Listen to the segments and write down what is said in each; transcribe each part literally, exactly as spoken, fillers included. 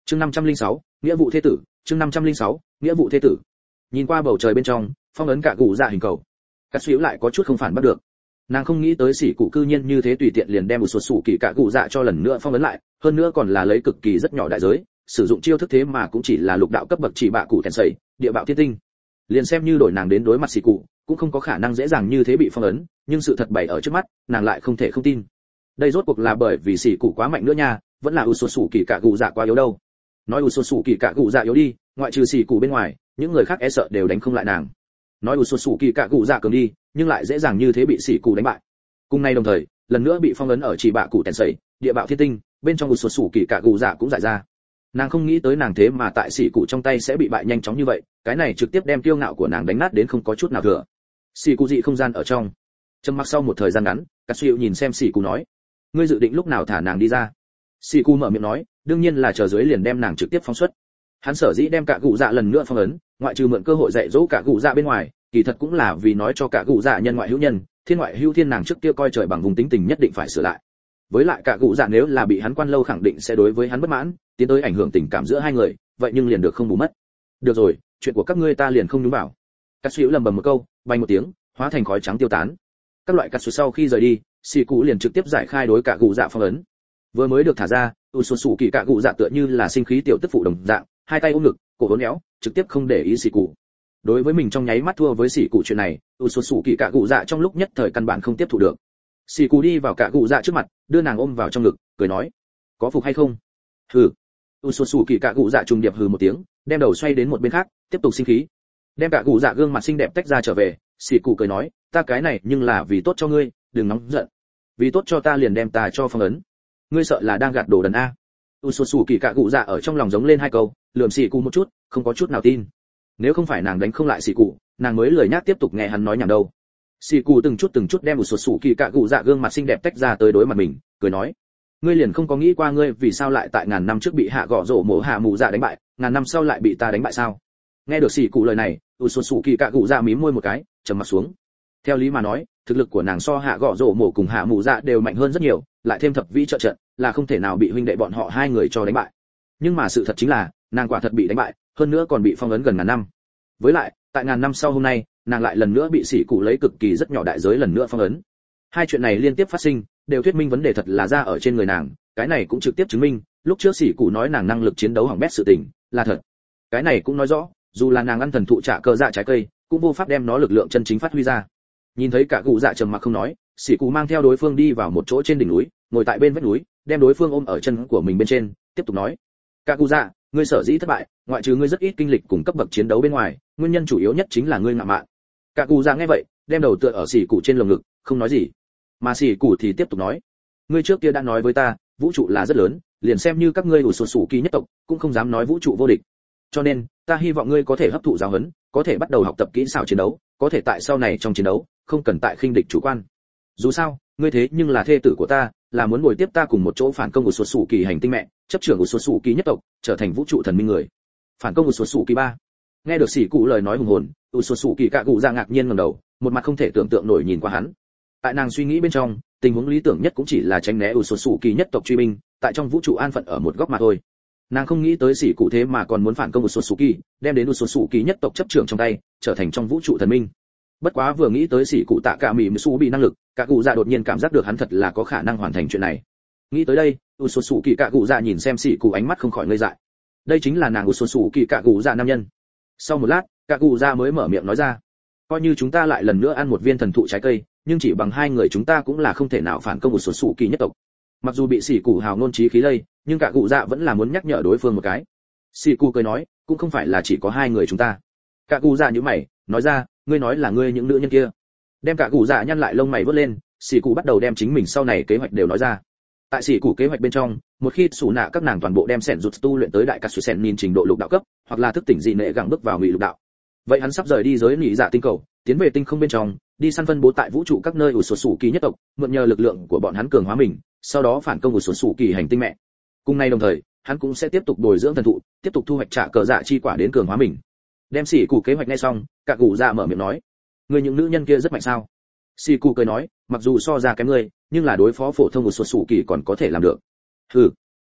chương năm trăm lẻ sáu, nghĩa vụ thế tử. chương năm trăm lẻ sáu, nghĩa vụ thế tử. Nhìn qua bầu trời bên trong, phong ấn cả cụ dạ hình cầu. Cắt Xíu lại có chút không phản bắt được. Nàng không nghĩ tới sĩ cụ cư nhiên như thế tùy tiện liền đem một số sủ kỳ cả cụ dạ cho lần nữa phong ấn lại, hơn nữa còn là lấy cực kỳ rất nhỏ đại giới, sử dụng chiêu thức thế mà cũng chỉ là lục đạo cấp bậc chỉ bạ cụ tèn sẩy, địa bạo thiên tinh. Liền xem như đổi nàng đến đối mặt sĩ cụ, cũng không có khả năng dễ dàng như thế bị phong ấn, nhưng sự thật bày ở trước mắt, nàng lại không thể không tin. Đây rốt cuộc là bởi vì sĩ cụ quá mạnh nữa nha, vẫn là Usosu kỳ cả cụ dạ quá yếu đâu. Nói Usosu kỳ cả cụ dạ yếu đi, ngoại trừ sĩ cụ bên ngoài, những người khác e sợ đều đánh không lại nàng. Nói Usosu kỳ cả cụ dạ cường đi, nhưng lại dễ dàng như thế bị sĩ cụ đánh bại. Cùng nay đồng thời, lần nữa bị phong ấn ở chỉ bạ cụ tèn sẩy, địa bạo thiên tinh, bên trong Usosu kỳ cả cụ dạ cũng giải ra. Nàng không nghĩ tới nàng thế mà tại sĩ cụ trong tay sẽ bị bại nhanh chóng như vậy, cái này trực tiếp đem kiêu ngạo của nàng đánh nát đến không có chút nào thừa. Sĩ cụ dị không gian ở trong. Trầm mặc sau một thời gian ngắn, Katsuyu nhìn xem sĩ cụ nói: "Ngươi dự định lúc nào thả nàng đi ra?" Sĩ cụ mở miệng nói: "Đương nhiên là chờ dưới liền đem nàng trực tiếp phóng xuất." Hắn sở dĩ đem cả cụ dạ lần nữa phong ấn, ngoại trừ mượn cơ hội dạy dỗ cả cụ dạ bên ngoài, kỳ thật cũng là vì nói cho cả cụ dạ nhân ngoại hữu nhân, thiên ngoại hữu thiên, nàng trước kia coi trời bằng vùng tính tình nhất định phải sửa lại. Với lại cả cụ dạ nếu là bị hắn quan lâu khẳng định sẽ đối với hắn bất mãn, tiến tới ảnh hưởng tình cảm giữa hai người, vậy nhưng liền được không bù mất. Được rồi, chuyện của các ngươi ta liền không nhúng vào. Cát Sĩu lầm bầm một câu, bay một tiếng, hóa thành khói trắng tiêu tán. Các loại cát sụt sau khi rời đi, xì cụ liền trực tiếp giải khai đối cả cụ dạ phong ấn. Vừa mới được thả ra, Usosu kỳ cả cụ dạ tựa như là sinh khí tiểu tức phụ đồng dạng, hai tay ôm ngực, cổ uốn éo, trực tiếp không để ý xì cụ. Đối với mình trong nháy mắt thua với xì cụ chuyện này, Usosu kỳ cả cụ dạ trong lúc nhất thời căn bản không tiếp thu được. Xì cụ đi vào cả cụ dạ trước mặt, đưa nàng ôm vào trong ngực, cười nói: "Có phục hay không?" "Hừ." Usosu kỳ cả cụ dạ trùng điệp hừ một tiếng, đem đầu xoay đến một bên khác, tiếp tục sinh khí. Đem cả cụ dạ gương mặt xinh đẹp tách ra trở về, xì cụ cười nói: "Ta cái này nhưng là vì tốt cho ngươi, đừng nóng giận. Vì tốt cho ta liền đem ta cho phong ấn. Ngươi sợ là đang gạt đồ đần a?" Usosu kỳ cả cụ dạ ở trong lòng giống lên hai câu, lườm xì cụ một chút, không có chút nào tin. Nếu không phải nàng đánh không lại xì cụ, nàng mới lười nhác tiếp tục nghe hắn nói nhảm đâu. Xì cụ từng chút từng chút đem Usosu kỳ cả cụ dạ gương mặt xinh đẹp tách ra tới đối mặt mình, cười nói: "Ngươi liền không có nghĩ qua ngươi vì sao lại tại ngàn năm trước bị hạ gọ rổ mổ hạ mù dạ đánh bại, ngàn năm sau lại bị ta đánh bại sao?" Nghe được xì cụ lời này, Usosu kỳ cả cụ dạ mím môi một cái, trầm mặt xuống. Theo lý mà nói, thực lực của nàng so hạ gọ rổ mổ cùng hạ mù dạ đều mạnh hơn rất nhiều, lại thêm thập vĩ trợ trận, là không thể nào bị huynh đệ bọn họ hai người cho đánh bại. Nhưng mà sự thật chính là, nàng quả thật bị đánh bại, hơn nữa còn bị phong ấn gần ngàn năm. Với lại, tại ngàn năm sau hôm nay, nàng lại lần nữa bị sĩ cụ lấy cực kỳ rất nhỏ đại giới lần nữa phong ấn. Hai chuyện này liên tiếp phát sinh, đều thuyết minh vấn đề thật là ra ở trên người nàng, cái này cũng trực tiếp chứng minh, lúc trước sĩ cụ nói nàng năng lực chiến đấu hỏng bét sự tình, là thật. Cái này cũng nói rõ, dù là nàng ăn thần thụ trả cơ dạ trái cây, cũng vô pháp đem nó lực lượng chân chính phát huy ra. Nhìn thấy cả cụ dạ trầm mặc không nói, sĩ cụ mang theo đối phương đi vào một chỗ trên đỉnh núi, ngồi tại bên vách núi, đem đối phương ôm ở chân của mình bên trên, tiếp tục nói: "Cả cụ dạ, ngươi sở dĩ thất bại, ngoại trừ ngươi rất ít kinh lịch cùng cấp bậc chiến đấu bên ngoài, nguyên nhân chủ yếu nhất chính là ngươi ngạo mạn." Cả cụ dạ nghe vậy, đem đầu tựa ở xỉ cụ trên lồng ngực, không nói gì. Mà xỉ cụ thì tiếp tục nói: "Ngươi trước kia đã nói với ta, vũ trụ là rất lớn, liền xem như các ngươi Usosu kỳ nhất tộc, cũng không dám nói vũ trụ vô địch. Cho nên, ta hy vọng ngươi có thể hấp thụ giáo huấn, có thể bắt đầu học tập kỹ xảo chiến đấu, có thể tại sau này trong chiến đấu, không cần tại khinh địch chủ quan. Dù sao, ngươi thế nhưng là thê tử của ta, là muốn bồi tiếp ta cùng một chỗ phản công của Usosu kỳ hành tinh mẹ, chấp trưởng của Usosu kỳ nhất tộc, trở thành vũ trụ thần minh người." Phản công của Usosu kỳ ba. Nghe được xỉ cụ lời nói hùng hồn, Usosu kỳ cả cụ dạ ngạc nhiên ngẩng đầu, một mặt không thể tưởng tượng nổi nhìn qua hắn. Tại nàng suy nghĩ bên trong, tình huống lý tưởng nhất cũng chỉ là tránh né Usosu kỳ nhất tộc truy binh, tại trong vũ trụ an phận ở một góc mà thôi. Nàng không nghĩ tới xỉ cụ thế mà còn muốn phản công Usosu kỳ, đem đến Usosu kỳ nhất tộc chấp trưởng trong tay, trở thành trong vũ trụ thần minh. Bất quá vừa nghĩ tới xỉ cụ tạ cả mỉ Mitsu bị năng lực, cả cụ dạ đột nhiên cảm giác được hắn thật là có khả năng hoàn thành chuyện này. Nghĩ tới đây, Usosu kỳ cả cụ dạ nhìn xem xỉ cụ ánh mắt không khỏi ngây dại. Đây chính là nàng Usosu kỳ cả cụ dạ nam nhân. Sau một lát, cả cụ dạ mới mở miệng nói ra: "Coi như chúng ta lại lần nữa ăn một viên thần thụ trái cây, nhưng chỉ bằng hai người chúng ta cũng là không thể nào phản công Usosu kỳ nhất tộc." Mặc dù bị xỉ cụ hào ngôn chí khí lây, nhưng cả cụ dạ vẫn là muốn nhắc nhở đối phương một cái. Xỉ cụ cười nói: "Cũng không phải là chỉ có hai người chúng ta." Cả cụ dạ nhíu mày, nói ra: "Ngươi nói là ngươi những nữ nhân kia?" Đem cả cụ dạ nhăn lại lông mày vớt lên, xỉ cụ bắt đầu đem chính mình sau này kế hoạch đều nói ra. Tại xỉ cụ kế hoạch bên trong, một khi sủ nạ các nàng toàn bộ đem sẻn rụt tu luyện tới đại cát sen nhìn trình độ lục đạo cấp, hoặc là thức tỉnh dị nệ gẳng bước vào ngụy lục đạo, vậy hắn sắp rời đi giới nị dạ tinh cầu, tiến về tinh không bên trong, đi săn phân bố tại vũ trụ các nơi Usosu kỳ nhất tộc, mượn nhờ lực lượng của bọn hắn cường hóa mình, sau đó phản công Usosu kỳ hành tinh mẹ. Cùng ngày đồng thời, hắn cũng sẽ tiếp tục bồi dưỡng thần thụ, tiếp tục thu hoạch trả cờ dạ chi quả đến cường hóa mình. Đem xỉ cụ kế hoạch nghe xong, cả cụ dạ mở miệng nói: "Người những nữ nhân kia rất mạnh sao?" Xỉ cụ cười nói: "Mặc dù so ra kém ngươi, nhưng là đối phó phổ thông Usosu kỳ còn có thể làm được." "Hừ."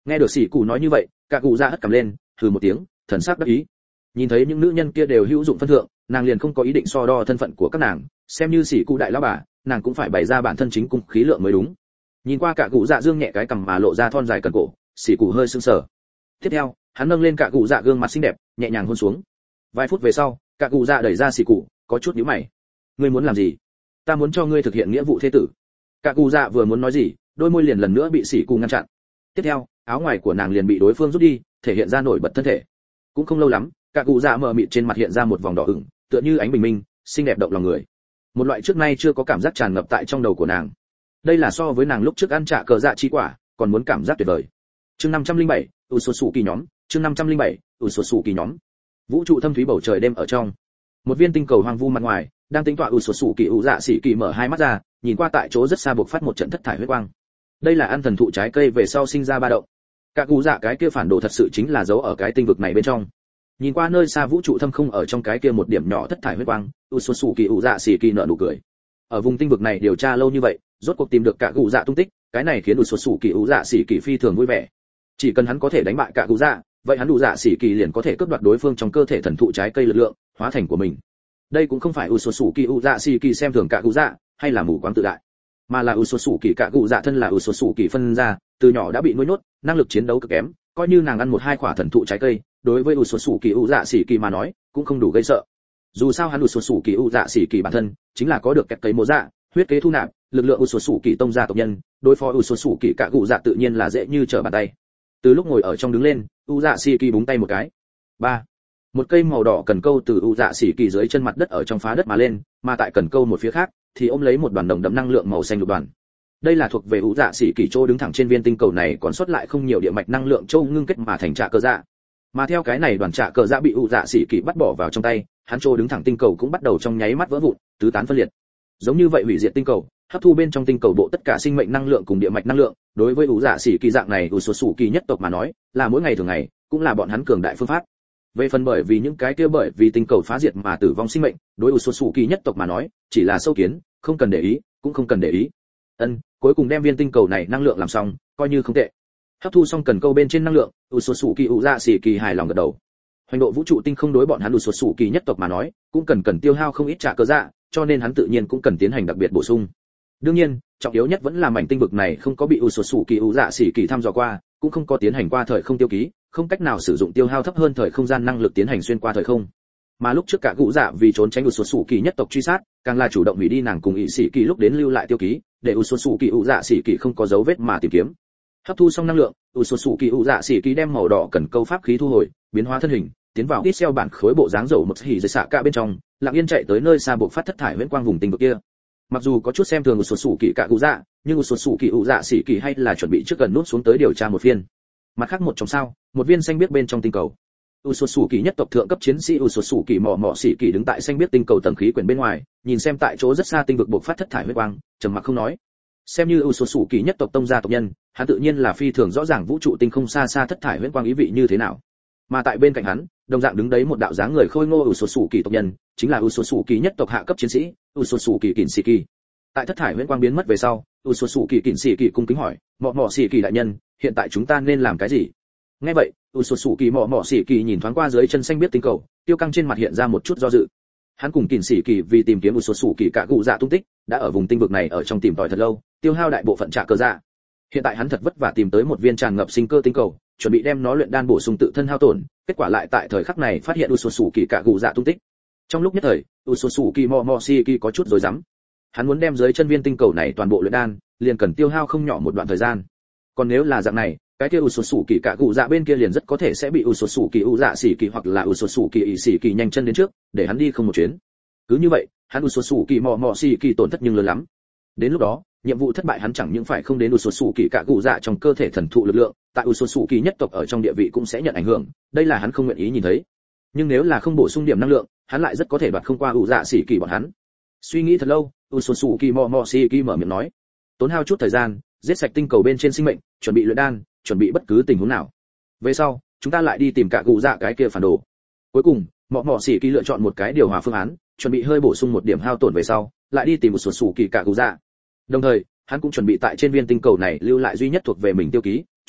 Nghe được sĩ cụ nói như vậy, cả cụ dạ hất cằm lên, hừ một tiếng, thần sắc đắc ý. Nhìn thấy những nữ nhân kia đều hữu dụng phân thượng, nàng liền không có ý định so đo thân phận của các nàng, xem như sĩ cụ đại lão bà, nàng cũng phải bày ra bản thân chính cung khí lượng mới đúng. Nhìn qua cả cụ dạ dương nhẹ cái cằm mà lộ ra thon dài cần cổ, sĩ cụ hơi sững sờ. Tiếp theo, hắn nâng lên cả cụ dạ gương mặt xinh đẹp, nhẹ nhàng hôn xuống. Vài phút về sau, cả cụ dạ đẩy ra sĩ cụ, có chút nhíu mày. Ngươi muốn làm gì? Ta muốn cho ngươi thực hiện nghĩa vụ thế tử. Cả cụ dạ vừa muốn nói gì, đôi môi liền lần nữa bị sĩ cụ ngăn chặn. Tiếp theo, áo ngoài của nàng liền bị đối phương rút đi, thể hiện ra nổi bật thân thể. Cũng không lâu lắm, cả cụ dạ mờ mịt trên mặt hiện ra một vòng đỏ ửng, tựa như ánh bình minh, xinh đẹp động lòng người. Một loại trước nay chưa có cảm giác tràn ngập tại trong đầu của nàng. Đây là so với nàng lúc trước ăn trà cờ dạ chi quả, còn muốn cảm giác tuyệt vời. Chương năm trăm lẻ bảy, Usosu kỳ nhóm, chương năm trăm lẻ bảy, Usosu kỳ nhóm. Vũ trụ thâm thúy bầu trời đêm ở trong. Một viên tinh cầu hoang vu mặt ngoài, đang tính tọa Usosu kỳ ủ dạ sĩ kỳ mở hai mắt ra, nhìn qua tại chỗ rất xa buộc phát một trận thất thải huyết quang. Đây là ăn thần thụ trái cây về sau sinh ra ba động. Cả cụ dạ cái kia phản đồ thật sự chính là giấu ở cái tinh vực này bên trong. Nhìn qua nơi xa vũ trụ thâm không ở trong cái kia một điểm nhỏ thất thải huyết quang, Usosu kỳ ủ dạ sĩ kỳ nở nụ cười. Ở vùng tinh vực này điều tra lâu như vậy, rốt cuộc tìm được cả cụ dạ tung tích, cái này khiến Usosu kỳ ủ dạ sĩ kỳ phi thường vui vẻ. Chỉ cần hắn có thể đánh bại cả cụ dạ, vậy hắn đủ dạ sĩ kỳ liền có thể cướp đoạt đối phương trong cơ thể thần thụ trái cây lực lượng, hóa thành của mình. Đây cũng không phải Usosu kỳ ủ dạ sĩ kỳ xem thường cả cụ dạ, hay là mù quáng tự đại, mà là Usosu kỳ cả cụ dạ thân là Usosu kỳ phân ra, từ nhỏ đã bị nuôi nhốt, năng lực chiến đấu cực kém, coi như nàng ăn một hai quả thần thụ trái cây, đối với Usosu kỳ ủ dạ sĩ kỳ mà nói, cũng không đủ gây sợ. Dù sao hắn Usosu kỳ ủ dạ sĩ kỳ bản thân chính là có được kẹt cấy mô dạ, huyết kế thu nạp, lực lượng Usosu kỳ tông gia tộc nhân, đối phó Usosu kỳ cả cụ dạ tự nhiên là dễ như trở bàn tay. Từ lúc ngồi ở trong đứng lên, u dạ sĩ kỳ búng tay một cái. Ba. Một cây màu đỏ cần câu từ u dạ sĩ kỳ dưới chân mặt đất ở trong phá đất mà lên, mà tại cần câu một phía khác thì ôm lấy một đoàn đồng đậm năng lượng màu xanh lục đoàn. Đây là thuộc về u dạ sĩ kỳ châu đứng thẳng trên viên tinh cầu này còn sót lại không nhiều địa mạch năng lượng châu ngưng kết mà thành trạ cờ dạ. Mà theo cái này đoàn trạ cờ dạ bị u dạ sĩ kỳ bắt bỏ vào trong tay, hắn châu đứng thẳng tinh cầu cũng bắt đầu trong nháy mắt vỡ vụn, tứ tán phân liệt. Giống như vậy hủy diệt tinh cầu, hấp thu bên trong tinh cầu bộ tất cả sinh mệnh năng lượng cùng địa mạch năng lượng, đối với u dạ sĩ kỳ dạng này Usosu kỳ nhất tộc mà nói, là mỗi ngày thường ngày, cũng là bọn hắn cường đại phương pháp. Về phần bởi vì những cái kia bởi vì tinh cầu phá diệt mà tử vong sinh mệnh, đối Usosu kỳ nhất tộc mà nói, chỉ là sâu kiến, không cần để ý, cũng không cần để ý. Ân, cuối cùng đem viên tinh cầu này năng lượng làm xong, coi như không tệ. Hấp thu xong cần câu bên trên năng lượng, Usosu kỳ u dạ sĩ kỳ hài lòng gật đầu. Hoành độ vũ trụ tinh không đối bọn hắn Usosu kỳ nhất tộc mà nói, cũng cần cần tiêu hao không ít trả cơ dạ, cho nên hắn tự nhiên cũng cần tiến hành đặc biệt bổ sung. Đương nhiên, trọng yếu nhất vẫn là mảnh tinh vực này không có bị Usosu kỳ u dạ sĩ kỳ thăm dò qua, cũng không có tiến hành qua thời không tiêu ký, không cách nào sử dụng tiêu hao thấp hơn thời không gian năng lực tiến hành xuyên qua thời không. Mà lúc trước cả cụ dạ vì trốn tránh Usosu kỳ nhất tộc truy sát, càng là chủ động hủy đi nàng cùng ỷ sĩ kỳ lúc đến lưu lại tiêu ký, để Usosu kỳ u dạ sĩ kỳ không có dấu vết mà tìm kiếm. Hấp thu xong năng lượng, Usosu kỳ u dạ sĩ kỳ đem màu đỏ cần câu pháp khí thu hồi, biến hóa thân hình, tiến vào ít xeo bản khối bộ dáng dầu một hỉ dưới xạ cả bên trong, lặng yên chạy tới nơi xa buộc phát thất thải huyễn quang vùng tinh vực kia. Mặc dù có chút xem thường Usosu kỳ cả cụ dạ, nhưng Usosu kỳ u dạ sĩ kỳ hay là chuẩn bị trước gần nút xuống tới điều tra một phiên. Mặt khác một trong sao, một viên xanh biếc bên trong tinh cầu. Usosu kỳ nhất tộc thượng cấp chiến sĩ Usosu kỳ mỏ mỏ sĩ kỳ đứng tại xanh biếc tinh cầu tầng khí quyển bên ngoài, nhìn xem tại chỗ rất xa tinh vực bộc phát thất thải huyết quang, trầm mặc không nói. Xem như Usosu kỳ nhất tộc tông gia tộc nhân, hắn tự nhiên là phi thường rõ ràng vũ trụ tinh không xa xa thất thải huyết quang ý vị như thế nào. Mà tại bên cạnh hắn, đồng dạng đứng đấy một đạo dáng người khôi ngô Usosu kỳ tộc nhân, chính là Usosu kỳ nhất tộc hạ cấp chiến sĩ, Usosu kỳ Kình Sĩ Kỳ. Tại thất thải huyễn quang biến mất về sau, Usosu kỳ Kình Sĩ Kỳ cung kính hỏi, "Mọ mọ Sĩ Kỳ đại nhân, hiện tại chúng ta nên làm cái gì?" Nghe vậy, Usosu kỳ mọ mọ Sĩ Kỳ nhìn thoáng qua dưới chân xanh biết tinh cầu, tiêu căng trên mặt hiện ra một chút do dự. Hắn cùng Kình Sĩ Kỳ vì tìm kiếm Usosu kỳ cả cụ dạ tung tích, đã ở vùng tinh vực này ở trong tìm tòi thật lâu, tiêu hao đại bộ phận trả cơ dạ. Hiện tại hắn thật vất vả tìm tới một viên tràn ngập sinh cơ tinh cầu, chuẩn bị đem nó luyện đan bổ sung tự thân hao tổn, kết quả lại tại thời khắc này phát hiện Usosu kỳ cả cụ dạ tung tích. Trong lúc nhất thời, Usosu kỳ mọ mọ Sĩ Kỳ có chút rối rắm. Hắn muốn đem dưới chân viên tinh cầu này toàn bộ luyện đan, liền cần tiêu hao không nhỏ một đoạn thời gian. Còn nếu là dạng này, cái kia Usosu kỳ cả cụ dạ bên kia liền rất có thể sẽ bị Usosu kỳ u dạ sĩ kỳ hoặc là Usosu kỳ ỷ sĩ kỳ nhanh chân đến trước, để hắn đi không một chuyến. Cứ như vậy, hắn Usosu kỳ mọ mọ sĩ kỳ tổn thất nhưng lớn lắm. Đến lúc đó, nhiệm vụ thất bại hắn chẳng những phải không đến Usosu kỳ cả cụ dạ trong cơ thể thần thụ lực lượng, tại Usosu kỳ nhất tộc ở trong địa vị cũng sẽ nhận ảnh hưởng, đây là hắn không nguyện ý nhìn thấy. Nhưng nếu là không bổ sung điểm năng lượng, hắn lại rất có thể đoạt không qua u dạ sĩ kỳ bọn hắn. Suy nghĩ thật lâu, Usosu kỳ mọ mọ sĩ kỳ mở miệng nói, tốn hao chút thời gian, giết sạch tinh cầu bên trên sinh mệnh, chuẩn bị luyện đan, chuẩn bị bất cứ tình huống nào. Về sau, chúng ta lại đi tìm cả cụ dạ cái kia phản đồ. Cuối cùng, mọ mọ sĩ kỳ lựa chọn một cái điều hòa phương án, chuẩn bị hơi bổ sung một điểm hao tổn về sau, lại đi tìm một Usosu kỳ cả cụ dạ. Đồng thời, hắn cũng chuẩn bị tại trên viên tinh cầu này lưu lại duy nhất thuộc về mình tiêu ký,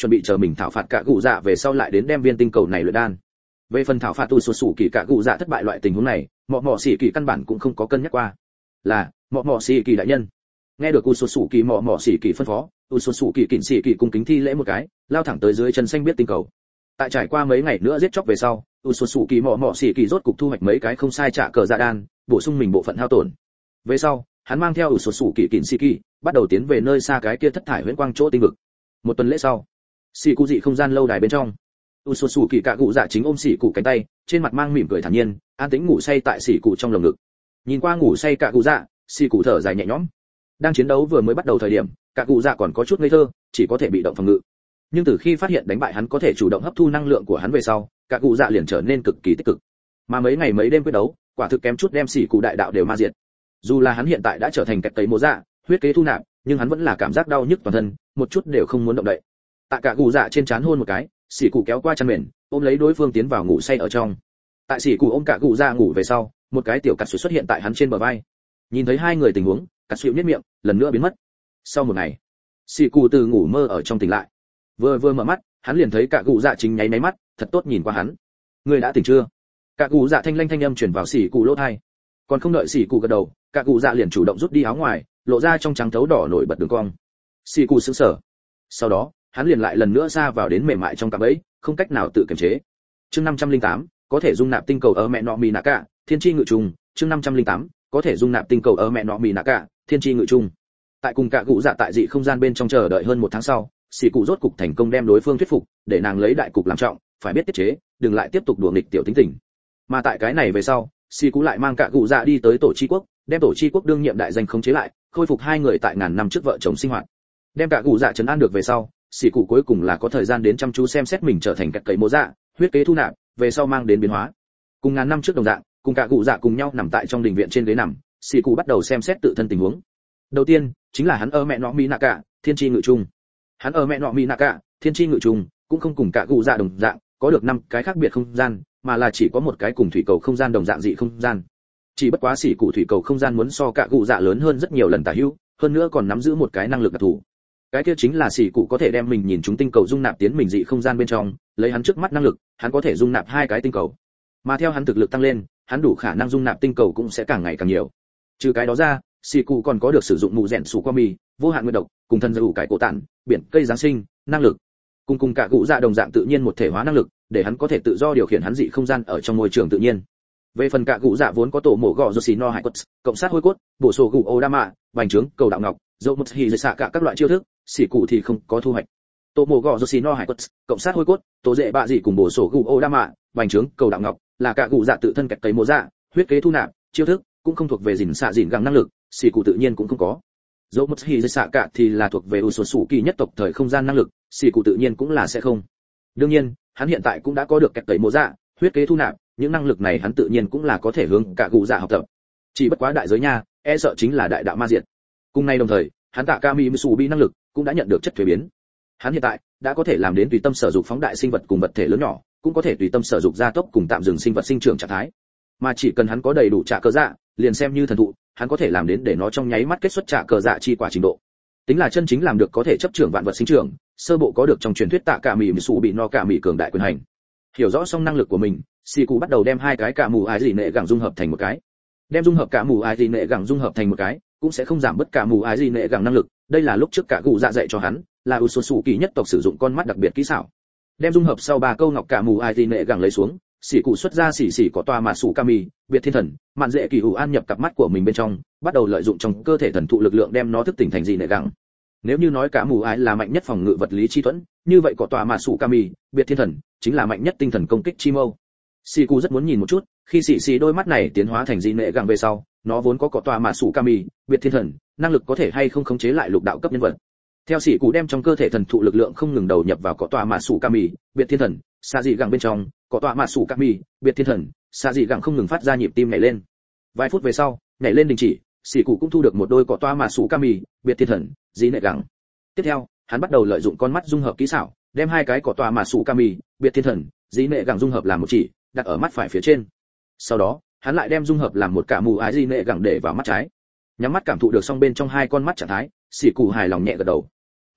chuẩn bị chờ mình thảo phạt cả cụ dạ về sau lại đến đem viên tinh cầu này luyện đan. Về phần thảo phạt tu sụt sủ kỳ cả cụ dạ thất bại loại tình huống này, mọ mọ xỉ kỳ căn bản cũng không có cân nhắc qua. Là mọ mọ xỉ kỳ đại nhân. Nghe được u sụt sủ kỳ mọ mọ xỉ kỳ phân phó, u sụt sủ kỳ kỉnh xỉ kỳ cung kính thi lễ một cái, lao thẳng tới dưới chân xanh biết tinh cầu. Tại trải qua mấy ngày nữa giết chóc về sau, u sụt sủ kỳ mọ mọ xỉ kỳ rốt cục thu hoạch mấy cái không sai trả cờ dạ đan, bổ sung mình bộ phận hao tổn. Về sau, hắn mang theo u sụt sủ kỳ kỉnh xỉ kỳ, bắt đầu tiến về nơi xa cái kia thất thải huyễn quang chỗ tinh vực. Một tuần lễ sau, xỉ cụ dị không gian lâu đài bên trong, u sụt sủ kỳ cả cụ dạ chính ôm xỉ cụ cánh tay, trên mặt mang mỉm cười thản nhiên, an tĩnh ngủ say tại xỉ cụ trong lồng ngực. Nhìn qua ngủ say cả cụ dạ, xỉ cụ thở dài nhẹ nhõm. Đang chiến đấu vừa mới bắt đầu thời điểm, cả cụ dạ còn có chút ngây thơ, chỉ có thể bị động phòng ngự. Nhưng từ khi phát hiện đánh bại hắn có thể chủ động hấp thu năng lượng của hắn về sau, cả cụ dạ liền trở nên cực kỳ tích cực. Mà mấy ngày mấy đêm quyết đấu, quả thực kém chút đem xỉ cụ đại đạo đều ma diệt. Dù là hắn hiện tại đã trở thành kẹt tấy mô dạ, huyết kế thu nạp, nhưng hắn vẫn là cảm giác đau nhức toàn thân, một chút đều không muốn động đậy. Tại cả cụ dạ trên trán hôn một cái, xỉ cụ kéo qua chăn mền, ôm lấy đối phương tiến vào ngủ say ở trong. Tại xỉ cụ ôm cả cụ dạ ngủ về sau, một cái tiểu cắt sủi xuất hiện tại hắn trên bờ vai. Nhìn thấy hai người tình huống, cắt sủi nhếch miệng, lần nữa biến mất. Sau một ngày, xỉ cụ từ ngủ mơ ở trong tỉnh lại. Vừa vừa mở mắt, hắn liền thấy cả cụ dạ chính nháy máy mắt, thật tốt nhìn qua hắn. Người đã tỉnh chưa? Cả cụ dạ thanh lanh thanh âm truyền vào xỉ cụ lỗ tai. Còn không đợi xỉ cụ gật đầu, cả cụ dạ liền chủ động rút đi áo ngoài, lộ ra trong trắng thấu đỏ nổi bật đường cong. Xỉ cụ sững sờ. Sau đó, hắn liền lại lần nữa sa vào đến mềm mại trong cạm bẫy, không cách nào tự kiềm chế. Chương năm trăm lẻ tám, có thể dung nạp tinh cầu ở mẹ nọ mì nạ cả, thiên chi ngự trùng. Chương năm trăm lẻ tám, có thể dung nạp tinh cầu ở mẹ nọ mì nạ cả, thiên chi ngự trùng. Tại cùng cả cụ dạ tại dị không gian bên trong chờ đợi hơn một tháng sau, xỉ cụ rốt cục thành công đem đối phương thuyết phục, để nàng lấy đại cục làm trọng, phải biết tiết chế, đừng lại tiếp tục đùa nghịch tiểu tính tình. Mà tại cái này về sau, xỉ cụ lại mang cả cụ dạ đi tới tổ chi quốc, đem tổ chi quốc đương nhiệm đại danh khống chế lại, khôi phục hai người tại ngàn năm trước vợ chồng sinh hoạt. Đem cả cụ dạ trấn an được về sau, xỉ cụ cuối cùng là có thời gian đến chăm chú xem xét mình trở thành kẹt cậy mô dạ, huyết kế thu nạp, về sau mang đến biến hóa. Cùng ngàn năm trước đồng dạng, cùng cả cụ dạ cùng nhau nằm tại trong đình viện trên ghế nằm, xỉ cụ bắt đầu xem xét tự thân tình huống. Đầu tiên, chính là hắn ở mẹ nọ mi nạ cả, thiên chi ngự trung. Hắn ở mẹ nọ mi nạ cả, thiên chi ngự trung, cũng không cùng cả cụ dạ đồng dạng, có được năm cái khác biệt không gian, mà là chỉ có một cái cùng thủy cầu không gian đồng dạng dị không gian. Chỉ bất quá xỉ cụ thủy cầu không gian muốn so cả cụ dạ lớn hơn rất nhiều lần tả hữu, hơn nữa còn nắm giữ một cái năng lực đặc thù. Cái kia chính là xỉ cụ có thể đem mình nhìn chúng tinh cầu dung nạp tiến mình dị không gian bên trong, lấy hắn trước mắt năng lực, hắn có thể dung nạp hai cái tinh cầu. Mà theo hắn thực lực tăng lên, hắn đủ khả năng dung nạp tinh cầu cũng sẽ càng ngày càng nhiều. Trừ cái đó ra, xỉ cụ còn có được sử dụng mù rèn sủ qua mì, vô hạn nguyên độc, cùng thân dầu cải cổ tản, biển cây giáng sinh, năng lực. Cùng cùng cả cụ dạ đồng dạng tự nhiên một thể hóa năng lực, để hắn có thể tự do điều khiển hắn dị không gian ở trong môi trường tự nhiên. Về phần cả cụ dạ vốn có tổ mổ gọ Yoshino hải cốt, cộng sát hôi cốt, bổ sổ gù Odama, vành trướng, cầu đạo ngọc, dâu một hì xạ cả các loại chiêu thức, xỉ cụ thì không có thu hoạch. Tổ mổ gọ Yoshino hải cốt, cộng sát hôi cốt, tổ dễ bạ dị cùng bổ sổ gù Odama, vành trướng, cầu đạo ngọc, là cả cụ dạ tự thân kẹt cấy mô dạ, huyết kế thu nạp, chiêu thức cũng không thuộc về gìn xạ gìn găng năng lực, xỉ cụ tự nhiên cũng không có. Dâu một hì xạ cả thì là thuộc về Usosu kỳ nhất tộc thời không gian năng lực, xỉ cụ tự nhiên cũng là sẽ không. Đương nhiên, hắn hiện tại cũng đã có được kẹt cấy mô dạ, huyết kế thu nạp, những năng lực này hắn tự nhiên cũng là có thể hướng cả cụ dạ học tập. Chỉ bất quá đại giới nha, e sợ chính là đại đạo ma diệt. Cùng này đồng thời, hắn tạ Kami Mitsubi năng lực cũng đã nhận được chất thuế biến. Hắn hiện tại đã có thể làm đến tùy tâm sở dục phóng đại sinh vật cùng vật thể lớn nhỏ, cũng có thể tùy tâm sở dục gia tốc cùng tạm dừng sinh vật sinh trưởng trạng thái. Mà chỉ cần hắn có đầy đủ trả cờ dạ, liền xem như thần thụ, hắn có thể làm đến để nó trong nháy mắt kết xuất trả cờ dạ chi quả trình độ. Tính là chân chính làm được có thể chấp trưởng vạn vật sinh trưởng, sơ bộ có được trong truyền thuyết tạ Kami Mitsubi no Kami cường đại quyền hành. Hiểu rõ xong năng lực của mình, xì cụ bắt đầu đem hai cái cả mù ái gì nệ gẳng dung hợp thành một cái. Đem dung hợp cả mù ái gì nệ gẳng dung hợp thành một cái, cũng sẽ không giảm bớt cả mù ái gì nệ gẳng năng lực. Đây là lúc trước cả cụ dạ dạy cho hắn, là Usosu kỳ nhất tộc sử dụng con mắt đặc biệt kỹ xảo. Đem dung hợp sau ba câu ngọc cả mù ái gì nệ gẳng lấy xuống, xì cụ xuất ra xì xì có toa mà sủ kami, biệt thiên thần, mạn dễ kỳ hữu an nhập cặp mắt của mình bên trong, bắt đầu lợi dụng trong cơ thể thần thụ lực lượng đem nó thức tỉnh thành gì nệ gẳng. Nếu như nói cả mù ái là mạnh nhất phòng ngự vật lý chi thuẫn, như vậy có tòa mà sủ kami, biệt thiên thần chính là mạnh nhất tinh thần công kích chi mâu. Xì cụ rất muốn nhìn một chút, khi xì xì đôi mắt này tiến hóa thành dị nệ gẳng về sau, nó vốn có cọ tòa mà sủ kami, biệt thiên thần, năng lực có thể hay không khống chế lại lục đạo cấp nhân vật. Theo xì cụ đem trong cơ thể thần thụ lực lượng không ngừng đầu nhập vào cọ tòa mà sủ kami, biệt thiên thần, xa dị gẳng bên trong, cọ tòa mà sủ kami, biệt thiên thần, xa dị gẳng không ngừng phát ra nhịp tim nhảy lên. Vài phút về sau, nhảy lên đình chỉ, xì cụ cũng thu được một đôi cọ tòa mà sủ kami, biệt thiên thần, dị nệ gẳng. Tiếp theo, hắn bắt đầu lợi dụng con mắt dung hợp kỹ xảo, đem hai cái cọ tòa mà sủ kami, biệt thiên thần, dị nệ gẳng dung hợp làm một chỉ, đặt ở mắt phải phía trên. Sau đó, hắn lại đem dung hợp làm một cả mù ái dị nệ gẳng để vào mắt trái. Nhắm mắt cảm thụ được xong bên trong hai con mắt trạng thái, xỉ cụ hài lòng nhẹ gật đầu.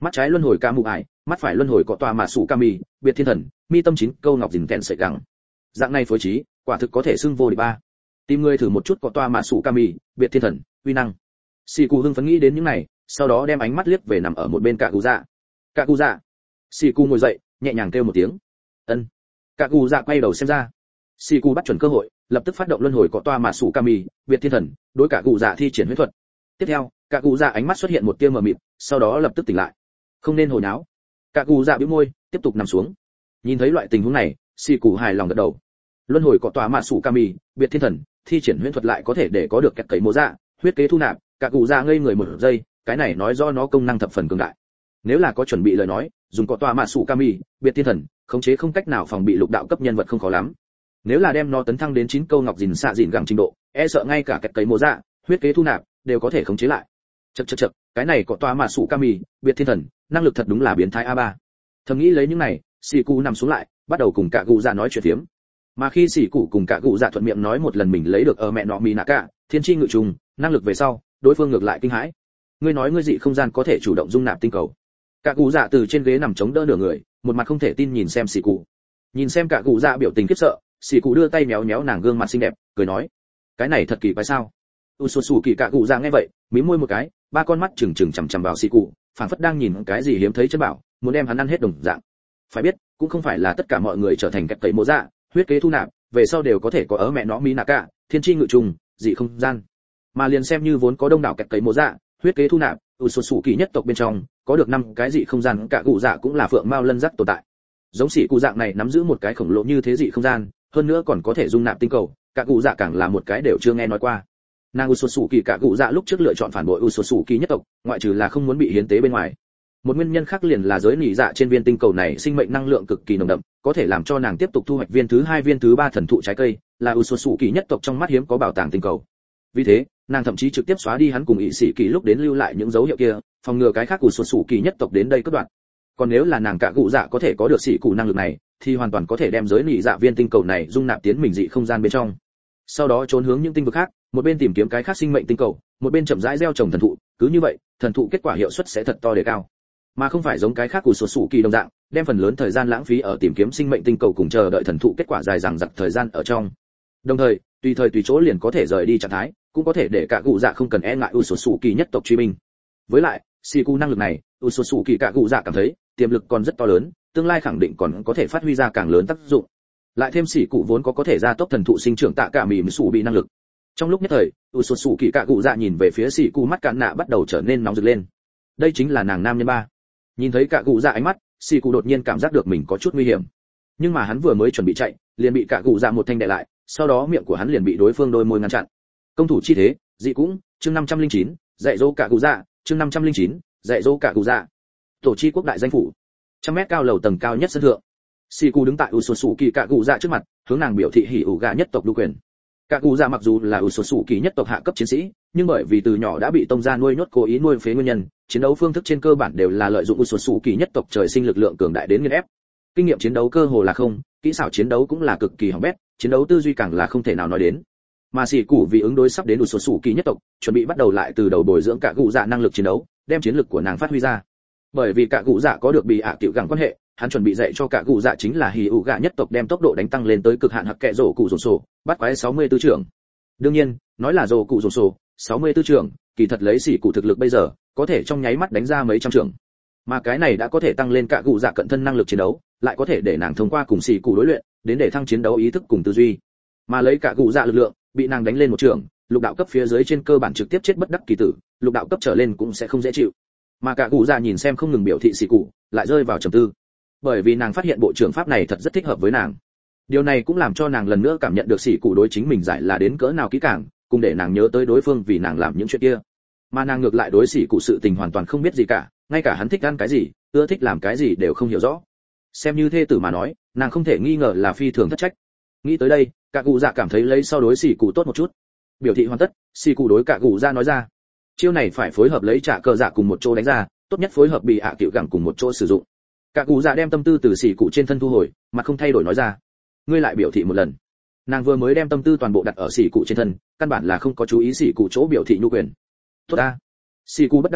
mắt trái luân hồi ca mụ ải, mắt phải luân hồi cọ tòa mà sủ ca mì biệt thiên thần, mi tâm chín câu ngọc dình kẹn sợi gẳng. Dạng này phối trí quả thực có thể xưng vô địch ba. Tìm người thử một chút cọ tòa mà sủ ca mì biệt thiên thần uy năng. Xì cụ hưng phấn nghĩ đến những này, sau đó đem ánh mắt liếc về nằm ở một bên cạ cụ dạ. Cạ cụ dạ. Xì cụ ngồi dậy, nhẹ nhàng kêu một tiếng. Ân. Cạ cụ dạ quay đầu xem ra. Xì cụ bắt chuẩn cơ hội, lập tức phát động luân hồi cọ toa mà sủ kami biệt thiên thần, đối cạ cụ dạ thi triển huyết thuật. Tiếp theo, cạ cụ dạ ánh mắt xuất hiện một tia mờ mịt, sau đó lập tức tỉnh lại. Không nên hồi náo. Cạ cụ dạ bĩu môi, tiếp tục nằm xuống. Nhìn thấy loại tình huống này, xì cụ hài lòng gật đầu. Luân hồi cọ toa mà sủ kami biệt thiên thần, thi triển huyết thuật lại có thể để có được kẹt cấy mồ dạ, huyết kế thu nạp. Cạ cụ dạ ngây người một giây, cái này nói do nó công năng thập phần cường đại. Nếu là có chuẩn bị lời nói, dùng cọ toa mà sủ kami biệt thiên thần, khống chế không cách nào phòng bị lục đạo cấp nhân vật không khó lắm. Nếu là đem nó tấn thăng đến chín câu ngọc dìn xạ dìn gẳng trình độ, e sợ ngay cả kẹt cấy mồ dạ, huyết kế thu nạp đều có thể khống chế lại. Chậc chậc chậc, cái này cọ toa mà sủ kami biệt thiên thần, năng lực thật đúng là biến thái a ba. Thầm nghĩ lấy những này, xì cụ nằm xuống lại, bắt đầu cùng cạ cụ dạ nói chuyện phiếm. Mà khi xì cụ cùng cạ cụ dạ thuận miệng nói một lần mình lấy được ở mẹ nọ mì nạ cả, thiên chi ngự trùng, năng lực về sau, đối phương ngược lại kinh hãi. Ngươi nói ngươi dị không gian có thể chủ động dung nạp tinh cầu. Cạ cụ dạ từ trên ghế nằm chống đỡ nửa người, một mặt không thể tin nhìn xem xì cụ. Nhìn xem cạ cụ dạ biểu tình khiếp sợ, xì cụ đưa tay méo méo nàng gương mặt xinh đẹp, cười nói: cái này thật kỳ quái sao? u sù sù kỳ cạ cụ dạ nghe vậy, mím môi một cái, ba con mắt trừng trừng chằm chằm vào xì cụ, phảng phất đang nhìn cái gì hiếm thấy chân bảo, muốn đem hắn ăn hết đồng dạng. Phải biết, cũng không phải là tất cả mọi người trở thành kẹt cấy mồ dạ, huyết kế thu nạp, về sau đều có thể có ở mẹ nó mỹ nạ cả, thiên chi ngự trùng, dị không gian. Mà liền xem như vốn có đông đảo kẹt cấy mồ dạ, huyết kế thu nạp, u sù sù kỳ nhất tộc bên trong, có được năm cái dị không gian, cạ cụ dạ cũng là phượng mao lân giác tồn tại. Giống xỉ cụ dạng này nắm giữ một cái khổng lồ như thế dị không gian, hơn nữa còn có thể dung nạp tinh cầu, cạ cụ dạ càng là một cái đều chưa nghe nói qua. Nàng Usosu kỳ cạ cụ dạ lúc trước lựa chọn phản bội Usosu kỳ nhất tộc, ngoại trừ là không muốn bị hiến tế bên ngoài. Một nguyên nhân khác liền là giới nỉ dạ trên viên tinh cầu này sinh mệnh năng lượng cực kỳ nồng đậm, có thể làm cho nàng tiếp tục thu hoạch viên thứ hai viên thứ ba thần thụ trái cây, là Usosu kỳ nhất tộc trong mắt hiếm có bảo tàng tinh cầu. Vì thế, nàng thậm chí trực tiếp xóa đi hắn cùng ỷ sĩ kỳ lúc đến lưu lại những dấu hiệu kia, phòng ngừa cái khác của xuất xù kỳ nhất tộc đến đây cướp đoạt. Còn nếu là nàng cạ cụ dạ có thể có được sĩ cụ năng lực này, thì hoàn toàn có thể đem giới nỉ dạ viên tinh cầu này dung nạp tiến mình dị không gian bên trong. Sau đó trốn hướng những tinh vực khác, một bên tìm kiếm cái khác sinh mệnh tinh cầu, một bên chậm rãi gieo trồng thần thụ, cứ như vậy, thần thụ kết quả hiệu suất sẽ thật to đề cao. Mà không phải giống cái khác của xuất xù kỳ đồng dạng, đem phần lớn thời gian lãng phí ở tìm kiếm sinh mệnh tinh cầu cùng chờ đợi thần thụ kết quả dài dằng dặc thời gian ở trong. Đồng thời, tùy thời tùy chỗ liền có thể rời đi trạng thái, cũng có thể để cả cụ dạ không cần e ngại Usosu kỳ nhất tộc truy binh. Với lại, Siku năng lực này, Usosu kỳ cả cụ dạ cảm thấy tiềm lực còn rất to lớn, tương lai khẳng định còn có thể phát huy ra càng lớn tác dụng. Lại thêm sĩ cụ vốn có có thể gia tốc thần thụ sinh trưởng tạ cả mì sủ bị năng lực. Trong lúc nhất thời, Usosu kỳ cả cụ dạ nhìn về phía sĩ cụ mắt cạn nạ bắt đầu trở nên nóng rực lên. Đây chính là nàng nam nhân ba. Nhìn thấy cả cụ dạ ánh mắt, sĩ cụ đột nhiên cảm giác được mình có chút nguy hiểm. Nhưng mà hắn vừa mới chuẩn bị chạy, liền bị cả cụ dạ một thanh đè lại, sau đó miệng của hắn liền bị đối phương đôi môi ngăn chặn. Công thủ chi thế, dị cũng, chương năm trăm lẻ chín, dạy dỗ cả cụ dạ, chương năm trăm lẻ chín, dạy dỗ cả cụ dạ. Tổ chi quốc đại danh phủ, trăm mét cao lầu tầng cao nhất sân thượng. Siku đứng tại Usosu kỳ cả cụ dạ trước mặt, hướng nàng biểu thị hỉ ủ gà nhất tộc đu quyền. Cả cụ dạ mặc dù là Usosu kỳ nhất tộc hạ cấp chiến sĩ, nhưng bởi vì từ nhỏ đã bị tông gia nuôi nhốt cố ý nuôi phế nguyên nhân, chiến đấu phương thức trên cơ bản đều là lợi dụng Usosu kỳ nhất tộc trời sinh lực lượng cường đại đến nghiền ép. Kinh nghiệm chiến đấu cơ hồ là không, kỹ xảo chiến đấu cũng là cực kỳ hỏng bét, chiến đấu tư duy càng là không thể nào nói đến. Mà sĩ cụ vì ứng đối sắp đến Usosu kỳ nhất tộc, chuẩn bị bắt đầu lại từ đầu bồi dưỡng cả cụ dạ năng lực chiến đấu, đem chiến lực của nàng phát huy ra. Bởi vì cả cụ dạ có được bị ạ tiểu gẳng quan hệ, hắn chuẩn bị dạy cho cả cụ dạ chính là hỉ ủ gạ nhất tộc đem tốc độ đánh tăng lên tới cực hạn hặc kệ rổ cụ rổ sổ, bắt quái sáu mươi tư trưởng. Đương nhiên, nói là rổ cụ rổ sổ, sáu mươi tư trưởng, kỳ thật lấy sĩ cụ thực lực bây giờ, có thể trong nháy mắt đánh ra mấy trăm trưởng. Mà cái này đã có thể tăng lên cả cụ dạ cận thân năng lực chiến đấu, lại có thể để nàng thông qua cùng sĩ cụ đối luyện, đến để thăng chiến đấu ý thức cùng tư duy. Mà lấy cả cụ dạ lực lượng, bị nàng đánh lên một trường, lục đạo cấp phía dưới trên cơ bản trực tiếp chết bất đắc kỳ tử, lục đạo cấp trở lên cũng sẽ không dễ chịu. Mà cả cụ dạ nhìn xem không ngừng biểu thị sĩ cụ, lại rơi vào trầm tư. Bởi vì nàng phát hiện bộ trưởng pháp này thật rất thích hợp với nàng. Điều này cũng làm cho nàng lần nữa cảm nhận được sĩ cụ đối chính mình giải là đến cỡ nào kỹ càng, cùng để nàng nhớ tới đối phương vì nàng làm những chuyện kia. Mà nàng ngược lại đối sĩ cụ sự tình hoàn toàn không biết gì cả, ngay cả hắn thích ăn cái gì, ưa thích làm cái gì đều không hiểu rõ. Xem như thê tử mà nói, nàng không thể nghi ngờ là phi thường thất trách. Nghĩ tới đây, cả cụ dạ cảm thấy lấy sau đối sĩ cụ tốt một chút. Biểu thị hoàn tất, sĩ cụ đối cả cụ dạ nói ra, chiêu này phải phối hợp lấy trả cờ dạ cùng một chỗ đánh ra, tốt nhất phối hợp bị ạ tiểu gẳng cùng một chỗ sử dụng. Cả cụ dạ đem tâm tư từ sĩ cụ trên thân thu hồi, mà không thay đổi nói ra, ngươi lại biểu thị một lần. Nàng vừa mới đem tâm tư toàn bộ đặt ở sĩ cụ trên thân, căn bản là không có chú ý sĩ cụ chỗ biểu thị nhu quyền. Tốt a. Sĩ cụ bất đắc dĩ,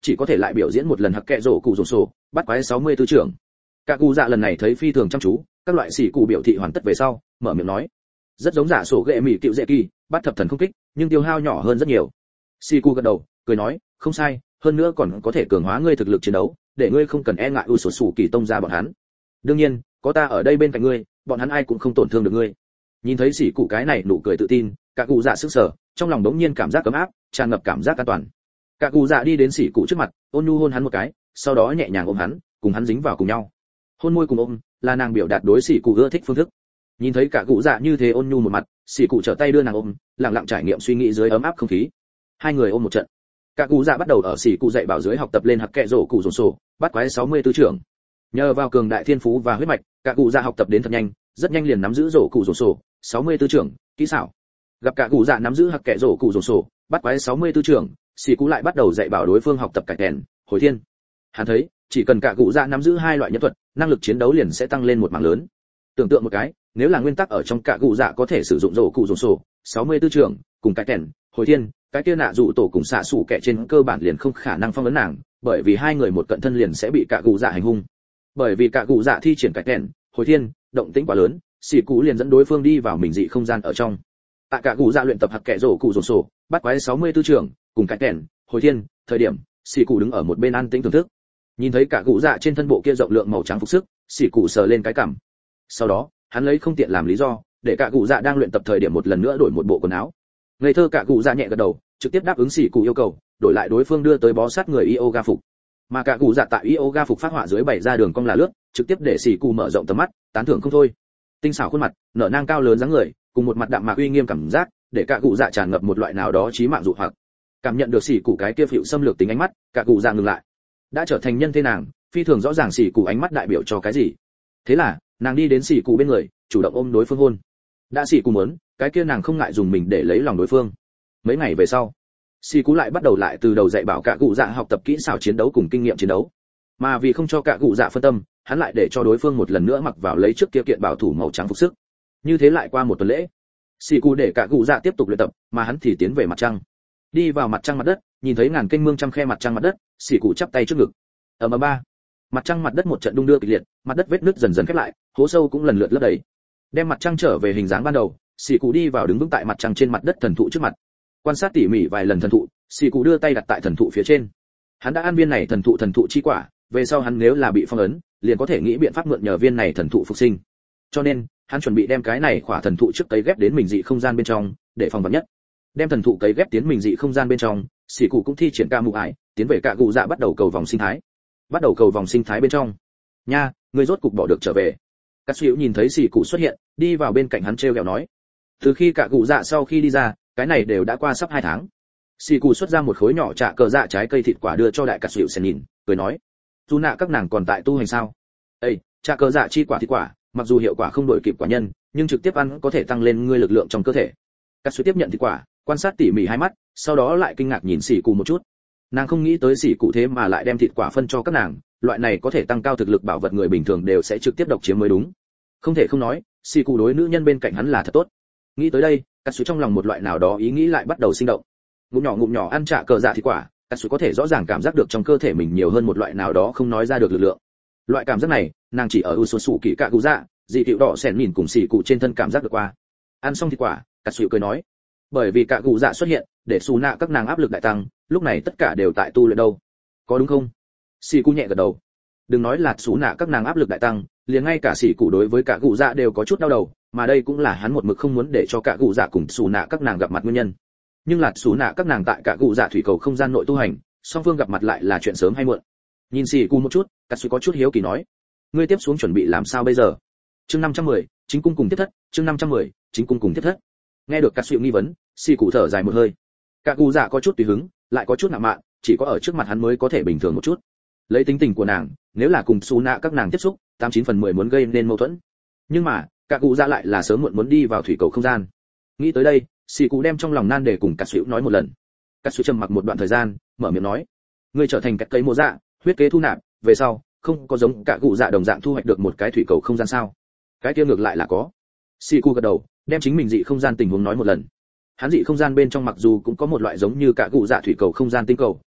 chỉ có thể lại biểu diễn một lần hặc kệ rổ cụ rổ sổ bắt quái sáu mươi tư trưởng. Cả cụ dạ lần này thấy phi thường chăm chú, các loại xỉ cụ biểu thị hoàn tất về sau, mở miệng nói, rất giống giả sổ ghệ mỉ cựu dễ kỳ, bắt thập thần không kích, nhưng tiêu hao nhỏ hơn rất nhiều. Xỉ cụ gật đầu, cười nói, không sai, hơn nữa còn có thể cường hóa ngươi thực lực chiến đấu, để ngươi không cần e ngại u sổ sủ kỳ tông ra bọn hắn. Đương nhiên, có ta ở đây bên cạnh ngươi, bọn hắn ai cũng không tổn thương được ngươi. Nhìn thấy xỉ cụ cái này nụ cười tự tin, cả cụ dạ sức sở, trong lòng đống nhiên cảm giác ấm áp, tràn ngập cảm giác an toàn. Cả cụ dạ đi đến xỉ cụ trước mặt, ôn nhu hôn hắn một cái, sau đó nhẹ nhàng ôm hắn, cùng hắn dính vào cùng nhau. Hôn môi cùng ôm là nàng biểu đạt đối xỉ cụ ưa thích phương thức. Nhìn thấy cả cụ dạ như thế ôn nhu một mặt, xỉ cụ trở tay đưa nàng ôm, lặng lặng trải nghiệm suy nghĩ dưới ấm áp không khí. Hai người ôm một trận. Cả cụ dạ bắt đầu ở xỉ cụ dạy bảo dưới học tập lên hặc kệ rổ cụ rổ sổ, bắt quái sáu mươi tư trưởng. Nhờ vào cường đại thiên phú và huyết mạch, cả cụ dạ học tập đến thật nhanh, rất nhanh liền nắm giữ rổ cụ rổ sổ, sáu mươi tư trưởng, kỹ xảo. Gặp cả cụ dạ nắm giữ hặc kệ rổ cụ rổ sổ, bắt quái sáu mươi tư trưởng, xỉ cụ lại bắt đầu dạy bảo đối phương học tập cải thèn, hồi thiên. Hắn thấy, chỉ cần cả cụ dạ nắm giữ hai loại nhân thuật, năng lực chiến đấu liền sẽ tăng lên một mảng lớn. Tưởng tượng một cái, nếu là nguyên tắc ở trong cả cụ dạ có thể sử dụng rổ cụ rổ sổ, sáu mươi tư trưởng, cùng cải thèn, hồi thiên, cái kia nạ dụ tổ cùng xạ sủ kẻ trên cơ bản liền không khả năng phong ấn nàng, bởi vì hai người một cận thân liền sẽ bị cả cụ dạ hành hung. Bởi vì cả cụ dạ thi triển cải thèn, hồi thiên, động tĩnh quá lớn, xỉ cụ liền dẫn đối phương đi vào mình dị không gian ở trong. Tại cả cụ dạ luyện tập hặc kệ rổ cụ rổ sổ, bắt quái sáu mươi tư trưởng, cùng cải thèn, hồi thiên, thời điểm, xỉ cụ đứng ở một bên an tĩnh thưởng thức. Nhìn thấy cả cụ dạ trên thân bộ kia rộng lượng màu trắng phục sức, xỉ cụ sờ lên cái cằm. Sau đó, hắn lấy không tiện làm lý do, để cả cụ dạ đang luyện tập thời điểm một lần nữa đổi một bộ quần áo. Ngây thơ cả cụ dạ nhẹ gật đầu, trực tiếp đáp ứng xỉ cụ yêu cầu, đổi lại đối phương đưa tới bó sát người yoga phục. Mà cả cụ dạ tại yoga phục phát họa dưới bày ra đường cong là lướt, trực tiếp để xỉ cụ mở rộng tầm mắt, tán thưởng không thôi. Tinh xảo khuôn mặt, nở nang cao lớn dáng người, cùng một mặt đạm mạc uy nghiêm cảm giác, để cả cụ dạ tràn ngập một loại nào đó chí mạng dụ hoặc. Cảm nhận được xỉ cụ cái kia phịu xâm lược tính ánh mắt, cả cụ dạ ngừng lại. Đã trở thành nhân thế nàng, phi thường rõ ràng xỉ cụ ánh mắt đại biểu cho cái gì. Thế là, nàng đi đến xỉ cụ bên người, chủ động ôm đối phương hôn. Đã xỉ cụ muốn, cái kia nàng không ngại dùng mình để lấy lòng đối phương. Mấy ngày về sau, xỉ cụ lại bắt đầu lại từ đầu dạy bảo cả cụ dạ học tập kỹ xảo chiến đấu cùng kinh nghiệm chiến đấu. Mà vì không cho cả cụ dạ phân tâm, hắn lại để cho đối phương một lần nữa mặc vào lấy trước kia kiện bảo thủ màu trắng phục sức. Như thế lại qua một tuần lễ, xỉ cụ để cả cụ dạ tiếp tục luyện tập, mà hắn thì tiến về mặt trăng. Đi vào mặt trăng mặt đất, nhìn thấy ngàn kênh mương trăm khe mặt trăng mặt đất, xỉ cụ chắp tay trước ngực. Ở mà ba, mặt trăng mặt đất một trận đung đưa kịch liệt, mặt đất vết nứt dần dần khép lại, hố sâu cũng lần lượt lấp đầy. Đem mặt trăng trở về hình dáng ban đầu, xỉ cụ đi vào đứng vững tại mặt trăng trên mặt đất thần thụ trước mặt. Quan sát tỉ mỉ vài lần thần thụ, xỉ cụ đưa tay đặt tại thần thụ phía trên. Hắn đã ăn viên này thần thụ thần thụ chi quả, về sau hắn nếu là bị phong ấn, liền có thể nghĩ biện pháp mượn nhờ viên này thần thụ phục sinh. Cho nên, hắn chuẩn bị đem cái này khỏa thần thụ trước cấy ghép đến mình dị không gian bên trong, để phòng vật nhất. Đem thần thụ cấy ghép tiến mình dị không gian bên trong, xỉ cụ cũng thi triển ca mụ ải, tiến về cả cụ dạ bắt đầu cầu vòng sinh thái. Bắt đầu cầu vòng sinh thái bên trong. Nha, người rốt cục bỏ được trở về. Cát Sửu nhìn thấy xỉ cụ xuất hiện, đi vào bên cạnh hắn trêu ghẹo nói. Từ khi cả cụ dạ sau khi đi ra, cái này đều đã qua sắp hai tháng. Xỉ cụ xuất ra một khối nhỏ trà cờ dạ trái cây thịt quả đưa cho đại Cát Sửu xem nhìn, cười nói. Dù nạ các nàng còn tại tu hành sao? Ê, trà cờ dạ chi quả thịt quả, mặc dù hiệu quả không đổi kịp quả nhân, nhưng trực tiếp ăn có thể tăng lên ngươi lực lượng trong cơ thể. Cát Sửu tiếp nhận thịt quả, quan sát tỉ mỉ hai mắt, sau đó lại kinh ngạc nhìn xỉ cụ một chút. Nàng không nghĩ tới xỉ cụ thế mà lại đem thịt quả phân cho các nàng, loại này có thể tăng cao thực lực bảo vật người bình thường đều sẽ trực tiếp độc chiếm mới đúng. Không thể không nói, xỉ cụ đối nữ nhân bên cạnh hắn là thật tốt. Nghĩ tới đây, Cát Sửu trong lòng một loại nào đó ý nghĩ lại bắt đầu sinh động. Ngụm nhỏ ngụm nhỏ ăn trà cờ dạ thịt quả, Cát Sửu có thể rõ ràng cảm giác được trong cơ thể mình nhiều hơn một loại nào đó không nói ra được lực lượng. Loại cảm giác này, nàng chỉ ở Usosu Kỷ Cạ Cụ Dạ, dị cựu đỏ xẻn nhìn cùng xỉ cụ trên thân cảm giác được qua. Ăn xong thịt quả, Cát Sửu cười nói, bởi vì Cạ Cụ Dạ xuất hiện, để xù nạ các nàng áp lực đại tăng, lúc này tất cả đều tại tu luyện đâu, có đúng không? Xỉ cụ nhẹ gật đầu. Đừng nói là xù nạ các nàng áp lực đại tăng, liền ngay cả xỉ cụ đối với Cạ Cụ Dạ đều có chút đau đầu, mà đây cũng là hắn một mực không muốn để cho Cạ Cụ Dạ cùng xù nạ các nàng gặp mặt nguyên nhân. Nhưng là xù nạ các nàng tại Cạ Cụ Dạ thủy cầu không gian nội tu hành, song phương gặp mặt lại là chuyện sớm hay muộn. Nhìn xỉ cụ một chút, Cát Sửu có chút hiếu kỳ nói, ngươi tiếp xuống chuẩn bị làm sao bây giờ? Chương năm trăm mười, chính cung cùng tiếp thất, chương năm trăm mười, chính cung cùng tiếp thất. Nghe được Cát Sửu nghi vấn, xỉ cụ thở dài một hơi. Cạ Cụ Dạ có chút tùy hứng, lại có chút ngạo mạn, chỉ có ở trước mặt hắn mới có thể bình thường một chút. Lấy tính tình của nàng, nếu là cùng xù nạ các nàng tiếp xúc, tám chín phần mười muốn gây nên mâu thuẫn. Nhưng mà, Cạ Cụ Dạ lại là sớm muộn muốn đi vào thủy cầu không gian. Nghĩ tới đây, xỉ cụ đem trong lòng nan đề cùng Cát Sửu nói một lần. Cát Sửu trầm mặc một đoạn thời gian, mở miệng nói, ngươi trở thành Cát Cấy Mộ Dạ, huyết kế thu nạp, về sau không có giống Cạ Cụ Dạ đồng dạng thu hoạch được một cái thủy cầu không gian sao? Cái kia ngược lại là có. Xỉ cụ gật đầu, đem chính mình dị không gian tình huống nói một lần. Hắn dị không gian bên trong mặc dù cũng có một loại giống như Cạ Cụ Dạ thủy cầu không gian tinh cầu,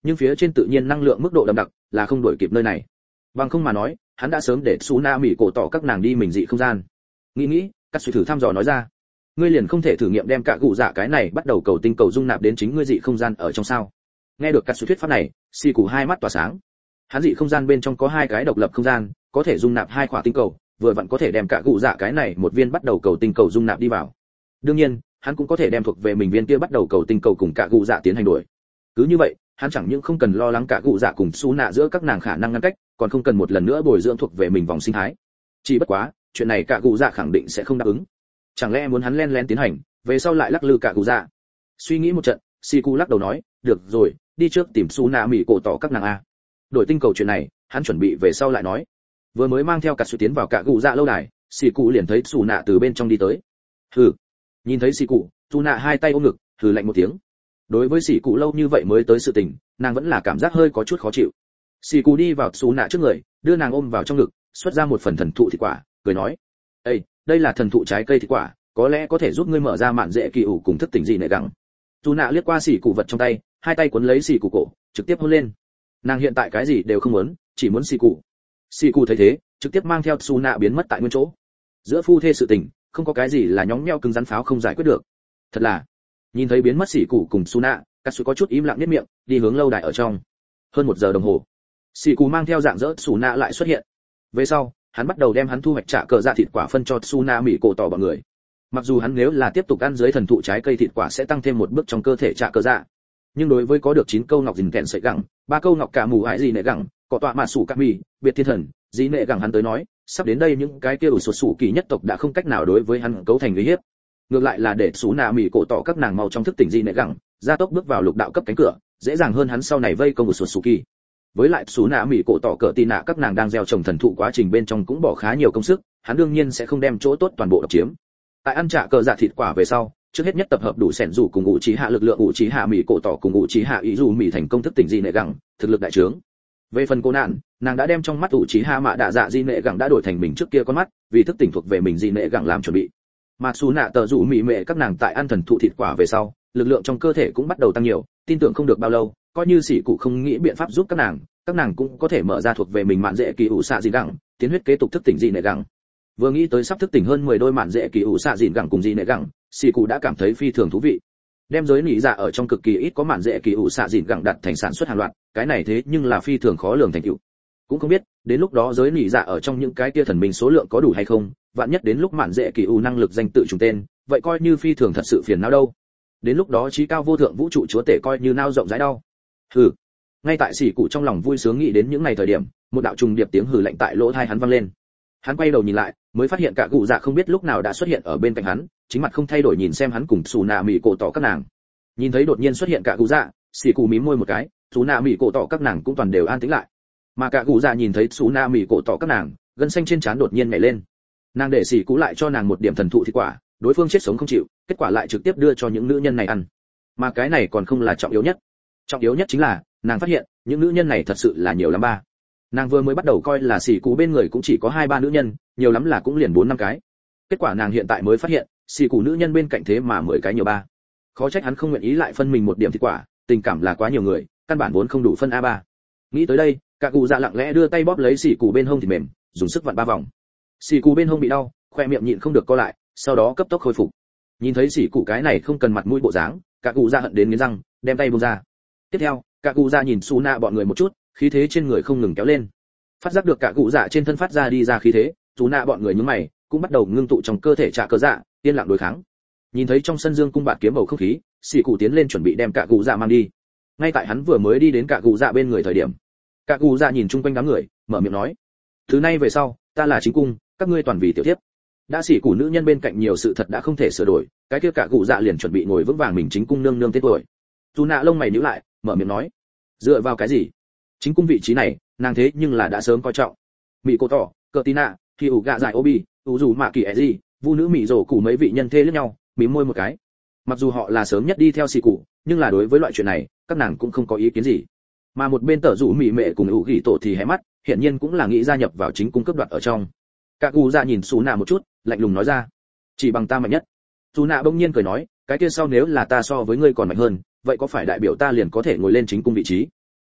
nhưng phía trên tự nhiên năng lượng mức độ đậm đặc là không đổi kịp nơi này. Bằng không mà nói, hắn đã sớm để Tsunami cổ tỏ các nàng đi mình dị không gian. Nghĩ nghĩ, các suy thử thăm dò nói ra, ngươi liền không thể thử nghiệm đem cả cụ dạ cái này bắt đầu cầu tinh cầu dung nạp đến chính ngươi dị không gian ở trong sao? Nghe được các suy thuyết pháp này, xì cụ hai mắt tỏa sáng. Hắn dị không gian bên trong có hai cái độc lập không gian, có thể dung nạp hai quả tinh cầu, vừa vặn có thể đem cả cụ dạ cái này một viên bắt đầu cầu tinh cầu dung nạp đi vào. Đương nhiên, hắn cũng có thể đem thuộc về mình viên kia bắt đầu cầu tinh cầu cùng cả cụ dạ tiến hành đổi. Cứ như vậy, hắn chẳng những không cần lo lắng cả cụ dạ cùng su nạ giữa các nàng khả năng ngăn cách, còn không cần một lần nữa bồi dưỡng thuộc về mình vòng sinh thái. Chỉ bất quá, chuyện này cả cụ dạ khẳng định sẽ không đáp ứng. Chẳng lẽ muốn hắn len lén tiến hành, về sau lại lắc lư cả cụ dạ? Suy nghĩ một trận, Siku lắc đầu nói, được rồi, đi trước tìm su nạ mỹ cổ tỏ các nàng a. Đổi tinh cầu chuyện này, hắn chuẩn bị về sau lại nói. Vừa mới mang theo cả sự tiến vào cả cụ dạ lâu đài, Siku liền thấy su nạ từ bên trong đi tới. Hừ. Nhìn thấy Siku, su nạ hai tay ôm ngực, hừ lạnh một tiếng. Đối với sĩ cụ lâu như vậy mới tới sự tình, nàng vẫn là cảm giác hơi có chút khó chịu. Sĩ cụ đi vào xù nạ trước người, đưa nàng ôm vào trong ngực, xuất ra một phần thần thụ thịt quả, cười nói: "Ê, đây là thần thụ trái cây thịt quả, có lẽ có thể giúp ngươi mở ra mạn dễ kỳ ủ cùng thức tỉnh gì nệ gắng." Xù nạ liếc qua sĩ cụ vật trong tay, hai tay cuốn lấy sĩ cụ cổ, trực tiếp hôn lên. Nàng hiện tại cái gì đều không muốn, chỉ muốn sĩ cụ. Sĩ cụ thấy thế, trực tiếp mang theo xù nạ biến mất tại nguyên chỗ. Giữa phu thê sự tình, không có cái gì là nhõng nhẽo cứng rắn pháo không giải quyết được. Thật là nhìn thấy biến mất xỉ cụ cùng Suna, Katsu có chút im lặng nhếch miệng, đi hướng lâu đài ở trong. Hơn một giờ đồng hồ, xỉ cụ mang theo dạng dỡ Suna lại xuất hiện. Về sau, hắn bắt đầu đem hắn thu hoạch trả cờ dạ thịt quả phân cho Suna mỹ cổ tỏ bọn người. Mặc dù hắn nếu là tiếp tục ăn dưới thần thụ trái cây thịt quả sẽ tăng thêm một bước trong cơ thể trả cờ dạ, nhưng đối với có được chín câu ngọc dình kẹn sợi gẳng, ba câu ngọc cả mù ải gì nệ gẳng, cọ tọa mà sủ các mì, biệt thiên thần, dĩ nệ gẳng hắn tới nói, sắp đến đây những cái kia ủ sụt sủ kỳ nhất tộc đã không cách nào đối với hắn cấu thành uy hiếp. Ngược lại là để sú nạ mỹ cổ tỏ các nàng mau trong thức tỉnh dị nệ gẳng, gia tốc bước vào lục đạo cấp cánh cửa, dễ dàng hơn hắn sau này vây công ủ sụt sủ kỳ. Với lại sú nạ mỹ cổ tỏ cỡ tì nạ các nàng đang gieo trồng thần thụ quá trình bên trong cũng bỏ khá nhiều công sức, hắn đương nhiên sẽ không đem chỗ tốt toàn bộ độc chiếm. Tại ăn trả cờ dạ thịt quả về sau, trước hết nhất tập hợp đủ sẻn rủ cùng ngũ trí hạ lực lượng ngũ trí hạ mỹ cổ tỏ cùng ngũ trí hạ ý dù mỹ thành công thức tỉnh dị nệ gẳng, thực lực đại trướng. Về phần cô nạn, nàng đã đem trong mắt ngũ trí hạ mạ đạ dạ dị nệ gẳng đã đổi thành mình trước kia con mắt, vì thức tỉnh thuộc về mình dị nệ gẳng làm chuẩn bị. Mà xù nạ tờ rủ mỹ mệ các nàng tại ăn thần thụ thịt quả về sau, lực lượng trong cơ thể cũng bắt đầu tăng nhiều, tin tưởng không được bao lâu, coi như sĩ cụ không nghĩ biện pháp giúp các nàng, các nàng cũng có thể mở ra thuộc về mình mạn dễ kỳ ủ xạ dị gẳng, tiến huyết kế tục thức tỉnh dị nệ gẳng. Vừa nghĩ tới sắp thức tỉnh hơn mười đôi mạn dễ kỳ ủ xạ dị gẳng cùng dị nệ gẳng, sĩ cụ đã cảm thấy phi thường thú vị. Đem giới nỉ dạ ở trong cực kỳ ít có mạn dễ kỳ ủ xạ dị gẳng đặt thành sản xuất hàng loạt, cái này thế nhưng là phi thường khó lường thành tựu. Cũng không biết đến lúc đó giới nỉ dạ ở trong những cái kia thần minh số lượng có đủ hay không, vạn nhất đến lúc mạn dễ kỳ ủ năng lực danh tự trùng tên, vậy coi như phi thường thật sự phiền não đâu. Đến lúc đó trí cao vô thượng vũ trụ chúa tể coi như nao rộng rãi đau. Hừ. Ngay tại sĩ cụ trong lòng vui sướng nghĩ đến những ngày thời điểm, một đạo trùng điệp tiếng hừ lạnh tại lỗ tai hắn vang lên. Hắn quay đầu nhìn lại, mới phát hiện cả cụ dạ không biết lúc nào đã xuất hiện ở bên cạnh hắn, chính mặt không thay đổi nhìn xem hắn cùng xù nạ mỹ cổ tỏ các nàng. Nhìn thấy đột nhiên xuất hiện cả cụ dạ, sĩ cụ mím môi một cái, xù nạ mỹ cổ tỏ các nàng cũng toàn đều an tĩnh lại. Mà cả cụ dạ nhìn thấy xù nạ mỹ cổ tỏ các nàng, gân xanh trên trán đột nhiên nhảy lên. Nàng để sĩ cụ lại cho nàng một điểm thần thụ thịt quả, đối phương chết sống không chịu, kết quả lại trực tiếp đưa cho những nữ nhân này ăn. Mà cái này còn không là trọng yếu nhất. Trọng yếu nhất chính là, nàng phát hiện, những nữ nhân này thật sự là nhiều lắm ba. Nàng vừa mới bắt đầu coi là sĩ cụ bên người cũng chỉ có hai ba nữ nhân, nhiều lắm là cũng liền bốn năm cái. Kết quả nàng hiện tại mới phát hiện, sĩ cụ nữ nhân bên cạnh thế mà mười cái nhiều ba. Khó trách hắn không nguyện ý lại phân mình một điểm thịt quả, tình cảm là quá nhiều người, căn bản vốn không đủ phân a ba. Nghĩ tới đây, cả cụ dạ lặng lẽ đưa tay bóp lấy sĩ cụ bên hông thịt mềm, dùng sức vặn ba vòng. Sĩ cụ bên hông bị đau, khoe miệng nhịn không được co lại, sau đó cấp tốc khôi phục. Nhìn thấy sĩ cụ cái này không cần mặt mũi bộ dáng, cả cụ dạ hận đến nghiến răng, đem tay buông ra. Tiếp theo, cả cụ dạ nhìn su nạ bọn người một chút, khí thế trên người không ngừng kéo lên. Phát giác được cả cụ dạ trên thân phát ra đi ra khí thế, su nạ bọn người nhướng mày, cũng bắt đầu ngưng tụ trong cơ thể trả cờ dạ, yên lặng đối kháng. Nhìn thấy trong sân dương cung bạt kiếm bầu không khí, sĩ cụ tiến lên chuẩn bị đem cả cụ dạ mang đi. Ngay tại hắn vừa mới đi đến cả cụ dạ bên người thời điểm, cả cụ dạ nhìn chung quanh đám người, mở miệng nói: "Từ nay về sau, ta là chính cung, các ngươi toàn vì tiểu thiếp." Đã sĩ cụ nữ nhân bên cạnh nhiều sự thật đã không thể sửa đổi, cái kia cả cụ dạ liền chuẩn bị ngồi vững vàng mình chính cung nương nương tên tuổi. Dù nạ lông mày nhíu lại, mở miệng nói: "Dựa vào cái gì? Chính cung vị trí này, nàng thế nhưng là đã sớm coi trọng." Mị Cổ Tỏ, Cờ Tina, khi ủ gạ giải Obi, ủ dù mạ kỳ gì, vu nữ mị rồ cụ mấy vị nhân thê lẫn nhau, mím môi một cái. Mặc dù họ là sớm nhất đi theo sĩ cụ, nhưng là đối với loại chuyện này, các nàng cũng không có ý kiến gì. Mà một bên tở rủ mị mẹ cùng ủ gỉ tổ thì hé mắt, hiện nhiên cũng là nghĩ gia nhập vào chính cung cấp đoạt ở trong. Cả cụ dạ nhìn Sú Nạ một chút, lạnh lùng nói ra: "Chỉ bằng ta mạnh nhất." Sú Nạ bỗng nhiên cười nói: "Cái kia sau nếu là ta so với ngươi còn mạnh hơn, vậy có phải đại biểu ta liền có thể ngồi lên chính cung vị trí?"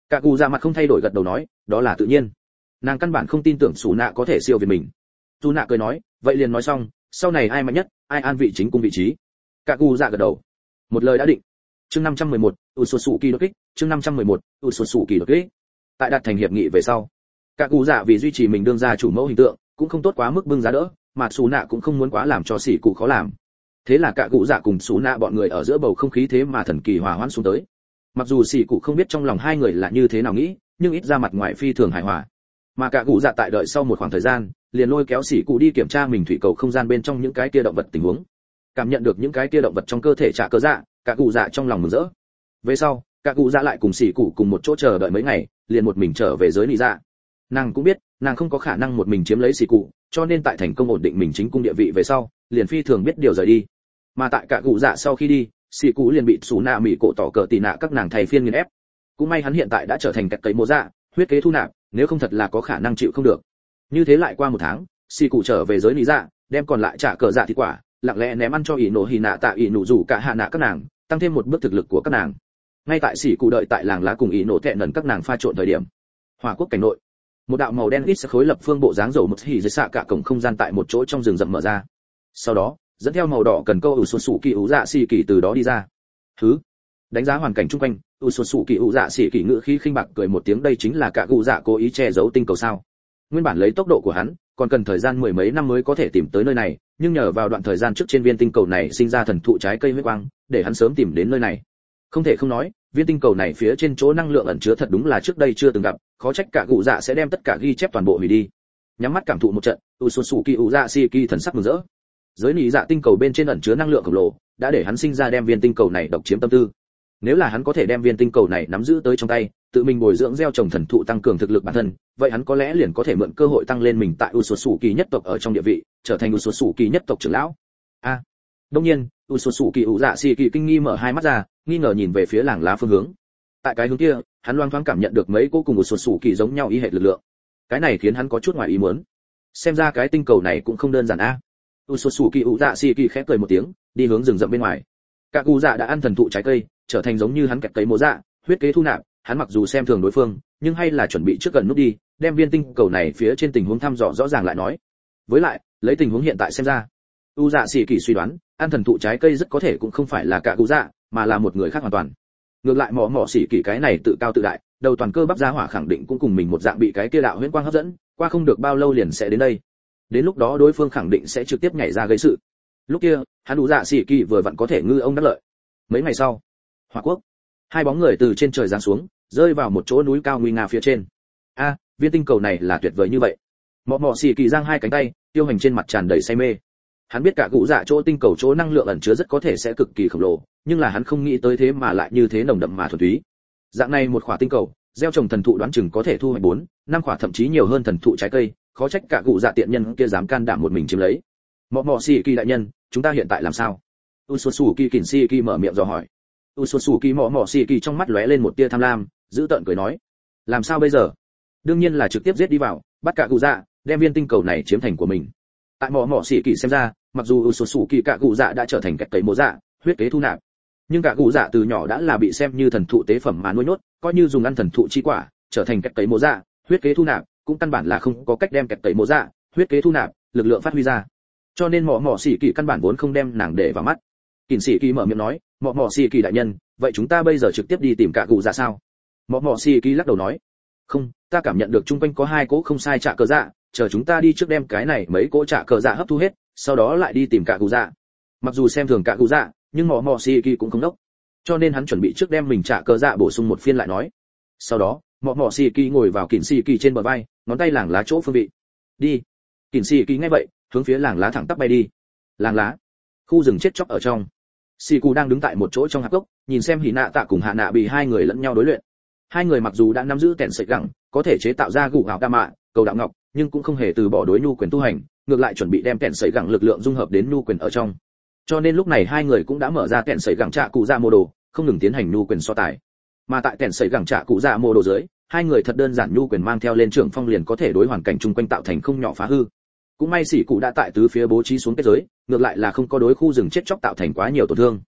Cả cụ dạ mặt không thay đổi gật đầu nói, đó là tự nhiên. Nàng căn bản không tin tưởng Sú Nạ có thể siêu việt mình. Sú Nạ cười nói, vậy liền nói xong, sau này ai mạnh nhất, ai an vị chính cung vị trí. Cả cụ dạ gật đầu. Một lời đã định. Chương năm trăm mười một, Utsutsuki đột kích, chương năm trăm mười một, Utsutsuki đột kích. Tại đạt thành hiệp nghị về sau, cả cụ dạ vì duy trì mình đương gia chủ mẫu hình tượng, cũng không tốt quá mức bưng giá đỡ, mà Sú Nạ cũng không muốn quá làm cho sĩ cụ khó làm. Thế là cả cụ dạ cùng Sú Nạ bọn người ở giữa bầu không khí thế mà thần kỳ hòa hoãn xuống tới. Mặc dù sĩ cụ không biết trong lòng hai người là như thế nào nghĩ, nhưng ít ra mặt ngoài phi thường hài hòa. Mà cả cụ dạ tại đợi sau một khoảng thời gian, liền lôi kéo sĩ cụ đi kiểm tra mình thủy cầu không gian bên trong những cái kia động vật tình huống. Cảm nhận được những cái kia động vật trong cơ thể trả cơ dạ, cả cụ dạ trong lòng mừng rỡ. Về sau, cả cụ dạ lại cùng sĩ cụ cùng một chỗ chờ đợi mấy ngày, liền một mình trở về giới nị dạ. Nàng cũng biết, nàng không có khả năng một mình chiếm lấy sĩ cụ, cho nên tại thành công ổn định mình chính cung địa vị về sau, liền phi thường biết điều rời đi. Mà tại cả cụ dạ sau khi đi, sĩ cụ liền bị Sú Nạ mỹ cổ tỏ cờ tỉ nạ các nàng thầy phiên nghiền ép. Cũng may hắn hiện tại đã trở thành kẹt cấy mô dạ, huyết kế thu nạp, nếu không thật là có khả năng chịu không được. Như thế lại qua một tháng, sĩ cụ trở về giới nị dạ, đem còn lại trả cờ dạ thịt quả, lặng lẽ ném ăn cho ỷ nổ hì nạ tạ ỷ nụ rủ cả hạ nạ các nàng, tăng thêm một bước thực lực của các nàng. Ngay tại sĩ cụ đợi tại làng lá cùng ỷ nổ tệ nần các nàng pha trộn thời điểm, Hỏa Quốc cảnh nội, một đạo màu đen ít khối lập phương bộ dáng dầu một hỉ dưới xạ cả cổng không gian tại một chỗ trong rừng rậm mở ra. Sau đó, dẫn theo màu đỏ cần câu Utsutsuki ủ dạ xì kỳ từ đó đi ra. Thứ, đánh giá hoàn cảnh chung quanh, Utsutsuki ủ dạ xì kỳ ngữ khí khinh bạc cười một tiếng, đây chính là cả cụ dạ cố ý che giấu tinh cầu sao? Nguyên bản lấy tốc độ của hắn, còn cần thời gian mười mấy năm mới có thể tìm tới nơi này, nhưng nhờ vào đoạn thời gian trước trên viên tinh cầu này sinh ra thần thụ trái cây huyết quang, để hắn sớm tìm đến nơi này. Không thể không nói, viên tinh cầu này phía trên chỗ năng lượng ẩn chứa thật đúng là trước đây chưa từng gặp, khó trách cả cụ dạ sẽ đem tất cả ghi chép toàn bộ hủy đi. Nhắm mắt cảm thụ một trận, Utsutsuki ủ dạ xì kỳ thần sắc mừng rỡ. Giới nị dạ tinh cầu bên trên ẩn chứa năng lượng khổng lồ, đã để hắn sinh ra đem viên tinh cầu này độc chiếm tâm tư. Nếu là hắn có thể đem viên tinh cầu này nắm giữ tới trong tay, tự mình bồi dưỡng gieo trồng thần thụ tăng cường thực lực bản thân, vậy hắn có lẽ liền có thể mượn cơ hội tăng lên mình tại Utsutsuki nhất tộc ở trong địa vị, trở thành Utsutsuki nhất tộc trưởng lão. A. À, đương nhiên, Utsutsuki ủ dạ xì kỳ kinh nghi mở hai mắt ra, nghi ngờ nhìn về phía làng lá phương hướng. Tại cái hướng kia, hắn loang thoáng cảm nhận được mấy cô cùng Utsutsuki giống nhau ý hệ lực lượng. Cái này khiến hắn có chút ngoài ý muốn. Xem ra cái tinh cầu này cũng không đơn giản a. À. Utsutsuki ủ dạ xì kỳ khẽ cười một tiếng, đi hướng rừng rậm bên ngoài. Cả cụ dạ đã ăn thần thụ trái cây, trở thành giống như hắn kẹt cấy mô dạ, huyết kế thu nạp, hắn mặc dù xem thường đối phương, nhưng hay là chuẩn bị trước gần nút đi, đem viên tinh cầu này phía trên tình huống thăm dò rõ ràng lại nói. Với lại, lấy tình huống hiện tại xem ra, u dạ xì kỳ suy đoán, ăn thần thụ trái cây rất có thể cũng không phải là cả cụ dạ, mà là một người khác hoàn toàn. Ngược lại mỏ mỏ xì kỳ cái này tự cao tự đại, đầu toàn cơ bắp gia hỏa khẳng định cũng cùng mình một dạng bị cái kia đạo huyễn quang hấp dẫn, qua không được bao lâu liền sẽ đến đây. Đến lúc đó đối phương khẳng định sẽ trực tiếp nhảy ra gây sự. Lúc kia, hắn u dạ xì kỳ vừa vặn có thể ngư ông đắc lợi. Mấy ngày sau, Hỏa Quốc, hai bóng người từ trên trời giáng xuống, rơi vào một chỗ núi cao nguy nga phía trên. A, à, viên tinh cầu này là tuyệt vời như vậy. Mọ mọ xì kỳ giang hai cánh tay, tiêu hành trên mặt tràn đầy say mê. Hắn biết cả cụ dạ chỗ tinh cầu chỗ năng lượng ẩn chứa rất có thể sẽ cực kỳ khổng lồ, nhưng là hắn không nghĩ tới thế mà lại như thế nồng đậm mà thuần túy. Dạng này một khỏa tinh cầu, gieo trồng thần thụ đoán chừng có thể thu hoạch bốn, năm khỏa thậm chí nhiều hơn thần thụ trái cây, khó trách cả cụ dạ tiện nhân kia dám can đảm một mình chiếm lấy. Mọ mọ xì kỳ đại nhân, chúng ta hiện tại làm sao? Utsutsuki Kinshiki mở miệng dò hỏi. Utsutsuki mọ mọ xì kỳ trong mắt lóe lên một tia tham lam, giữ tợn cười nói: làm sao bây giờ? Đương nhiên là trực tiếp giết đi vào, bắt cả cụ dạ, đem viên tinh cầu này chiếm thành của mình. Tại mọ mọ xì kỳ xem ra, mặc dù Utsutsuki cả cụ dạ đã trở thành kẹt cấy mô dạ, huyết kế thu nạp, nhưng cả cụ dạ từ nhỏ đã là bị xem như thần thụ tế phẩm mà nuôi nhốt, coi như dùng ăn thần thụ chi quả, trở thành kẹt cấy mô dạ, huyết kế thu nạp, cũng căn bản là không có cách đem kẹt cấy mô dạ, huyết kế thu nạp, lực lượng phát huy ra. Cho nên mọ mọ xì kỳ căn bản vốn không đem nàng để vào mắt. Kình sĩ kỳ mở miệng nói: mọ mọ xì kỳ đại nhân, vậy chúng ta bây giờ trực tiếp đi tìm cả cụ dạ sao? Mọ mọ xì kỳ lắc đầu nói: không, ta cảm nhận được chung quanh có hai cỗ không sai trả cờ dạ, chờ chúng ta đi trước đem cái này mấy cỗ trả cờ dạ hấp thu hết, sau đó lại đi tìm cả cụ dạ. Mặc dù xem thường cả cụ dạ, nhưng mọ mọ xì kỳ cũng không đốc, cho nên hắn chuẩn bị trước đem mình trả cờ dạ bổ sung một phiên lại nói. Sau đó, mọ mọ xì kỳ ngồi vào kình sĩ kỳ trên bờ vai, ngón tay làng lá chỗ phương vị. Đi. Kình sĩ kỳ nghe vậy, hướng phía làng lá thẳng tắp bay đi. Làng lá, khu rừng chết chóc ở trong. Sĩ cụ đang đứng tại một chỗ trong hạp gốc, nhìn xem Hỉ Nạ Tạ cùng Hạ Nạ bị hai người lẫn nhau đối luyện. Hai người mặc dù đã nắm giữ tèn sợi gẳng, có thể chế tạo ra gù ảo đa mạ, cầu đạo ngọc, nhưng cũng không hề từ bỏ đối nhu quyền tu hành, ngược lại chuẩn bị đem tèn sợi gẳng lực lượng dung hợp đến nhu quyền ở trong. Cho nên lúc này hai người cũng đã mở ra tèn sợi gẳng trạ cụ dạ mô đồ, không ngừng tiến hành nhu quyền so tài. Mà tại tèn sợi gẳng trạ cụ dạ mô đồ dưới, hai người thật đơn giản nhu quyền mang theo lên trưởng phong liền có thể đối hoàn cảnh chung quanh tạo thành không nhỏ phá hư. Cũng may Sĩ cụ đã tại tứ phía bố trí xuống kết giới, ngược lại là không có đối khu rừng chết chóc tạo thành quá nhiều tổn thương.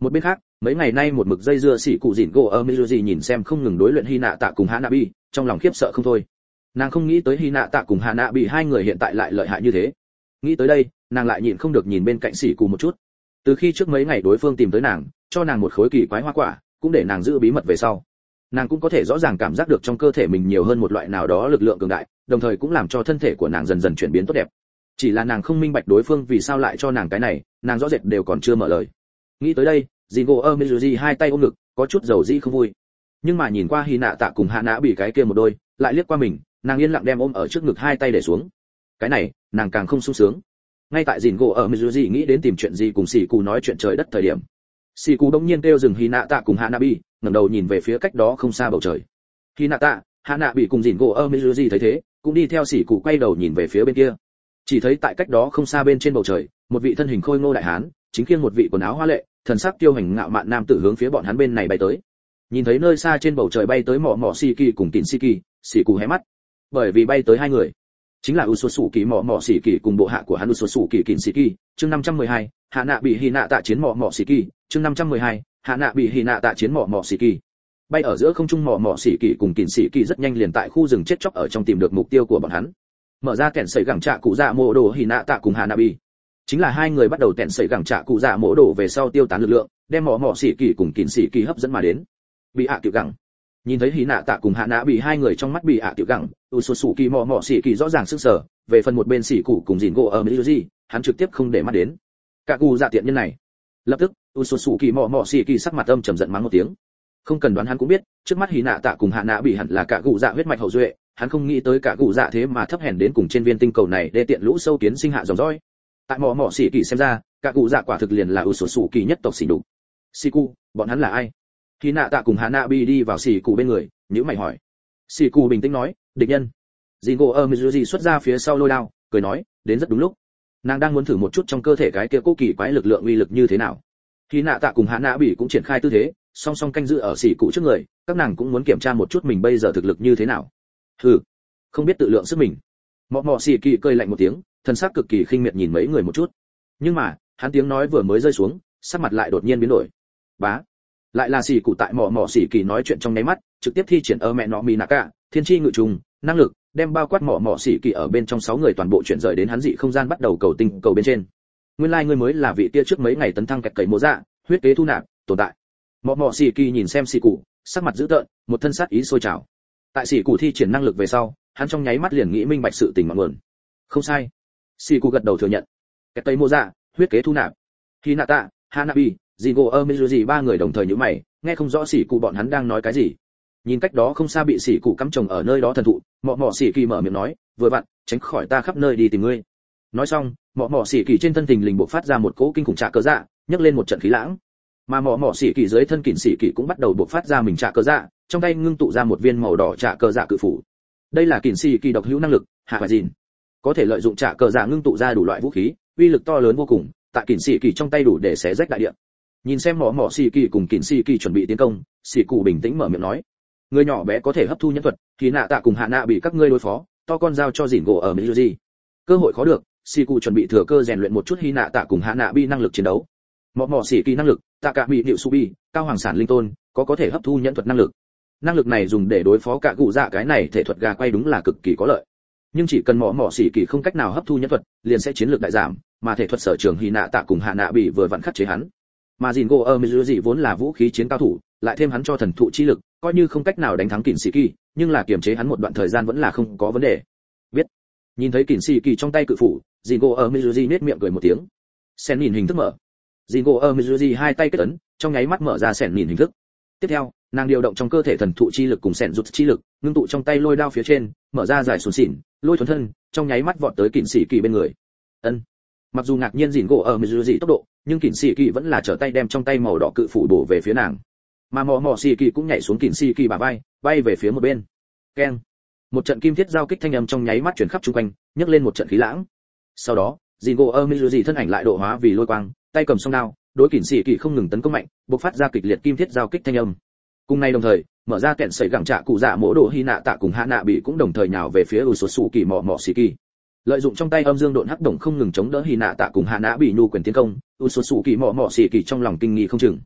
Một bên khác, mấy ngày nay một mực dây dưa xỉ cụ dỉn gỗ ở Mizuji nhìn xem không ngừng đối luyện Hinata cùng Hanabi, trong lòng khiếp sợ không thôi. Nàng không nghĩ tới Hinata cùng Hanabi hai người hiện tại lại lợi hại như thế. Nghĩ tới đây, nàng lại nhịn không được nhìn bên cạnh xỉ cụ một chút. Từ khi trước mấy ngày đối phương tìm tới nàng, cho nàng một khối kỳ quái hoa quả, cũng để nàng giữ bí mật về sau. Nàng cũng có thể rõ ràng cảm giác được trong cơ thể mình nhiều hơn một loại nào đó lực lượng cường đại, đồng thời cũng làm cho thân thể của nàng dần dần chuyển biến tốt đẹp. Chỉ là nàng không minh bạch đối phương vì sao lại cho nàng cái này, nàng rõ rệt đều còn chưa mở lời. Nghĩ tới đây, Jingo Mizuji hai tay ôm ngực, có chút dầu dĩ không vui. Nhưng mà nhìn qua Hinata cùng Hana bị cái kia một đôi, lại liếc qua mình, nàng yên lặng đem ôm ở trước ngực hai tay để xuống. Cái này, nàng càng không sung sướng. Ngay tại Jingo Mizuji nghĩ đến tìm chuyện gì cùng Siku nói chuyện trời đất thời điểm, Siku đột nhiên kêu dừng Hinata cùng Hanabi, ngẩng đầu nhìn về phía cách đó không xa bầu trời. Hinata, Hanabi cùng Jingo Mizuji thấy thế, cũng đi theo Siku quay đầu nhìn về phía bên kia. Chỉ thấy tại cách đó không xa bên trên bầu trời, một vị thân hình khôi ngô đại hán, chính khiêng một vị quần áo hoa lệ, thần sắc tiêu hành ngạo mạn nam tử hướng phía bọn hắn bên này bay tới. Nhìn thấy nơi xa trên bầu trời bay tới mỏ mỏ Shiki cùng Tịnh Shiki, Siku hé mắt. Bởi vì bay tới hai người, chính là Usosuki mỏ mỏ Shiki cùng bộ hạ của hắn Usosuki Kinshiki, chương năm trăm mười hai, Hạ Nạ bị Hinata chiến mỏ mỏ Shiki, chương năm trăm mười hai, Hạ Nạ bị Hinata chiến mỏ mỏ Shiki. Bay ở giữa không trung mỏ mỏ Shiki cùng Kinshiki rất nhanh liền tại khu rừng chết chóc ở trong tìm được mục tiêu của bọn hắn. Mở ra kẹn sẩy gẳng trạ cụ dạ mộ đồ Hinata cùng Hanabi. Chính là hai người bắt đầu tẹn sẩy gẳng trạ cụ dạ mộ đồ về sau tiêu tán lực lượng, đem mỏ mỏ Shiki cùng Kinshiki hấp dẫn mà đến. Bị ạ tiểu gẳng. Nhìn thấy Hinata cùng Hanabi hai người trong mắt bị ạ tiểu gẳng, Usosuki mỏ mỏ Shiki rõ ràng sức sở, về phần một bên Siku cùng Jingo ở Mizuji, hắn trực tiếp không để mắt đến. Cả cụ dạ tiện nhân này. Lập tức, Usosuki mỏ mỏ Shiki sắc mặt âm trầm giận mắng một tiếng. Không cần đoán hắn cũng biết, trước mắt Hinata cùng Hanabi hẳn là cả cụ dạ huyết mạch hậu duệ, hắn không nghĩ tới cả cụ dạ thế mà thấp hèn đến cùng trên viên tinh cầu này để tiện lũ sâu kiến sinh hạ dòng dõi. Tại mỏ mỏ Shiki xem ra, cả cụ dạ quả thực liền là Usosuki nhất tộc xỉ đục. Siku, bọn hắn là ai? Hinata cùng Hanabi đi vào Siku bên người, nhíu mày hỏi. Siku bình tĩnh nói, địch nhân. Jingo Mizuji xuất ra phía sau lôi đao, cười nói, đến rất đúng lúc. Nàng đang muốn thử một chút trong cơ thể cái kia cố kỳ quái lực lượng uy lực như thế nào. Hinata cùng Hanabi cũng triển khai tư thế, song song canh giữ ở Siku trước người, các nàng cũng muốn kiểm tra một chút mình bây giờ thực lực như thế nào. Hừ, không biết tự lượng sức mình. Mọ mọ Shiki cười lạnh một tiếng, thần sắc cực kỳ khinh miệt nhìn mấy người một chút. Nhưng mà, hắn tiếng nói vừa mới rơi xuống, sắc mặt lại đột nhiên biến đổi. Bá, lại là Siku tại mọ mọ Shiki nói chuyện trong nháy mắt, trực tiếp thi triển ở mẹ nọ Minaka, thiên chi ngự trùng, năng lực, đem bao quát mọ mọ Shiki ở bên trong sáu người toàn bộ chuyển rời đến hắn dị không gian bắt đầu cầu tinh cầu bên trên. Nguyên lai like ngươi mới là vị tia trước mấy ngày tấn thăng kẹt cậy mộ dạ, huyết kế thu nạp, tồn tại. Mọ mọ Shiki nhìn xem Siku, sắc mặt dữ tợn, một thân sát ý sôi trào. Tại Siku thi triển năng lực về sau, hắn trong nháy mắt liền nghĩ minh bạch sự tình ngọn nguồn. Không sai. Siku gật đầu thừa nhận. Kẹt cậy mộ dạ, huyết kế thu nạp. Hinata, Hanabi, Jingo Mizuji ba người đồng thời nhíu mày, nghe không rõ Siku bọn hắn đang nói cái gì. Nhìn cách đó không xa bị Siku cắm chồng ở nơi đó thần thụ, mọ mọ Shiki mở miệng nói, vừa vặn, tránh khỏi ta khắp nơi đi tìm ngươi. Nói xong, mọ mọ Shiki trên thân tình lình bộc phát ra một cỗ kinh khủng trạ cơ dạ, nhấc lên một trận khí lãng. Mà mọ mọ Shiki dưới thân kình Shiki cũng bắt đầu bộc phát ra mình trạ cơ dạ, trong tay ngưng tụ ra một viên màu đỏ trạ cơ dạ cự phủ. Đây là kình Shiki độc hữu năng lực, hạ và gìn. Có thể lợi dụng trạ cơ dạ ngưng tụ ra đủ loại vũ khí, uy lực to lớn vô cùng, tại kình Shiki trong tay đủ để xé rách đại địa. Nhìn xem mọ mọ Shiki cùng kình Shiki chuẩn bị tiến công, Siku bình tĩnh mở miệng nói, người nhỏ bé có thể hấp thu nhân thuật, thì nạ tạ cùng hạ nạ bị các ngươi đối phó, to con giao cho dỉn gỗ ở Mizuji. Cơ hội khó được, Siku chuẩn bị thừa cơ rèn luyện một chút hy nạ tạ cùng hạ nạ bị năng lực chiến đấu. Mọ mọ xỉ kỳ năng lực, tạ cả bị điệu subi, cao hoàng sản linh tôn, có có thể hấp thu nhân thuật năng lực. Năng lực này dùng để đối phó cả cụ dạ cái này thể thuật gà quay đúng là cực kỳ có lợi. Nhưng chỉ cần mọ mọ xỉ kỳ không cách nào hấp thu nhân thuật, liền sẽ chiến lược đại giảm, mà thể thuật sở trường hy nạ tạ cùng hạ nạ bị vừa vặn khắc chế hắn. Mà dỉn gỗ ở Mizuji vốn là vũ khí chiến cao thủ, lại thêm hắn cho thần thụ chi lực, coi như không cách nào đánh thắng kình sĩ kỳ, nhưng là kiềm chế hắn một đoạn thời gian vẫn là không có vấn đề. Biết. Nhìn thấy kình sĩ kỳ trong tay cự phủ, Jingo ở Mizuji nét miệng cười một tiếng. Sen nhìn hình thức mở. Jingo ở Mizuji hai tay kết ấn, trong nháy mắt mở ra sen nhìn hình thức. Tiếp theo, nàng điều động trong cơ thể thần thụ chi lực cùng sen rút chi lực, ngưng tụ trong tay lôi đao phía trên, mở ra giải xuống xỉn, lôi thuần thân, trong nháy mắt vọt tới kình sĩ kỳ bên người. Ân. Mặc dù ngạc nhiên Jingo ở Mizuji tốc độ, nhưng kình sĩ kỳ vẫn là trở tay đem trong tay màu đỏ cự phủ bổ về phía nàng. Mà mò mò xì kỳ cũng nhảy xuống kình xì kỳ bả vai, bay về phía một bên. Keng. Một trận kim thiết giao kích thanh âm trong nháy mắt truyền khắp chung quanh, nhấc lên một trận khí lãng. Sau đó, Jingo Mizuji thân ảnh lại độ hóa vì lôi quang, tay cầm song đao, đối kình xì kỳ không ngừng tấn công mạnh, bộc phát ra kịch liệt kim thiết giao kích thanh âm. Cùng ngày đồng thời, mở ra kẹn sẩy gẳng trạ cụ dạ mỗ độ hy nạ tạ cùng hạ nạ bị cũng đồng thời nhào về phía Usosuki mò mò xì kỳ. Lợi dụng trong tay âm dương độn hắc động không ngừng chống đỡ hy nạ tạ cùng hạ nạ bị nhu quyền tiến công, Usosuki mò mò xì kỳ trong lòng kinh nghi không chừng.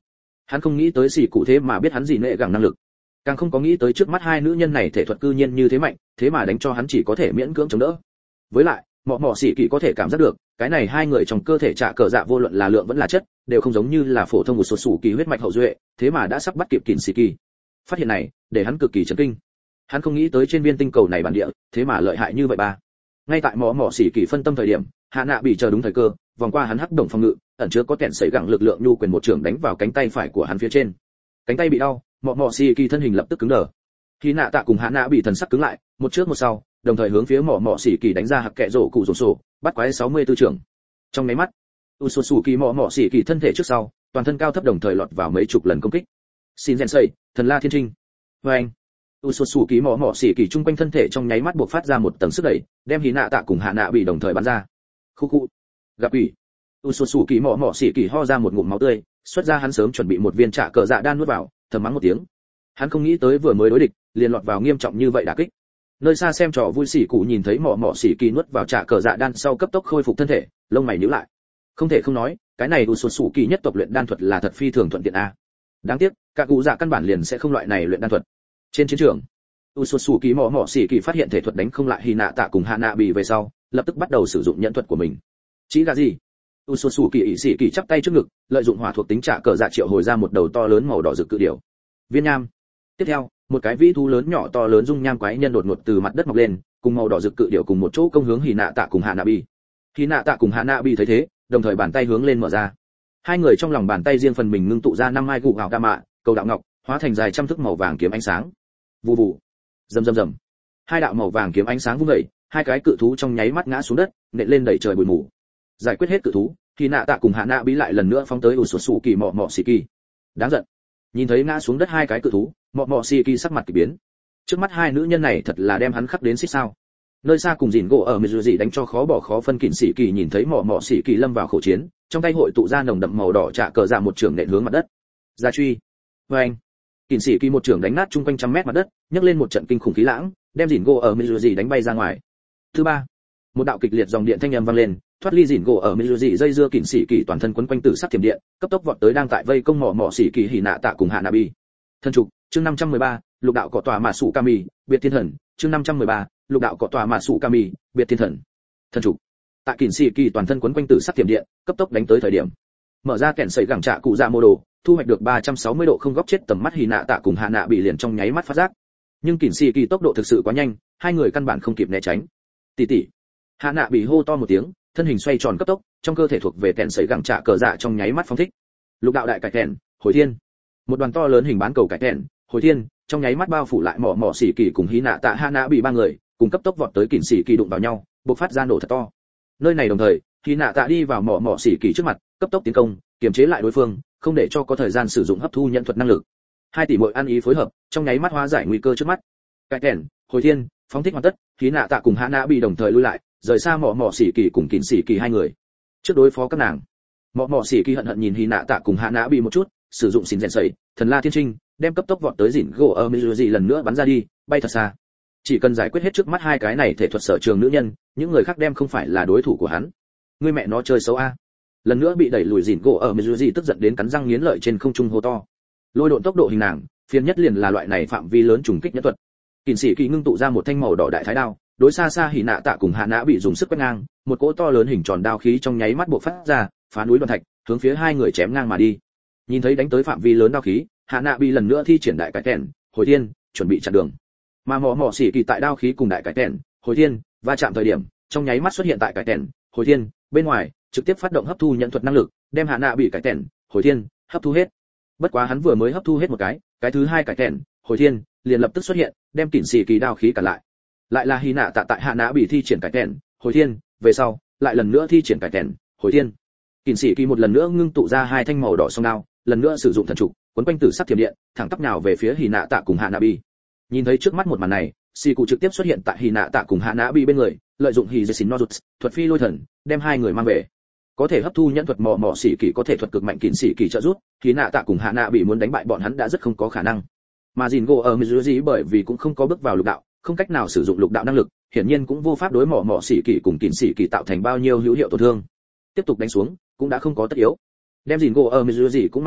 Hắn không nghĩ tới xỉ cụ thế mà biết hắn gì nệ gẳng năng lực, càng không có nghĩ tới trước mắt hai nữ nhân này thể thuật cư nhiên như thế mạnh, thế mà đánh cho hắn chỉ có thể miễn cưỡng chống đỡ. Với lại mọ mọ xỉ kỳ có thể cảm giác được cái này hai người trong cơ thể trả cờ dạ vô luận là lượng vẫn là chất đều không giống như là phổ thông một số sủ kỳ huyết mạch hậu duệ, thế mà đã sắp bắt kịp kỉnh xỉ kỳ. Phát hiện này để hắn cực kỳ chấn kinh, hắn không nghĩ tới trên viên tinh cầu này bản địa thế mà lợi hại như vậy ba. Ngay tại mọ mọ xỉ kỳ phân tâm thời điểm, hạ nạ bị chờ đúng thời cơ, vòng qua hắn hắc đồng phòng ngự, ẩn chứa có kẹn sấy gẳng lực lượng nhu quyền một trường đánh vào cánh tay phải của hắn phía trên. Cánh tay bị đau, mọ mọ xỉ kỳ thân hình lập tức cứng đờ. Khi nạ tạ cùng hạ nạ bị thần sắc cứng lại, một trước một sau, đồng thời hướng phía mọ mọ xỉ kỳ đánh ra hạc kẹ rổ cụ rổ sổ, bắt quái sáu mươi tư trưởng. Trong mấy mắt, Usosu kỳ mọ mọ xỉ kỳ thân thể trước sau, toàn thân cao thấp đồng thời lọt vào mấy chục lần công kích. Shinzensei, thần la thiên trinh. Và anh, Usosu kỳ mọ mọ xỉ kỳ trung quanh thân thể trong nháy mắt buộc phát ra một tầng sức đẩy, đem Hí nạ tạ cùng hạ nạ bị đồng thời bắn ra. Khu khu. Gặp ủy. Usosu kỳ mọ mọ xỉ kỳ ho ra một ngụm máu tươi, xuất ra hắn sớm chuẩn bị một viên trả cờ dạ đan nuốt vào, thầm mắng một tiếng. Hắn không nghĩ tới vừa mới đối địch, liền lọt vào nghiêm trọng như vậy đả kích. Nơi xa xem trò vui xỉ cụ nhìn thấy mọ mọ xỉ kỳ nuốt vào trả cờ dạ đan sau cấp tốc khôi phục thân thể, lông mày nhíu lại. Không thể không nói, cái này Usosu kỳ nhất tộc luyện đan thuật là thật phi thường thuận tiện a. Đáng tiếc, các cụ dạ căn bản liền sẽ không loại này luyện đan thuật. Trên chiến trường, Usosu kỳ mọ mọ xỉ kỳ phát hiện thể thuật đánh không lại Hí nạ tạ cùng hạ nạ bị về sau, lập tức bắt đầu sử dụng nhẫn thuật của mình. Chỉ là gì? Usosu kỳ ỷ xỉ kỳ chắp tay trước ngực, lợi dụng hỏa thuộc tính trả cờ dạ triệu hồi ra một đầu to lớn màu đỏ rực cự điểu. Viên nham. Tiếp theo, một cái vĩ thú lớn nhỏ to lớn dung nham quái nhân đột ngột từ mặt đất mọc lên, cùng màu đỏ rực cự điểu cùng một chỗ công hướng Hí nạ tạ cùng hạ nạ bị. Hí nạ tạ cùng hạ nạ bị thấy thế, đồng thời bàn tay hướng lên mở ra. Hai người trong lòng bàn tay riêng phần mình ngưng tụ ra năm mai gụ ảo ca mạ, cầu đạo ngọc, hóa thành dài trăm thước màu vàng kiếm ánh sáng. Vù vù. Rầm rầm rầm. Hai đạo màu vàng kiếm ánh sáng vung dậy, hai cái cự thú trong nháy mắt ngã xuống đất, nện lên đẩy trời bụi mù. Giải quyết hết cự thú, Hí nạ tạ cùng hạ nạ bị lại lần nữa phóng tới Usosu kỳ mọ mọ xỉ kỳ. Đáng giận. Nhìn thấy ngã xuống đất hai cái cự thú, mọ mọ xỉ kỳ sắc mặt kỳ biến. Trước mắt hai nữ nhân này thật là đem hắn khắc đến xích sao. Nơi xa cùng dìn gỗ ở Mizuji đánh cho khó bỏ khó phân kỉnh xỉ kỳ nhìn thấy mọ mọ xỉ kỳ lâm vào khẩu chiến, trong tay hội tụ ra nồng đậm màu đỏ trả cờ dạ một trường nện hướng mặt đất. Gia truy. Oeng. Kỉnh xỉ kỳ một trường đánh nát chung quanh trăm mét mặt đất, nhấc lên một trận kinh khủng khí lãng, đem dìn gỗ ở Mizuji đánh bay ra ngoài. Thứ ba, một đạo kịch liệt dòng điện thanh âm vang lên, thoát ly dìn gỗ ở Mizuji dây dưa kỉnh xỉ kỳ toàn thân quấn quanh tử sắc thiểm điện, cấp tốc vọt tới đang tại vây công mọ mọ xỉ kỳ Hí nạ tạ cùng hạ nạ bị. Thân trục, chương năm trăm mười ba, lục đạo cọ tòa mà sủ kami, biệt thiên thần, chương năm trăm mười ba, lục đạo cọ tòa mà sủ kami, biệt thiên thần. Thân trục. Tại kỉnh xỉ kỳ toàn thân quấn quanh tử sắc thiểm điện, cấp tốc đánh tới thời điểm, mở ra kẻn sẩy gẳng trạ cụ dạ mô đồ, thu hoạch được ba trăm sáu mươi độ không góc chết tầm mắt Hí nạ tạ cùng hạ nạ bị liền trong nháy mắt phát giác. Nhưng kỉnh xỉ kỳ tốc độ thực sự quá nhanh, hai người căn bản không kịp né tránh. Tỷ tỷ. Hạ nạ bị hô to một tiếng, thân hình xoay tròn cấp tốc, trong cơ thể thuộc về kẻn sẩy gẳng trạ cờ dạ trong nháy mắt phóng thích. Lục đạo đại cải kẻn, hồi thiên. Một đoàn to lớn hình bán cầu cải kẻn, hồi thiên, trong nháy mắt bao phủ lại mỏ mỏ xỉ kỳ cùng Hí nạ tạ hạ nạ bị ba người, cùng cấp tốc vọt tới kỉnh xỉ kỳ đụng vào nhau, bộc phát ra nổ thật to. Nơi này đồng thời, Hí nạ tạ đi vào mỏ mỏ xỉ kỳ trước mặt, cấp tốc tiến công, kiềm chế lại đối phương, không để cho có thời gian sử dụng hấp thu nhận thuật năng lực. Hai tỷ muội ăn ý phối hợp, trong nháy mắt hóa giải nguy cơ trước mắt. Cải kẻn, hồi thiên, phóng thích hoàn tất, Hí nạ tạ cùng hạ nạ bị đồng thời lui lại, rời xa mỏ mỏ xỉ kỳ cùng kỉnh xỉ kỳ hai người. Trước đối phó các nàng, mỏ mỏ xỉ kỳ hận hận nhìn Hí nạ tạ cùng hạ nạ bị một chút, sử dụng xỉn rèn sẩy, thần la thiên trinh, đem cấp tốc vọt tới dìn gỗ ở Mizuji lần nữa bắn ra đi, bay thật xa. Chỉ cần giải quyết hết trước mắt hai cái này thể thuật sở trường nữ nhân, những người khác đem không phải là đối thủ của hắn. Ngươi mẹ nó chơi xấu a. Lần nữa bị đẩy lùi dìn gỗ ở Mizuji tức giận đến cắn răng nghiến lợi trên không trung hô to. Lôi độn tốc độ hình nàng, phiền nhất liền là loại này phạm vi lớn trùng kích nhất thuật. Kình sĩ kỳ ngưng tụ ra một thanh màu đỏ đại thái đao, đối xa xa Hí nạ tạ cùng hạ nạ bị dùng sức quét ngang, một cỗ to lớn hình tròn đao khí trong nháy mắt bộc phát ra, phá núi loạn thạch, hướng phía hai người chém ngang mà đi. Nhìn thấy đánh tới phạm vi lớn đao khí, hạ nạ bị lần nữa thi triển đại cải kèn, hồi thiên, chuẩn bị chặn đường. Mà mỏ mỏ xỉ kỳ tại đao khí cùng đại cải kèn, hồi thiên, va chạm thời điểm, trong nháy mắt xuất hiện tại cải kèn, hồi thiên, bên ngoài, trực tiếp phát động hấp thu nhận thuật năng lực, đem hạ nạ bị cải kèn, hồi thiên, hấp thu hết. Bất quá hắn vừa mới hấp thu hết một cái, cái thứ hai cải kèn, hồi thiên, liền lập tức xuất hiện, đem kỉnh xỉ kỳ đao khí cản lại. Lại là Hí nạ tạ tại hạ nạ bị thi triển cải kèn, hồi thiên, về sau, lại lần nữa thi triển cải kèn, hồi thiên. Kỉnh xỉ kỳ một lần nữa ngưng tụ ra hai thanh màu đỏ song đao, lần nữa sử dụng thần trục, cuốn quanh tử sắc thiểm điện, thẳng tắp nhào về phía Hí nạ tạ cùng hạ nạ bị. Nhìn thấy trước mắt một màn này, xì cụ trực tiếp xuất hiện tại Hí nạ tạ cùng hạ nạ bị bên người, lợi dụng hì xin nozuts, thuật phi lôi thần, đem hai người mang về. Có thể hấp thu nhẫn thuật mò mò xỉ kỳ có thể thuật cực mạnh kín xỉ kỳ trợ giúp, Hí nạ tạ cùng hạ nạ bị muốn đánh bại bọn hắn đã rất không có khả năng. Mà dìn gỗ ở Mizuji bởi vì cũng không có bước vào lục đạo, không cách nào sử dụng lục đạo năng lực, hiển nhiên cũng vô pháp đối mỏ mỏ xỉ kỳ cùng kín xỉ kỳ tạo thành bao nhiêu hữu hiệu tổn thương. Tiếp tục đánh xuống, cũng đã không có tất yếu. Đem dìn gỗ ở Mizuji cũng mang về,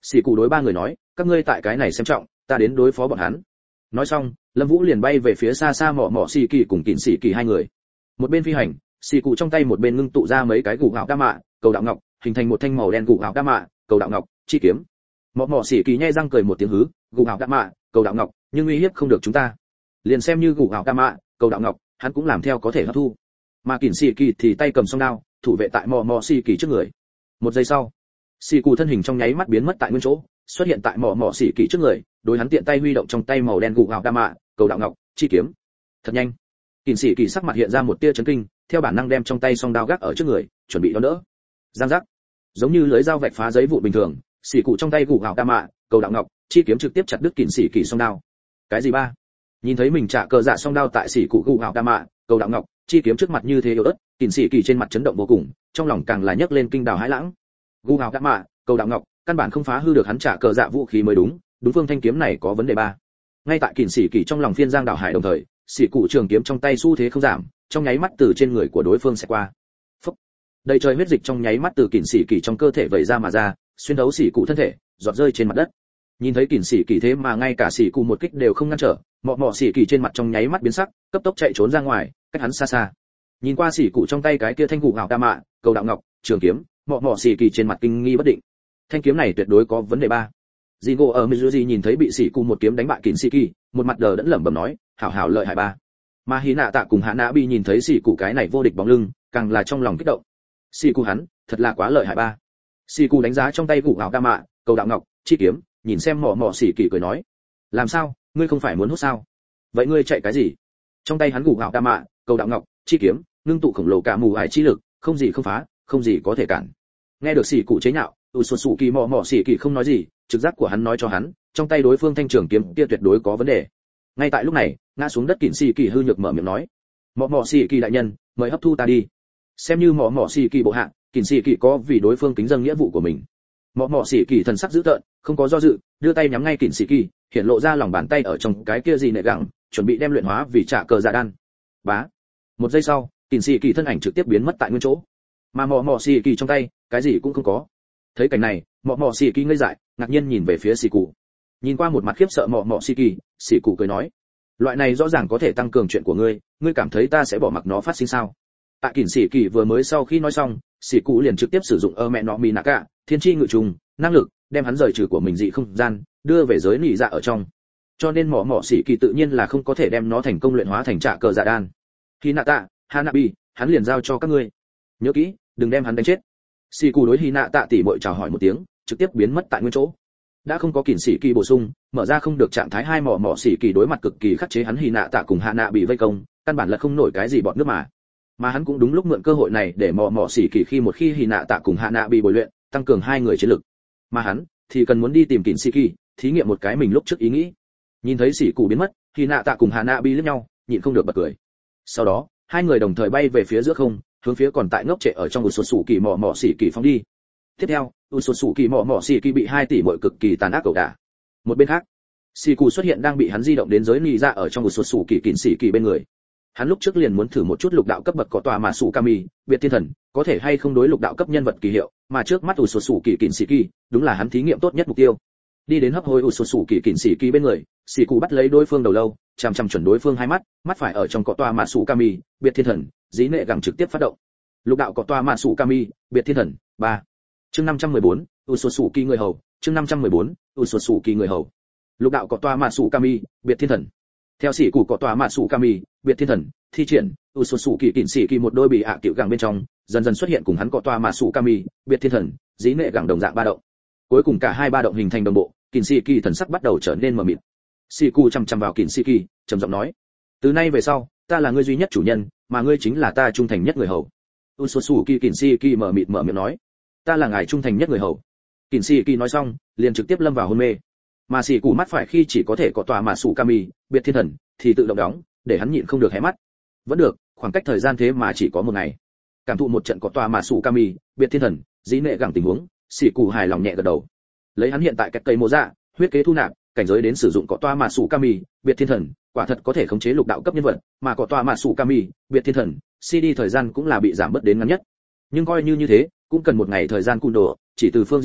Sĩ cụ đối ba người nói, các ngươi tại cái này xem trọng, ta đến đối phó bọn hắn. Nói xong, Lâm Vũ liền bay về phía xa xa mọ mọ xì kỳ cùng kỉnh xì kỳ hai người. Một bên phi hành, xì cụ trong tay một bên ngưng tụ ra mấy cái gù gạo đa mạ, cầu đạo ngọc, hình thành một thanh màu đen gù gạo đa mạ, cầu đạo ngọc, chi kiếm. Mọ mọ xì kỳ nhe răng cười một tiếng hứ, gù gạo đa mạ, cầu đạo ngọc, nhưng uy hiếp không được chúng ta. Liền xem như gù gạo đa mạ, cầu đạo ngọc, hắn cũng làm theo có thể hấp thu. Mà kỉnh xì kỳ thì tay cầm song đao, thủ vệ tại mọ mọ xì kỳ trước người. Một giây sau, xì cụ thân hình trong nháy mắt biến mất tại nguyên chỗ, xuất hiện tại mỏ mỏ xỉ kỳ trước người, đối hắn tiện tay huy động trong tay màu đen gù gạo đa mạ, cầu đạo ngọc, chi kiếm. Thật nhanh. Kình xỉ kỳ sắc mặt hiện ra một tia chấn kinh, theo bản năng đem trong tay song đao gác ở trước người, chuẩn bị đón đỡ. Giang giác. Giống như lưới dao vạch phá giấy vụn bình thường, xỉ cụ trong tay gù gạo đa mạ, cầu đạo ngọc, chi kiếm trực tiếp chặt đứt kình xỉ kỳ song đao. Cái gì ba? Nhìn thấy mình trả cờ dạ song đao tại xỉ cụ gù gạo đa mạ, cầu đạo ngọc, chi kiếm trước mặt như thế yếu ớt, kình xỉ kỳ trên mặt chấn động vô cùng, trong lòng càng là nhấc lên kinh đào hãi lãng. Gù gạo đa mạ, cầu đạo ngọc, căn bản không phá hư được hắn trả cờ dạ vũ khí mới đúng, đúng phương thanh kiếm này có vấn đề ba. Ngay tại kình xỉ kỳ trong lòng phiên giang đảo hải đồng thời, xỉ cụ trường kiếm trong tay xu thế không giảm, trong nháy mắt từ trên người của đối phương sẽ qua. Phốc. Đầy trời huyết dịch trong nháy mắt từ kình xỉ kỳ trong cơ thể vẩy ra mà ra, xuyên thấu xỉ cụ thân thể, giọt rơi trên mặt đất. Nhìn thấy kình xỉ kỳ thế mà ngay cả xỉ cụ một kích đều không ngăn trở, mọ mọ xỉ kỳ trên mặt trong nháy mắt biến sắc, cấp tốc chạy trốn ra ngoài, cách hắn xa xa. Nhìn qua xỉ cụ trong tay cái kia thanh cụ gạo đa mạ, cầu đạo ngọc, trường kiếm, mọ mọ xỉ kỳ trên mặt kinh nghi bất định. Thanh kiếm này tuyệt đối có vấn đề ba. Jingo ở Mizuji nhìn thấy bị sĩ cụ một kiếm đánh bại Kình Shiki, một mặt đờ đẫn lẩm bẩm nói, hảo hảo lợi hại ba. Mà Hinata cùng Hanabi nhìn thấy sĩ cụ cái này vô địch bóng lưng, càng là trong lòng kích động. Sĩ cụ hắn, thật là quá lợi hại ba. Sĩ cụ đánh giá trong tay gù gạo đa mạ, cầu đạo ngọc, chi kiếm, nhìn xem mỏ mỏ sĩ kỳ cười nói, làm sao, ngươi không phải muốn hút sao? Vậy ngươi chạy cái gì? Trong tay hắn gù gạo đa mạ, cầu đạo ngọc, chi kiếm, ngưng tụ khổng lồ cả mù ải chi lực, không gì không phá, không gì có thể cản. Nghe được sĩ cụ chế nhạo, u sột sụ kỳ mò mò xỉ kỳ không nói gì, trực giác của hắn nói cho hắn, trong tay đối phương thanh trường kiếm kia tuyệt đối có vấn đề. Ngay tại lúc này, ngã xuống đất kỉnh xỉ kỳ hư nhược mở miệng nói, mò mò xỉ kỳ đại nhân, mời hấp thu ta đi. Xem như mò mò xỉ kỳ bộ hạ, kỉnh xỉ kỳ có vì đối phương kính dâng nghĩa vụ của mình. Mò mò xỉ kỳ thần sắc dữ tợn, không có do dự, đưa tay nhắm ngay kỉnh xỉ kỳ, hiện lộ ra lòng bàn tay ở trong cái kia gì nệ gẳng, chuẩn bị đem luyện hóa vì trả cờ dạ đan. Bá. Một giây sau, kỉnh xỉ kỳ thân ảnh trực tiếp biến mất tại nguyên chỗ. Mà mò mò xỉ kỳ trong tay, cái gì cũng không có. Thấy cảnh này, mọ mọ xì kỳ ngây dại, ngạc nhiên nhìn về phía xì cụ. Nhìn qua một mặt khiếp sợ mọ mọ xì kỳ, xì cụ cười nói, loại này rõ ràng có thể tăng cường chuyện của ngươi, ngươi cảm thấy ta sẽ bỏ mặc nó phát sinh sao? Tại kỉnh xì kỳ vừa mới sau khi nói xong, xì cụ liền trực tiếp sử dụng ơ mẹ nó mì nạ cả, thiên chi ngự trùng, năng lực, đem hắn rời trừ của mình dị không gian, đưa về giới nỉ dạ ở trong. Cho nên mọ mọ xì kỳ tự nhiên là không có thể đem nó thành công luyện hóa thành trả cờ dạ đan. Khi nạ tạ, Hanabi, hắn liền giao cho các ngươi. Nhớ kỹ, đừng đem hắn đánh chết. Xì cụ đối Hinata tỷ muội chào hỏi một tiếng, trực tiếp biến mất tại nguyên chỗ. Đã không có kỉnh sĩ kỳ bổ sung, mở ra không được trạng thái hai mỏ mỏ sĩ kỳ đối mặt cực kỳ khắc chế hắn Hinata cùng Hana bị vây công, căn bản là không nổi cái gì bọt nước mà. Mà hắn cũng đúng lúc mượn cơ hội này để mỏ mỏ sĩ kỳ khi một khi Hinata cùng Hana bị bồi luyện, tăng cường hai người chiến lực. Mà hắn thì cần muốn đi tìm kỉnh sĩ kỳ, thí nghiệm một cái mình lúc trước ý nghĩ. Nhìn thấy sĩ cụ biến mất, Hinata cùng Hana bị liếc nhau, nhịn không được bật cười. Sau đó, hai người đồng thời bay về phía giữa không, hướng phía còn tại ngốc trệ ở trong một số sủ kỳ mỏ mỏ xỉ kỳ phóng đi. Tiếp theo, một số sủ kỳ mỏ mỏ xỉ kỳ bị hai tỷ muội cực kỳ tàn ác cẩu đả. Một bên khác, xỉ cụ xuất hiện đang bị hắn di động đến giới nị ra ở trong một số sủ kỳ kỉnh xỉ kỳ bên người. Hắn lúc trước liền muốn thử một chút lục đạo cấp bậc có tòa mà sủ kami, biệt thiên thần, có thể hay không đối lục đạo cấp nhân vật kỳ hiệu, mà trước mắt một số sủ kỳ kỉnh xỉ kỳ, đúng là hắn thí nghiệm tốt nhất mục tiêu. Đi đến hấp hối một số sủ kỳ kỉnh xỉ kỳ bên người, xỉ cụ bắt lấy đối phương đầu lâu, chằm chằm chuẩn đối phương hai mắt, mắt phải ở trong có tòa mà sủ kami, biệt thiên thần, dĩ nệ gẳng trực tiếp phát động. Lục đạo có tòa mà sủ kami, biệt thiên thần, ba. Chương năm trăm mười bốn, Usosuki người hầu, chương năm trăm mười bốn, Usosuki người hầu. Lục đạo có tòa mà sủ kami, biệt thiên thần. Theo sĩ cụ có tòa mà sủ kami, biệt thiên thần, thi triển, Usosuki kỉnh sĩ kỳ một đôi bị ạ tiểu gẳng bên trong, dần dần xuất hiện cùng hắn có tòa mà sủ kami, biệt thiên thần, dĩ nệ gẳng đồng dạng ba động. Cuối cùng cả hai ba động hình thành đồng bộ, kỉnh sĩ kỳ thần sắc bắt đầu trở nên mờ mịt. Sĩ cụ chăm chăm vào kỉnh sĩ kỳ, trầm giọng nói: "Từ nay về sau, ta là ngươi duy nhất chủ nhân, mà ngươi chính là ta trung thành nhất người hầu." Usosuki Kinshiki mở mịt mở miệng nói, ta là ngài trung thành nhất người hầu. Kinshiki nói xong, liền trực tiếp lâm vào hôn mê. Mà xỉ cụ mắt phải khi chỉ có thể có tòa mà sủ kami, biệt thiên thần, thì tự động đóng, để hắn nhịn không được hé mắt. Vẫn được, khoảng cách thời gian thế mà chỉ có một ngày. Cảm thụ một trận có tòa mà sủ kami, biệt thiên thần, dĩ nệ gẳng tình huống, xỉ cụ hài lòng nhẹ gật đầu. Lấy hắn hiện tại cách cây mô dạ, huyết kế thu nạp, cảnh giới đến sử dụng có tòa mà sủ kami, biệt thiên thần, quả thật có thể khống chế lục đạo cấp nhân vật, mà có tòa mà sủ kami, biệt thiên thần, xê đê thời gian cũng là bị giảm bớt đến ngắn nhất. Nhưng coi như như thế, cũng cần một ngày thời gian cung đồ, chỉ từ phương diện này,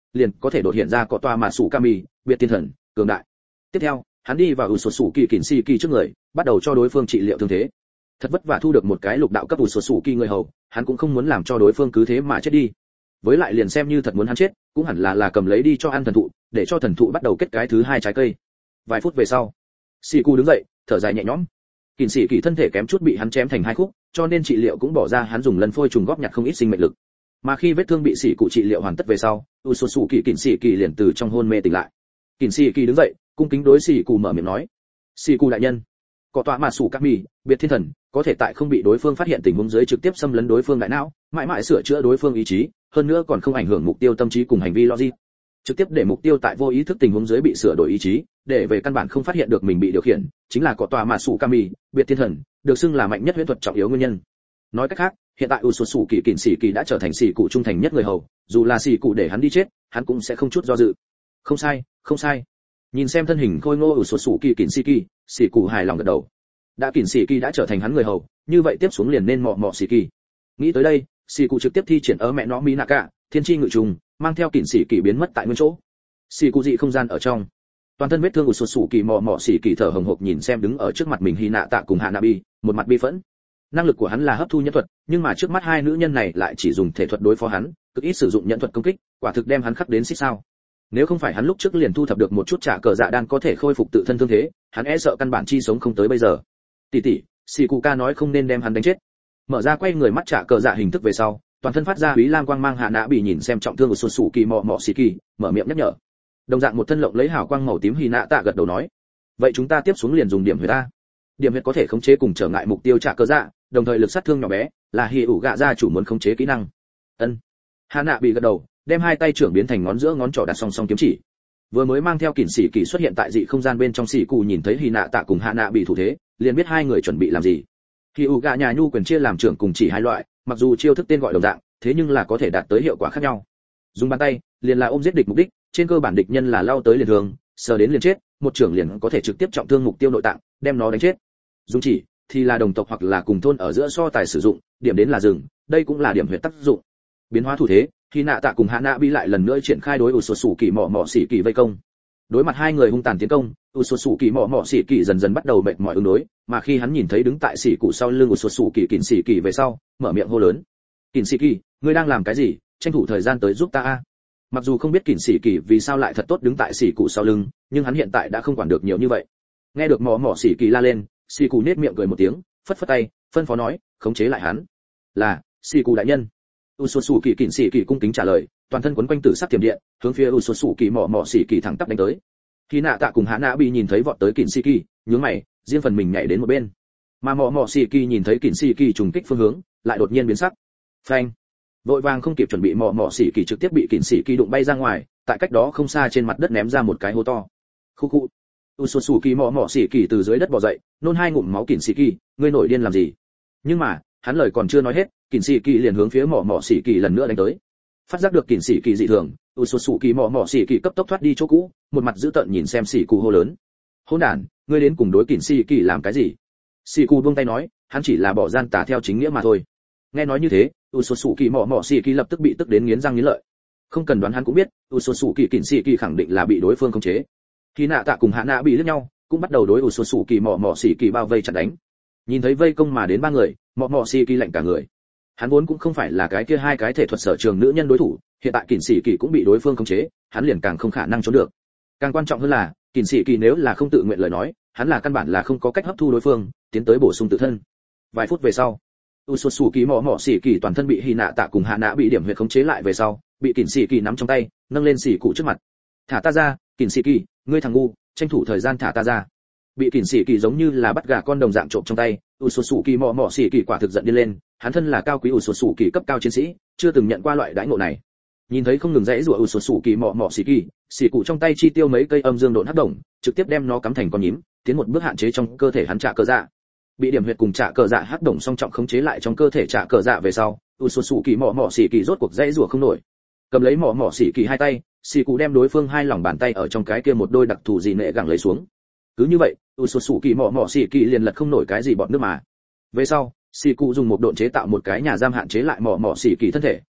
liền có thể đột hiện ra có tòa mà sủ kami biệt thiên thần cường đại. Tiếp theo hắn đi vào sụt sủ kỳ kỉnh xì kỳ trước người, bắt đầu cho đối phương trị liệu thương thế. Thật vất vả thu được một cái lục đạo cấp sụt sủ kỳ người hầu, hắn cũng không muốn làm cho đối phương cứ thế mà chết đi. Với lại liền xem như thật muốn hắn chết, cũng hẳn là là cầm lấy đi cho ăn thần thụ, để cho thần thụ bắt đầu kết cái thứ hai trái cây. Vài phút về sau, xì cụ đứng dậy, thở dài nhẹ nhõm. Kỉnh xì kỳ thân thể kém chút bị hắn chém thành hai khúc, cho nên trị liệu cũng bỏ ra hắn dùng lần phôi trùng góp nhặt không ít sinh mệnh lực. Mà khi vết thương bị xì cụ trị liệu hoàn tất về sau, sụt sủ kỳ kỉnh xì kỳ liền từ trong hôn mê tỉnh lại. Kỉnh xì kỳ đứng dậy, cung kính đối xì cụ mở miệng nói: "Xì cụ đại nhân, có tọa mà sủ các mì biệt thiên thần có thể tại không bị đối phương phát hiện tình huống dưới trực tiếp xâm lấn đối phương đại não, mãi mãi sửa chữa đối phương ý chí, hơn nữa còn không ảnh hưởng mục tiêu tâm trí cùng hành vi logic, trực tiếp để mục tiêu tại vô ý thức tình huống dưới bị sửa đổi ý chí, để về căn bản không phát hiện được mình bị điều khiển, chính là có tọa mà sủ kami biệt thiên thần, được xưng là mạnh nhất huyễn thuật trọng yếu nguyên nhân." Nói cách khác, hiện tại Usosu Kỳ Kình Sĩ Kỳ đã trở thành sĩ cụ trung thành nhất người hầu, dù là sĩ cụ để hắn đi chết, hắn cũng sẽ không chút do dự. Không sai, không sai. Nhìn xem thân hình khôi ngô Usosu Kỳ Kình Sĩ Kỳ, sĩ cụ hài lòng gật đầu. Đã Kình Sĩ Kỳ đã trở thành hắn người hầu, như vậy tiếp xuống liền nên mọ mọ sĩ Kỳ. Nghĩ tới đây, sĩ cụ trực tiếp thi triển ở mẹ nó Minaka, thiên chi ngự trùng, mang theo Kình Sĩ Kỳ biến mất tại nguyên chỗ. Sĩ cụ dị không gian ở trong. Toàn thân vết thương Usosu Kỳ mọ mọ sĩ Kỳ thở hổn hộc nhìn xem đứng ở trước mặt mình Hinata cùng Hanabi, một mặt bi phẫn. Năng lực của hắn là hấp thu nhân thuật, nhưng mà trước mắt hai nữ nhân này lại chỉ dùng thể thuật đối phó hắn, cực ít sử dụng nhận thuật công kích, quả thực đem hắn khắc đến xích sao. Nếu không phải hắn lúc trước liền thu thập được một chút trả cờ dạ đan có thể khôi phục tự thân thương thế, hắn e sợ căn bản chi sống không tới bây giờ. Tỷ tỷ, Shikuka nói không nên đem hắn đánh chết. Mở ra quay người mắt trả cờ dạ hình thức về sau, toàn thân phát ra úy lam quang mang hạ nã bị nhìn xem trọng thương của Susu Kỳ mọ mọ Shiki, mở miệng nhắc nhở. Đồng dạng một thân lộng lấy hào quang màu tím Hinata gật đầu nói, vậy chúng ta tiếp xuống liền dùng điểm huyết ta. Điểm huyết có thể khống chế cùng trở ngại mục tiêu trả cờ dạ, đồng thời lực sát thương nhỏ bé, là hỉ ủ gạ gia chủ muốn khống chế kỹ năng. Ân. Hà Nạ bị gật đầu, đem hai tay trưởng biến thành ngón giữa ngón trỏ đặt song song kiếm chỉ. Vừa mới mang theo kình sĩ kỳ xuất hiện tại dị không gian bên trong sĩ cụ nhìn thấy Hỉ Nạ Tạ cùng Hà Nạ bị thủ thế, liền biết hai người chuẩn bị làm gì. Hỉ ủ gạ nhà nhu quyền chia làm trưởng cùng chỉ hai loại, mặc dù chiêu thức tên gọi đồng dạng, thế nhưng là có thể đạt tới hiệu quả khác nhau. Dùng bàn tay, liền là ôm giết địch mục đích, trên cơ bản địch nhân là lao tới liền thường, sờ đến liền chết, một trưởng liền có thể trực tiếp trọng thương mục tiêu nội tạng, đem nó đánh chết. Dùng chỉ thì là đồng tộc hoặc là cùng thôn ở giữa so tài sử dụng, điểm đến là dừng, đây cũng là điểm huyệt tác dụng. Biến hóa thủ thế, khi Nạ Tạ cùng Hạ Nạ bị lại lần nữa triển khai đối Usosu Kỳ mọ mọ xỉ kỳ vây công. Đối mặt hai người hung tàn tiến công, Usosu Kỳ mọ mọ xỉ kỳ dần dần bắt đầu mệt mỏi ứng đối, mà khi hắn nhìn thấy đứng tại xỉ cụ sau lưng Usosu Kỳ Kình Sĩ Kỳ về sau, mở miệng hô lớn: "Kình Sĩ Kỳ, ngươi đang làm cái gì? Tranh thủ thời gian tới giúp ta a." Mặc dù không biết Kình Sĩ Kỳ vì sao lại thật tốt đứng tại xỉ cụ sau lưng, nhưng hắn hiện tại đã không quản được nhiều như vậy. Nghe được mọ mọ xỉ kỳ la lên, xỉ cụ nét miệng cười một tiếng, phất phất tay, phân phó nói, khống chế lại hắn. Là, xỉ cụ đại nhân. Usosu Kỳ Kình Sĩ Kỳ cung kính trả lời, toàn thân quấn quanh tử sắc tiềm điện, hướng phía Usosu Kỳ mọ mọ xỉ kỳ thẳng tắp đánh tới. Khi Nạ Tạ cùng Hạ Nạ bị nhìn thấy vọt tới Kình Sĩ Kỳ, nhướng mày, riêng phần mình nhảy đến một bên. Mà mọ mọ xỉ kỳ nhìn thấy Kình Sĩ Kỳ trùng kích phương hướng, lại đột nhiên biến sắc. Phanh! Vội vàng không kịp chuẩn bị mọ mọ xỉ kỳ trực tiếp bị Kình Sĩ Kỳ đụng bay ra ngoài, tại cách đó không xa trên mặt đất ném ra một cái hố to. Khu khu. Usosu Kỳ mọ mọ xỉ kỳ từ dưới đất bò dậy, nôn hai ngụm máu Kình Sĩ Kỳ, ngươi nổi điên làm gì? Nhưng mà, hắn lời còn chưa nói hết, Kình Sĩ Kỳ liền hướng phía mọ mọ xỉ kỳ lần nữa đánh tới. Phát giác được Kình Sĩ Kỳ dị thường, Usosu Kỳ mọ mọ xỉ kỳ cấp tốc thoát đi chỗ cũ, một mặt dữ tợn nhìn xem xỉ cụ hô lớn: hỗn đản, ngươi đến cùng đối Kình Sĩ Kỳ làm cái gì? Xỉ cụ buông tay nói, hắn chỉ là bỏ gian tà theo chính nghĩa mà thôi. Nghe nói như thế, Usosu Kỳ mọ mọ xỉ kỳ lập tức bị tức đến nghiến răng nghiến lợi. Không cần đoán hắn cũng biết, Usosu Kỳ Kình Sĩ Kỳ khẳng định là bị đối phương khống chế. Khi Nạ Tạ cùng Hạ Nạ bị liếc nhau, cũng bắt đầu đối Usosu Kỳ mọ mọ xỉ kỳ bao vây chặt đánh. Nhìn thấy vây công mà đến ba người, mọ mọ xỉ kỳ lạnh cả người. Hắn vốn cũng không phải là cái kia hai cái thể thuật sở trường nữ nhân đối thủ, hiện tại Kình Sĩ Kỳ cũng bị đối phương khống chế, hắn liền càng không khả năng trốn được. Càng quan trọng hơn là, Kình Sĩ Kỳ nếu là không tự nguyện lời nói, hắn là căn bản là không có cách hấp thu đối phương, tiến tới bổ sung tự thân. Vài phút về sau, Usosu Kỳ mọ mọ xỉ kỳ toàn thân bị Hy Nạ Tạ cùng Hạ Nạ bị điểm huyệt khống chế lại về sau, bị Kình Sĩ Kỳ nắm trong tay, nâng lên xỉ cụ trước mặt. "Thả ta ra, Kình Sĩ Kỳ, ngươi thằng ngu, tranh thủ thời gian thả ta ra." Bị Kình Sĩ Kỳ giống như là bắt gà con đồng dạng trộm trong tay, Usosu Kỳ mọ mọ xỉ kỳ quả thực giận điên lên, hắn thân là cao quý Usosu Kỳ cấp cao chiến sĩ, chưa từng nhận qua loại đãi ngộ này. Nhìn thấy không ngừng rẽ rủa Usosu Kỳ mọ mọ xỉ kỳ, xỉ cụ trong tay chi tiêu mấy cây âm dương độn hắc đồng, trực tiếp đem nó cắm thành con nhím, tiến một bước hạn chế trong cơ thể hắn trả cờ dạ. Bị điểm huyệt cùng trả cờ dạ hắc đồng song trọng khống chế lại trong cơ thể trả cờ dạ về sau, Usosu Kỳ mọ mọ xỉ kỳ rốt cuộc rẽ rủa không nổi. Cầm lấy mọ mọ xỉ kỳ hai tay, xỉ cụ đem đối phương hai lòng bàn tay ở trong cái kia một đôi đặc thù gì nệ gẳng lấy xuống. Cứ như vậy, Usosu Kỳ mọ mọ xỉ kỳ liền lật không nổi cái gì bọn nước mà. Về sau, xỉ cụ dùng một độn chế tạo một cái nhà giam hạn chế lại mọ mọ xỉ kỳ thân thể,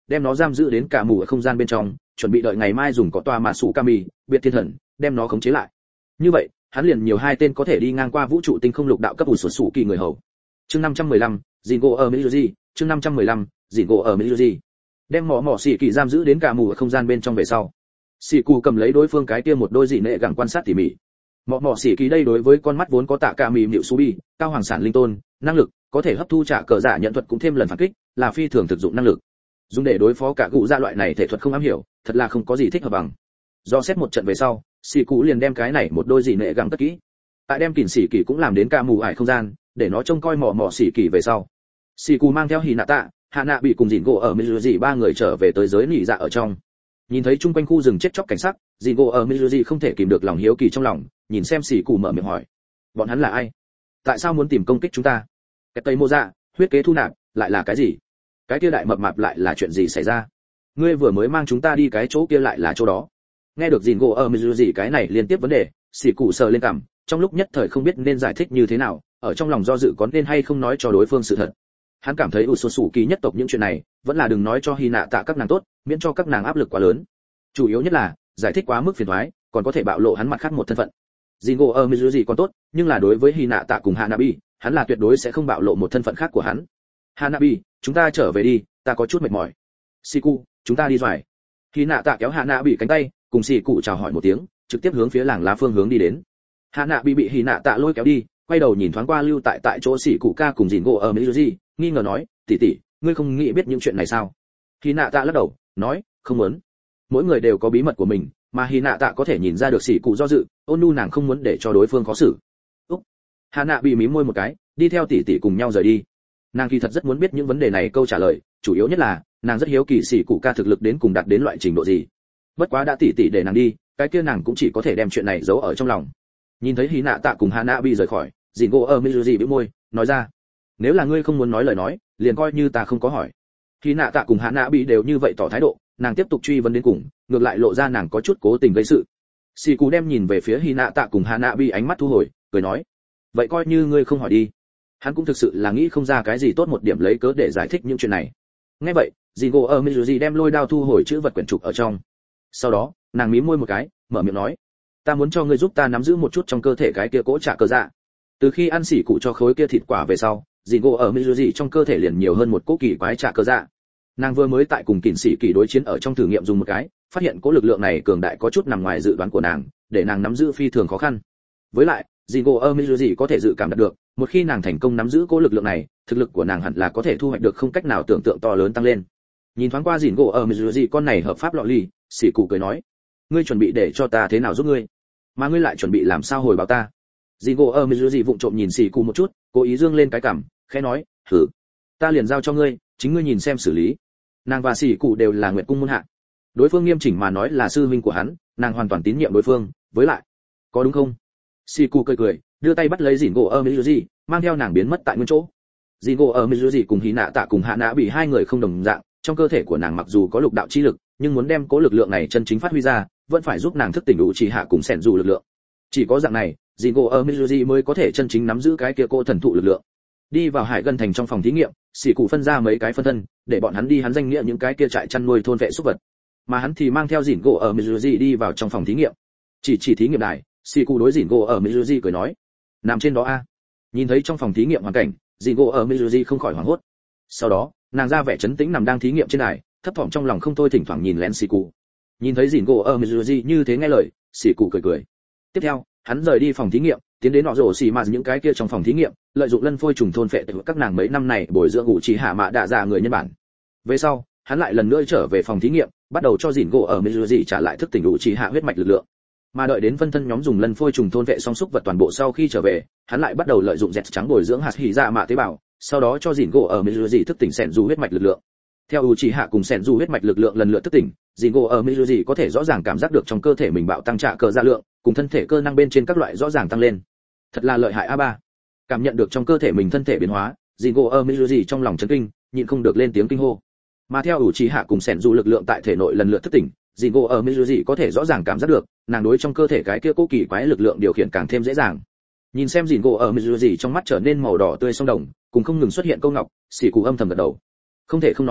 đem nó giam giữ đến cả mù ở không gian bên trong, chuẩn bị đợi ngày mai dùng có toa mà sủ kami biệt thiên thần đem nó khống chế lại. Như vậy hắn liền nhiều hai tên có thể đi ngang qua vũ trụ tinh không lục đạo cấp ủ sụt sủ kỳ người hầu. Chương năm trăm mười lăm, Jingo ở Mizuji, chương năm trăm mười lăm, Jingo ở Mizuji. Đem mỏ mỏ xỉ kỳ giam giữ đến cả mù ở không gian bên trong về sau, xỉ cụ cầm lấy đối phương cái kia một đôi dị nệ gẳng quan sát tỉ mỉ. Mỏ mỏ xỉ kỳ đây đối với con mắt vốn có tạ cả mì nhịu subi, cao hoàng sản linh tôn, năng lực có thể hấp thu trả cờ giả nhận thuật cũng thêm lần phản kích, là phi thường thực dụng năng lực. Dùng để đối phó cả cụ gia loại này thể thuật không am hiểu, thật là không có gì thích hợp bằng. Do xét một trận về sau, xỉ cụ liền đem cái này một đôi dị nệ gẳng tất kỹ. Tại đem kỉnh xỉ kỳ cũng làm đến cả mù ải không gian, để nó trông coi mỏ mỏ xỉ kỳ về sau. Xỉ cụ mang theo Hinata, Hạ Nạ bị cùng Dìn gỗ ở Mizuji ba người trở về tới giới nỉ dạ ở trong. Nhìn thấy chung quanh khu rừng chết chóc cảnh sắc, Dìn gỗ ở Mizuji không thể kìm được lòng hiếu kỳ trong lòng, nhìn xem xỉ cụ mở miệng hỏi: bọn hắn là ai? Tại sao muốn tìm công kích chúng ta? Cái tây mô dạ, huyết kế thu nạp, lại là cái gì? Cái kia đại mập mạp lại là chuyện gì xảy ra? Ngươi vừa mới mang chúng ta đi cái chỗ kia lại là chỗ đó. Nghe được Dìn gỗ ở Mizuji cái này liên tiếp vấn đề, xỉ cụ sờ lên cằm, trong lúc nhất thời không biết nên giải thích như thế nào, ở trong lòng do dự có nên hay không nói cho đối phương sự thật. Hắn cảm thấy Usosuki nhất tộc những chuyện này vẫn là đừng nói cho Hinata các nàng tốt, miễn cho các nàng áp lực quá lớn. Chủ yếu nhất là giải thích quá mức phiền toái, còn có thể bạo lộ hắn mặt khác một thân phận. Jingo ở Mizuji còn tốt, nhưng là đối với Hinata cùng Hanabi, hắn là tuyệt đối sẽ không bạo lộ một thân phận khác của hắn. Hanabi, chúng ta trở về đi, ta có chút mệt mỏi. Siku, chúng ta đi rồi. Hinata kéo Hanabi cánh tay, cùng Siku chào hỏi một tiếng, trực tiếp hướng phía làng lá phương hướng đi đến. Hanabi bị Hinata lôi kéo đi, quay đầu nhìn thoáng qua lưu tại tại chỗ Siku ca cùng Jingo ở Mizuji, nghi ngờ nói: tỷ tỷ, ngươi không nghĩ biết những chuyện này sao? Hinata lắc đầu, nói: không muốn. Mỗi người đều có bí mật của mình, mà Hinata có thể nhìn ra được sĩ cụ do dự, ôn nhu nàng không muốn để cho đối phương khó xử. Úc. Hana bị mím môi một cái, đi theo tỷ tỷ cùng nhau rời đi. Nàng kỳ thật rất muốn biết những vấn đề này câu trả lời, chủ yếu nhất là nàng rất hiếu kỳ sĩ cụ ca thực lực đến cùng đạt đến loại trình độ gì. Bất quá đã tỷ tỷ để nàng đi, cái kia nàng cũng chỉ có thể đem chuyện này giấu ở trong lòng. Nhìn thấy Hinata cùng Hana bị rời khỏi, Jingo ở Mizuji bĩu môi, nói ra: nếu là ngươi không muốn nói lời nói, liền coi như ta không có hỏi. Hinata cùng Hana bị đều như vậy tỏ thái độ, nàng tiếp tục truy vấn đến cùng, ngược lại lộ ra nàng có chút cố tình gây sự. Siku đem nhìn về phía Hinata cùng Hanabi ánh mắt thu hồi, cười nói: vậy coi như ngươi không hỏi đi. Hắn cũng thực sự là nghĩ không ra cái gì tốt một điểm lấy cớ để giải thích những chuyện này. Nghe vậy, Jingo ở Mizuji đem lôi đao thu hồi chữ vật quyển trục ở trong. Sau đó, nàng mím môi một cái, mở miệng nói: ta muốn cho ngươi giúp ta nắm giữ một chút trong cơ thể cái kia cỗ trả cờ dạ. Từ khi ăn xỉ cụ cho khối kia thịt quả về sau, Jingo ở Mizuji trong cơ thể liền nhiều hơn một cỗ kỳ quái trả cờ dạ. Nàng vừa mới tại cùng kỉnh sĩ kỳ đối chiến ở trong thử nghiệm dùng một cái, phát hiện cỗ lực lượng này cường đại có chút nằm ngoài dự đoán của nàng, để nàng nắm giữ phi thường khó khăn. Với lại, Jingo ở Mizuji có thể dự cảm được, một khi nàng thành công nắm giữ cỗ lực lượng này, thực lực của nàng hẳn là có thể thu hoạch được không cách nào tưởng tượng to lớn tăng lên. Nhìn thoáng qua Jingo ở Mizuji con này hợp pháp lọ lì, sĩ cụ cười nói: ngươi chuẩn bị để cho ta thế nào giúp ngươi, mà ngươi lại chuẩn bị làm sao hồi báo ta? Jingo ở Mizuji vụng trộm nhìn sĩ cụ một chút, cố ý dương lên cái cằm, khẽ nói: thử, ta liền giao cho ngươi, chính ngươi nhìn xem xử lý. Nàng và sĩ cụ đều là nguyệt cung môn hạ, đối phương nghiêm chỉnh mà nói là sư huynh của hắn, nàng hoàn toàn tín nhiệm đối phương, với lại, có đúng không? Sĩ cụ cười cười, đưa tay bắt lấy Jingo ở Mizuji, mang theo nàng biến mất tại nguyên chỗ. Jingo ở Mizuji cùng Hinata cùng Hana bị hai người không đồng dạng, trong cơ thể của nàng mặc dù có lục đạo chi lực, nhưng muốn đem cố lực lượng này chân chính phát huy ra, vẫn phải giúp nàng thức tỉnh đủ chỉ hạ cùng sẻn dù lực lượng. Chỉ có dạng này, Jingo ở Mizuji mới có thể chân chính nắm giữ cái kia cô thần thụ lực lượng. Đi vào Hải Gân thành trong phòng thí nghiệm, sĩ cụ phân ra mấy cái phân thân, để bọn hắn đi hắn danh nghĩa những cái kia trại chăn nuôi thôn vệ súc vật, mà hắn thì mang theo Jingo ở Mizuji đi vào trong phòng thí nghiệm. Chỉ chỉ thí nghiệm đài, sĩ cụ đối Jingo ở Mizuji cười nói: nằm trên đó a. Nhìn thấy trong phòng thí nghiệm hoàn cảnh, Jingo ở Mizuji không khỏi hoảng hốt. Sau đó, nàng ra vẻ trấn tĩnh nằm đang thí nghiệm trên đài, thấp thỏm trong lòng không thôi thỉnh thoảng nhìn lén sĩ cụ. Nhìn thấy Jingo ở Mizuji như thế nghe lời, sĩ cụ cười cười. Tiếp theo, hắn rời đi phòng thí nghiệm, tiến đến nọ rổ xì mà những cái kia trong phòng thí nghiệm, lợi dụng lân phôi trùng thôn phệ các nàng mấy năm này bồi dưỡng ngũ chỉ hạ mạ đạ già người nhân bản. Về sau, hắn lại lần nữa trở về phòng thí nghiệm, bắt đầu cho Jingo ở Mizuji trả lại thức tỉnh ngũ chỉ hạ huyết mạch lực lượng. Mà đợi đến phân thân nhóm dùng lân phôi trùng thôn vệ xong xúc vật toàn bộ sau khi trở về, hắn lại bắt đầu lợi dụng dẹt trắng bồi dưỡng hạt hỉ dạ mạ tế bào, sau đó cho Jingo ở Mizuji thức tỉnh sẻn dù huyết mạch lực lượng. Theo ngũ chỉ hạ cùng sẻn dù huyết mạch lực lượng lần lượt thức tỉnh, Jingo ở Mizuji có thể rõ ràng cảm giác được trong cơ thể mình bạo tăng trả cờ dạ lượng, cùng thân thể cơ năng bên trên các loại rõ ràng tăng lên. Thật là lợi hại a ba. Cảm nhận được trong cơ thể mình thân thể biến hóa, Jingo ở Mizuji trong lòng chấn kinh, nhịn không được lên tiếng kinh hô. Mà theo ủ trì hạ cùng sẻn dù lực lượng tại thể nội lần lượt thức tỉnh, Jingo ở Mizuji có thể rõ ràng cảm giác được, nàng đối trong cơ thể cái kia cố kỳ quái lực lượng điều khiển càng thêm dễ dàng. Nhìn xem Jingo ở Mizuji trong mắt trở nên màu đỏ tươi song đồng, cùng không ngừng xuất hiện câu ngọc, xỉ cụ âm thầm gật đầu. Không thể không nói,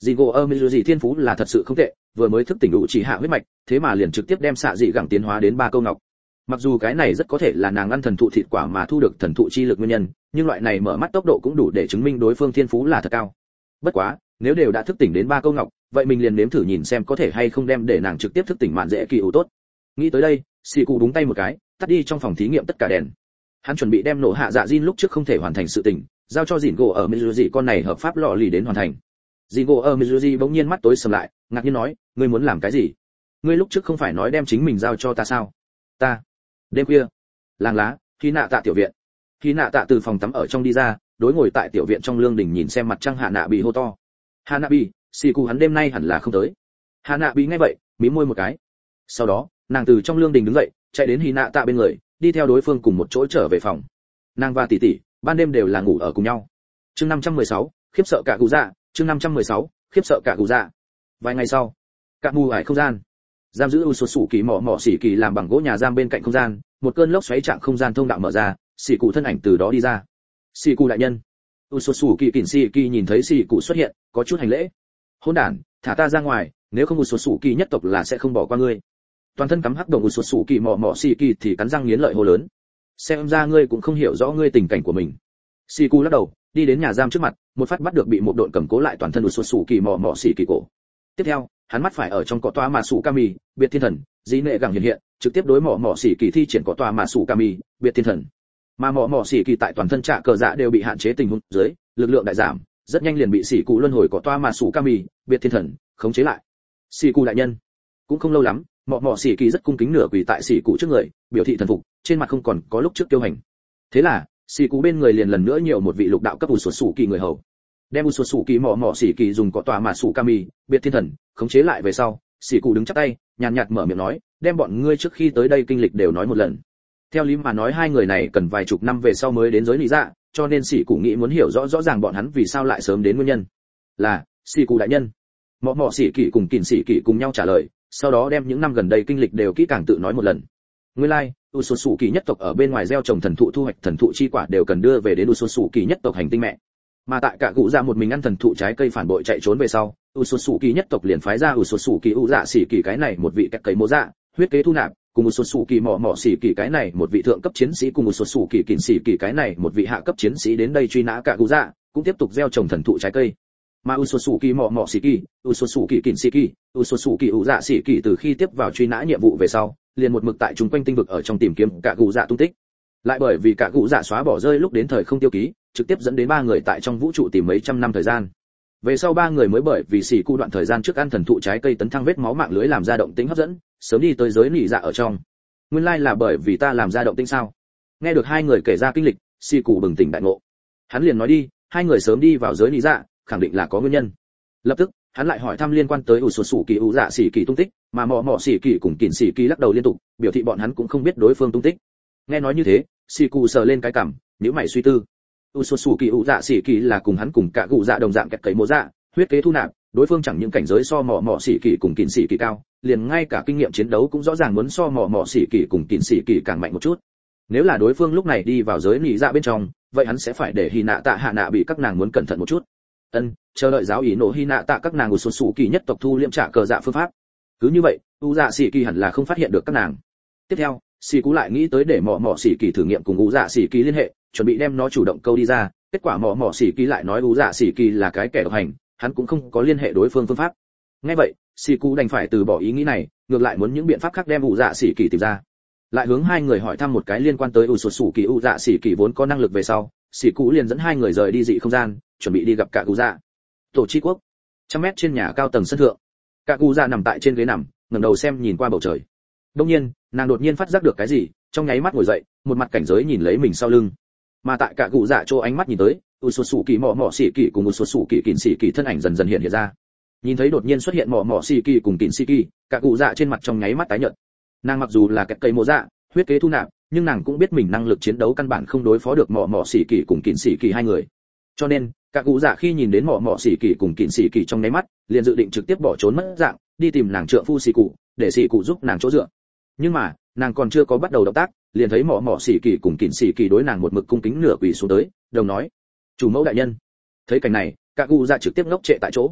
Jingo Amizuji thiên phú là thật sự không tệ, vừa mới thức tỉnh đủ chỉ hạ huyết mạch, thế mà liền trực tiếp đem xạ dị gẳng tiến hóa đến ba câu ngọc. Mặc dù cái này rất có thể là nàng ăn thần thụ thịt quả mà thu được thần thụ chi lực nguyên nhân, nhưng loại này mở mắt tốc độ cũng đủ để chứng minh đối phương thiên phú là thật cao. Bất quá, nếu đều đã thức tỉnh đến ba câu ngọc, vậy mình liền nếm thử nhìn xem có thể hay không đem để nàng trực tiếp thức tỉnh mạn dễ kỳ ủ tốt. Nghĩ tới đây, xì cụ đúng tay một cái, tắt đi trong phòng thí nghiệm tất cả đèn. Hắn chuẩn bị đem nổ hạ dạ Jin lúc trước không thể hoàn thành sự tình, giao cho Jingo ở Mizuji con này hợp pháp lọ lì đến hoàn thành. Jingo ở Mizuji bỗng nhiên mắt tối sầm lại, ngạc nhiên nói, ngươi muốn làm cái gì? Ngươi lúc trước không phải nói đem chính mình giao cho ta sao? Ta. Đêm khuya, làng lá, khi nạ tạ tiểu viện. Khi nạ tạ từ phòng tắm ở trong đi ra, đối ngồi tại tiểu viện trong lương đình nhìn xem mặt trăng hạ nạ bị hô to. Hạ nạ bị, xì cụ hắn đêm nay hẳn là không tới. Hạ nạ bị nghe vậy, mím môi một cái. Sau đó, nàng từ trong lương đình đứng dậy, chạy đến Hy nạ tạ bên người, đi theo đối phương cùng một chỗ trở về phòng. Nàng và tỷ tỷ, ban đêm đều là ngủ ở cùng nhau. Chương năm trăm mười sáu, khiếp sợ cả cụ dạ, chương năm trăm mười sáu, khiếp sợ cả cụ dạ. Vài ngày sau, cả mù ải không gian, giam giữ u sột sủ kỳ mỏ mỏ xỉ kỳ làm bằng gỗ nhà giam bên cạnh không gian, một cơn lốc xoáy trạng không gian thông đạo mở ra, xỉ cụ thân ảnh từ đó đi ra. Xỉ cụ đại nhân. U sột sủ kỳ kỉnh xỉ kỳ nhìn thấy xỉ cụ xuất hiện, có chút hành lễ. Hỗn đản, thả ta ra ngoài, nếu không u sột sủ kỳ nhất tộc là sẽ không bỏ qua ngươi. Toàn thân cắm hắc đồng u sột sủ kỳ mỏ mỏ xỉ kỳ thì cắn răng nghiến lợi hô lớn. Xem ra ngươi cũng không hiểu rõ ngươi tình cảnh của mình. Xỉ cụ lắc đầu, đi đến nhà giam trước mặt, một phát bắt được bị một độn cầm cố lại toàn thân u sột sủ kỳ mỏ mỏ xỉ kỳ cổ. Tiếp theo, hắn mắt phải ở trong cỏ toa mà sủ kami, biệt thiên thần, dĩ nệ gẳng hiện hiện, trực tiếp đối mỏ mỏ xỉ kỳ thi triển cỏ toa mà sủ kami, biệt thiên thần. Mà mỏ mỏ xỉ kỳ tại toàn thân trạ cờ dạ đều bị hạn chế tình huống dưới, lực lượng đại giảm, rất nhanh liền bị xỉ cụ luân hồi cỏ toa mà sủ kami, biệt thiên thần khống chế lại. Xỉ cụ đại nhân. Cũng không lâu lắm, mỏ mỏ xỉ kỳ rất cung kính nửa quỳ tại xỉ cụ trước người, biểu thị thần phục, trên mặt không còn có lúc trước tiêu hành. Thế là, xỉ cụ bên người liền lần nữa nhiều một vị lục đạo cấp u sột sủ kỳ người hầu. Đem u sột sủ kỳ mỏ mỏ xỉ kỳ dùng cỏ tòa mà sủ kami, biệt thiên thần khống chế lại về sau, xỉ cụ đứng chắp tay, nhàn nhạt mở miệng nói, đem bọn ngươi trước khi tới đây kinh lịch đều nói một lần. Theo lý mà nói hai người này cần vài chục năm về sau mới đến giới lý dạ, cho nên xỉ cụ nghĩ muốn hiểu rõ rõ ràng bọn hắn vì sao lại sớm đến nguyên nhân. Là, xỉ cụ đại nhân. Mỏ mỏ xỉ kỳ cùng kỉnh xỉ kỳ cùng nhau trả lời, sau đó đem những năm gần đây kinh lịch đều kỹ càng tự nói một lần. Nguyên lai, like, u sột sủ kỳ nhất tộc ở bên ngoài gieo trồng thần thụ thu hoạch thần thụ chi quả đều cần đưa về đến u sột sủ kỳ nhất tộc hành tinh mẹ. Mà tại cả cụ dạ một mình ăn thần thụ trái cây phản bội chạy trốn về sau, u sột sủ kỳ nhất tộc liền phái ra u sột sủ kỳ u dạ xỉ kỳ cái này một vị cách cấy mô dạ huyết kế thu nạp, cùng u sột sủ kỳ mỏ mỏ xỉ kỳ cái này một vị thượng cấp chiến sĩ cùng u sột sủ kỳ kỉnh xỉ kỳ cái này một vị hạ cấp chiến sĩ đến đây truy nã cả cụ dạ, cũng tiếp tục gieo trồng thần thụ trái cây. Mà u sột sủ kỳ mỏ mỏ xỉ kỳ, u sột sủ kỳ kỉnh xỉ kỳ, u sột sủ kỳ u dạ xỉ kỳ từ khi tiếp vào truy nã nhiệm vụ về sau, liền một mực tại chúng quanh tinh vực ở trong tìm kiếm cả cụ dạ tung tích. Lại bởi vì cả cụ dạ xóa bỏ rơi lúc đến thời không tiêu ký, trực tiếp dẫn đến ba người tại trong vũ trụ tìm mấy trăm năm thời gian. Về sau ba người mới bởi vì xỉ cụ đoạn thời gian trước ăn thần thụ trái cây tấn thăng vết máu mạng lưới làm ra động tĩnh hấp dẫn, sớm đi tới giới nỉ dạ ở trong. Nguyên lai là bởi vì ta làm ra động tĩnh sao? Nghe được hai người kể ra kinh lịch, xỉ cụ bừng tỉnh đại ngộ. Hắn liền nói đi, hai người sớm đi vào giới nỉ dạ, khẳng định là có nguyên nhân. Lập tức, hắn lại hỏi thăm liên quan tới u sột sủ kỳ u dạ xỉ kỳ tung tích, mà mỏ mỏ xỉ kỳ cùng kỉnh xỉ kỳ lắc đầu liên tục, biểu thị bọn hắn cũng không biết đối phương tung tích. Nghe nói như thế, xỉ cụ sờ lên cái cằm, nhíu mày suy tư. u sột sủ kỳ u dạ xỉ kỳ là cùng hắn cùng cả cụ dạ đồng dạng kẹt cấy mô dạ huyết kế thu nạp, đối phương chẳng những cảnh giới so mỏ mỏ xỉ kỳ cùng kỉnh xỉ kỳ cao, liền ngay cả kinh nghiệm chiến đấu cũng rõ ràng muốn so mỏ mỏ xỉ kỳ cùng kỉnh xỉ kỳ càng mạnh một chút. Nếu là đối phương lúc này đi vào giới nỉ dạ bên trong, vậy hắn sẽ phải để hy nạ tạ hạ nạ bị các nàng muốn cẩn thận một chút. Ân, chờ đợi giáo ý nổ hy nạ tạ các nàng u sột sủ kỳ nhất tộc thu liễm trả cờ dạ phương pháp. Cứ như vậy, u dạ xỉ kỳ hẳn là không phát hiện được các nàng. Tiếp theo, xỉ cú lại nghĩ tới để mỏ mỏ xỉ kỳ thử nghiệm cùng u dạ xỉ kỳ liên hệ, chuẩn bị đem nó chủ động câu đi ra, kết quả mỏ mỏ xỉ kỳ lại nói u dạ xỉ kỳ là cái kẻ độc hành, hắn cũng không có liên hệ đối phương phương pháp. Nghe vậy, xỉ cú đành phải từ bỏ ý nghĩ này, ngược lại muốn những biện pháp khác đem u dạ xỉ kỳ tìm ra. Lại hướng hai người hỏi thăm một cái liên quan tới u sột sủ kỳ u dạ xỉ kỳ vốn có năng lực về sau, xỉ cú liền dẫn hai người rời đi dị không gian, chuẩn bị đi gặp cả cụ dạ. Tổ chi quốc, trăm mét trên nhà cao tầng sân thượng, cả cụ dạ nằm tại trên ghế nằm, ngẩng đầu xem nhìn qua bầu trời. Đương nhiên, nàng đột nhiên phát giác được cái gì, trong nháy mắt ngồi dậy, một mặt cảnh giới nhìn lấy mình sau lưng. Mà tại cả cụ dạ chỗ ánh mắt nhìn tới, u sột sủ kỳ mỏ mỏ xỉ kỳ cùng u sột sủ kỳ kỉnh xỉ kỳ thân ảnh dần dần hiện hiện ra. Nhìn thấy đột nhiên xuất hiện mỏ mỏ xỉ kỳ cùng kỉnh xỉ kỳ, cả cụ dạ trên mặt trong nháy mắt tái nhợt. Nàng mặc dù là kẹt cây mô dạ huyết kế thu nạp, nhưng nàng cũng biết mình năng lực chiến đấu căn bản không đối phó được mỏ mỏ xỉ kỳ cùng kỉnh xỉ kỳ hai người. Cho nên, cả cụ dạ khi nhìn đến mỏ mỏ xỉ kỳ cùng kỉnh xỉ kỳ trong nháy mắt, liền dự định trực tiếp bỏ trốn mất dạng, đi tìm nàng trượng phu xỉ cụ, để xỉ cụ giúp nàng chỗ dựa. Nhưng mà, nàng còn chưa có bắt đầu động tác, liền thấy mỏ mỏ xỉ kỳ cùng kỉnh xỉ kỳ đối nàng một mực cung kính nửa quỳ xuống tới, đồng nói: "Chủ mẫu đại nhân." Thấy cảnh này, cả cụ dạ trực tiếp ngốc trệ tại chỗ.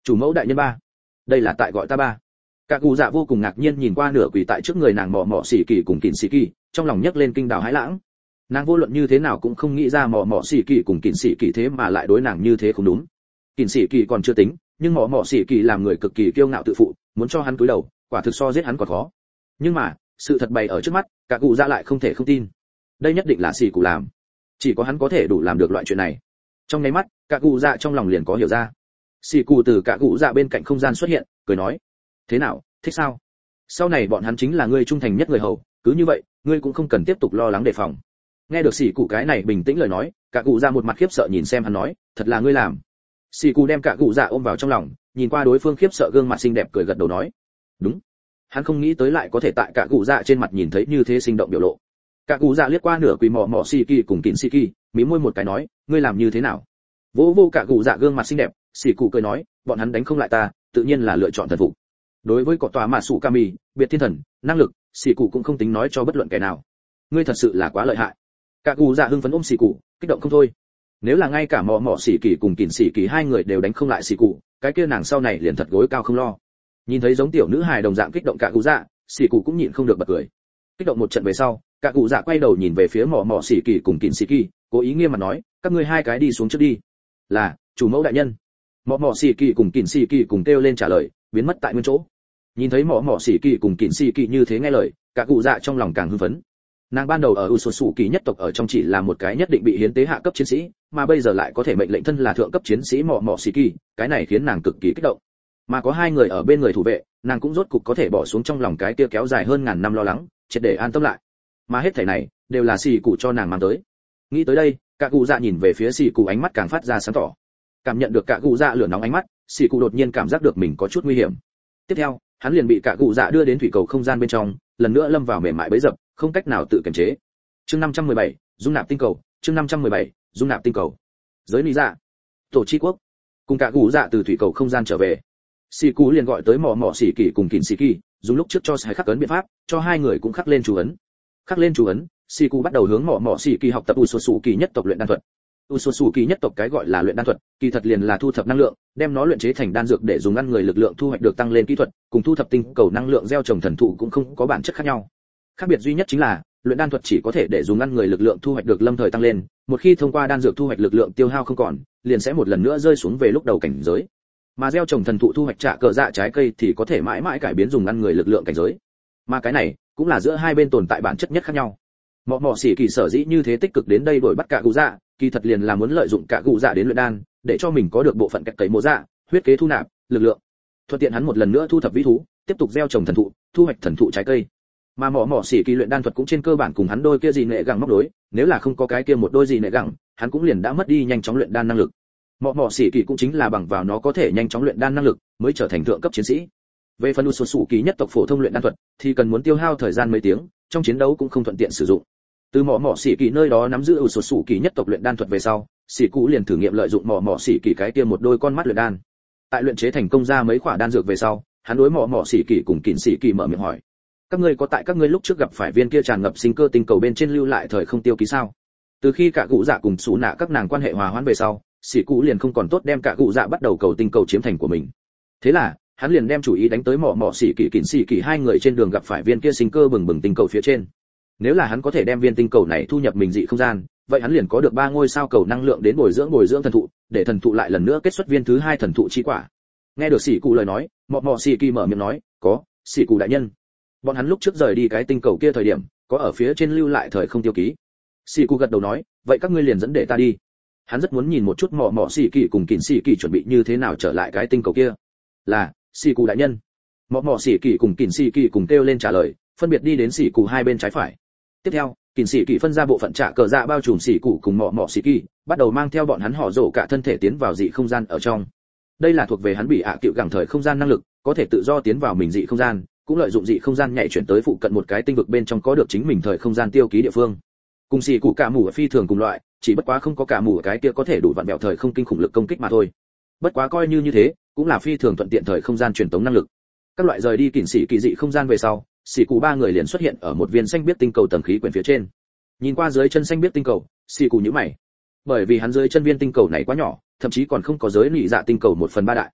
Chủ mẫu đại nhân ba, đây là tại gọi ta ba. Cả cụ dạ vô cùng ngạc nhiên nhìn qua nửa quỳ tại trước người nàng mọ mọ xỉ kỳ cùng kịn xỉ kỳ, trong lòng nhấc lên kinh đào hãi lãng. Nàng vô luận như thế nào cũng không nghĩ ra mọ mọ xỉ kỳ cùng kịn xỉ kỳ thế mà lại đối nàng như thế không đúng. Kịn xỉ kỳ còn chưa tính, nhưng mọ mọ xỉ kỳ làm người cực kỳ kiêu ngạo tự phụ, muốn cho hắn cúi đầu, quả thực so giết hắn còn khó. Nhưng mà sự thật bày ở trước mắt, cả cụ dạ lại không thể không tin. Đây nhất định là xỉ cụ làm, chỉ có hắn có thể đủ làm được loại chuyện này. Trong nháy mắt, cả cụ dạ trong lòng liền có hiểu ra. Xỉ cụ từ cả cụ dạ bên cạnh không gian xuất hiện, cười nói: thế nào, thích sao? Sau này bọn hắn chính là ngươi trung thành nhất người hầu, cứ như vậy, ngươi cũng không cần tiếp tục lo lắng đề phòng. Nghe được xỉ cụ cái này bình tĩnh lời nói, cả cụ dạ một mặt khiếp sợ nhìn xem hắn nói: thật là ngươi làm. Xỉ cụ đem cả cụ dạ ôm vào trong lòng, nhìn qua đối phương khiếp sợ gương mặt xinh đẹp cười gật đầu nói: đúng. Hắn không nghĩ tới lại có thể tại cả cụ dạ trên mặt nhìn thấy như thế sinh động biểu lộ. Cả cụ dạ liếc qua nửa quỳ mò mò xì kỳ cùng kịn xì kỳ, mí môi một cái nói: ngươi làm như thế nào? Vỗ vô cả cụ dạ gương mặt xinh đẹp, xỉ cụ cười nói: bọn hắn đánh không lại ta, tự nhiên là lựa chọn thần phục. Đối với cọ tòa mạ sủ kami, biệt thiên thần, năng lực, xỉ cụ cũng không tính nói cho bất luận kẻ nào. Ngươi thật sự là quá lợi hại. Cả cụ dạ hưng phấn ôm xỉ cụ, kích động không thôi. Nếu là ngay cả mò mò xỉ kỳ cùng kịn xỉ kỳ hai người đều đánh không lại xỉ cụ, cái kia nàng sau này liền thật gối cao không lo. Nhìn thấy giống tiểu nữ hài đồng dạng kích động cả cụ dạ, xỉ cụ cũng nhịn không được bật cười. Kích động một trận về sau, cả cụ dạ quay đầu nhìn về phía mò mò xỉ kỳ cùng kịn xỉ kỳ, cố ý nghiêm mặt nói: các ngươi hai cái đi xuống trước đi. Là, chủ mẫu đại nhân. Mò mò xỉ kỳ cùng kịn xỉ kỳ cùng kêu lên trả lời, biến mất tại nguyên chỗ. Nhìn thấy mỏ mỏ xỉ kỳ cùng kịn xỉ kỳ như thế nghe lời, cả cụ dạ trong lòng càng hưng phấn. Nàng ban đầu ở Usosu kỳ nhất tộc ở trong chỉ là một cái nhất định bị hiến tế hạ cấp chiến sĩ, mà bây giờ lại có thể mệnh lệnh thân là thượng cấp chiến sĩ mỏ mỏ xỉ kỳ, cái này khiến nàng cực kỳ kích động. Mà có hai người ở bên người thủ vệ, nàng cũng rốt cục có thể bỏ xuống trong lòng cái kia kéo dài hơn ngàn năm lo lắng, triệt để an tâm lại. Mà hết thảy này đều là xỉ cụ cho nàng mang tới. Nghĩ tới đây, cả cụ dạ nhìn về phía xỉ cụ ánh mắt càng phát ra sáng tỏ. Cảm nhận được cả cụ dạ lửa nóng ánh mắt, xỉ cụ đột nhiên cảm giác được mình có chút nguy hiểm. Tiếp theo, hắn liền bị cả cụ dạ đưa đến thủy cầu không gian bên trong, lần nữa lâm vào mềm mại bẫy dập, không cách nào tự kiềm chế. Chương năm trăm mười bảy, dung nạp tinh cầu, chương năm trăm mười bảy, dung nạp tinh cầu. Giới lý dạ, tổ chi quốc, cùng cả cụ dạ từ thủy cầu không gian trở về. Xỉ cụ liền gọi tới mỏ mỏ xỉ kỳ cùng kịn xỉ kỳ, dùng lúc trước cho sai khắc ấn biện pháp, cho hai người cũng khắc lên chú ấn. Khắc lên chú ấn, xỉ cụ bắt đầu hướng mỏ mỏ xỉ kỳ học tập Usosu kỳ nhất tộc luyện đan thuật. Usosu kỳ nhất tộc cái gọi là luyện đan thuật, kỳ thật liền là thu thập năng lượng, đem nó luyện chế thành đan dược để dùng ăn người lực lượng thu hoạch được tăng lên kỹ thuật, cùng thu thập tinh cầu năng lượng gieo trồng thần thụ cũng không có bản chất khác nhau. Khác biệt duy nhất chính là, luyện đan thuật chỉ có thể để dùng ăn người lực lượng thu hoạch được lâm thời tăng lên, một khi thông qua đan dược thu hoạch lực lượng tiêu hao không còn, liền sẽ một lần nữa rơi xuống về lúc đầu cảnh giới. Mà gieo trồng thần thụ thu hoạch trả cờ dạ trái cây thì có thể mãi mãi cải biến dùng ăn người lực lượng cảnh giới. Mà cái này cũng là giữa hai bên tồn tại bản chất nhất khác nhau. Mọ mọ xỉ kỳ sở dĩ như thế tích cực đến đây đuổi bắt cả cụ dạ, kỳ thật liền là muốn lợi dụng cả cụ dạ đến luyện đan, để cho mình có được bộ phận cách cấy mộ dạ, huyết kế thu nạp, lực lượng. Thuận tiện hắn một lần nữa thu thập vĩ thú, tiếp tục gieo trồng thần thụ, thu hoạch thần thụ trái cây. Mà mọ mọ xỉ kỳ luyện đan thuật cũng trên cơ bản cùng hắn đôi kia gì nệ gẳng móc đối, nếu là không có cái kia một đôi gì nệ gẳng, hắn cũng liền đã mất đi nhanh chóng luyện đan năng lực. Mọ mọ xỉ kỳ cũng chính là bằng vào nó có thể nhanh chóng luyện đan năng lực, mới trở thành thượng cấp chiến sĩ. Về phần Usosu kỳ nhất tộc phổ thông luyện đan thuật, thì cần muốn tiêu hao thời gian mấy tiếng, trong chiến đấu cũng không thuận tiện sử dụng. Từ mỏ mỏ xỉ kỳ nơi đó nắm giữ Usosu kỳ nhất tộc luyện đan thuật về sau, xỉ cụ liền thử nghiệm lợi dụng mỏ mỏ xỉ kỳ cái kia một đôi con mắt luyện đan. Tại luyện chế thành công ra mấy quả đan dược về sau, hắn đối mỏ mỏ xỉ kỳ cùng kịn xỉ kỳ mở miệng hỏi: các ngươi có tại các ngươi lúc trước gặp phải viên kia tràn ngập sinh cơ tinh cầu bên trên lưu lại thời không tiêu ký sao? Từ khi cả cụ dạ cùng xú nạ các nàng quan hệ hòa hoãn về sau, xỉ cụ liền không còn tốt đem cả cụ dạ bắt đầu cầu tinh cầu chiếm thành của mình. Thế là hắn liền đem chủ ý đánh tới mỏ mỏ xỉ kỳ kịn xỉ kỳ hai người trên đường gặp phải viên kia sinh cơ bừng bừng tinh cầu phía trên. Nếu là hắn có thể đem viên tinh cầu này thu nhập mình dị không gian, vậy hắn liền có được ba ngôi sao cầu năng lượng đến bồi dưỡng bồi dưỡng thần thụ, để thần thụ lại lần nữa kết xuất viên thứ hai thần thụ chi quả. Nghe được xỉ cụ lời nói, mọ mọ xỉ kỳ mở miệng nói: có, xỉ cụ đại nhân. Bọn hắn lúc trước rời đi cái tinh cầu kia thời điểm, có ở phía trên lưu lại thời không tiêu ký. Xỉ cụ gật đầu nói: vậy các ngươi liền dẫn để ta đi. Hắn rất muốn nhìn một chút mọ mọ xỉ kỳ cùng kịn xỉ kỳ chuẩn bị như thế nào trở lại cái tinh cầu kia. Là, xỉ cụ đại nhân. Mọ mọ xỉ kỳ cùng kịn xỉ kỳ cùng kêu lên trả lời, phân biệt đi đến xỉ cụ hai bên trái phải. Tiếp theo, kịn xỉ kỳ phân ra bộ phận trả cờ dạ bao trùm xỉ cụ cùng mọ mọ xỉ kỳ, bắt đầu mang theo bọn hắn họ rổ cả thân thể tiến vào dị không gian ở trong. Đây là thuộc về hắn bị ạ à cựu gẳng thời không gian năng lực, có thể tự do tiến vào mình dị không gian, cũng lợi dụng dị không gian nhảy chuyển tới phụ cận một cái tinh vực bên trong có được chính mình thời không gian tiêu ký địa phương. Cùng xỉ cụ cả mù phi thường cùng loại, chỉ bất quá không có cả mù cái kia có thể đủ vặn vẹo thời không kinh khủng lực công kích mà thôi. Bất quá coi như như thế, cũng là phi thường thuận tiện thời không gian truyền tống năng lực. Các loại rời đi kịn xỉ kỳ dị không gian về sau, xỉ cụ ba người liền xuất hiện ở một viên xanh biết tinh cầu tầng khí quyển phía trên. Nhìn qua dưới chân xanh biết tinh cầu, xỉ cụ nhíu mày, bởi vì hắn dưới chân viên tinh cầu này quá nhỏ, thậm chí còn không có giới nị dạ tinh cầu một phần ba đại.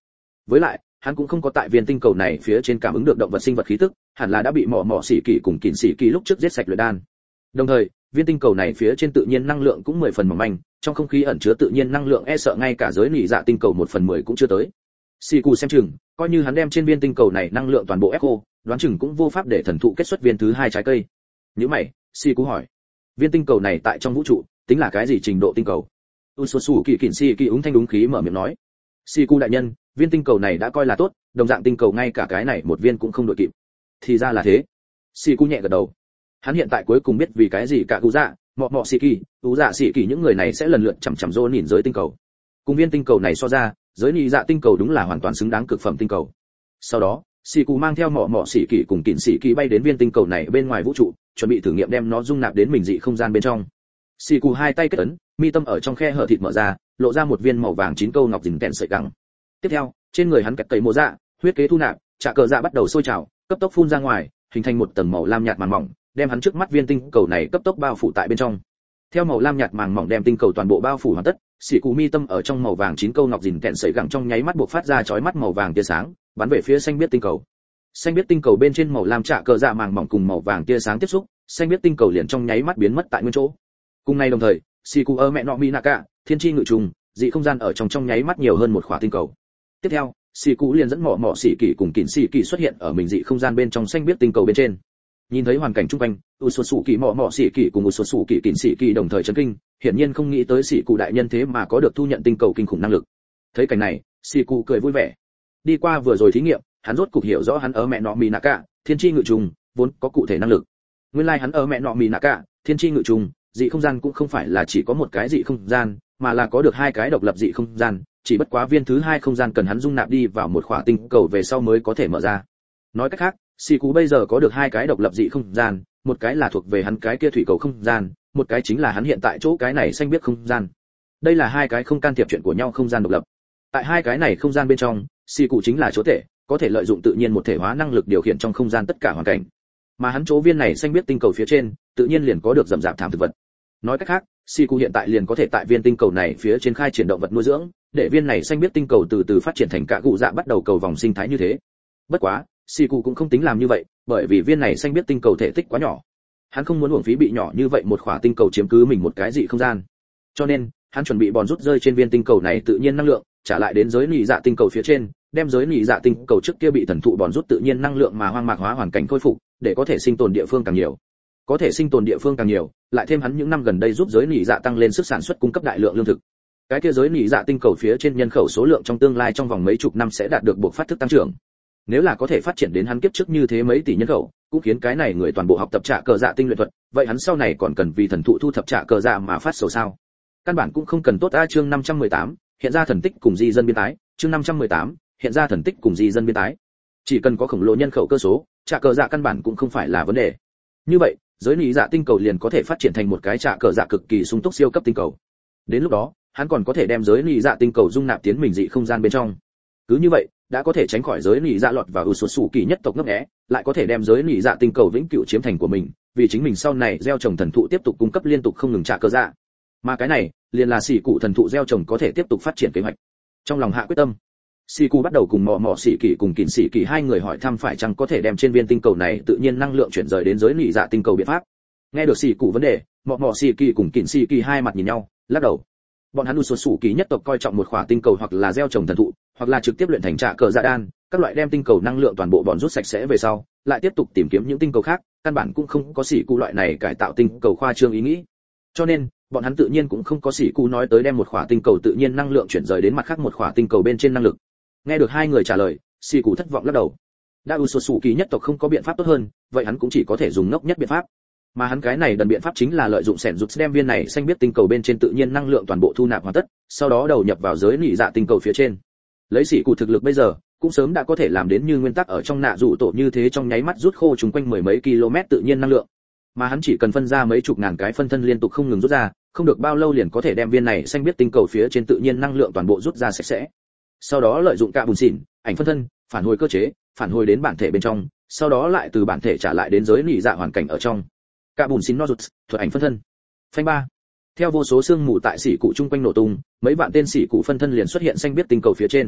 Với lại, hắn cũng không có tại viên tinh cầu này phía trên cảm ứng được động vật sinh vật khí tức, hẳn là đã bị mỏ mỏ xỉ kỳ cùng kỉn xỉ kỳ lúc trước giết sạch luyện đan. Đồng thời, viên tinh cầu này phía trên tự nhiên năng lượng cũng mười phần mỏng manh, trong không khí ẩn chứa tự nhiên năng lượng e sợ ngay cả giới nỉ dạ tinh cầu một phần mười cũng chưa tới. Xỉ cụ xem chừng, coi như hắn đem trên viên tinh cầu này năng lượng toàn bộ ép khô, đoán chừng cũng vô pháp để thần thụ kết xuất viên thứ hai trái cây. Nhíu mày, xỉ cụ hỏi, viên tinh cầu này tại trong vũ trụ tính là cái gì trình độ tinh cầu? Usosu kỳ kỉn xỉ kỳ ứng thanh đúng khí mở miệng nói, xỉ cụ đại nhân, viên tinh cầu này đã coi là tốt, đồng dạng tinh cầu ngay cả cái này một viên cũng không đội kịp. Thì ra là thế. Xỉ cụ nhẹ gật đầu. Hắn hiện tại cuối cùng biết vì cái gì cả cụ dạ, mọ mọ xỉ kỳ, tú dạ xỉ kỳ những người này sẽ lần lượt chằm chằm rô nhìn giới tinh cầu. Cùng viên tinh cầu này so ra, giới nị dạ tinh cầu đúng là hoàn toàn xứng đáng cực phẩm tinh cầu. Sau đó, xỉ cụ mang theo mọ mọ xỉ kỳ cùng kỉn xỉ kỳ bay đến viên tinh cầu này bên ngoài vũ trụ, chuẩn bị thử nghiệm đem nó dung nạp đến mình dị không gian bên trong. Xỉ cụ hai tay kết ấn, mi tâm ở trong khe hở thịt mở ra, lộ ra một viên màu vàng chín câu ngọc dình kẹn sợi gẳng. Tiếp theo, trên người hắn kẹp cầy mồ dạ, huyết kế thu nạp, trả cờ dạ bắt đầu sôi trào, cấp tốc phun ra ngoài, hình thành một tầng màu lam nhạt màng mỏng, đem hắn trước mắt viên tinh cầu này cấp tốc bao phủ tại bên trong. Theo màu lam nhạt màng mỏng đem tinh cầu toàn bộ bao phủ hoàn tất, xỉ cụ mi tâm ở trong màu vàng chín câu ngọc dìn kẹn sợi gẳng trong nháy mắt buộc phát ra chói mắt màu vàng tia sáng, bắn về phía xanh biết tinh cầu. Xanh biết tinh cầu bên trên màu lam trả cờ dạ màng mỏng cùng màu vàng tia sáng tiếp xúc, xanh biết tinh cầu liền trong nháy mắt biến mất tại nguyên chỗ. Cùng ngày đồng thời, xỉ cụ ơ mẹ nọ mi naka, thiên chi ngự trùng, dị không gian ở trong trong nháy mắt nhiều hơn một khỏa tinh cầu. Tiếp theo, xỉ cụ liền dẫn mỏ mỏ xỉ kỳ cùng kỉn xỉ kỳ xuất hiện ở mình dị không gian bên trong xanh biết tinh cầu bên trên. Nhìn thấy hoàn cảnh chung quanh, Usosu kỳ mỏ mỏ xỉ kỳ cùng Usosu kỳ kỉn xỉ kỳ đồng thời chấn kinh, hiển nhiên không nghĩ tới xỉ cụ đại nhân thế mà có được thu nhận tinh cầu kinh khủng năng lực. Thấy cảnh này, xỉ cụ cười vui vẻ. Đi qua vừa rồi thí nghiệm, hắn rốt cục hiểu rõ hắn ở mẹ nọ mì naka, thiên chi ngự trùng, vốn có cụ thể năng lực. Nguyên lai like hắn ở mẹ nọ mì naka, thiên chi ngự trùng, dị không gian cũng không phải là chỉ có một cái dị không gian, mà là có được hai cái độc lập dị không gian, chỉ bất quá viên thứ hai không gian cần hắn dung nạp đi vào một khỏa tinh cầu về sau mới có thể mở ra. Nói cách khác, xỉ cụ bây giờ có được hai cái độc lập dị không gian, một cái là thuộc về hắn cái kia thủy cầu không gian, một cái chính là hắn hiện tại chỗ cái này xanh biết không gian. Đây là hai cái không can thiệp chuyện của nhau không gian độc lập. Tại hai cái này không gian bên trong, xỉ cụ chính là chỗ thể, có thể lợi dụng tự nhiên một thể hóa năng lực điều khiển trong không gian tất cả hoàn cảnh. Mà hắn chỗ viên này xanh biết tinh cầu phía trên, tự nhiên liền có được rậm rạp thảm thực vật. Nói cách khác, xỉ cụ hiện tại liền có thể tại viên tinh cầu này phía trên khai triển động vật nuôi dưỡng, để viên này xanh biết tinh cầu từ từ phát triển thành cả cụ dạ bắt đầu cầu vòng sinh thái như thế. Bất quá, xỉ cụ cũng không tính làm như vậy, bởi vì viên này xanh biết tinh cầu thể tích quá nhỏ. Hắn không muốn uổng phí bị nhỏ như vậy một khỏa tinh cầu chiếm cứ mình một cái dị không gian. Cho nên, hắn chuẩn bị bòn rút rơi trên viên tinh cầu này tự nhiên năng lượng, trả lại đến giới nị dạ tinh cầu phía trên, đem giới nị dạ tinh cầu trước kia bị thần thụ bòn rút tự nhiên năng lượng mà hoang mạc hóa hoàn cảnh khôi phục, để có thể sinh tồn địa phương càng nhiều. Có thể sinh tồn địa phương càng nhiều, lại thêm hắn những năm gần đây giúp giới nị dạ tăng lên sức sản xuất cung cấp đại lượng lương thực. Cái kia giới nị dạ tinh cầu phía trên nhân khẩu số lượng trong tương lai trong vòng mấy chục năm sẽ đạt được buộc phát thức tăng trưởng. Nếu là có thể phát triển đến hắn kiếp trước như thế mấy tỷ nhân khẩu, cũng khiến cái này người toàn bộ học tập trả cờ dạ tinh luyện thuật, vậy hắn sau này còn cần vì thần thụ thu thập trả cờ dạ mà phát sầu sao? Căn bản cũng không cần tốt a. Chương năm trăm mười tám, hiện ra thần tích cùng di dân biên tái. Chương năm trăm mười tám, hiện ra thần tích cùng di dân biên tái. Chỉ cần có khổng lồ nhân khẩu cơ số, trả cờ dạ căn bản cũng không phải là vấn đề. Như vậy, giới nị dạ tinh cầu liền có thể phát triển thành một cái trả cờ dạ cực kỳ sung túc siêu cấp tinh cầu. Đến lúc đó, hắn còn có thể đem giới nị dạ tinh cầu dung nạp tiến mình dị không gian bên trong. Cứ như vậy, đã có thể tránh khỏi giới nị dạ lọt vào Usosu kỳ nhất tộc ngấp nghé, lại có thể đem giới nị dạ tinh cầu vĩnh cửu chiếm thành của mình, vì chính mình sau này gieo trồng thần thụ tiếp tục cung cấp liên tục không ngừng trả cờ dạ. Mà cái này, liền là xỉ cụ thần thụ gieo trồng có thể tiếp tục phát triển kế hoạch. Trong lòng hạ quyết tâm, xỉ cụ bắt đầu cùng mò mò xỉ kỳ cùng kỉn xỉ kỳ hai người hỏi thăm phải chăng có thể đem trên viên tinh cầu này tự nhiên năng lượng chuyển rời đến giới nị dạ tinh cầu biện pháp. Nghe được xỉ cụ vấn đề, mò mò xỉ kỳ cùng kỉn xỉ kỳ hai mặt nhìn nhau, lắc đầu. Bọn hắn Usosu kỳ nhất tộc coi trọng một khỏa tinh cầu hoặc là gieo trồng thần thụ, hoặc là trực tiếp luyện thành trả cờ dạ đan, các loại đem tinh cầu năng lượng toàn bộ bọn rút sạch sẽ về sau, lại tiếp tục tìm kiếm những tinh cầu khác, căn bản cũng không có xỉ cụ loại này cải tạo tinh cầu khoa trương ý nghĩ. Cho nên, bọn hắn tự nhiên cũng không có xỉ cụ nói tới đem một khỏa tinh cầu tự nhiên năng lượng chuyển rời đến mặt khác một khỏa tinh cầu bên trên năng lực. Nghe được hai người trả lời, xỉ cụ thất vọng lắc đầu. Đã Usosu kỳ nhất tộc không có biện pháp tốt hơn, vậy hắn cũng chỉ có thể dùng ngốc nhất biện pháp. Mà hắn cái này đần biện pháp chính là lợi dụng sẻn rụt đem viên này xanh biết tinh cầu bên trên tự nhiên năng lượng toàn bộ thu nạp hoàn tất, sau đó đầu nhập vào giới nị dạ tinh cầu phía trên. Lấy xỉ cụ thực lực bây giờ, cũng sớm đã có thể làm đến như nguyên tắc ở trong nạ dụ tổ như thế trong nháy mắt rút khô chúng quanh mười mấy km tự nhiên năng lượng. Mà hắn chỉ cần phân ra mấy chục ngàn cái phân thân liên tục không ngừng rút ra, không được bao lâu liền có thể đem viên này xanh biết tinh cầu phía trên tự nhiên năng lượng toàn bộ rút ra sạch sẽ. Sau đó lợi dụng cả bùn xỉn, ảnh phân thân, phản hồi cơ chế, phản hồi đến bản thể bên trong, sau đó lại từ bản thể trả lại đến giới nị dạ hoàn cảnh ở trong. Cả bùn xỉn nozuts, thuật ảnh phân thân. Phanh ba. Theo vô số xương mù tại xỉ cụ chung quanh nổ tung, mấy vạn tên xỉ cụ phân thân liền xuất hiện xanh biết tinh cầu phía trên.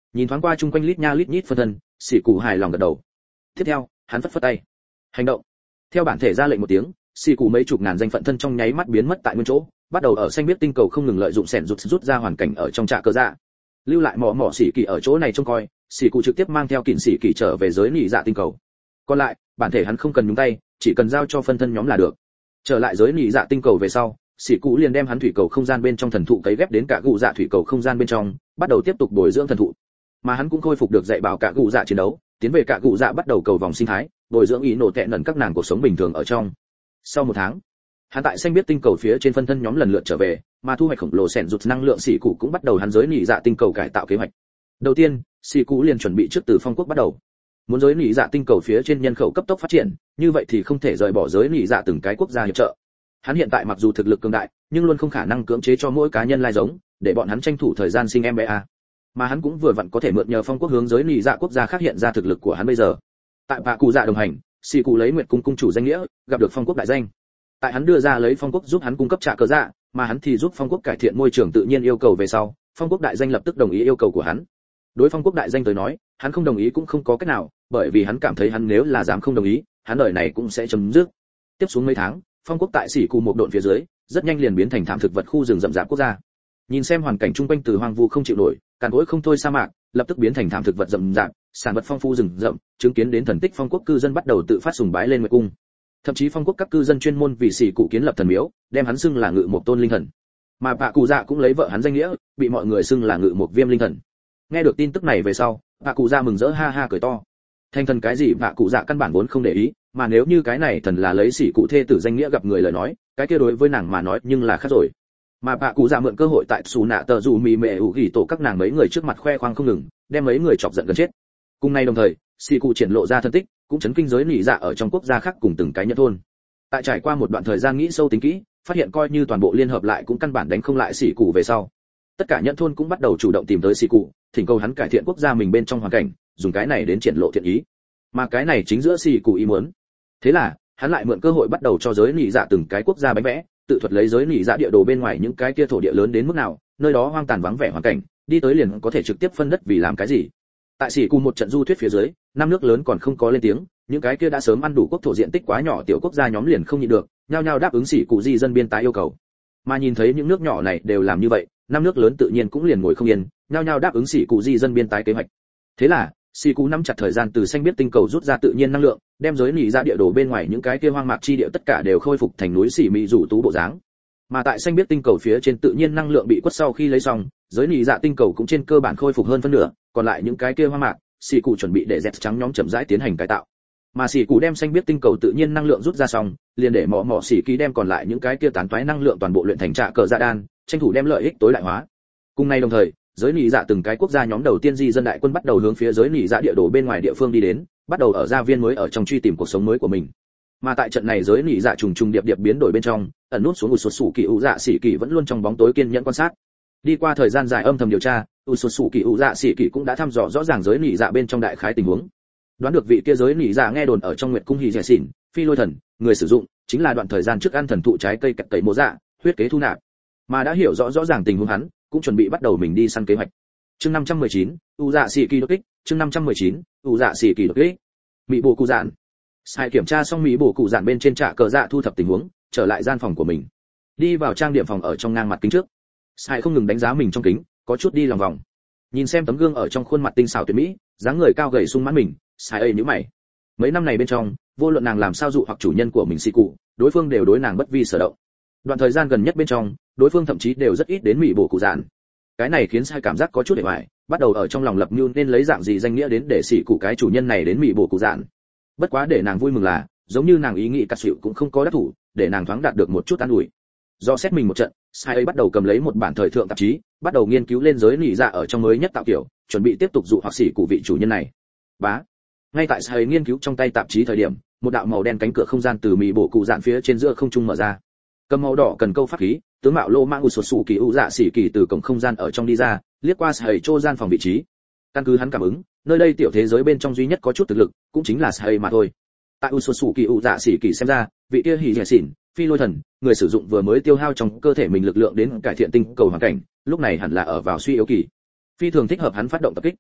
Nhìn thoáng qua chung quanh lít nha lít nhít phân thân, Sĩ Cụ hài lòng gật đầu. Tiếp theo, hắn phất phất tay. Hành động. Theo bản thể ra lệnh một tiếng, Sĩ Cụ mấy chục ngàn danh phận thân trong nháy mắt biến mất tại nguyên chỗ, bắt đầu ở xanh biết tinh cầu không ngừng lợi dụng sẻn rút rút ra hoàn cảnh ở trong trạ cơ dạ. Lưu lại mỏ mỏ Sĩ Kỳ ở chỗ này trông coi, Sĩ Cụ trực tiếp mang theo kỵn Sĩ Kỳ trở về giới nị dạ tinh cầu. Còn lại, bản thể hắn không cần nhúng tay, chỉ cần giao cho phân thân nhóm là được. Trở lại giới nị dạ tinh cầu về sau, Sĩ Cụ liền đem hắn thủy cầu không gian bên trong thần thụ cấy ghép đến cả gù dạ thủy cầu không gian bên trong, bắt đầu tiếp tục bồi dưỡng thần thụ. Mà hắn cũng khôi phục được dạy bảo cả gù dạ chiến đấu, tiến về cả gù dạ bắt đầu cầu vòng sinh thái, bồi dưỡng ý nổ tệ nần các nàng cuộc sống bình thường ở trong. Sau một tháng, hắn tại xanh biết tinh cầu phía trên phân thân nhóm lần lượt trở về, mà thu hoạch khổng lồ sẻn rụt năng lượng Sĩ Cụ cũng bắt đầu hắn giới nị dạ tinh cầu cải tạo kế hoạch. Đầu tiên, Sĩ Cụ liền chuẩn bị trước từ phong quốc bắt đầu. Muốn giới nị dạ tinh cầu phía trên nhân khẩu cấp tốc phát triển, như vậy thì không thể rời bỏ giới nị dạ từng cái quốc gia hiệp trợ. Hắn hiện tại mặc dù thực lực cường đại, nhưng luôn không khả năng cưỡng chế cho mỗi cá nhân lai giống, để bọn hắn tranh thủ thời gian sinh em bé a. Mà hắn cũng vừa vặn có thể mượn nhờ phong quốc hướng giới nị dạ quốc gia khác hiện ra thực lực của hắn bây giờ. Tại Bạ Cụ Dạ đồng hành, Sĩ Cụ lấy Nguyệt cung cung chủ danh nghĩa, gặp được phong quốc đại danh. Tại hắn đưa ra lấy phong quốc giúp hắn cung cấp trả cờ dạ, mà hắn thì giúp phong quốc cải thiện môi trường tự nhiên yêu cầu về sau, phong quốc đại danh lập tức đồng ý yêu cầu của hắn. Đối phong quốc đại danh tới nói, hắn không đồng ý cũng không có cách nào, bởi vì hắn cảm thấy hắn nếu là dám không đồng ý, hắn đời này cũng sẽ chấm dứt. Tiếp xuống mấy tháng, phong quốc tại Sĩ Cụ một độn phía dưới, rất nhanh liền biến thành thảm thực vật khu rừng rậm rạp quốc gia. Nhìn xem hoàn cảnh chung quanh từ hoang vu không chịu nổi, càn cỗi không thôi sa mạc, lập tức biến thành thảm thực vật rậm rạp, sản vật phong phú rừng rậm, chứng kiến đến thần tích phong quốc cư dân bắt đầu tự phát sùng bái lên Nguyệt cung. Thậm chí phong quốc các cư dân chuyên môn vì Sĩ Cụ kiến lập thần miếu, đem hắn xưng là ngự một tôn linh thần. Mà Bạ Cụ Dạ cũng lấy vợ hắn danh nghĩa, bị mọi người xưng là ngự một viêm linh thần. Nghe được tin tức này về sau, Bạ Cụ Dạ mừng rỡ ha ha cười to. Thành thần cái gì Bạ Cụ Dạ căn bản vốn không để ý, mà nếu như cái này thần là lấy Sĩ Cụ thê tử danh nghĩa gặp người lời nói, cái kia đối với nàng mà nói nhưng là khác rồi. Mà Bạ Cụ Dạ mượn cơ hội tại Sú Nạ Tờ Dù Mì Mẹ ủ gỉ tổ các nàng mấy người trước mặt khoe khoang không ngừng, đem mấy người chọc giận gần chết. Cùng nay đồng thời, Sĩ Cụ triển lộ ra thân tích, cũng chấn kinh giới nị dạ ở trong quốc gia khác cùng từng cái nhân thôn. Tại trải qua một đoạn thời gian nghĩ sâu tính kỹ, phát hiện coi như toàn bộ liên hợp lại cũng căn bản đánh không lại Sĩ Cụ về sau, tất cả nhân thôn cũng bắt đầu chủ động tìm tới Sĩ Cụ, thỉnh cầu hắn cải thiện quốc gia mình bên trong hoàn cảnh, dùng cái này đến triển lộ thiện ý. Mà cái này chính giữa Sĩ Cụ ý muốn. Thế là, hắn lại mượn cơ hội bắt đầu cho giới nị dạ từng cái quốc gia bánh vẽ, tự thuật lấy giới nị dạ địa đồ bên ngoài những cái kia thổ địa lớn đến mức nào, nơi đó hoang tàn vắng vẻ hoàn cảnh, đi tới liền có thể trực tiếp phân đất vì làm cái gì. Tại Sĩ Cụ một trận du thuyết phía dưới, năm nước lớn còn không có lên tiếng, những cái kia đã sớm ăn đủ quốc thổ diện tích quá nhỏ tiểu quốc gia nhóm liền không nhịn được, nhao nhao đáp ứng Sĩ Cụ di dân biên tái yêu cầu. Mà nhìn thấy những nước nhỏ này đều làm như vậy, năm nước lớn tự nhiên cũng liền ngồi không yên, nhao nhao đáp ứng Sĩ Cụ di dân biên tái kế hoạch. Thế là, Sĩ Cụ nắm chặt thời gian từ xanh biết tinh cầu rút ra tự nhiên năng lượng, đem giới nị dạ địa đồ bên ngoài những cái kia hoang mạc chi địa tất cả đều khôi phục thành núi xỉ mị rủ tú bộ dáng. Mà tại xanh biết tinh cầu phía trên tự nhiên năng lượng bị quất sau khi lấy xong, giới nị dạ tinh cầu cũng trên cơ bản khôi phục hơn phân nửa, còn lại những cái kia hoang mạc, Sĩ Cụ chuẩn bị để dẹt trắng nhóm chậm rãi tiến hành cải tạo. Mà Sĩ Cụ đem xanh biết tinh cầu tự nhiên năng lượng rút ra xong, liền để mỏ mỏ Sĩ Kỳ đem còn lại những cái kia tán toái năng lượng toàn bộ luyện thành trạ cờ dạ đan, tranh thủ đem lợi ích tối đại hóa. Cùng ngày đồng thời, giới nị dạ từng cái quốc gia nhóm đầu tiên di dân đại quân bắt đầu hướng phía giới nị dạ địa đồ bên ngoài địa phương đi đến, bắt đầu ở gia viên mới ở trong truy tìm cuộc sống mới của mình. Mà tại trận này giới nị dạ trùng trùng điệp điệp biến đổi bên trong, ẩn nút xuống Uột Sủ Kỳ ủ dạ Sĩ Kỳ vẫn luôn trong bóng tối kiên nhẫn quan sát. Đi qua thời gian dài âm thầm điều tra, Uột Sủ Kỳ ủ dạ Sĩ Kỳ cũng đã thăm dò rõ ràng giới nị dạ bên trong đại khái tình huống. Đoán được vị kia giới nị dạ nghe đồn ở trong Nguyệt cung hỉ rẻ xỉn, phi lôi thần, người sử dụng chính là đoạn thời gian trước ăn thần thụ trái cây cạnh tẩy mộ dạ, huyết kế thu nạp. Mà đã hiểu rõ rõ ràng tình huống hắn, cũng chuẩn bị bắt đầu mình đi săn kế hoạch. Chương năm trăm mười chín, u dạ Sĩ Kỳ đột kích, chương năm trăm mười chín, u dạ Sĩ Kỳ đột kích. Mỹ bộ cụ dạn. Sai kiểm tra xong Mỹ bộ cụ dạn bên trên trạ cờ dạ thu thập tình huống, trở lại gian phòng của mình. Đi vào trang điểm phòng ở trong ngang mặt kính trước. Sai không ngừng đánh giá mình trong kính, có chút đi lòng vòng. Nhìn xem tấm gương ở trong khuôn mặt tinh xảo tuyệt mỹ, dáng người cao gầy sung mãn mình, Sai ơi nhíu mày. Mấy năm này bên trong, vô luận nàng làm sao dụ hoặc chủ nhân của mình Sĩ Cụ, đối phương đều đối nàng bất vi sở động. Đoạn thời gian gần nhất bên trong, đối phương thậm chí đều rất ít đến Mỹ bộ cụ dạn. Cái này khiến Sai cảm giác có chút để hoài, bắt đầu ở trong lòng lập mưu nên lấy dạng gì danh nghĩa đến để Sĩ Cụ cái chủ nhân này đến Mỹ bộ cụ dạn. Bất quá để nàng vui mừng là, giống như nàng ý nghĩ cắt xỉu cũng không có đắc thủ, để nàng thoáng đạt được một chút an ủi. Do xét mình một trận, Sai ấy bắt đầu cầm lấy một bản thời thượng tạp chí, bắt đầu nghiên cứu lên giới nị dạ ở trong mới nhất tạo kiểu, chuẩn bị tiếp tục dụ hoặc Sĩ Cụ vị chủ nhân này. Bá. Ngay tại Sai ấy nghiên cứu trong tay tạp chí thời điểm, một đạo màu đen cánh cửa không gian từ Mỹ bộ cụ dạn phía trên giữa không trung mở ra. Cầm màu đỏ cần câu pháp khí, tướng mạo lô mang Uột Sủ Kỳ ủ dạ Sĩ Kỳ từ cổng không gian ở trong đi ra, liếc qua Sai Chô gian phòng vị trí. Căn cứ hắn cảm ứng, nơi đây tiểu thế giới bên trong duy nhất có chút thực lực, cũng chính là Sai mà thôi. Tại Uột Sủ Kỳ ủ dạ Sĩ Kỳ xem ra, vị kia hỉ rẻ xỉn, phi lôi thần, người sử dụng vừa mới tiêu hao trong cơ thể mình lực lượng đến cải thiện tinh cầu hoàn cảnh, lúc này hẳn là ở vào suy yếu kỳ. Phi thường thích hợp hắn phát động tập kích.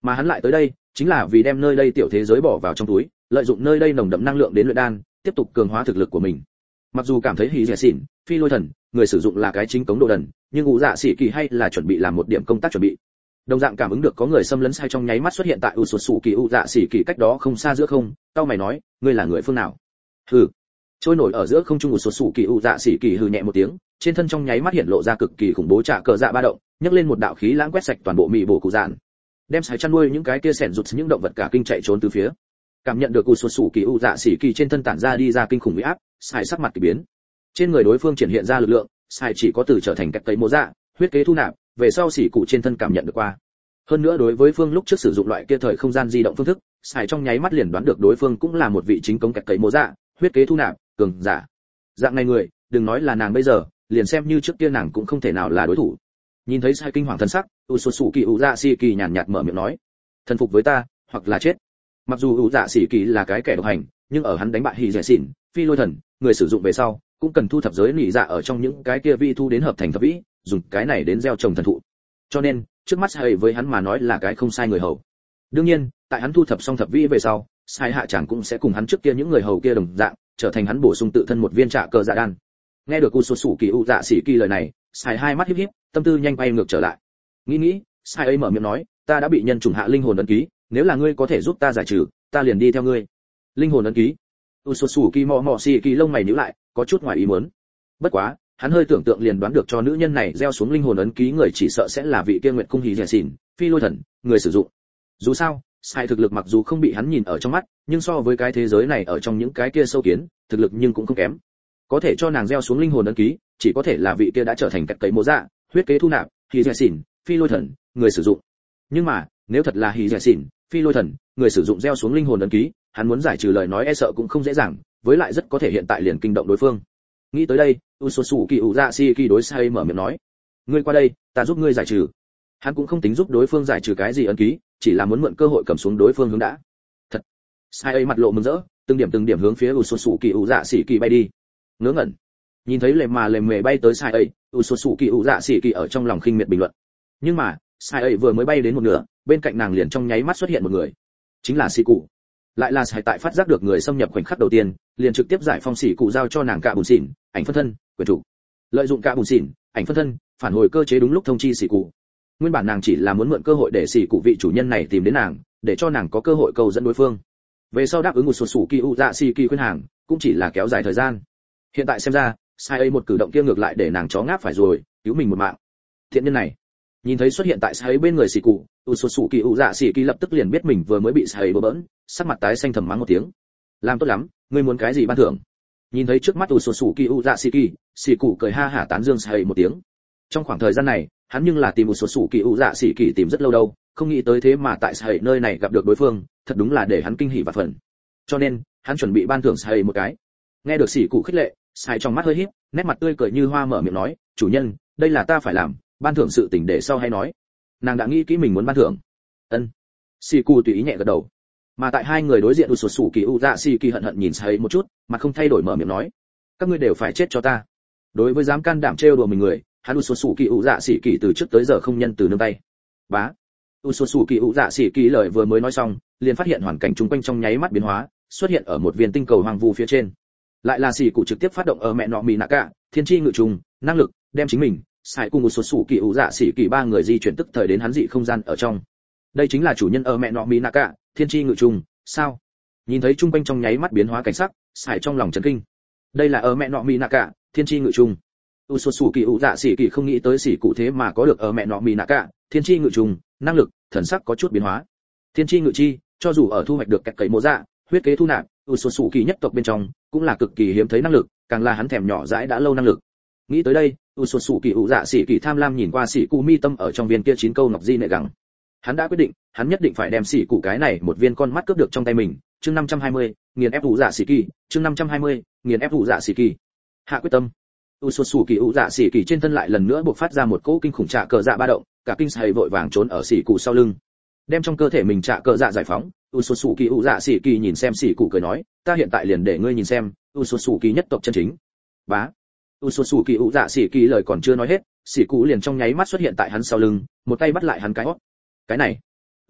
Mà hắn lại tới đây chính là vì đem nơi đây tiểu thế giới bỏ vào trong túi, lợi dụng nơi đây nồng đậm năng lượng đến luyện đan, tiếp tục cường hóa thực lực của mình. Mặc dù cảm thấy hỉ dẻ xỉn, phi lôi thần, người sử dụng là cái chính cống đồ đần, nhưng ngũ dạ sĩ kỳ hay là chuẩn bị làm một điểm công tác chuẩn bị. Đồng dạng cảm ứng được có người xâm lấn sai trong nháy mắt xuất hiện tại u sột sủ kỳ u dạ sĩ kỳ cách đó không xa giữa không, tao mày nói, ngươi là người phương nào? Hừ. Trôi nổi ở giữa không trung u sột sủ kỳ u dạ sĩ kỳ hừ nhẹ một tiếng, trên thân trong nháy mắt hiện lộ ra cực kỳ khủng bố trả cờ dạ ba động, nhấc lên một đạo khí lãng quét sạch toàn bộ mị bổ cụ dạn, đem sai chăn nuôi những cái kia sẻn rụt những động vật cả kinh chạy trốn từ phía. Cảm nhận được u sột sủ kỳ u dạ sĩ kỳ trên thân tản ra đi ra kinh khủng uy áp, sai sắc mặt kỳ biến. Trên người đối phương triển hiện ra lực lượng, sai chỉ có từ trở thành cách tấy mô dạ, huyết kế thu nạp, về sau sĩ cụ trên thân cảm nhận được qua. Hơn nữa đối với phương lúc trước sử dụng loại kia thời không gian di động phương thức, sai trong nháy mắt liền đoán được đối phương cũng là một vị chính cống cách tấy mô dạ, huyết kế thu nạp, cường giả. Dạng này người, đừng nói là nàng bây giờ, liền xem như trước kia nàng cũng không thể nào là đối thủ. Nhìn thấy sai kinh hoàng thần sắc, u sột sủ kỳ u dạ sĩ kỳ nhàn nhạt mở miệng nói, thần phục với ta, hoặc là chết. Mặc dù u dạ sĩ kỳ là cái kẻ độc hành, nhưng ở hắn đánh bại hỉ dẻ xỉn, phi lôi thần, người sử dụng về sau, cũng cần thu thập giới nỉ dạ ở trong những cái kia vi thu đến hợp thành thập vĩ, dùng cái này đến gieo trồng thần thụ. Cho nên, trước mắt sai với hắn mà nói là cái không sai người hầu. Đương nhiên, tại hắn thu thập xong thập vĩ về sau, sai hạ chẳng cũng sẽ cùng hắn trước kia những người hầu kia đồng dạng, trở thành hắn bổ sung tự thân một viên trạ cờ dạ đan. Nghe được u sột sủ kỳ u dạ sĩ kỳ lời này, sai hai mắt híp híp, tâm tư nhanh bay ngược trở lại. Nghĩ nghĩ, sai ấy mở miệng nói, ta đã bị nhân chủng hạ linh hồn ấn ký, nếu là ngươi có thể giúp ta giải trừ, ta liền đi theo ngươi. Linh hồn ấn ký? u sột sủ kỳ mò mò xì kỳ lông mày nhíu lại, có chút ngoài ý muốn. Bất quá, hắn hơi tưởng tượng liền đoán được cho nữ nhân này gieo xuống linh hồn ấn ký người chỉ sợ sẽ là vị kia Nguyệt cung hỉ dẻ xỉn, phi lôi thần, người sử dụng. Dù sao, sai thực lực mặc dù không bị hắn nhìn ở trong mắt, nhưng so với cái thế giới này ở trong những cái kia sâu kiến, thực lực nhưng cũng không kém. Có thể cho nàng gieo xuống linh hồn ấn ký, chỉ có thể là vị kia đã trở thành cật cấy mô dạ, huyết kế thu nạp, hỉ dẻ xỉn, phi lôi thần, người sử dụng. Nhưng mà, nếu thật là hỉ dẻ xỉn, phi lôi thần, người sử dụng gieo xuống linh hồn ấn ký, hắn muốn giải trừ lời nói e sợ cũng không dễ dàng, với lại rất có thể hiện tại liền kinh động đối phương. Nghĩ tới đây, u sột sủ kỳ u dạ sĩ kỳ đối sai mở miệng nói, ngươi qua đây, ta giúp ngươi giải trừ. Hắn cũng không tính giúp đối phương giải trừ cái gì ấn ký, chỉ là muốn mượn cơ hội cầm xuống đối phương hướng đã. Thật. Sai ấy mặt lộ mừng rỡ, từng điểm từng điểm hướng phía u sột sủ kỳ u dạ sĩ kỳ bay đi. Ngớ ngẩn. Nhìn thấy lề mà lề mề bay tới sai ấy, u sột sủ kỳ u dạ sĩ kỳ ở trong lòng khinh miệt bình luận. Nhưng mà, sai ấy vừa mới bay đến một nửa, bên cạnh nàng liền trong nháy mắt xuất hiện một người, chính là sĩ cụ. Lại là sai tại phát giác được người xâm nhập khoảnh khắc đầu tiên, liền trực tiếp giải phong sĩ cụ giao cho nàng cả bùn xỉn, ảnh phân thân, quyền chủ. Lợi dụng cả bùn xỉn, ảnh phân thân, phản hồi cơ chế đúng lúc thông chi sĩ cụ. Nguyên bản nàng chỉ là muốn mượn cơ hội để sĩ cụ vị chủ nhân này tìm đến nàng, để cho nàng có cơ hội cầu dẫn đối phương. Về sau đáp ứng một số sủ kỳ u dạ sĩ kỳ khuyên hàng, cũng chỉ là kéo dài thời gian. Hiện tại xem ra, sai ấy một cử động kia ngược lại để nàng chó ngáp phải rồi, cứu mình một mạng. Thiện nhân này, nhìn thấy xuất hiện tại sai ấy bên người sĩ cụ, u sột sủ kỳ u dạ sĩ kỳ lập tức liền biết mình vừa mới bị sai ấy bỡ bỡn, sắc mặt tái xanh thầm mắng một tiếng. Làm tốt lắm, ngươi muốn cái gì ban thưởng? Nhìn thấy trước mắt u sột sủ kỳ u dạ sĩ kỳ, sĩ cụ cười ha hả tán dương sai ấy một tiếng. Trong khoảng thời gian này, hắn nhưng là tìm u sột sủ kỳ u dạ sĩ kỳ tìm rất lâu đâu, không nghĩ tới thế mà tại sai ấy nơi này gặp được đối phương, thật đúng là để hắn kinh hỉ và phần. Cho nên, hắn chuẩn bị ban thưởng sai ấy một cái. Nghe được sĩ cụ khích lệ, sai trong mắt hơi híp, nét mặt tươi cười như hoa mở miệng nói, chủ nhân, đây là ta phải làm, ban thưởng sự tình để sau hay nói. Nàng đã nghĩ kỹ mình muốn ban thưởng. Ân. Sĩ cụ tùy ý nhẹ gật đầu. Mà tại hai người đối diện u sột sủ kỳ u dạ sĩ kỳ hận hận nhìn sai một chút, mặt không thay đổi mở miệng nói, các ngươi đều phải chết cho ta. Đối với dám can đảm trêu đùa mình người, hắn u sột sủ kỳ u dạ sĩ kỳ từ trước tới giờ không nhân từ nương tay. Bá. u sột sủ kỳ u dạ sĩ kỳ lời vừa mới nói xong, liền phát hiện hoàn cảnh chung quanh trong nháy mắt biến hóa, xuất hiện ở một viên tinh cầu hoang vu phía trên. Lại là sĩ cụ trực tiếp phát động ở mẹ nọ mì nạ cả, thiên chi ngự trùng, năng lực, đem chính mình, sai cùng u sột sủ kỳ u dạ sĩ kỳ ba người di chuyển tức thời đến hắn dị không gian ở trong. Đây chính là chủ nhân ở mẹ nọ mì nạ cả, thiên chi ngự trùng, sao? Nhìn thấy trung quanh trong nháy mắt biến hóa cảnh sắc, sai trong lòng chấn kinh. Đây là ở mẹ nọ mì nạ cả, thiên chi ngự trùng. u sột sủ kỳ u dạ sĩ kỳ không nghĩ tới sĩ cụ thế mà có được ở mẹ nọ mì nạ cả, thiên chi ngự trùng, năng lực, thần sắc có chút biến hóa. Thiên chi ngự chi, cho dù ở thu hoạch được kẹt cấy mộ dạ, huyết kế thu nạp, u sột sủ kỳ nhất tộc bên trong, cũng là cực kỳ hiếm thấy năng lực, càng là hắn thèm nhỏ dãi đã lâu năng lực. Nghĩ tới đây, u sột sủ kỳ u dạ sĩ kỳ tham lam nhìn qua sĩ cụ mi tâm ở trong viên kia chín câu ngọc di nệ gẳng. Hắn đã quyết định, hắn nhất định phải đem sĩ cụ cái này một viên con mắt cướp được trong tay mình. Chương năm trăm hai mươi, nghiền ép u dạ sĩ kỳ, chương năm trăm hai mươi, nghiền ép u dạ sĩ kỳ. Hạ quyết tâm. u sột sủ kỳ u dạ sĩ kỳ trên thân lại lần nữa bộc phát ra một cỗ kinh khủng trạ cờ dạ ba động, cả kinh sai vội vàng trốn ở sĩ cụ sau lưng, đem trong cơ thể mình trạ cờ dạ giải phóng. u sột sủ kỳ u dạ sĩ kỳ nhìn xem sĩ cụ cười nói, ta hiện tại liền để ngươi nhìn xem u sột sủ kỳ nhất tộc chân chính. Bá. u sột sủ kỳ u dạ sĩ kỳ lời còn chưa nói hết, sĩ cụ liền trong nháy mắt xuất hiện tại hắn sau lưng, một tay bắt lại hắn cái hót. Cái này.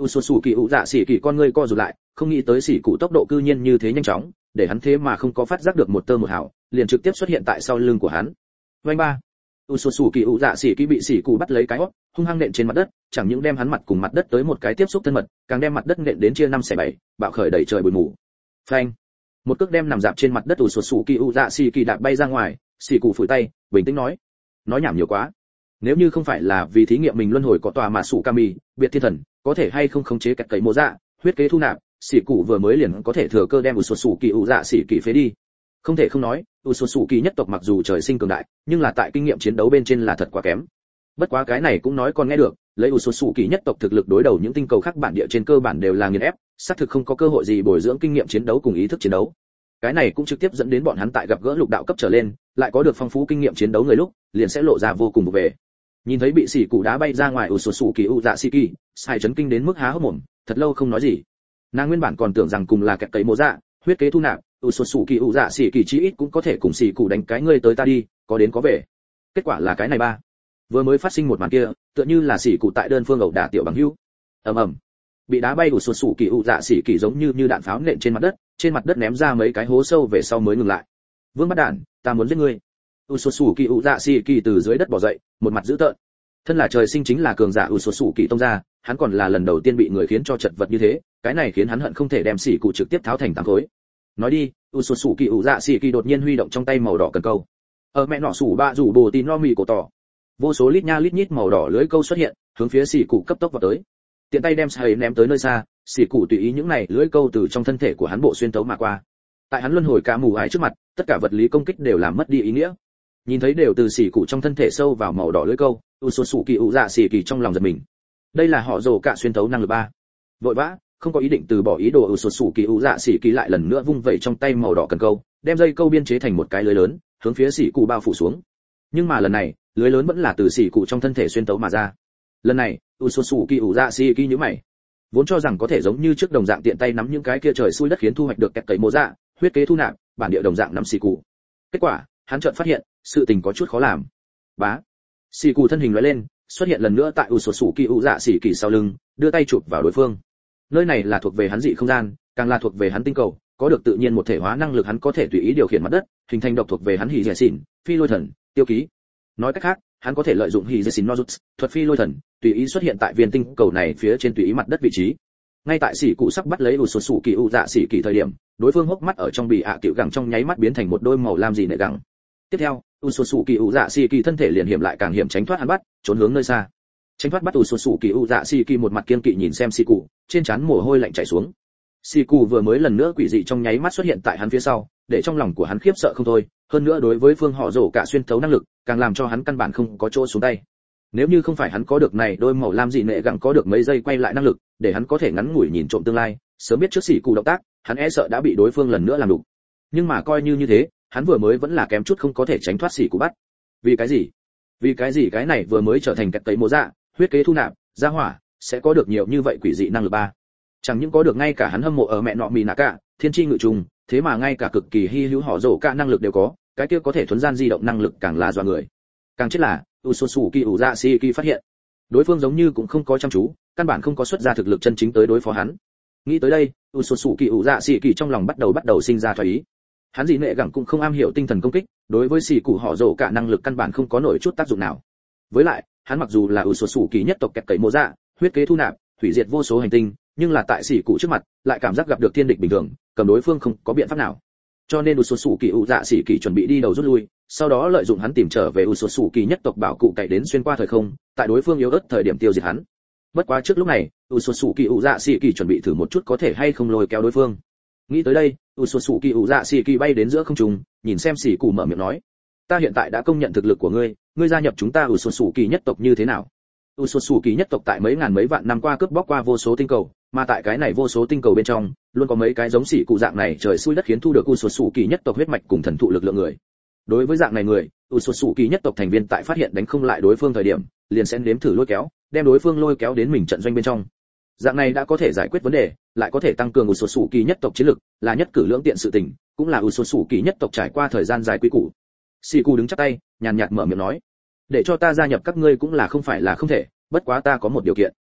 Usosu kỳ ủ dạ xỉ kỳ con ngươi co rụt lại, không nghĩ tới xỉ cụ tốc độ cư nhiên như thế nhanh chóng, để hắn thế mà không có phát giác được một tơ một hào, liền trực tiếp xuất hiện tại sau lưng của hắn. Vành ba. Usosu kỳ ủ dạ xỉ kỳ bị xỉ cụ bắt lấy cái hốt, hung hăng nện trên mặt đất, chẳng những đem hắn mặt cùng mặt đất tới một cái tiếp xúc thân mật, càng đem mặt đất nện đến chia năm xẻ bảy, bạo khởi đầy trời bụi mù. Phanh. Một cước đem nằm dạp trên mặt đất Usosu kỳ ủ dạ xỉ kỳ đạp bay ra ngoài, xỉ cụ phủi tay, bình tĩnh nói: nói nhảm nhiều quá. Nếu như không phải là vì thí nghiệm mình luân hồi có tòa mà sủ kami biệt thiên thần có thể hay không khống chế kẹt cấy mô dạ huyết kế thu nạp, xỉ cụ vừa mới liền có thể thừa cơ đem Usosu kỳ ủ dạ xỉ kỳ phế đi. Không thể không nói, Usosu kỳ nhất tộc mặc dù trời sinh cường đại, nhưng là tại kinh nghiệm chiến đấu bên trên là thật quá kém. Bất quá cái này cũng nói còn nghe được, lấy Usosu kỳ nhất tộc thực lực đối đầu những tinh cầu khác bản địa trên cơ bản đều là nghiền ép, xác thực không có cơ hội gì bồi dưỡng kinh nghiệm chiến đấu cùng ý thức chiến đấu. Cái này cũng trực tiếp dẫn đến bọn hắn tại gặp gỡ lục đạo cấp trở lên, lại có được phong phú kinh nghiệm chiến đấu người lúc, liền sẽ lộ ra vô cùng về. Nhìn thấy bị xỉ cụ đá bay ra ngoài Usosu kỳ ủ dạ xỉ kỳ, sai chấn kinh đến mức há hốc mồm, thật lâu không nói gì. Nàng nguyên bản còn tưởng rằng cùng là kẹt cấy mô dạ, huyết kế thu nạp, Usosu kỳ ủ dạ xỉ kỳ chí ít cũng có thể cùng xỉ cụ đánh cái ngươi tới ta đi, có đến có về. Kết quả là cái này ba. Vừa mới phát sinh một màn kia, tựa như là xỉ cụ tại đơn phương ẩu đả tiểu bằng hữu. Ầm ầm. Bị đá bay Usosu kỳ ủ dạ xỉ kỳ giống như như đạn pháo nện trên mặt đất, trên mặt đất ném ra mấy cái hố sâu về sau mới ngừng lại. Vương bắt đạn, ta muốn giết ngươi. Usosu kỳ ủ dạ xỉ kỳ từ dưới đất bò dậy, một mặt dữ tợn. Thân là trời sinh chính là cường giả Usosu kỳ tông gia, hắn còn là lần đầu tiên bị người khiến cho chật vật như thế, cái này khiến hắn hận không thể đem xỉ cụ trực tiếp tháo thành tám khối. Nói đi, Usosu kỳ ủ dạ xỉ kỳ đột nhiên huy động trong tay màu đỏ cần câu. Ở mẹ nọ sủ ba rủ bồ tin no mì cổ tỏ. Vô số lít nha lít nhít màu đỏ lưới câu xuất hiện, hướng phía xỉ cụ cấp tốc vào tới. Tiện tay đem sợi ném tới nơi xa, xỉ cụ tùy ý những này lưới câu từ trong thân thể của hắn bộ xuyên tấu mà qua. Tại hắn luân hồi cả mù ải trước mặt, tất cả vật lý công kích đều làm mất đi ý nghĩa. Nhìn thấy đều từ xỉ cụ trong thân thể sâu vào màu đỏ lưới câu, Usosu kỳ ủ dạ xỉ kỳ trong lòng giật mình. Đây là họ rồ cả xuyên tấu năng lực ba. Vội vã, không có ý định từ bỏ ý đồ Usosu kỳ ủ dạ xỉ kỳ lại lần nữa vung vẩy trong tay màu đỏ cần câu, đem dây câu biên chế thành một cái lưới lớn, hướng phía xỉ cụ bao phủ xuống. Nhưng mà lần này, lưới lớn vẫn là từ xỉ cụ trong thân thể xuyên tấu mà ra. Lần này, Usosu kỳ ủ dạ xỉ kỳ nhíu mày. Vốn cho rằng có thể giống như trước đồng dạng tiện tay nắm những cái kia trời xui đất khiến thu hoạch được kẹt cấy mô dạ, huyết kế thu nạp, bản địa đồng dạng nắm xỉ cụ. Kết quả, hắn chợt phát hiện, sự tình có chút khó làm. Bá. Xỉ cụ thân hình lóe lên, xuất hiện lần nữa tại Usosu kỳ ủ dạ xỉ kỳ sau lưng, đưa tay chụp vào đối phương. Nơi này là thuộc về hắn dị không gian, càng là thuộc về hắn tinh cầu, có được tự nhiên một thể hóa năng lực, hắn có thể tùy ý điều khiển mặt đất, hình thành độc thuộc về hắn hỉ dẻ xỉn, phi lôi thần, tiêu ký. Nói cách khác, hắn có thể lợi dụng hỉ dẻ xỉn nojutsu, thuật phi lôi thần, tùy ý xuất hiện tại viên tinh cầu này phía trên tùy ý mặt đất vị trí. Ngay tại xỉ cụ sắp bắt lấy Usosu kỳ ủ dạ xỉ kỳ thời điểm, đối phương hốc mắt ở trong bị ạ tiểu gẳng trong nháy mắt biến thành một đôi màu lam dị nệ gẳng. Tiếp theo, Usosu kỳ ủ dạ xỉ kỳ thân thể liền hiểm lại càng hiểm tránh thoát hắn bắt, trốn hướng nơi xa. Tránh thoát bắt Usosu kỳ ủ dạ xỉ kỳ một mặt kiên kỵ nhìn xem xỉ cụ, trên trán mồ hôi lạnh chảy xuống. Xỉ cụ vừa mới lần nữa quỷ dị trong nháy mắt xuất hiện tại hắn phía sau, để trong lòng của hắn khiếp sợ không thôi, hơn nữa đối với phương họ rổ cả xuyên thấu năng lực, càng làm cho hắn căn bản không có chỗ xuống tay. Nếu như không phải hắn có được này đôi màu lam dị nệ gẳng có được mấy giây quay lại năng lực, để hắn có thể ngắn ngủi nhìn trộm tương lai, sớm biết trước xỉ cụ động tác, hắn e sợ đã bị đối phương lần nữa làm đủ. Nhưng mà coi như như thế, hắn vừa mới vẫn là kém chút không có thể tránh thoát xỉ cụ bắt. Vì cái gì? Vì cái gì cái này vừa mới trở thành kẹt cấy mô dạ, huyết kế thu nạp, gia hỏa, sẽ có được nhiều như vậy quỷ dị năng lực ba. Chẳng những có được ngay cả hắn hâm mộ ở mẹ nọ mì nạ cả, thiên chi ngự trùng, thế mà ngay cả cực kỳ hi hữu họ rổ cả năng lực đều có, cái kia có thể thuấn gian di động năng lực càng là dọa người. Càng chết là, Usosu kỳ ủ dạ xỉ kỳ phát hiện, đối phương giống như cũng không có chăm chú, căn bản không có xuất ra thực lực chân chính tới đối phó hắn. Nghĩ tới đây, Usosu kỳ ủ dạ xỉ kỳ trong lòng bắt đầu bắt đầu sinh ra thoái ý. Hắn dị nệ gẳng cũng không am hiểu tinh thần công kích, đối với xỉ cụ họ rổ cả năng lực căn bản không có nổi chút tác dụng nào. Với lại, hắn mặc dù là Usosu kỳ nhất tộc kẹt cấy mô dạ, huyết kế thu nạp, hủy diệt vô số hành tinh, nhưng là tại xỉ cụ trước mặt, lại cảm giác gặp được thiên địch bình thường, cầm đối phương không có biện pháp nào. Cho nên Usosu kỳ ủ dạ xỉ kỳ chuẩn bị đi đầu rút lui, sau đó lợi dụng hắn tìm trở về Usosu kỳ nhất tộc bảo cụ cày đến xuyên qua thời không, tại đối phương yếu ớt thời điểm tiêu diệt hắn. Bất quá trước lúc này, Usosu kỳ ủ dạ xỉ kỳ chuẩn bị thử một chút có thể hay không lôi kéo đối phương. Nghĩ tới đây, Usosu kỳ ủ dạ xỉ kỳ bay đến giữa không trung, nhìn xem xỉ cụ mở miệng nói: "Ta hiện tại đã công nhận thực lực của ngươi, ngươi gia nhập chúng ta Usosu kỳ nhất tộc như thế nào?" Usosu kỳ nhất tộc tại mấy ngàn mấy vạn năm qua cướp bóc qua vô số tinh cầu, mà tại cái này vô số tinh cầu bên trong, luôn có mấy cái giống xỉ cụ dạng này trời xui đất khiến thu được Usosu kỳ nhất tộc huyết mạch cùng thần thụ lực lượng người. Đối với dạng này người, Usosu kỳ nhất tộc thành viên tại phát hiện đánh không lại đối phương thời điểm, liền sẽ nếm thử lôi kéo, đem đối phương lôi kéo đến mình trận doanh bên trong. Dạng này đã có thể giải quyết vấn đề, lại có thể tăng cường Usosu kỳ nhất tộc chiến lực, là nhất cử lưỡng tiện sự tình, cũng là Usosu kỳ nhất tộc trải qua thời gian dài quý củ. Siku đứng chắp tay, nhàn nhạt mở miệng nói: "Để cho ta gia nhập các ngươi cũng là không phải là không thể, bất quá ta có một điều kiện."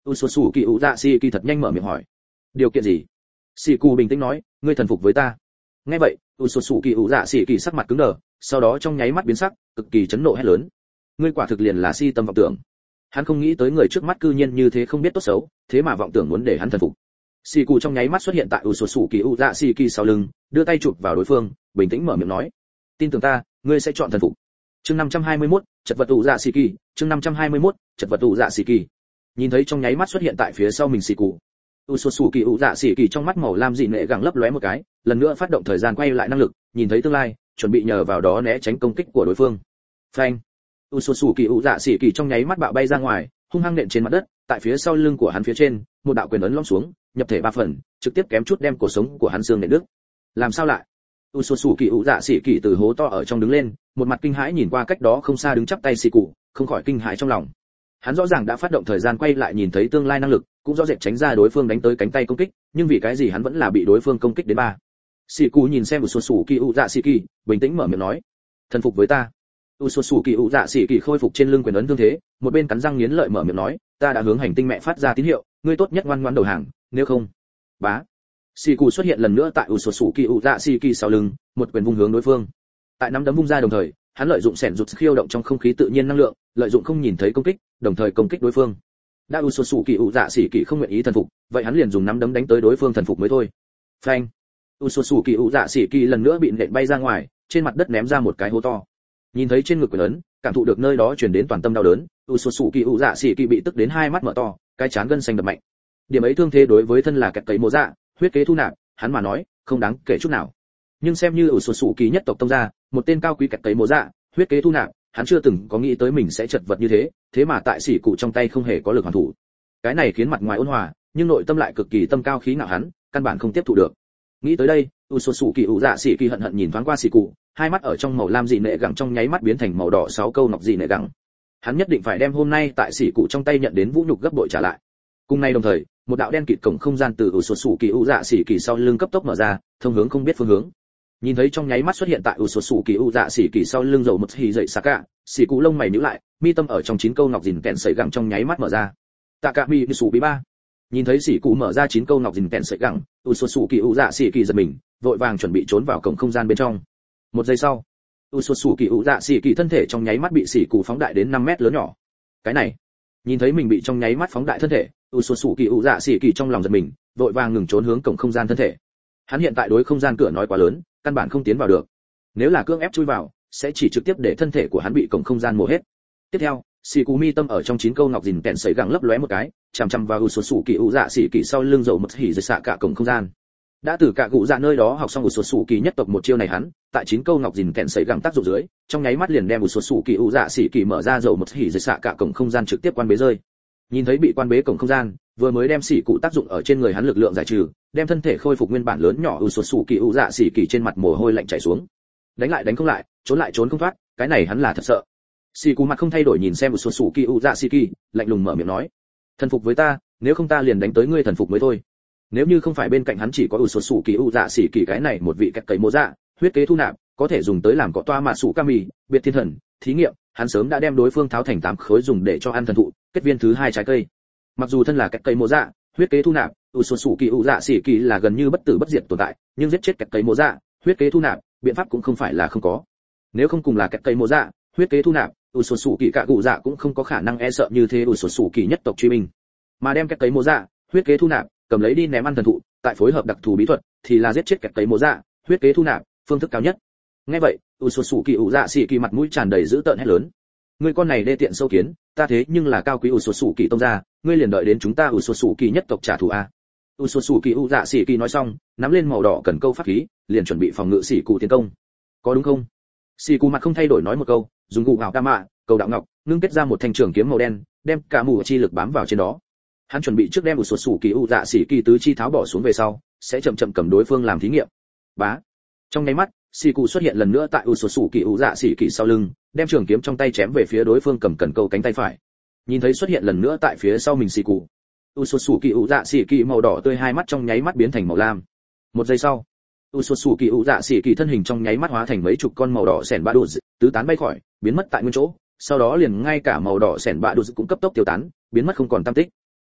Usosu Kỳ ủ dạ xì kỳ thật nhanh mở miệng hỏi. Điều kiện gì? Xì cụ bình tĩnh nói, ngươi thần phục với ta. Nghe vậy, Usosu Kỳ ủ dạ xì kỳ sắc mặt cứng đờ, sau đó trong nháy mắt biến sắc, cực kỳ chấn nộ hét lớn. Ngươi quả thực liền là si tâm vọng tưởng. Hắn không nghĩ tới người trước mắt cư nhiên như thế không biết tốt xấu, thế mà vọng tưởng muốn để hắn thần phục. Xì cụ trong nháy mắt xuất hiện tại Usosu Kỳ ủ dạ xì kỳ sau lưng, đưa tay chụp vào đối phương, bình tĩnh mở miệng nói, tin tưởng ta, ngươi sẽ chọn thần phục. Chương năm trăm hai mươi mốt, chật vật ủ dạ xì kỳ, chương năm trăm hai mươi mốt, chật vật ủ dạ xì kỳ. Nhìn thấy trong nháy mắt xuất hiện tại phía sau mình xì cụ, Usosu Kỳ ủ dạ xì kỳ trong mắt màu lam dị nệ gẳng lấp lóe một cái, lần nữa phát động thời gian quay lại năng lực, nhìn thấy tương lai, chuẩn bị nhờ vào đó né tránh công kích của đối phương. Phanh! Usosu Kỳ ủ dạ xì kỳ trong nháy mắt bạo bay ra ngoài, hung hăng nện trên mặt đất, tại phía sau lưng của hắn phía trên, một đạo quyền ấn lõm xuống, nhập thể ba phần, trực tiếp kém chút đem cổ sống của hắn xương nện đứt. Làm sao lại? Usosu Kỳ ủ dạ xì kỳ từ hố to ở trong đứng lên, một mặt kinh hãi nhìn qua cách đó không xa đứng chắp tay xì cụ, không khỏi kinh hãi trong lòng. Hắn rõ ràng đã phát động thời gian quay lại nhìn thấy tương lai năng lực, cũng rõ rệt tránh ra đối phương đánh tới cánh tay công kích, nhưng vì cái gì hắn vẫn là bị đối phương công kích đến ba. Xì cụ nhìn xem Usosu Kỳ ủ dạ xì kỳ, bình tĩnh mở miệng nói, thần phục với ta. Usosu Kỳ ủ dạ xì kỳ khôi phục trên lưng quyền ấn thương thế, một bên cắn răng nghiến lợi mở miệng nói, ta đã hướng hành tinh mẹ phát ra tín hiệu, ngươi tốt nhất ngoan ngoãn đầu hàng, nếu không, bá. Xì cụ xuất hiện lần nữa tại Usosu Kỳ ủ dạ xì kỳ sau lưng, một quyền vung hướng đối phương. Tại nắm đấm vung ra đồng thời, hắn lợi dụng sẻn rụt khiêu động trong không khí tự nhiên năng lượng, lợi dụng không nhìn thấy công kích, đồng thời công kích đối phương. Đã Usosu Kỳ ủ dạ xì kỳ không nguyện ý thần phục, vậy hắn liền dùng nắm đấm đánh tới đối phương thần phục mới thôi. Phanh! Usosu Kỳ ủ dạ xì kỳ lần nữa bị nện bay ra ngoài, trên mặt đất ném ra một cái hố to. Nhìn thấy trên ngực quyền ấn, cảm thụ được nơi đó truyền đến toàn tâm đau đớn, Usosu Kỳ ủ dạ xì kỳ bị tức đến hai mắt mở to, cái trán gân xanh đập mạnh. Điểm ấy thương thế đối với thân là kẹt cấy mồ dạ, huyết kế thu nạp, hắn mà nói, không đáng kể chút nào. Nhưng xem như Usosu Kỳ nhất tộc tông gia, một tên cao quý kẹt cấy mồ dạ, huyết kế thu nạp, hắn chưa từng có nghĩ tới mình sẽ chật vật như thế, thế mà tại xỉ cụ trong tay không hề có lực hoàn thủ. Cái này khiến mặt ngoài ôn hòa, nhưng nội tâm lại cực kỳ tâm cao khí ngạo hắn, căn bản không tiếp thụ được. Nghĩ tới đây, Usosu Kỳ ủ dạ xỉ kỳ hận hận nhìn thoáng qua xỉ cụ, hai mắt ở trong màu lam dị nệ gẳng trong nháy mắt biến thành màu đỏ sáu câu ngọc dị nệ gẳng. Hắn nhất định phải đem hôm nay tại xỉ cụ trong tay nhận đến vũ nhục gấp bội trả lại. Cùng ngày đồng thời, một đạo đen kịt cổng không gian từ Usosu Kỳ ủ dạ xỉ kỳ sau lưng cấp tốc mở ra, thông hướng không biết phương hướng. Nhìn thấy trong nháy mắt xuất hiện tại Usosu Kỳ ủ dạ xỉ kỳ sau lưng dầu một hì dậy Saka, xỉ cụ lông mày nhíu lại, mi tâm ở trong chín câu ngọc dìn kẹn sợi gẳng trong nháy mắt mở ra. Takami Mitsubi ba. Nhìn thấy xỉ cụ mở ra chín câu ngọc dìn kẹn sợi gẳng, Usosu Kỳ ủ dạ xỉ kỳ giật mình, vội vàng chuẩn bị trốn vào cổng không gian bên trong. Một giây sau, Usosu Kỳ ủ dạ xỉ kỳ thân thể trong nháy mắt bị xỉ cụ phóng đại đến năm mét lớn nhỏ. Cái này, nhìn thấy mình bị trong nháy mắt phóng đại thân thể, Usosu Kỳ ủ dạ xỉ kỳ trong lòng giật mình, vội vàng ngừng trốn hướng cổng không gian thân thể. Hắn hiện tại đối không gian cửa nói quá lớn, căn bản không tiến vào được. Nếu là cưỡng ép chui vào, sẽ chỉ trực tiếp để thân thể của hắn bị cổng không gian mổ hết. Tiếp theo, xì cú mi tâm ở trong chín câu ngọc dìn kẹn sấy gẳng lấp lóe một cái, chằm chằm vào Usosu Kỳ ủ dạ xỉ kỳ sau lưng dầu một hỉ giật xạ cả cổng không gian. Đã từ cả cụ dạ nơi đó học xong Usosu Kỳ nhất tộc một chiêu này hắn, tại chín câu ngọc dìn kẹn sấy gẳng tác dụng dưới, trong nháy mắt liền đem Usosu Kỳ ủ dạ xỉ kỳ mở ra dầu một hỉ giật xạ cả cổng không gian trực tiếp quan bế rơi. Nhìn thấy bị quan bế cổng không gian, vừa mới đem xỉ cụ tác dụng ở trên người hắn lực lượng giải trừ, đem thân thể khôi phục nguyên bản lớn nhỏ Usosu Kỳ ủ dạ xỉ kỳ trên mặt mồ hôi lạnh chảy xuống. Đánh lại đánh không lại, trốn lại trốn không thoát, cái này hắn là thật sợ. Xỉ cụ mặt không thay đổi nhìn xem Usosu Kỳ ủ dạ xỉ kỳ, lạnh lùng mở miệng nói: "Thần phục với ta, nếu không ta liền đánh tới ngươi thần phục mới thôi." Nếu như không phải bên cạnh hắn chỉ có Usosu Kỳ ủ dạ xỉ kỳ cái này một vị kẹt cấy mồ dạ, huyết kế thu nạp, có thể dùng tới làm cọ toa mà sủ kami, biệt thiên thần, thí nghiệm, hắn sớm đã đem đối phương tháo thành tám khối dùng để cho ăn thần thụ, kết viên thứ hai trái cây. Mặc dù thân là kẹt cấy mồ dạ, huyết kế thu nạp, Usosu Kỳ ủ dạ xỉ kỳ là gần như bất tử bất diệt tồn tại, nhưng giết chết kẹt cấy mồ dạ, huyết kế thu nạp, biện pháp cũng không phải là không có. Nếu không cùng là kẹt cấy mồ dạ, huyết kế thu nạp, Usosu Kỳ cả cụ dạ cũng không có khả năng e sợ như thế Usosu Kỳ nhất tộc truy binh. Mà đem kẹt cấy mồ dạ, huyết kế thu nạp, cầm lấy đi ném ăn thần thụ, tại phối hợp đặc thù bí thuật, thì là giết chết kẹt cấy mồ dạ, huyết kế thu nạp, phương thức cao nhất. Nghe vậy, Usosu Kỳ ủ dạ xỉ kỳ mặt mũi tràn đầy dữ tợn hét lớn: "Ngươi con này đê tiện sâu kiến, ta thế nhưng là cao quý Usosu Kỳ tông gia, ngươi liền đợi đến chúng ta Usosu Kỳ nhất tộc trả thù a." Usosu Kỳ ủ dạ xỉ kỳ nói xong, nắm lên màu đỏ cần câu pháp khí, liền chuẩn bị phòng ngự xỉ cụ tiến công. "Có đúng không?" Xỉ cụ mặt không thay đổi nói một câu, dùng gù ảo mạ, cầu đạo ngọc, ngưng kết ra một thanh trường kiếm màu đen, đem cả mũ chi lực bám vào trên đó. Hắn chuẩn bị trước đem Usosu Kỳ ủ dạ xỉ kỳ tứ chi tháo bỏ xuống về sau, sẽ chậm chậm cầm đối phương làm thí nghiệm. Bá. Trong nháy mắt, xỉ cụ xuất hiện lần nữa tại Usosu Kỳ ủ dạ xỉ kỳ sau lưng, đem trường kiếm trong tay chém về phía đối phương cầm cần câu cánh tay phải. Nhìn thấy xuất hiện lần nữa tại phía sau mình xỉ cụ, Usosu Kỳ ủ dạ xỉ kỳ màu đỏ tươi hai mắt trong nháy mắt biến thành màu lam. Một giây sau, Usosu Kỳ ủ dạ xỉ kỳ thân hình trong nháy mắt hóa thành mấy chục con màu đỏ sẻn bạ đụt, tứ tán bay khỏi, biến mất tại nguyên chỗ. Sau đó liền ngay cả màu đỏ sẻn bạ đụt cũng cấp tốc tiêu tán, biến mất không còn tăm tích.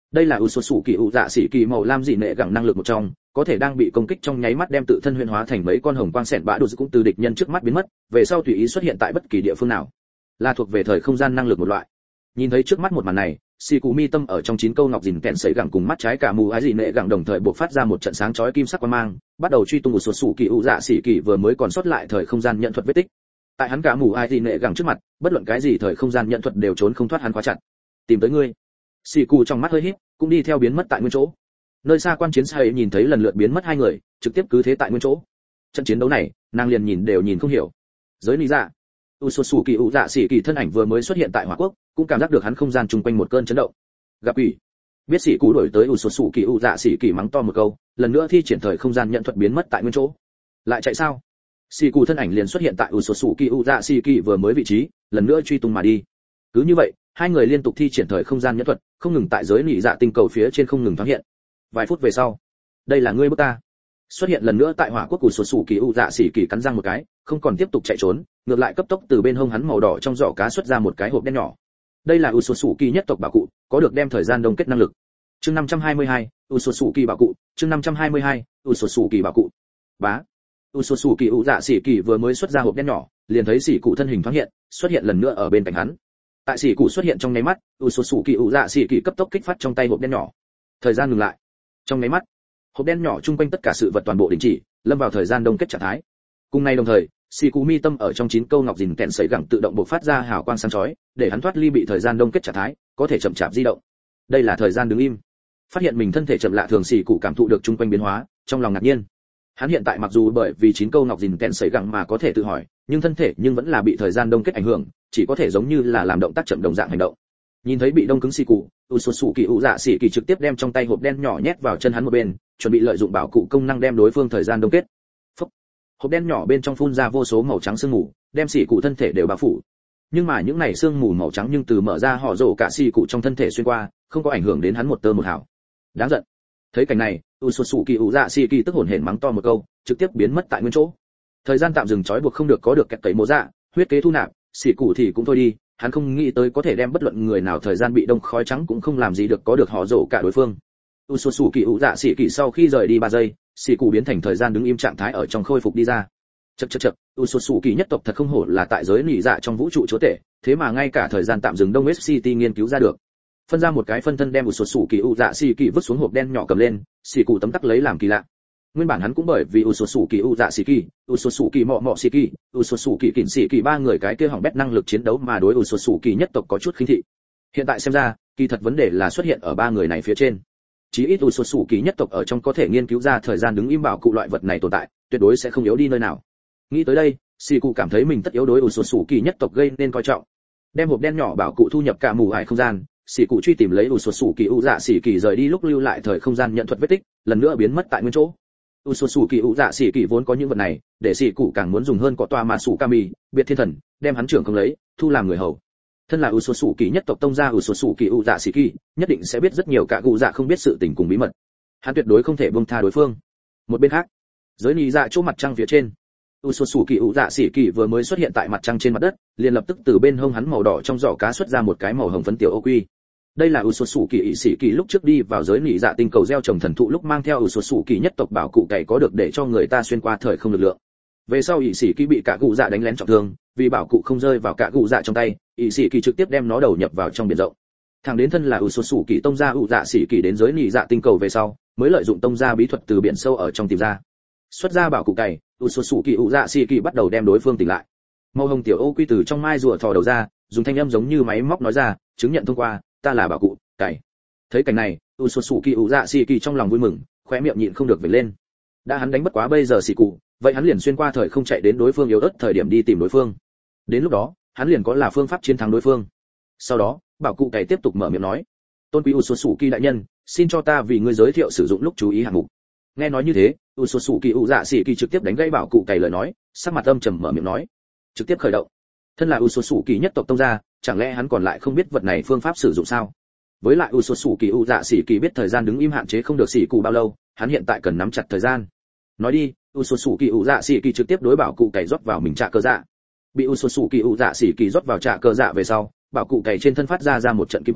Đây là Usosu kỳ ủ dạ sĩ kỳ màu lam dị nệ gẳng năng lực một trong, có thể đang bị công kích trong nháy mắt đem tự thân huyễn hóa thành mấy con hồng quang xẹn bã đột cũng từ địch nhân trước mắt biến mất, về sau tùy ý xuất hiện tại bất kỳ địa phương nào. Là thuộc về thời không gian năng lực một loại. Nhìn thấy trước mắt một màn này, xì cụ mi tâm ở trong chín câu ngọc dìn kẹn sấy gẳng cùng mắt trái cả mù ái dị nệ gẳng đồng thời bộc phát ra một trận sáng chói kim sắc quang mang, bắt đầu truy tung một số sủ kỳ ủ dạ sĩ kỳ vừa mới còn sót lại thời không gian nhận thuật vết tích. Tại hắn cả mù ái dị nệ gẳng trước mặt, bất luận cái gì thời không gian nhận thuật đều trốn không thoát hắn khóa chặt. Tìm tới ngươi. Xì cụ trong mắt hơi híp, cũng đi theo biến mất tại nguyên chỗ. Nơi xa quan chiến sai nhìn thấy lần lượt biến mất hai người, trực tiếp cứ thế tại nguyên chỗ. Trận chiến đấu này, nàng liền nhìn đều nhìn không hiểu. Giới lý dạ, Usosu kỳ ủ dạ sĩ kỳ thân ảnh vừa mới xuất hiện tại Hỏa Quốc, cũng cảm giác được hắn không gian chung quanh một cơn chấn động. Gặp quỷ. Biết sĩ cụ đổi tới Usosu kỳ ủ dạ sĩ kỳ mắng to một câu, lần nữa thi triển thời không gian nhận thuật biến mất tại nguyên chỗ. Lại chạy sao? Sĩ cụ thân ảnh liền xuất hiện tại Usosu kỳ ủ dạ sĩ kỳ vừa mới vị trí, lần nữa truy tung mà đi. Cứ như vậy, hai người liên tục thi triển thời không gian nhẫn thuật, không ngừng tại giới nỉ dạ tinh cầu phía trên không ngừng thoáng hiện. Vài phút về sau, đây là ngươi bước ta. Xuất hiện lần nữa tại Hỏa Quốc của sổ sủ kỳ u dạ sĩ kỳ cắn răng một cái, không còn tiếp tục chạy trốn, ngược lại cấp tốc từ bên hông hắn màu đỏ trong giỏ cá xuất ra một cái hộp đen nhỏ. Đây là Usosuki nhất tộc bảo cụ, có được đem thời gian đông kết năng lực. Chương năm trăm hai mươi hai, Usosuki bảo cụ, chương năm trăm hai mươi hai, Usosuki bảo cụ. Bá. Usosuki u dạ sĩ kỳ vừa mới xuất ra hộp đen nhỏ, liền thấy sĩ cụ thân hình thoáng hiện, xuất hiện lần nữa ở bên cạnh hắn. Tại sĩ cụ xuất hiện trong nháy mắt, Usosuki u dạ sĩ kỳ cấp tốc kích phát trong tay hộp đen nhỏ. Thời gian ngừng lại. Trong nháy mắt, hộp đen nhỏ chung quanh tất cả sự vật toàn bộ đình chỉ, lâm vào thời gian đông kết trạng thái. Cùng ngày đồng thời, xì cụ mi tâm ở trong chín câu ngọc dìn kẹn sấy gẳng tự động bộc phát ra hào quang sáng chói, để hắn thoát ly bị thời gian đông kết trạng thái, có thể chậm chạp di động. Đây là thời gian đứng im. Phát hiện mình thân thể chậm lạ thường xì cụ cảm thụ được chung quanh biến hóa, trong lòng ngạc nhiên. Hắn hiện tại mặc dù bởi vì chín câu ngọc dìn kẹn sấy gẳng mà có thể tự hỏi, nhưng thân thể nhưng vẫn là bị thời gian đông kết ảnh hưởng, chỉ có thể giống như là làm động tác chậm đồng dạng hành động. Nhìn thấy bị đông cứng xì cụ, Usosuki u dạ sĩ kỳ trực tiếp đem trong tay hộp đen nhỏ nhét vào chân hắn một bên, chuẩn bị lợi dụng bảo cụ công năng đem đối phương thời gian đông kết. Phúc. Hộp đen nhỏ bên trong phun ra vô số màu trắng sương mù, đem xì cụ thân thể đều bao phủ. Nhưng mà những này sương mù màu trắng nhưng từ mở ra họ rổ cả xì cụ trong thân thể xuyên qua, không có ảnh hưởng đến hắn một tơ một hào. Đáng giận. Thấy cảnh này, Usosuki u dạ sĩ kỳ tức hổn hển mắng to một câu, trực tiếp biến mất tại nguyên chỗ. Thời gian tạm dừng trói buộc không được có được kẹt tẩy mồ dạ, huyết kế thu nạp, xì cụ thì cũng thôi đi. Hắn không nghĩ tới có thể đem bất luận người nào thời gian bị đông khói trắng cũng không làm gì được có được họ rổ cả đối phương. Usosuki u dạ sĩ kỳ sau khi rời đi ba giây, xì cụ biến thành thời gian đứng im trạng thái ở trong khôi phục đi ra. Chậc chậc chậc, Usosuki nhất tộc thật không hổ là tại giới nỉ dạ trong vũ trụ chúa tể, thế mà ngay cả thời gian tạm dừng Đông West City nghiên cứu ra được. Phân ra một cái phân thân đem Usosuki u dạ sĩ kỳ vứt xuống hộp đen nhỏ cầm lên, xì cụ tấm tắc lấy làm kỳ lạ. Nguyên bản hắn cũng bởi vì Usosuki u dạ sĩ kỳ, Usosuki mọ mọ sĩ kỳ, Usosuki kỉnh sĩ kỳ ba người cái kia hỏng bét năng lực chiến đấu mà đối Usosuki nhất tộc có chút khinh thị. Hiện tại xem ra, kỳ thật vấn đề là xuất hiện ở ba người này phía trên. Chí ít Usosuki nhất tộc ở trong có thể nghiên cứu ra thời gian đứng im bảo cụ loại vật này tồn tại, tuyệt đối sẽ không yếu đi nơi nào. Nghĩ tới đây, xì cụ cảm thấy mình tất yếu đối Usosuki nhất tộc gây nên coi trọng. Đem hộp đen nhỏ bảo cụ thu nhập cả mù ải không gian, xì cụ truy tìm lấy Usosuki u dạ sĩ kỳ rời đi lúc lưu lại thời không gian nhận thuật vết tích, lần nữa biến mất tại nguyên chỗ. Usosuki u dạ sĩ kỳ vốn có những vật này, để xì cụ càng muốn dùng hơn có tòa mà sủ kami, biệt thiên thần, đem hắn trưởng không lấy, thu làm người hầu. Thân là Usosuki nhất tộc tông gia Usosuki u dạ sĩ kỳ, nhất định sẽ biết rất nhiều cả cụ dạ không biết sự tình cùng bí mật. Hắn tuyệt đối không thể buông tha đối phương. Một bên khác, giới nỉ dạ chỗ mặt trăng phía trên, Usosuki u dạ sĩ kỳ vừa mới xuất hiện tại mặt trăng trên mặt đất, liền lập tức từ bên hông hắn màu đỏ trong giỏ cá xuất ra một cái màu hồng phấn tiểu ô quy. Đây là Usosuki ỷ sĩ kỳ lúc trước đi vào giới nỉ dạ tinh cầu gieo trồng thần thụ lúc mang theo Usosuki nhất tộc bảo cụ cày có được để cho người ta xuyên qua thời không lực lượng. Về sau ỷ sĩ kỳ bị cả cụ dạ đánh lén trọng thương, vì bảo cụ không rơi vào cả cụ dạ trong tay, ỷ sĩ kỳ trực tiếp đem nó đầu nhập vào trong biển rộng. Thẳng đến thân là Usosuki tông gia u dạ sĩ kỳ đến giới nỉ dạ tinh cầu về sau, mới lợi dụng tông gia bí thuật từ biển sâu ở trong tìm ra. Xuất ra bảo cụ cày, Usosuki u dạ sĩ kỳ bắt đầu đem đối phương tỉnh lại. Màu hồng tiểu ô quy từ trong mai rùa thò đầu ra, dùng thanh âm giống như máy móc nói ra, chứng nhận thông qua, ta là bảo cụ cày. Thấy cảnh này, Usosuki u dạ sĩ kỳ trong lòng vui mừng, khóe miệng nhịn không được vểnh lên. Đã hắn đánh bất quá bây giờ xì cụ, vậy hắn liền xuyên qua thời không chạy đến đối phương yếu ớt thời điểm đi tìm đối phương. Đến lúc đó, hắn liền có là phương pháp chiến thắng đối phương. Sau đó, bảo cụ cày tiếp tục mở miệng nói, tôn quý Usosuki đại nhân, xin cho ta vì ngươi giới thiệu sử dụng lúc chú ý hạng mục. Nghe nói như thế, Usosuki u dạ sĩ kỳ trực tiếp đánh gãy bảo cụ cày lời nói, sắc mặt âm trầm mở miệng nói, trực tiếp khởi động. Thân là Usosuki nhất tộc tông gia, chẳng lẽ hắn còn lại không biết vật này phương pháp sử dụng sao? Với lại Usosuki u dạ sĩ kỳ biết thời gian đứng im hạn chế không được xì cụ bao lâu, hắn hiện tại cần nắm chặt thời gian. Nói đi, Usosuki u dạ sĩ kỳ trực tiếp đối bảo cụ cày rót vào mình trạ cơ dạ. Bị Usosuki u dạ sĩ kỳ rót vào trạ cơ dạ về sau, bảo cụ cày trên thân phát ra ra một trận kim quang,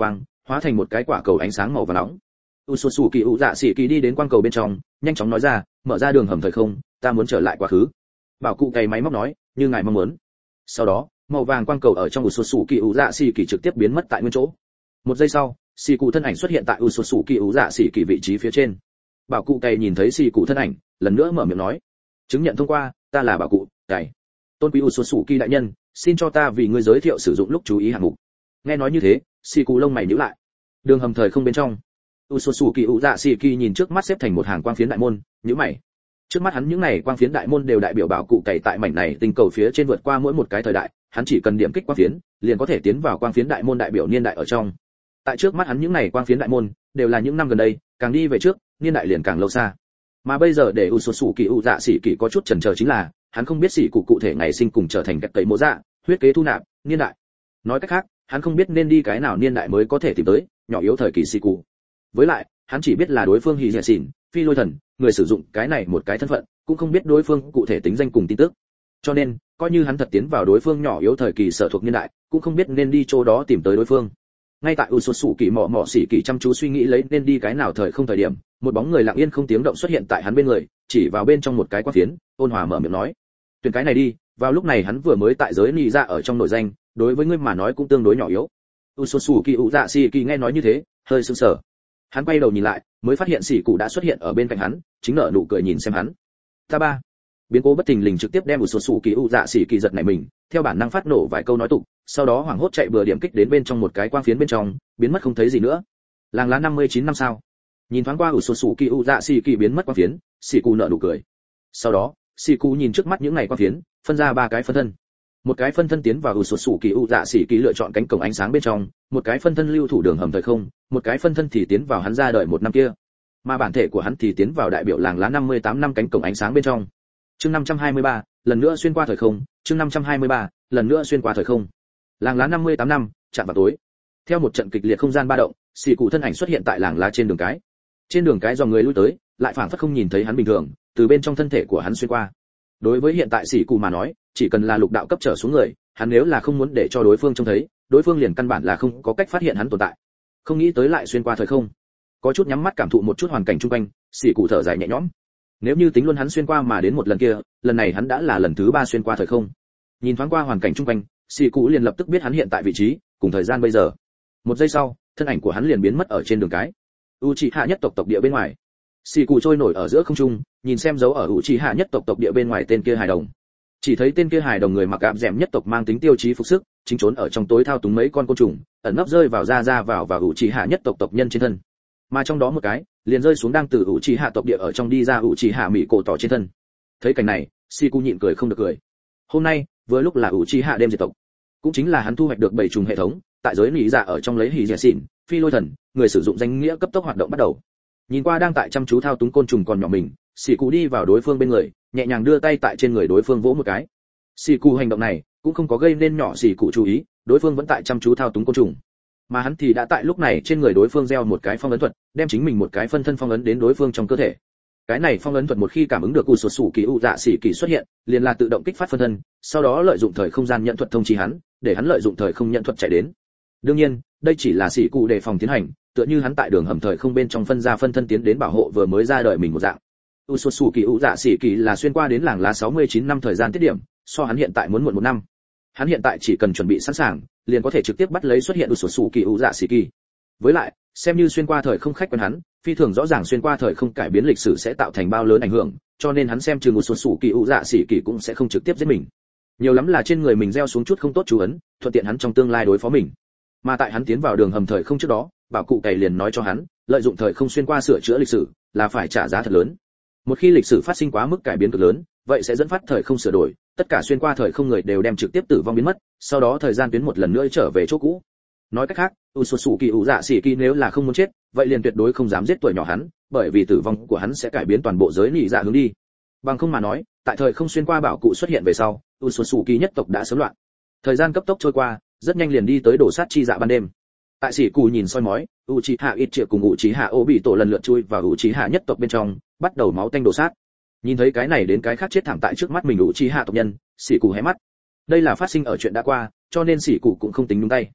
hóa thành một cái quả cầu ánh sáng màu vàng nóng. Usosu Kỳ ủ dạ xỉ kỳ đi đến quang cầu bên trong, nhanh chóng nói ra, mở ra đường hầm thời không, ta muốn trở lại quá khứ. Bảo cụ cày máy móc nói, như ngài mong muốn. Sau đó, màu vàng quang cầu ở trong Usosu Kỳ ủ dạ xỉ kỳ trực tiếp biến mất tại nguyên chỗ. Một giây sau, xỉ cụ thân ảnh xuất hiện tại Usosu Kỳ ủ dạ xỉ kỳ vị trí phía trên. Bảo cụ cày nhìn thấy xỉ cụ thân ảnh, lần nữa mở miệng nói, chứng nhận thông qua, ta là bảo cụ cày. Tôn quý Usosu Kỳ đại nhân, xin cho ta vì ngươi giới thiệu sử dụng lúc chú ý hạng mục. Nghe nói như thế, xỉ cụ lông mày nhíu lại. Đường hầm thời không bên trong, Usosu Kỳ ủ dạ xỉ kỳ nhìn trước mắt xếp thành một hàng quang phiến đại môn, nhíu mày. Trước mắt hắn những này quang phiến đại môn đều đại biểu bảo cụ cày tại mảnh này tinh cầu phía trên vượt qua mỗi một cái thời đại, hắn chỉ cần điểm kích quang phiến, liền có thể tiến vào quang phiến đại môn đại biểu niên đại ở trong. Tại trước mắt hắn những này quang phiến đại môn đều là những năm gần đây, càng đi về trước, niên đại liền càng lâu xa. Mà bây giờ để Usosu Kỳ ủ dạ xỉ kỳ có chút chần chờ chính là, hắn không biết xỉ cụ cụ thể ngày sinh cùng trở thành kẹt tẩy mộ dạ, huyết kế thu nạp, niên đại. Nói cách khác, hắn không biết nên đi cái nào niên đại mới có thể tìm tới nhỏ yếu thời kỳ xỉ cụ. Với lại, hắn chỉ biết là đối phương hỉ dẻ xỉn, phi lôi thần, người sử dụng cái này một cái thân phận, cũng không biết đối phương cụ thể tính danh cùng tin tức. Cho nên, coi như hắn thật tiến vào đối phương nhỏ yếu thời kỳ sở thuộc niên đại, cũng không biết nên đi chỗ đó tìm tới đối phương. Ngay tại Usosu Kỳ mọ mọ xỉ kỳ chăm chú suy nghĩ lấy nên đi cái nào thời không thời điểm, một bóng người lặng yên không tiếng động xuất hiện tại hắn bên người, chỉ vào bên trong một cái quang phiến, ôn hòa mở miệng nói: "Tuyển cái này đi." Vào lúc này hắn vừa mới tại giới nị ra ở trong nội danh, đối với ngươi mà nói cũng tương đối nhỏ yếu. Usosu Kỳ ủ dạ xỉ kỳ nghe nói như thế, hơi sững sờ. Hắn quay đầu nhìn lại, mới phát hiện xỉ cụ đã xuất hiện ở bên cạnh hắn, chính nở nụ cười nhìn xem hắn. Ta ba. Biến cố bất thình lình trực tiếp đem Usosu Kỳ ủ dạ xỉ kỳ giật nảy mình, theo bản năng phát nổ vài câu nói tục, sau đó hoảng hốt chạy bừa điểm kích đến bên trong một cái quang phiến bên trong, biến mất không thấy gì nữa. Làng lá năm mươi chín năm sao? Nhìn thoáng qua Usosu Kỳ ủ dạ xỉ kỳ biến mất quang phiến, xỉ cụ nở nụ cười. Sau đó, xỉ cụ nhìn trước mắt những này quang phiến, phân ra ba cái phân thân. Một cái phân thân tiến vào Usosu Kỳ ủ dạ xỉ kỳ lựa chọn cánh cổng ánh sáng bên trong, một cái phân thân lưu thủ đường hầm thời không, một cái phân thân thì tiến vào hắn ra đời một năm kia. Mà bản thể của hắn thì tiến vào đại biểu làng lá năm mươi tám năm cánh cổng ánh sáng bên trong. Chương năm trăm hai mươi ba, lần nữa xuyên qua thời không, chương năm trăm hai mươi ba, lần nữa xuyên qua thời không. Làng lá năm mươi tám năm, chạm vào tối. Theo một trận kịch liệt không gian ba động, xỉ cụ thân ảnh xuất hiện tại làng lá trên đường cái. Trên đường cái dòng người lui tới, lại phảng phất không nhìn thấy hắn bình thường, từ bên trong thân thể của hắn xuyên qua. Đối với hiện tại xỉ cụ mà nói, chỉ cần là lục đạo cấp trở xuống người, hắn nếu là không muốn để cho đối phương trông thấy, đối phương liền căn bản là không có cách phát hiện hắn tồn tại. Không nghĩ tới lại xuyên qua thời không. Có chút nhắm mắt cảm thụ một chút hoàn cảnh xung quanh, xỉ cụ thở dài nhẹ nhõm. Nếu như tính luôn hắn xuyên qua mà đến một lần kia, lần này hắn đã là lần thứ ba xuyên qua thời không. Nhìn thoáng qua hoàn cảnh xung quanh, xỉ cụ liền lập tức biết hắn hiện tại vị trí, cùng thời gian bây giờ. Một giây sau, thân ảnh của hắn liền biến mất ở trên đường cái. Uchiha nhất tộc tộc địa bên ngoài. Xỉ cụ trôi nổi ở giữa không trung, nhìn xem dấu ở Uchiha nhất tộc tộc địa bên ngoài tên kia hài đồng. Chỉ thấy tên kia hài đồng người mặc ạp dẻm nhất tộc mang tính tiêu chí phục sức, chính trốn ở trong tối thao túng mấy con côn trùng, ẩn nấp rơi vào ra ra vào và Uchiha nhất tộc tộc nhân trên thân. Mà trong đó một cái, liền rơi xuống đang từ Uchiha tộc địa ở trong đi ra Uchiha Mị cổ tỏ trên thân. Thấy cảnh này, Shiku nhịn cười không được cười. Hôm nay, vừa lúc là Uchiha đêm diệt tộc, cũng chính là hắn thu hoạch được bảy trùng hệ thống, tại giới nỉ dạ ở trong lấy hỉ dẻ xỉn, phi lôi thần, người sử dụng danh nghĩa cấp tốc hoạt động bắt đầu. Nhìn qua đang tại chăm chú thao túng côn trùng còn nhỏ mình, Shiku đi vào đối phương bên người, nhẹ nhàng đưa tay tại trên người đối phương vỗ một cái. Shiku hành động này cũng không có gây nên nhỏ Shiku chú ý, đối phương vẫn tại chăm chú thao túng côn trùng. Mà hắn thì đã tại lúc này trên người đối phương gieo một cái phong ấn thuật, đem chính mình một cái phân thân phong ấn đến đối phương trong cơ thể. Cái này phong ấn thuật một khi cảm ứng được Usosu Kỳ ủ dạ xỉ kỳ xuất hiện, liền là tự động kích phát phân thân, sau đó lợi dụng thời không gian nhận thuật thông chi hắn, để hắn lợi dụng thời không nhận thuật chạy đến. Đương nhiên, đây chỉ là xỉ cụ đề phòng tiến hành, tựa như hắn tại đường hầm thời không bên trong phân ra phân thân tiến đến bảo hộ vừa mới ra đời mình một dạng. Usosu Kỳ ủ dạ xỉ kỳ là xuyên qua đến làng lá sáu mươi chín năm thời gian tiết điểm, so hắn hiện tại muốn muộn một năm. Hắn hiện tại chỉ cần chuẩn bị sẵn sàng, liền có thể trực tiếp bắt lấy xuất hiện Usosu Kỳ ủ dạ xỉ kỳ. Với lại, xem như xuyên qua thời không khách quen hắn, phi thường rõ ràng xuyên qua thời không cải biến lịch sử sẽ tạo thành bao lớn ảnh hưởng, cho nên hắn xem chừng Usosu Kỳ ủ dạ xỉ kỳ cũng sẽ không trực tiếp giết mình. Nhiều lắm là trên người mình gieo xuống chút không tốt chú ấn, thuận tiện hắn trong tương lai đối phó mình. Mà tại hắn tiến vào đường hầm thời không trước đó, bảo cụ cày liền nói cho hắn, lợi dụng thời không xuyên qua sửa chữa lịch sử là phải trả giá thật lớn. Một khi lịch sử phát sinh quá mức cải biến cực lớn, vậy sẽ dẫn phát thời không sửa đổi, tất cả xuyên qua thời không người đều đem trực tiếp tử vong biến mất, sau đó thời gian tuyến một lần nữa trở về chỗ cũ. Nói cách khác, Usosu Kỳ ủ dạ xỉ kỳ nếu là không muốn chết, vậy liền tuyệt đối không dám giết tuổi nhỏ hắn, bởi vì tử vong của hắn sẽ cải biến toàn bộ giới nị dạ hướng đi. Bằng không mà nói, tại thời không xuyên qua bảo cụ xuất hiện về sau, Usosu Kỳ nhất tộc đã sớm loạn. Thời gian cấp tốc trôi qua, rất nhanh liền đi tới đổ sát chi dạ ban đêm. Tại sĩ cù nhìn soi mói, Uchiha Itchia cùng Uchiha Obito lần lượt chui vào Uchiha nhất tộc bên trong, bắt đầu máu tanh đổ sát. Nhìn thấy cái này đến cái khác chết thảm tại trước mắt mình Uchiha tộc nhân, sĩ cù hé mắt. Đây là phát sinh ở chuyện đã qua, cho nên sĩ cù cũng không tính nhúng tay.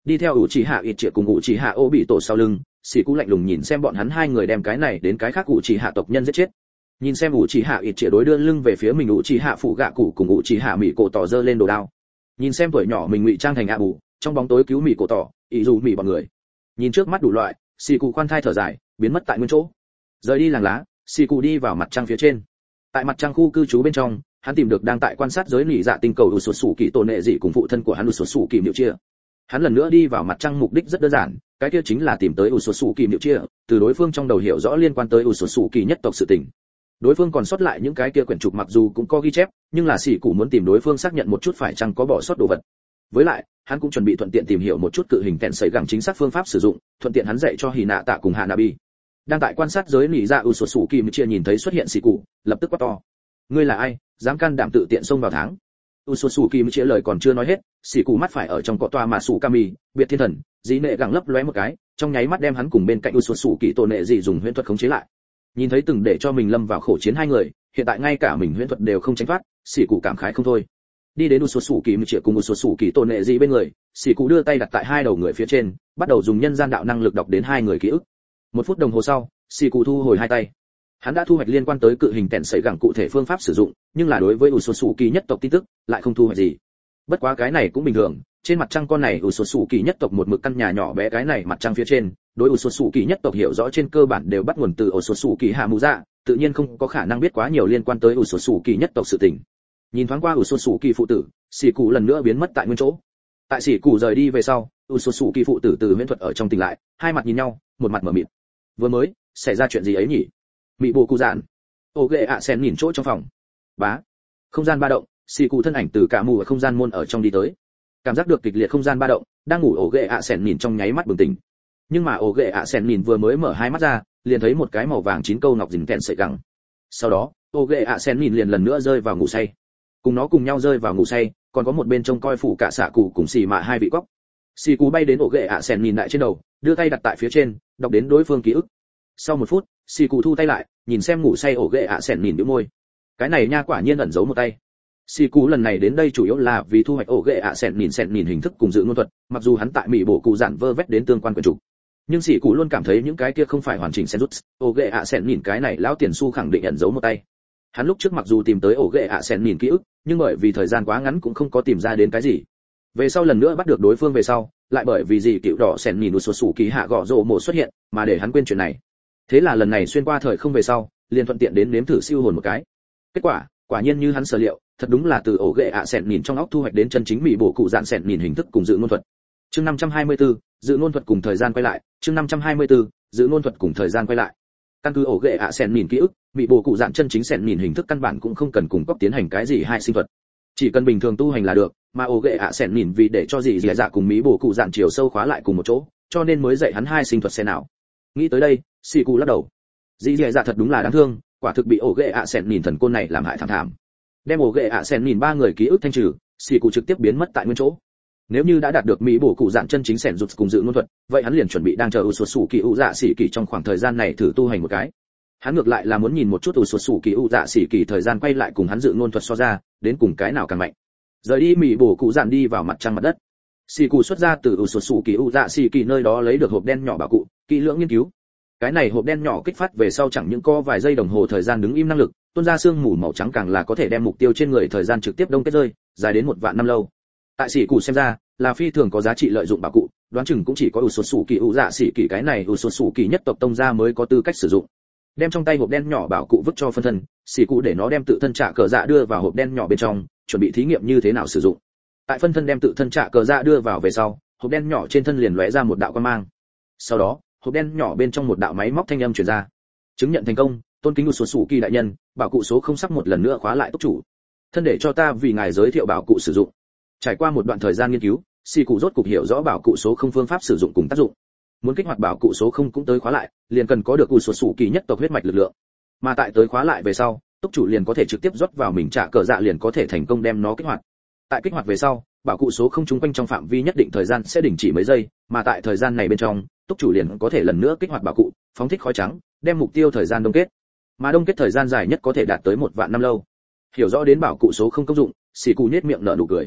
Đi theo ủ trì hạ ít triệu cùng ủ trì hạ ô bị tổ sau lưng, xì cú lạnh lùng nhìn xem bọn hắn hai người đem cái này đến cái khác ủ trì hạ tộc nhân giết chết. Nhìn xem ủ trì hạ ít triệu đối đưa lưng về phía mình ủ trì hạ phụ gạ cụ cùng ủ trì hạ mỹ cổ tỏ giơ lên đồ đao. Nhìn xem tuổi nhỏ mình ngụy trang thành ạ bù, trong bóng tối cứu mỹ cổ tỏ, ý dù mỹ bọn người. Nhìn trước mắt đủ loại, xì cú khoan thai thở dài, biến mất tại nguyên chỗ. Rời đi làng lá, xì cú đi vào mặt trăng phía trên. Tại mặt trăng khu cư trú bên trong, hắn tìm được đang tại quan sát giới nỉ dạ tinh cầu ủ sột sủ kỳ tổ nệ dị cùng phụ thân của hắn ủ sột sủ kỳ miệu chia. Hắn lần nữa đi vào mặt trăng mục đích rất đơn giản, cái kia chính là tìm tới ủ sột sủ kỳ miệu chia, từ đối phương trong đầu hiểu rõ liên quan tới ủ sột sủ kỳ nhất tộc sự tình. Đối phương còn sót lại những cái kia quyển trục mặc dù cũng có ghi chép, nhưng là xỉ cụ muốn tìm đối phương xác nhận một chút phải chăng có bỏ sót đồ vật. Với lại, hắn cũng chuẩn bị thuận tiện tìm hiểu một chút cự hình tẹn sẩy gẳng chính xác phương pháp sử dụng, thuận tiện hắn dạy cho Hỉ Nạ Tạ cùng Hanabi. Đang tại quan sát giới nỉ dạ ủ sột sủ kỳ miệu chia nhìn thấy xuất hiện xỉ cụ, lập tức quát to: "Ngươi là ai, dám can đảm tự tiện xông vào tháng?" Usosu Kim chia lời còn chưa nói hết, xỉ cụ mắt phải ở trong cọ toa mà sủ kami, biệt thiên thần, dĩ nệ gẳng lấp lóe một cái, trong nháy mắt đem hắn cùng bên cạnh Usosu Kỳ tổ nệ dị dùng huyễn thuật khống chế lại. Nhìn thấy từng để cho mình lâm vào khổ chiến hai người, hiện tại ngay cả mình huyễn thuật đều không tránh thoát, xỉ cụ cảm khái không thôi. Đi đến Usosu Kim chia cùng Usosu Kỳ tổ nệ dị bên người, xỉ cụ đưa tay đặt tại hai đầu người phía trên, bắt đầu dùng nhân gian đạo năng lực đọc đến hai người ký ức. Một phút đồng hồ sau, xỉ cụ thu hồi hai tay. Hắn đã thu hoạch liên quan tới cự hình tẹn sẩy gẳng cụ thể phương pháp sử dụng, nhưng là đối với Usosu Kỳ nhất tộc tin tức lại không thu hoạch gì. Bất quá cái này cũng bình thường, trên mặt trăng con này Usosu Kỳ nhất tộc một mực căn nhà nhỏ bé cái này mặt trăng phía trên, đối Usosu Kỳ nhất tộc hiểu rõ trên cơ bản đều bắt nguồn từ Usosu Kỳ hạ mù dạ, tự nhiên không có khả năng biết quá nhiều liên quan tới Usosu Kỳ nhất tộc sự tình. Nhìn thoáng qua Usosu Kỳ phụ tử, Sĩ Cụ lần nữa biến mất tại nguyên chỗ. Tại Sĩ Cụ rời đi về sau, Usosu Kỳ phụ tử từ huyễn thuật ở trong tỉnh lại, hai mặt nhìn nhau, một mặt mở mịt. Vừa mới xảy ra chuyện gì ấy nhỉ? Mị bộ cụ dạn. Ô ghệ ạ sen nhìn chỗ trong phòng. Bá. Không gian ba động, xì cụ thân ảnh từ cả mù ở không gian môn ở trong đi tới. Cảm giác được kịch liệt không gian ba động, đang ngủ ổ ghệ ạ sen nhìn trong nháy mắt bừng tỉnh. Nhưng mà ổ ghệ ạ sen nhìn vừa mới mở hai mắt ra, liền thấy một cái màu vàng chín câu ngọc dính kẹn sợi gẳng. Sau đó, ổ ghệ ạ sen nhìn liền lần nữa rơi vào ngủ say. Cùng nó cùng nhau rơi vào ngủ say, còn có một bên trông coi phủ cả xạ cụ cùng xì mạ hai vị cóc. Xì cụ bay đến ổ ghệ ạ sen nhìn lại trên đầu, đưa tay đặt tại phía trên, đọc đến đối phương ký ức. Sau một phút, xì cụ thu tay lại, nhìn xem ngủ say ổ ghệ ạ sen nhìn bĩu môi. Cái này nha quả nhiên ẩn giấu một tay. Xì cụ lần này đến đây chủ yếu là vì thu hoạch ổ ghệ ạ sen nhìn sen nhìn hình thức cùng dự ngôn thuật, mặc dù hắn tại mỹ bộ cụ giản vơ vét đến tương quan quyền chủ, nhưng xì cụ luôn cảm thấy những cái kia không phải hoàn chỉnh sen rút. Ổ ghệ ạ sen nhìn cái này lão tiền xu khẳng định ẩn giấu một tay. Hắn lúc trước mặc dù tìm tới ổ ghệ ạ sen nhìn ký ức, nhưng bởi vì thời gian quá ngắn cũng không có tìm ra đến cái gì. Về sau lần nữa bắt được đối phương về sau, lại bởi vì gì cựu đỏ sen nhìn sổ sủ kỳ hạ gõ rồ mổ xuất hiện, mà để hắn quên chuyện này. Thế là lần này xuyên qua thời không về sau, liền thuận tiện đến nếm thử siêu hồn một cái. Kết quả, quả nhiên như hắn sở liệu, thật đúng là từ ổ ghệ ạ sẹn nhìn trong óc thu hoạch đến chân chính mỹ bổ cụ dạn sẹn nhìn hình thức cùng dự ngôn thuật. Chương năm trăm hai mươi tư, dự ngôn thuật cùng thời gian quay lại, chương năm trăm hai mươi tư, dự ngôn thuật cùng thời gian quay lại. Căn cứ ổ ghệ ạ sẹn nhìn ký ức, mỹ bổ cụ dạn chân chính sẹn nhìn hình thức căn bản cũng không cần cùng cóc tiến hành cái gì hai sinh thuật. Chỉ cần bình thường tu hành là được, mà ổ ghệ ạ sẹn nhìn vì để cho gì dì dạ cùng mỹ bổ cụ dạn chiều sâu khóa lại cùng một chỗ, cho nên mới dạy hắn hai sinh thuật xe nào. Nghĩ tới đây, xì cụ lắc đầu. Dì dì dạ thật đúng là đáng thương, quả thực bị ổ ghệ ạ sẹn nhìn thần côn này làm hại thảm thảm. Đem ổ ghệ ạ sẹn nhìn ba người ký ức thanh trừ, xì cụ trực tiếp biến mất tại nguyên chỗ. Nếu như đã đạt được mỹ bổ cụ dạn chân chính sẹn rụt cùng dự ngôn thuật, vậy hắn liền chuẩn bị đang chờ u sột sủ kỳ u dạ xỉ kỳ trong khoảng thời gian này thử tu hành một cái. Hắn ngược lại là muốn nhìn một chút u sột sủ kỳ u dạ xỉ kỳ thời gian quay lại cùng hắn dự ngôn thuật so ra, đến cùng cái nào càng mạnh. Rời đi mỹ bổ cụ dạn đi vào mặt trăng mặt đất. Xì cụ xuất ra từ u sột sủ kỳ u dạ xỉ kỳ nơi đó lấy được hộp đen nhỏ bảo cụ, kỹ lưỡng nghiên cứu. Cái này hộp đen nhỏ kích phát về sau chẳng những có vài giây đồng hồ thời gian đứng im năng lực, tuôn ra xương mù màu trắng càng là có thể đem mục tiêu trên người thời gian trực tiếp đông kết rơi, dài đến một vạn năm lâu. Tại xỉ cụ xem ra, là phi thường có giá trị lợi dụng bảo cụ, đoán chừng cũng chỉ có u sột sủ kỳ u dạ xỉ kỳ cái này u sột sủ kỳ nhất tộc tông gia mới có tư cách sử dụng. Đem trong tay hộp đen nhỏ bảo cụ vứt cho phân thân, xỉ cụ để nó đem tự thân trả cờ dạ đưa vào hộp đen nhỏ bên trong, chuẩn bị thí nghiệm như thế nào sử dụng. Tại phân thân đem tự thân trả cờ dạ đưa vào về sau, hộp đen nhỏ trên thân liền lóe ra một đạo quang mang. Sau đó, hộp đen nhỏ bên trong một đạo máy móc thanh âm truyền ra. Chứng nhận thành công, tôn kính u sột sủ kỳ đại nhân, bảo cụ số không sắp một lần nữa khóa lại túc chủ. Thân để cho ta vì ngài giới thiệu bảo cụ sử dụng. Trải qua một đoạn thời gian nghiên cứu, xì cụ rốt cục hiểu rõ bảo cụ số không phương pháp sử dụng cùng tác dụng. Muốn kích hoạt bảo cụ số không cũng tới khóa lại, liền cần có được u sột sủ kỳ nhất tộc huyết mạch lực lượng. Mà tại tới khóa lại về sau, túc chủ liền có thể trực tiếp rót vào mình trả cờ dạ liền có thể thành công đem nó kích hoạt. Tại kích hoạt về sau, bảo cụ số không chung quanh trong phạm vi nhất định thời gian sẽ đình chỉ mấy giây, mà tại thời gian này bên trong, túc chủ liền có thể lần nữa kích hoạt bảo cụ, phóng thích khói trắng, đem mục tiêu thời gian đông kết. Mà đông kết thời gian dài nhất có thể đạt tới một vạn năm lâu. Hiểu rõ đến bảo cụ số không công dụng, xì cụ nhếch miệng nở nụ cười.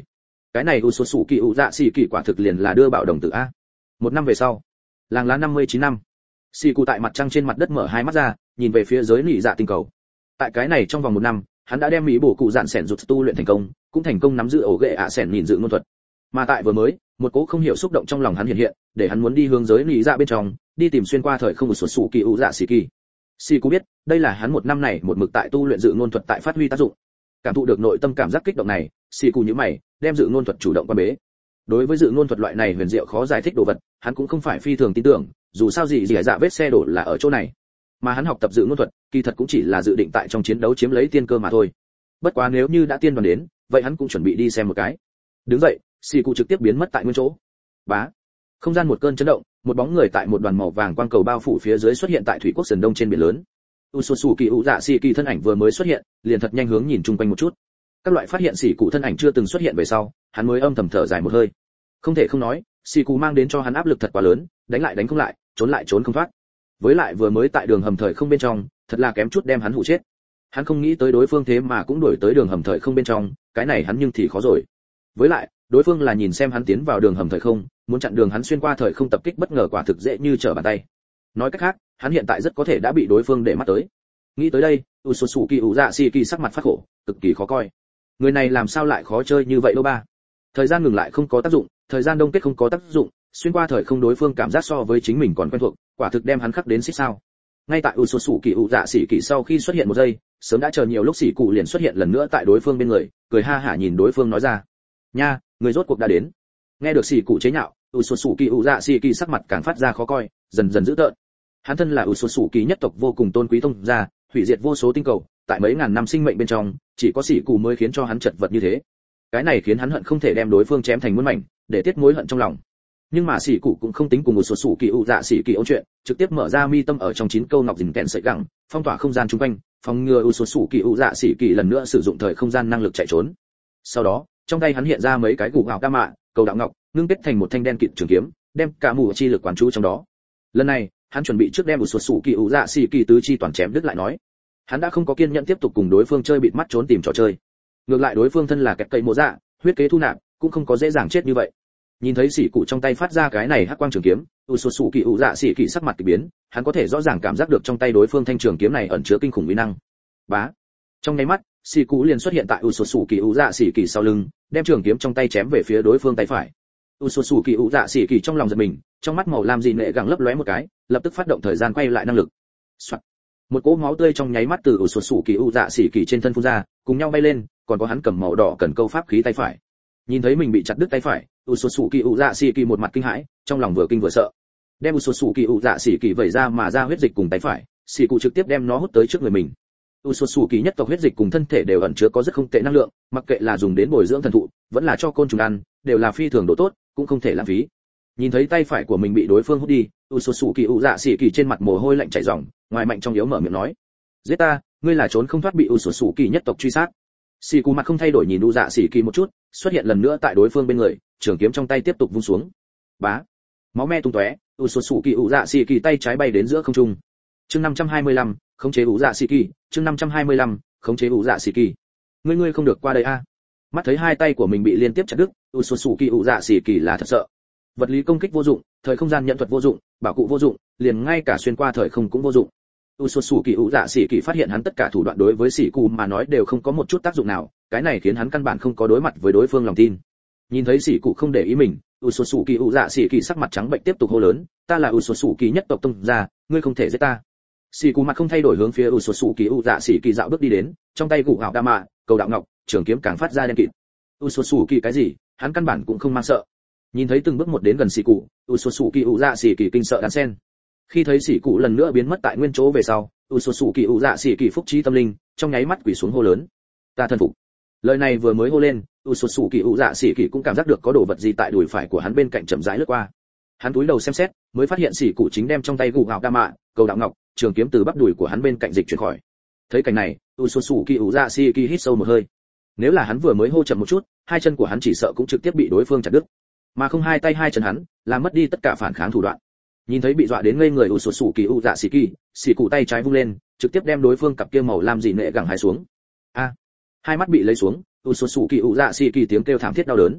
cái này u sù kỳ u dạ xì kỳ quả thực liền là đưa bảo đồng tử a. Một năm về sau, làng lá năm mươi chín năm, xì cụ tại mặt trăng trên mặt đất mở hai mắt ra, nhìn về phía giới nỉ dạ tinh cầu. Tại cái này trong vòng một năm, hắn đã đem mỹ bổ cụ dạn sẻn rụt tu luyện thành công, cũng thành công nắm giữ ổ ghệ ạ sẻn nhìn dự ngôn thuật. Mà tại vừa mới, một cố không hiểu xúc động trong lòng hắn hiện hiện, để hắn muốn đi hướng giới nỉ dạ bên trong, đi tìm xuyên qua thời không của sù sù kỳ u dạ xì kỳ. Xì cụ biết, đây là hắn một năm này một mực tại tu luyện dự ngôn thuật tại phát huy tác dụng. Cảm thụ được nội tâm cảm giác kích động này, xì cụ nhíu mày, đem dự ngôn thuật chủ động qua bế. Đối với dự ngôn thuật loại này huyền diệu khó giải thích đồ vật, hắn cũng không phải phi thường tin tưởng, dù sao gì gì dạ vết xe đổ là ở chỗ này. Mà hắn học tập dự ngôn thuật, kỳ thật cũng chỉ là dự định tại trong chiến đấu chiếm lấy tiên cơ mà thôi. Bất quá nếu như đã tiên đoàn đến, vậy hắn cũng chuẩn bị đi xem một cái. Đứng dậy, xì cụ trực tiếp biến mất tại nguyên chỗ. Bá, không gian một cơn chấn động, một bóng người tại một đoàn màu vàng quang cầu bao phủ phía dưới xuất hiện tại thủy quốc sườn đông trên biển lớn. Usosu kỳ u dạ xì kỳ thân ảnh vừa mới xuất hiện, liền thật nhanh hướng nhìn chung quanh một chút. Các loại phát hiện xì cụ thân ảnh chưa từng xuất hiện về sau, hắn mới âm thầm thở dài một hơi. Không thể không nói, xì cụ mang đến cho hắn áp lực thật quá lớn, đánh lại đánh không lại, trốn lại trốn không thoát. Với lại vừa mới tại đường hầm thời không bên trong, thật là kém chút đem hắn hụ chết. Hắn không nghĩ tới đối phương thế mà cũng đuổi tới đường hầm thời không bên trong, cái này hắn nhưng thì khó rồi. Với lại, đối phương là nhìn xem hắn tiến vào đường hầm thời không, muốn chặn đường hắn xuyên qua thời không tập kích bất ngờ quả thực dễ như trở bàn tay. Nói cách khác, hắn hiện tại rất có thể đã bị đối phương để mắt tới. Nghĩ tới đây, Usosu kỳ u dạ xì kỳ sắc mặt phát khổ, cực kỳ khó coi. Người này làm sao lại khó chơi như vậy đâu ba? Thời gian ngừng lại không có tác dụng, thời gian đông kết không có tác dụng, xuyên qua thời không đối phương cảm giác so với chính mình còn quen thuộc, quả thực đem hắn khắc đến xích sao. Ngay tại Usosu kỳ u dạ xì kỳ sau khi xuất hiện một giây, sớm đã chờ nhiều lúc xỉ cụ liền xuất hiện lần nữa tại đối phương bên người, cười ha hả nhìn đối phương nói ra: "Nha, người rốt cuộc đã đến." Nghe được xỉ cụ chế nhạo, Usosu kỳ u dạ xì kỳ sắc mặt càng phát ra khó coi, dần dần dữ tợn. Hắn thân là Usosu kỳ nhất tộc vô cùng tôn quý tông gia, hủy diệt vô số tinh cầu, tại mấy ngàn năm sinh mệnh bên trong, chỉ có xỉ cụ mới khiến cho hắn chật vật như thế. Cái này khiến hắn hận không thể đem đối phương chém thành muôn mảnh, để tiết mối hận trong lòng. Nhưng mà xỉ cụ cũng không tính cùng một số sủ kỳ u dạ xỉ kỳ ôn chuyện, trực tiếp mở ra mi tâm ở trong chín câu ngọc dình kẹn sợi gẳng, phong tỏa không gian chung quanh, phòng ngừa u số sủ kỳ u dạ xỉ kỳ lần nữa sử dụng thời không gian năng lực chạy trốn. Sau đó, trong tay hắn hiện ra mấy cái gù gạo đa mạ, cầu đạo ngọc, ngưng kết thành một thanh đen kịt trường kiếm, đem cả mù chi lực quán chú trong đó. Lần này, hắn chuẩn bị trước đem u số sủ kỳ u dạ xỉ kỳ tứ chi toàn chém đứt lại nói. Hắn đã không có kiên nhẫn tiếp tục cùng đối phương chơi bịt mắt trốn tìm trò chơi. Ngược lại đối phương thân là kẹt cây mộ dạ, huyết kế thu nạp, cũng không có dễ dàng chết như vậy. Nhìn thấy xỉ cụ trong tay phát ra cái này hắc quang trường kiếm, Usosu kỳ u dạ xỉ kỳ sắc mặt kỳ biến, hắn có thể rõ ràng cảm giác được trong tay đối phương thanh trường kiếm này ẩn chứa kinh khủng uy năng. Bá, trong nháy mắt, xỉ cụ liền xuất hiện tại Usosu kỳ u dạ xỉ kỳ sau lưng, đem trường kiếm trong tay chém về phía đối phương tay phải. Usosu kỳ u dạ xỉ kỳ trong lòng giật mình, trong mắt màu lam dị nệ gẳng lấp lóe một cái, lập tức phát động thời gian quay lại năng lực. Soạt. Một cỗ máu tươi trong nháy mắt từ Usosu kỳ u dạ xỉ kỳ trên thân phun ra, cùng nhau bay lên, còn có hắn cầm màu đỏ cần câu pháp khí tay phải. Nhìn thấy mình bị chặt đứt tay phải, Usosu kỳ u dạ xỉ kỳ một mặt kinh hãi, trong lòng vừa kinh vừa sợ. Đem Usosu kỳ u dạ xỉ kỳ vẩy ra mà ra huyết dịch cùng tay phải, xỉ cụ trực tiếp đem nó hút tới trước người mình. Usosu kỳ nhất tộc huyết dịch cùng thân thể đều ẩn chứa có rất không tệ năng lượng, mặc kệ là dùng đến bồi dưỡng thần thụ, vẫn là cho côn trùng ăn, đều là phi thường độ tốt, cũng không thể lãng phí. Nhìn thấy tay phải của mình bị đối phương hút đi, Usosu kỳ u dạ xỉ kỳ trên mặt mồ hôi lạnh chảy ròng, ngoài mạnh trong yếu mở miệng nói: "Giết ta, ngươi là trốn không thoát bị Usosu kỳ nhất tộc truy sát." Xỉ cụ mặt không thay đổi nhìn u dạ xỉ kỳ một chút, xuất hiện lần nữa tại đối phương bên người, trường kiếm trong tay tiếp tục vung xuống. Bá, máu me tung tóe, Usosu kỳ u dạ xỉ kỳ tay trái bay đến giữa không trung. Chương năm trăm hai mươi lăm, khống chế u dạ xỉ kỳ, chương năm trăm hai mươi lăm, khống chế u dạ xỉ kỳ. Ngươi ngươi không được qua đây a. Mắt thấy hai tay của mình bị liên tiếp chặt đứt, Usosu kỳ u dạ xỉ kỳ là thật sợ. Vật lý công kích vô dụng, thời không gian nhận thuật vô dụng, bảo cụ vô dụng, liền ngay cả xuyên qua thời không cũng vô dụng. Usosu kỳ u dạ xỉ kỳ phát hiện hắn tất cả thủ đoạn đối với xỉ cụ mà nói đều không có một chút tác dụng nào, cái này khiến hắn căn bản không có đối mặt với đối phương lòng tin. Nhìn thấy xỉ cụ không để ý mình, Usosu kỳ u dạ xỉ kỳ sắc mặt trắng bệch tiếp tục hô lớn: "Ta là Usosu kỳ nhất tộc tông gia, ngươi không thể giết ta." Xỉ cụ mặt không thay đổi hướng phía Usosu kỳ u dạ xỉ kỳ dạo bước đi đến, trong tay gù ảo đa mạ, cầu đạo ngọc, trường kiếm càng phát ra đen kịt. Usosu kỳ cái gì, hắn căn bản cũng không mang sợ. Nhìn thấy từng bước một đến gần xỉ cụ, Usosu kỳ u dạ xỉ kỳ kinh sợ đan sen. Khi thấy xỉ cụ lần nữa biến mất tại nguyên chỗ về sau, Usosu kỳ u dạ xỉ kỳ phúc trí tâm linh, trong nháy mắt quỳ xuống hô lớn: "Ta thân phục." Lời này vừa mới hô lên, Usosu kỳ u dạ xỉ kỳ cũng cảm giác được có đồ vật gì tại đùi phải của hắn bên cạnh chậm rãi lướt qua. Hắn cúi đầu xem xét, mới phát hiện xỉ cụ chính đem trong tay gù gạo đa mạ, cầu đạo ngọc, trường kiếm từ bắp đùi của hắn bên cạnh dịch chuyển khỏi. Thấy cảnh này, Usosu kỳ u dạ xỉ kỳ hít sâu một hơi. Nếu là hắn vừa mới hô chậm một chút, hai chân của hắn chỉ sợ cũng trực tiếp bị đối phương chặt đứt. Mà không hai tay hai chân hắn, làm mất đi tất cả phản kháng thủ đoạn. Nhìn thấy bị dọa đến ngây người Usosu kỳ u dạ xỉ kỳ, xỉ cụ tay trái vung lên, trực tiếp đem đối phương cặp kia màu lam dị nệ gẳng hai xuống. A! Hai mắt bị lấy xuống, Usosu kỳ u dạ xỉ kỳ tiếng kêu thảm thiết đau đớn.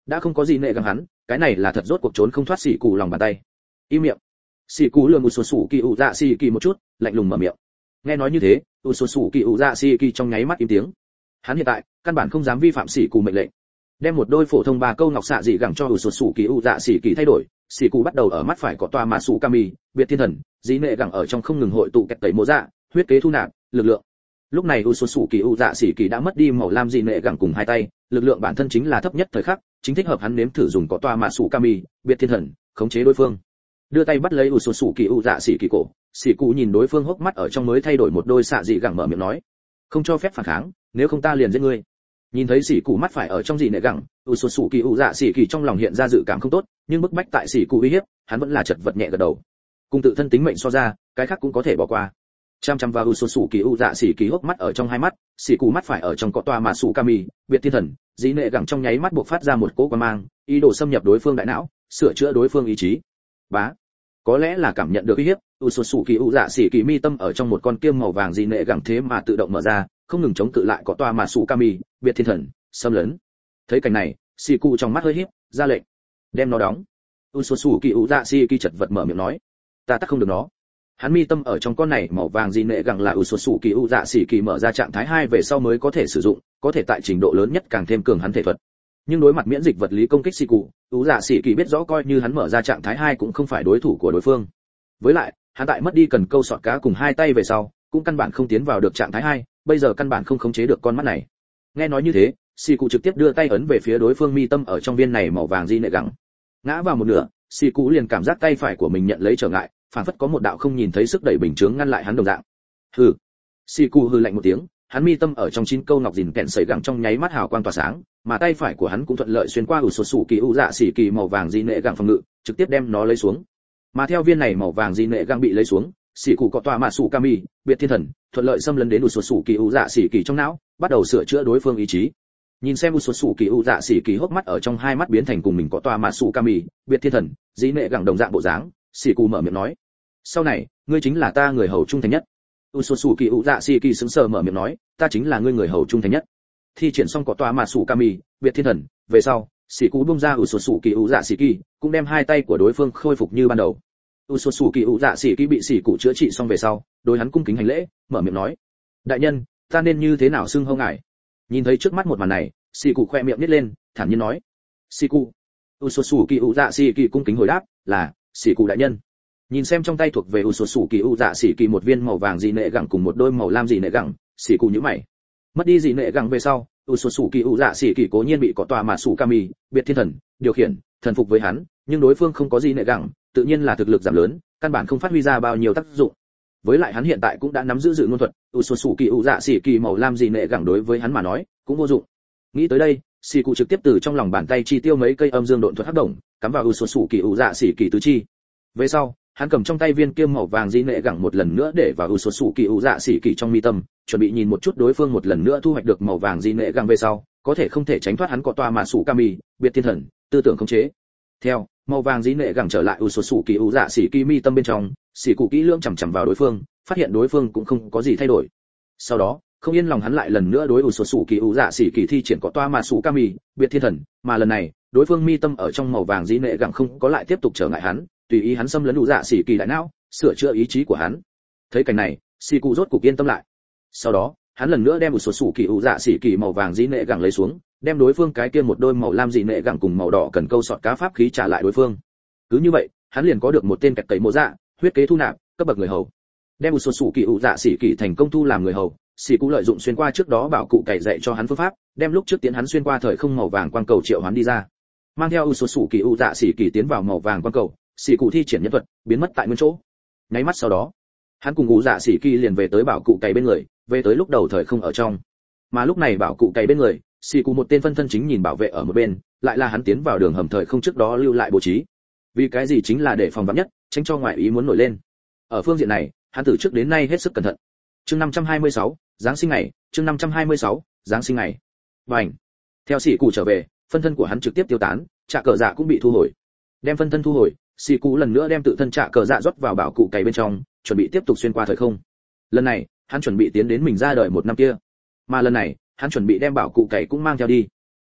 đã không có gì nệ găng hắn, cái này là thật rốt cuộc trốn không thoát xỉ cụ lòng bàn tay. Im miệng. Xỉ cụ lườm Usosu Kỳ ủ dạ xỉ kỳ một chút, lạnh lùng mở miệng. Nghe nói như thế, Usosu Kỳ ủ dạ xỉ kỳ trong nháy mắt im tiếng. Hắn hiện tại căn bản không dám vi phạm xỉ cụ mệnh lệnh. Đem một đôi phổ thông ba câu ngọc xạ dị gẳng cho Usosu Kỳ ủ dạ xỉ kỳ thay đổi, xỉ cụ bắt đầu ở mắt phải có tòa mạ sủ kami, biệt thiên thần, dĩ nệ gẳng ở trong không ngừng hội tụ kẹt tẩy mô dạ, huyết kế thu nạp, lực lượng. Lúc này Usosu Kỳ ủ dạ xỉ kỳ đã mất đi màu lam dị nệ gẳng cùng hai tay, lực lượng bản thân chính là thấp nhất thời khắc, chính thích hợp hắn nếm thử dùng có tòa mạ sủ kami, biệt thiên thần, khống chế đối phương. Đưa tay bắt lấy Usosu Kỳ ủ dạ xỉ kỳ cổ, xỉ cụ nhìn đối phương hốc mắt ở trong mới thay đổi một đôi xạ dị gẳng mở miệng nói, không cho phép phản kháng, nếu không ta liền giết ngươi. Nhìn thấy xỉ cụ mắt phải ở trong dị nệ gẳng, Usosu Kỳ ủ dạ xỉ kỳ trong lòng hiện ra dự cảm không tốt, nhưng bức bách tại xỉ cụ uy hiếp, hắn vẫn là chật vật nhẹ gật đầu. Cùng tự thân tính mệnh so ra, cái khác cũng có thể bỏ qua. Chăm chăm vào Usosu Kỳ ủ dạ xỉ kỳ hốc mắt ở trong hai mắt, xỉ cụ mắt phải ở trong cọ tòa mà sủ kami, biệt thiên thần, dị nệ gẳng trong nháy mắt bộc phát ra một cỗ quang mang, ý đồ xâm nhập đối phương đại não, sửa chữa đối phương ý chí. Bá. Có lẽ là cảm nhận được uy hiếp, Usosu Kỳ ủ dạ xỉ kỳ mi tâm ở trong một con kiêm màu vàng dị nệ gẳng thế mà tự động mở ra, không ngừng chống cự lại cọ tòa mà sủ kami, biệt thiên thần, xâm lấn. Thấy cảnh này, xỉ cụ trong mắt hơi híp, ra lệnh, đem nó đóng. Usosu Kỳ ủ dạ xỉ kỳ chật vật mở miệng nói, ta tắt không được nó. Hắn mi tâm ở trong con này màu vàng dị nệ gẳng là Usosu Kỳ ủ dạ xỉ kỳ mở ra trạng thái hai về sau mới có thể sử dụng, có thể tại trình độ lớn nhất càng thêm cường hắn thể thuật. Nhưng đối mặt miễn dịch vật lý công kích xỉ cụ, ủ dạ xỉ kỳ biết rõ coi như hắn mở ra trạng thái hai cũng không phải đối thủ của đối phương. Với lại, hắn tại mất đi cần câu sọt cá cùng hai tay về sau, cũng căn bản không tiến vào được trạng thái hai, bây giờ căn bản không khống chế được con mắt này. Nghe nói như thế, xỉ cụ trực tiếp đưa tay ấn về phía đối phương mi tâm ở trong viên này màu vàng dị nệ gẳng. Ngã vào một nửa, xỉ cụ liền cảm giác tay phải của mình nhận lấy trở ngại, phản phất có một đạo không nhìn thấy sức đẩy bình chướng ngăn lại hắn đồng dạng. Hừ. Xỉ cụ hừ lạnh một tiếng, hắn mi tâm ở trong chín câu ngọc dìn kẹn sẩy gẳng trong nháy mắt hào quang tỏa sáng, mà tay phải của hắn cũng thuận lợi xuyên qua Usosu Kỳ ủ dạ xỉ kỳ màu vàng dị nệ gẳng phòng ngự, trực tiếp đem nó lấy xuống. Mà theo viên này màu vàng dị nệ gẳng bị lấy xuống, xỉ cụ có tòa mạ sủ kami, biệt thiên thần, thuận lợi xâm lấn đến Usosu Kỳ ủ dạ xỉ kỳ trong não, bắt đầu sửa chữa đối phương ý chí. Nhìn xem Usosu Kỳ ủ dạ xỉ kỳ hốc mắt ở trong hai mắt biến thành cùng mình có tòa mạ sủ kami, biệt thiên thần, dị nệ gẳng đồng dạng bộ dáng, xỉ cụ mở miệng nói, sau này, ngươi chính là ta người hầu trung thành nhất. Usosu Kỳ ủ dạ xỉ kỳ sững sờ mở miệng nói, ta chính là ngươi người hầu trung thành nhất. Thi triển xong có tòa mà sủ kami, biệt thiên thần, về sau, xỉ cụ bung ra Usosu Kỳ ủ dạ xỉ kỳ, cũng đem hai tay của đối phương khôi phục như ban đầu. Usosu Kỳ ủ dạ xỉ kỳ bị xỉ cụ chữa trị xong về sau, đối hắn cung kính hành lễ, mở miệng nói, đại nhân, ta nên như thế nào xưng hô ngài? Nhìn thấy trước mắt một màn này, xỉ cụ khoe miệng nhếch lên, thản nhiên nói, xỉ cụ. Usosu Kỳ ủ dạ xỉ kỳ cung kính hồi đáp, là xỉ cụ đại nhân. Nhìn xem trong tay thuộc về Usosu Kỳ ủ dạ xỉ kỳ một viên màu vàng dị nệ gẳng cùng một đôi màu lam dị nệ gẳng, xỉ cụ nhíu mày. Mất đi dị nệ gẳng về sau, Usosu Kỳ ủ dạ xỉ kỳ cố nhiên bị có tòa mà sủ kami, biệt thiên thần, điều khiển, thần phục với hắn, nhưng đối phương không có dị nệ gẳng, tự nhiên là thực lực giảm lớn, căn bản không phát huy ra bao nhiêu tác dụng. Với lại hắn hiện tại cũng đã nắm giữ dự ngôn thuật, Usosu Kỳ ủ dạ xỉ kỳ màu lam dị nệ gẳng đối với hắn mà nói, cũng vô dụng. Nghĩ tới đây, xỉ cụ trực tiếp từ trong lòng bàn tay chi tiêu mấy cây âm dương độn thuật hắc động, cắm vào Usosu Kỳ ủ dạ xỉ kỳ tứ chi. Về sau, hắn cầm trong tay viên kiêm màu vàng dị nệ gẳng một lần nữa để vào Usosu Kỳ ủ dạ xỉ kỳ trong mi tâm, chuẩn bị nhìn một chút đối phương một lần nữa thu hoạch được màu vàng dị nệ gẳng về sau, có thể không thể tránh thoát hắn có tòa mà sủ kami, biệt thiên thần, tư tưởng khống chế. Theo, màu vàng dị nệ gẳng trở lại Usosu Kỳ ủ dạ xỉ kỳ mi tâm bên trong, xỉ cụ kỹ lưỡng chằm chằm vào đối phương, phát hiện đối phương cũng không có gì thay đổi. Sau đó, không yên lòng hắn lại lần nữa đối Usosu Kỳ ủ dạ xỉ kỳ thi triển có tòa mà sủ kami, biệt thiên thần, mà lần này, đối phương mi tâm ở trong màu vàng dị nệ gẳng không có lại tiếp tục trở ngại hắn, tùy ý hắn xâm lấn ủ dạ xỉ kỳ đại não, sửa chữa ý chí của hắn. Thấy cảnh này, xỉ cụ rốt cục yên tâm lại. Sau đó, hắn lần nữa đem một số sủ kỳ ủ dạ xỉ kỳ màu vàng dị nệ gẳng lấy xuống, đem đối phương cái kia một đôi màu lam dị nệ gẳng cùng màu đỏ cần câu sọt cá pháp khí trả lại đối phương. Cứ như vậy, hắn liền có được một tên kẹt tẩy mộ dạ, huyết kế thu nạp, cấp bậc người hầu. Đem một số sủ kỳ ủ dạ xỉ kỳ thành công thu làm người hầu, xỉ cụ lợi dụng xuyên qua trước đó bảo cụ cày dạy cho hắn phương pháp, đem lúc trước tiến hắn xuyên qua thời không màu vàng quang cầu triệu hắn đi ra. Mang theo một số sủ kỳ ủ dạ xỉ kỳ tiến vào màu vàng quang cầu, xỉ cụ thi triển nhân thuật, biến mất tại nguyên chỗ. Nháy mắt sau đó, hắn cùng ủ dạ xỉ kỳ liền về tới bảo cụ cày bên người, về tới lúc đầu thời không ở trong. Mà lúc này bảo cụ cày bên người, xỉ cụ một tên phân thân chính nhìn bảo vệ ở một bên, lại là hắn tiến vào đường hầm thời không trước đó lưu lại bố trí. Vì cái gì chính là để phòng vắn nhất, tránh cho ngoại ý muốn nổi lên. Ở phương diện này, hắn từ trước đến nay hết sức cẩn thận. Chương năm trăm hai mươi sáu, giáng sinh ngày, chương năm trăm hai mươi sáu, giáng sinh ngày. Bành. Theo xỉ cụ trở về, phân thân của hắn trực tiếp tiêu tán, trạ cờ dạ cũng bị thu hồi. Đem phân thân thu hồi, xỉ cụ lần nữa đem tự thân trạ cờ dạ rót vào bảo cụ cày bên trong, chuẩn bị tiếp tục xuyên qua thời không. Lần này, hắn chuẩn bị tiến đến mình ra đời một năm kia. Mà lần này, hắn chuẩn bị đem bảo cụ cày cũng mang theo đi.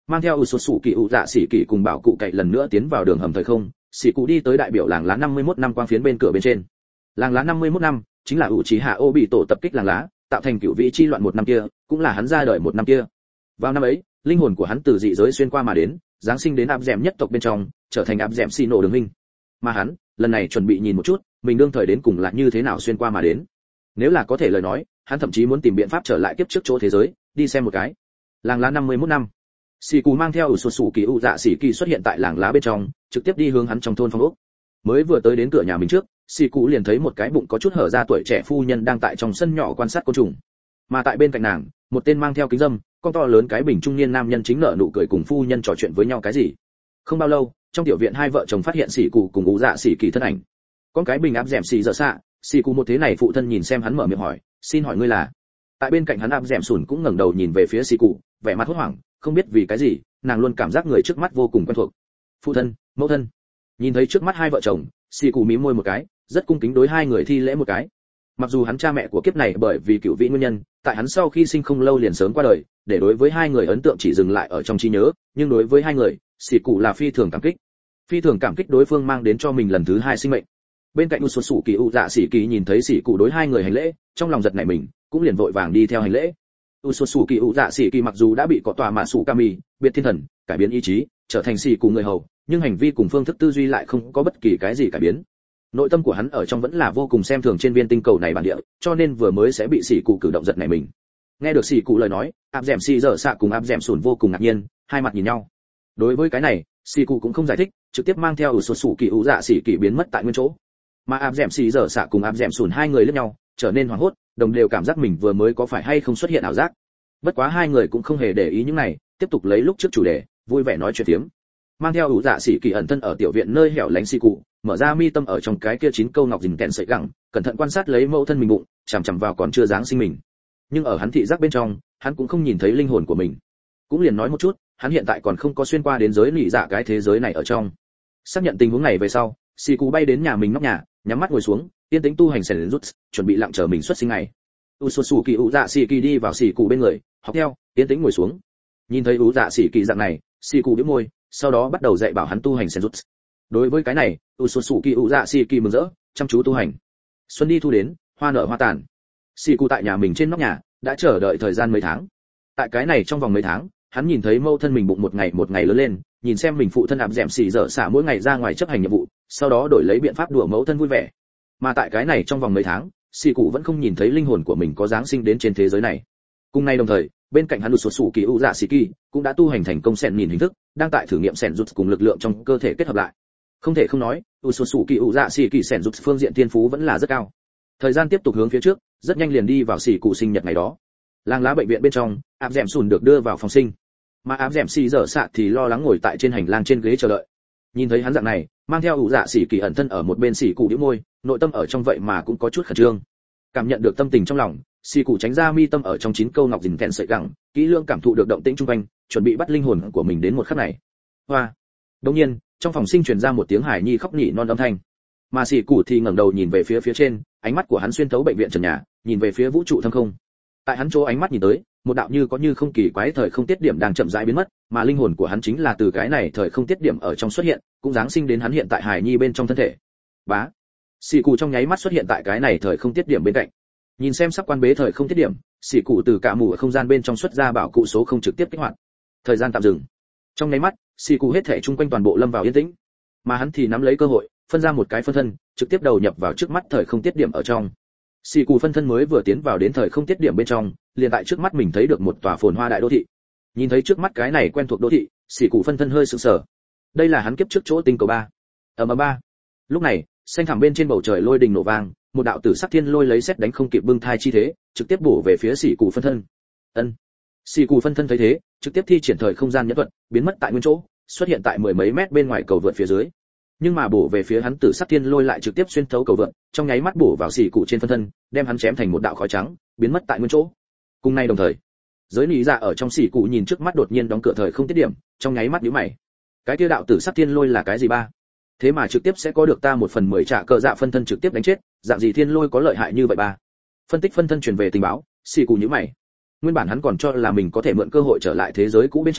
mang theo ủ sụt sủ kỳ ủ dạ xỉ kỳ cùng bảo cụ cậy lần nữa tiến vào đường hầm thời không, xỉ cụ đi tới đại biểu làng lá năm mươi mốt năm quang phiến bên cửa bên trên. Làng lá năm mươi mốt năm chính là ủ trí hạ ô bị tổ tập kích làng lá, tạo thành cựu vị chi loạn một năm kia, cũng là hắn ra đời một năm kia. Vào năm ấy, linh hồn của hắn từ dị giới xuyên qua mà đến, giáng sinh đến áp dẻm nhất tộc bên trong, trở thành áp dẻm xì nổ đường huynh. Mà hắn, lần này chuẩn bị nhìn một chút, mình đương thời đến cùng là như thế nào xuyên qua mà đến. Nếu là có thể lời nói, hắn thậm chí muốn tìm biện pháp trở lại kiếp trước chỗ thế giới, đi xem một cái. Làng lá năm mươi mốt năm. Xì Cù mang theo ủ sụt sủ kỳ ủ dạ xỉ kỳ xuất hiện tại làng lá bên trong, trực tiếp đi hướng hắn trong thôn phong ốc. Mới vừa tới đến cửa nhà mình trước, Xì Cù liền thấy một cái bụng có chút hở ra tuổi trẻ phu nhân đang tại trong sân nhỏ quan sát côn trùng. Mà tại bên cạnh nàng, một tên mang theo kính râm, con to lớn cái bình trung niên nam nhân chính nở nụ cười cùng phu nhân trò chuyện với nhau cái gì. Không bao lâu, trong tiểu viện hai vợ chồng phát hiện Xì Cù cùng ủ dạ xỉ kỳ thân ảnh. Con cái bình áp dẻm xì dở xạ, Xì Cù một thế này phụ thân nhìn xem hắn mở miệng hỏi, xin hỏi ngươi là? Tại bên cạnh hắn áp dẻm sùn cũng ngẩng đầu nhìn về phía Xì Cù, vẻ mặt hốt hoảng, không biết vì cái gì, nàng luôn cảm giác người trước mắt vô cùng quen thuộc. Phụ thân, mẫu thân. Nhìn thấy trước mắt hai vợ chồng, Xì Cù mím môi một cái, rất cung kính đối hai người thi lễ một cái. Mặc dù hắn cha mẹ của kiếp này bởi vì cựu vị nguyên nhân, tại hắn sau khi sinh không lâu liền sớm qua đời, để đối với hai người ấn tượng chỉ dừng lại ở trong trí nhớ, nhưng đối với hai người, Xì Cù là phi thường cảm kích. Phi thường cảm kích đối phương mang đến cho mình lần thứ hai sinh mệnh. Bên cạnh Uso Sủ Kỳ ủ dạ xỉ kỳ nhìn thấy Xì Cù đối hai người hành lễ, trong lòng giật nảy mình, cũng liền vội vàng đi theo hành lễ. Uso Sủ Kỳ ủ dạ xỉ kỳ mặc dù đã bị có tòa mạ sủ kami, biệt thiên thần, cải biến ý chí, trở thành Xì Cù người hầu, nhưng hành vi cùng phương thức tư duy lại không có bất kỳ cái gì cải biến. Nội tâm của hắn ở trong vẫn là vô cùng xem thường trên viên tinh cầu này bản địa, cho nên vừa mới sẽ bị Xì Cù cử động giật nảy mình. Nghe được Xì Cù lời nói, áp dẻm xì dở xạ cùng áp dẻm sùn vô cùng ngạc nhiên, hai mặt nhìn nhau. Đối với cái này, Xì Cù cũng không giải thích, trực tiếp mang theo Uso Sủ Kỳ ủ dạ xỉ kỳ biến mất tại nguyên chỗ. Mà áp dẻm xì dở xạ cùng áp dẻm sùn hai người liếc nhau, trở nên hoảng hốt, đồng đều cảm giác mình vừa mới có phải hay không xuất hiện ảo giác. Bất quá hai người cũng không hề để ý những này, tiếp tục lấy lúc trước chủ đề, vui vẻ nói chuyện phiếm. Mang theo ủ dạ xỉ kỳ ẩn thân ở tiểu viện nơi hẻo lánh Xì Cù, mở ra mi tâm ở trong cái kia chín câu ngọc dình kẹn sợi gẳng, cẩn thận quan sát lấy mẫu thân mình bụng, chằm chằm vào còn chưa dáng sinh mình. Nhưng ở hắn thị giác bên trong, hắn cũng không nhìn thấy linh hồn của mình. Cũng liền nói một chút, hắn hiện tại còn không có xuyên qua đến giới lì dạ cái thế giới này ở trong. Xác nhận tình huống này về sau, Xì Cù bay đến nhà mình nóc nhà, nhắm mắt ngồi xuống, yên tĩnh tu hành sền rút, chuẩn bị lặng chờ mình xuất sinh ngày. Uso Sủ Kỳ ủ dạ xỉ kỳ đi vào Xì Cù bên người, học theo, yên tĩnh ngồi xuống. Nhìn thấy ủ dạ xỉ kỳ dạng này, Xì Cù bĩu môi, sau đó bắt đầu dạy bảo hắn tu hành sền rút. Đối với cái này, Uso Sủ Kỳ ủ dạ xỉ kỳ mừng rỡ, chăm chú tu hành. Xuân đi thu đến, hoa nở hoa tàn. Xì Cù tại nhà mình trên nóc nhà đã chờ đợi thời gian mấy tháng. Tại cái này trong vòng mấy tháng, hắn nhìn thấy mâu thân mình bụng một ngày một ngày lớn lên, nhìn xem mình phụ thân áp dẻm xì dở xả mỗi ngày ra ngoài chấp hành nhiệm vụ, sau đó đổi lấy biện pháp đùa mẫu thân vui vẻ. Mà tại cái này trong vòng mấy tháng, Xì Cù vẫn không nhìn thấy linh hồn của mình có giáng sinh đến trên thế giới này. Cùng ngày đồng thời, bên cạnh hắn Uso Sủ Kỳ ủ dạ xỉ kỳ cũng đã tu hành thành công sẹn nhìn hình thức, đang tại thử nghiệm sẹn rút cùng lực lượng trong cơ thể kết hợp lại. Không thể không nói, Uso Sủ Kỳ ủ dạ xỉ kỳ sẹn rút phương diện thiên phú vẫn là rất cao. Thời gian tiếp tục hướng phía trước, rất nhanh liền đi vào Xì Cù sinh nhật ngày đó. Làng lá bệnh viện bên trong, áp dẻm sùn được đưa vào phòng sinh, mà áp dẻm xì dở xạ thì lo lắng ngồi tại trên hành lang trên ghế chờ đợi. Nhìn thấy hắn dạng này, mang theo ủ dạ xỉ kỳ ẩn thân ở một bên Xì Cù đĩu môi, nội tâm ở trong vậy mà cũng có chút khẩn trương. Cảm nhận được tâm tình trong lòng, Xì Cù tránh ra mi tâm ở trong chín câu ngọc dình kẹn sợi gẳng, kỹ lưỡng cảm thụ được động tĩnh xung quanh, chuẩn bị bắt linh hồn của mình đến một khắc này. Hoa. Đột nhiên, trong phòng sinh truyền ra một tiếng hài nhi khóc nỉ non âm thanh. Mà Xì Cù thì ngẩng đầu nhìn về phía phía trên, ánh mắt của hắn xuyên thấu bệnh viện trần nhà, nhìn về phía vũ trụ thâm không. Tại hắn chỗ ánh mắt nhìn tới, một đạo như có như không kỳ quái thời không tiết điểm đang chậm rãi biến mất, mà linh hồn của hắn chính là từ cái này thời không tiết điểm ở trong xuất hiện, cũng giáng sinh đến hắn hiện tại hài nhi bên trong thân thể. Bá. Xì Cù trong nháy mắt xuất hiện tại cái này thời không tiết điểm bên cạnh. Nhìn xem sắp quan bế thời không tiết điểm, Xì Cù từ cả mù ở không gian bên trong xuất ra bảo cụ số không trực tiếp kích hoạt. Thời gian tạm dừng. Trong nháy mắt, Xì Cù hết thể chung quanh toàn bộ lâm vào yên tĩnh, mà hắn thì nắm lấy cơ hội, phân ra một cái phân thân, trực tiếp đầu nhập vào trước mắt thời không tiết điểm ở trong. Xì Cù phân thân mới vừa tiến vào đến thời không tiết điểm bên trong, liền tại trước mắt mình thấy được một tòa phồn hoa đại đô thị. Nhìn thấy trước mắt cái này quen thuộc đô thị, Xì Cù phân thân hơi sửng sở. Đây là hắn kiếp trước chỗ tinh cầu ba. Ầm ầm ba. Lúc này, xanh thẳm bên trên bầu trời lôi đình nổ vang, một đạo tử sắc thiên lôi lấy sét đánh không kịp bưng thai chi thế, trực tiếp bổ về phía Xì Cù phân thân. Ân. Xì Cù phân thân thấy thế, trực tiếp thi triển thời không gian nhẫn thuật, biến mất tại nguyên chỗ, xuất hiện tại mười mấy mét bên ngoài cầu vượt phía dưới. Nhưng mà bổ về phía hắn tử sắc thiên lôi lại trực tiếp xuyên thấu cầu vượt, trong nháy mắt bổ vào Xì Cù trên phân thân, đem hắn chém thành một đạo khói trắng, biến mất tại nguyên chỗ. Cùng nay đồng thời, giới lý dạ ở trong Xì Cù nhìn trước mắt đột nhiên đóng cửa thời không tiết điểm, trong nháy mắt nhíu mày. Cái kia đạo tử sắc thiên lôi là cái gì ba? Thế mà trực tiếp sẽ có được ta một phần mười trả cờ dạ phân thân trực tiếp đánh chết, dạng gì thiên lôi có lợi hại như vậy ba? Phân tích phân thân truyền về tình báo, Xì Cù nhíu mày. Nguyên bản hắn còn cho là mình có thể mượn cơ hội trở lại thế giới cũ bên trong,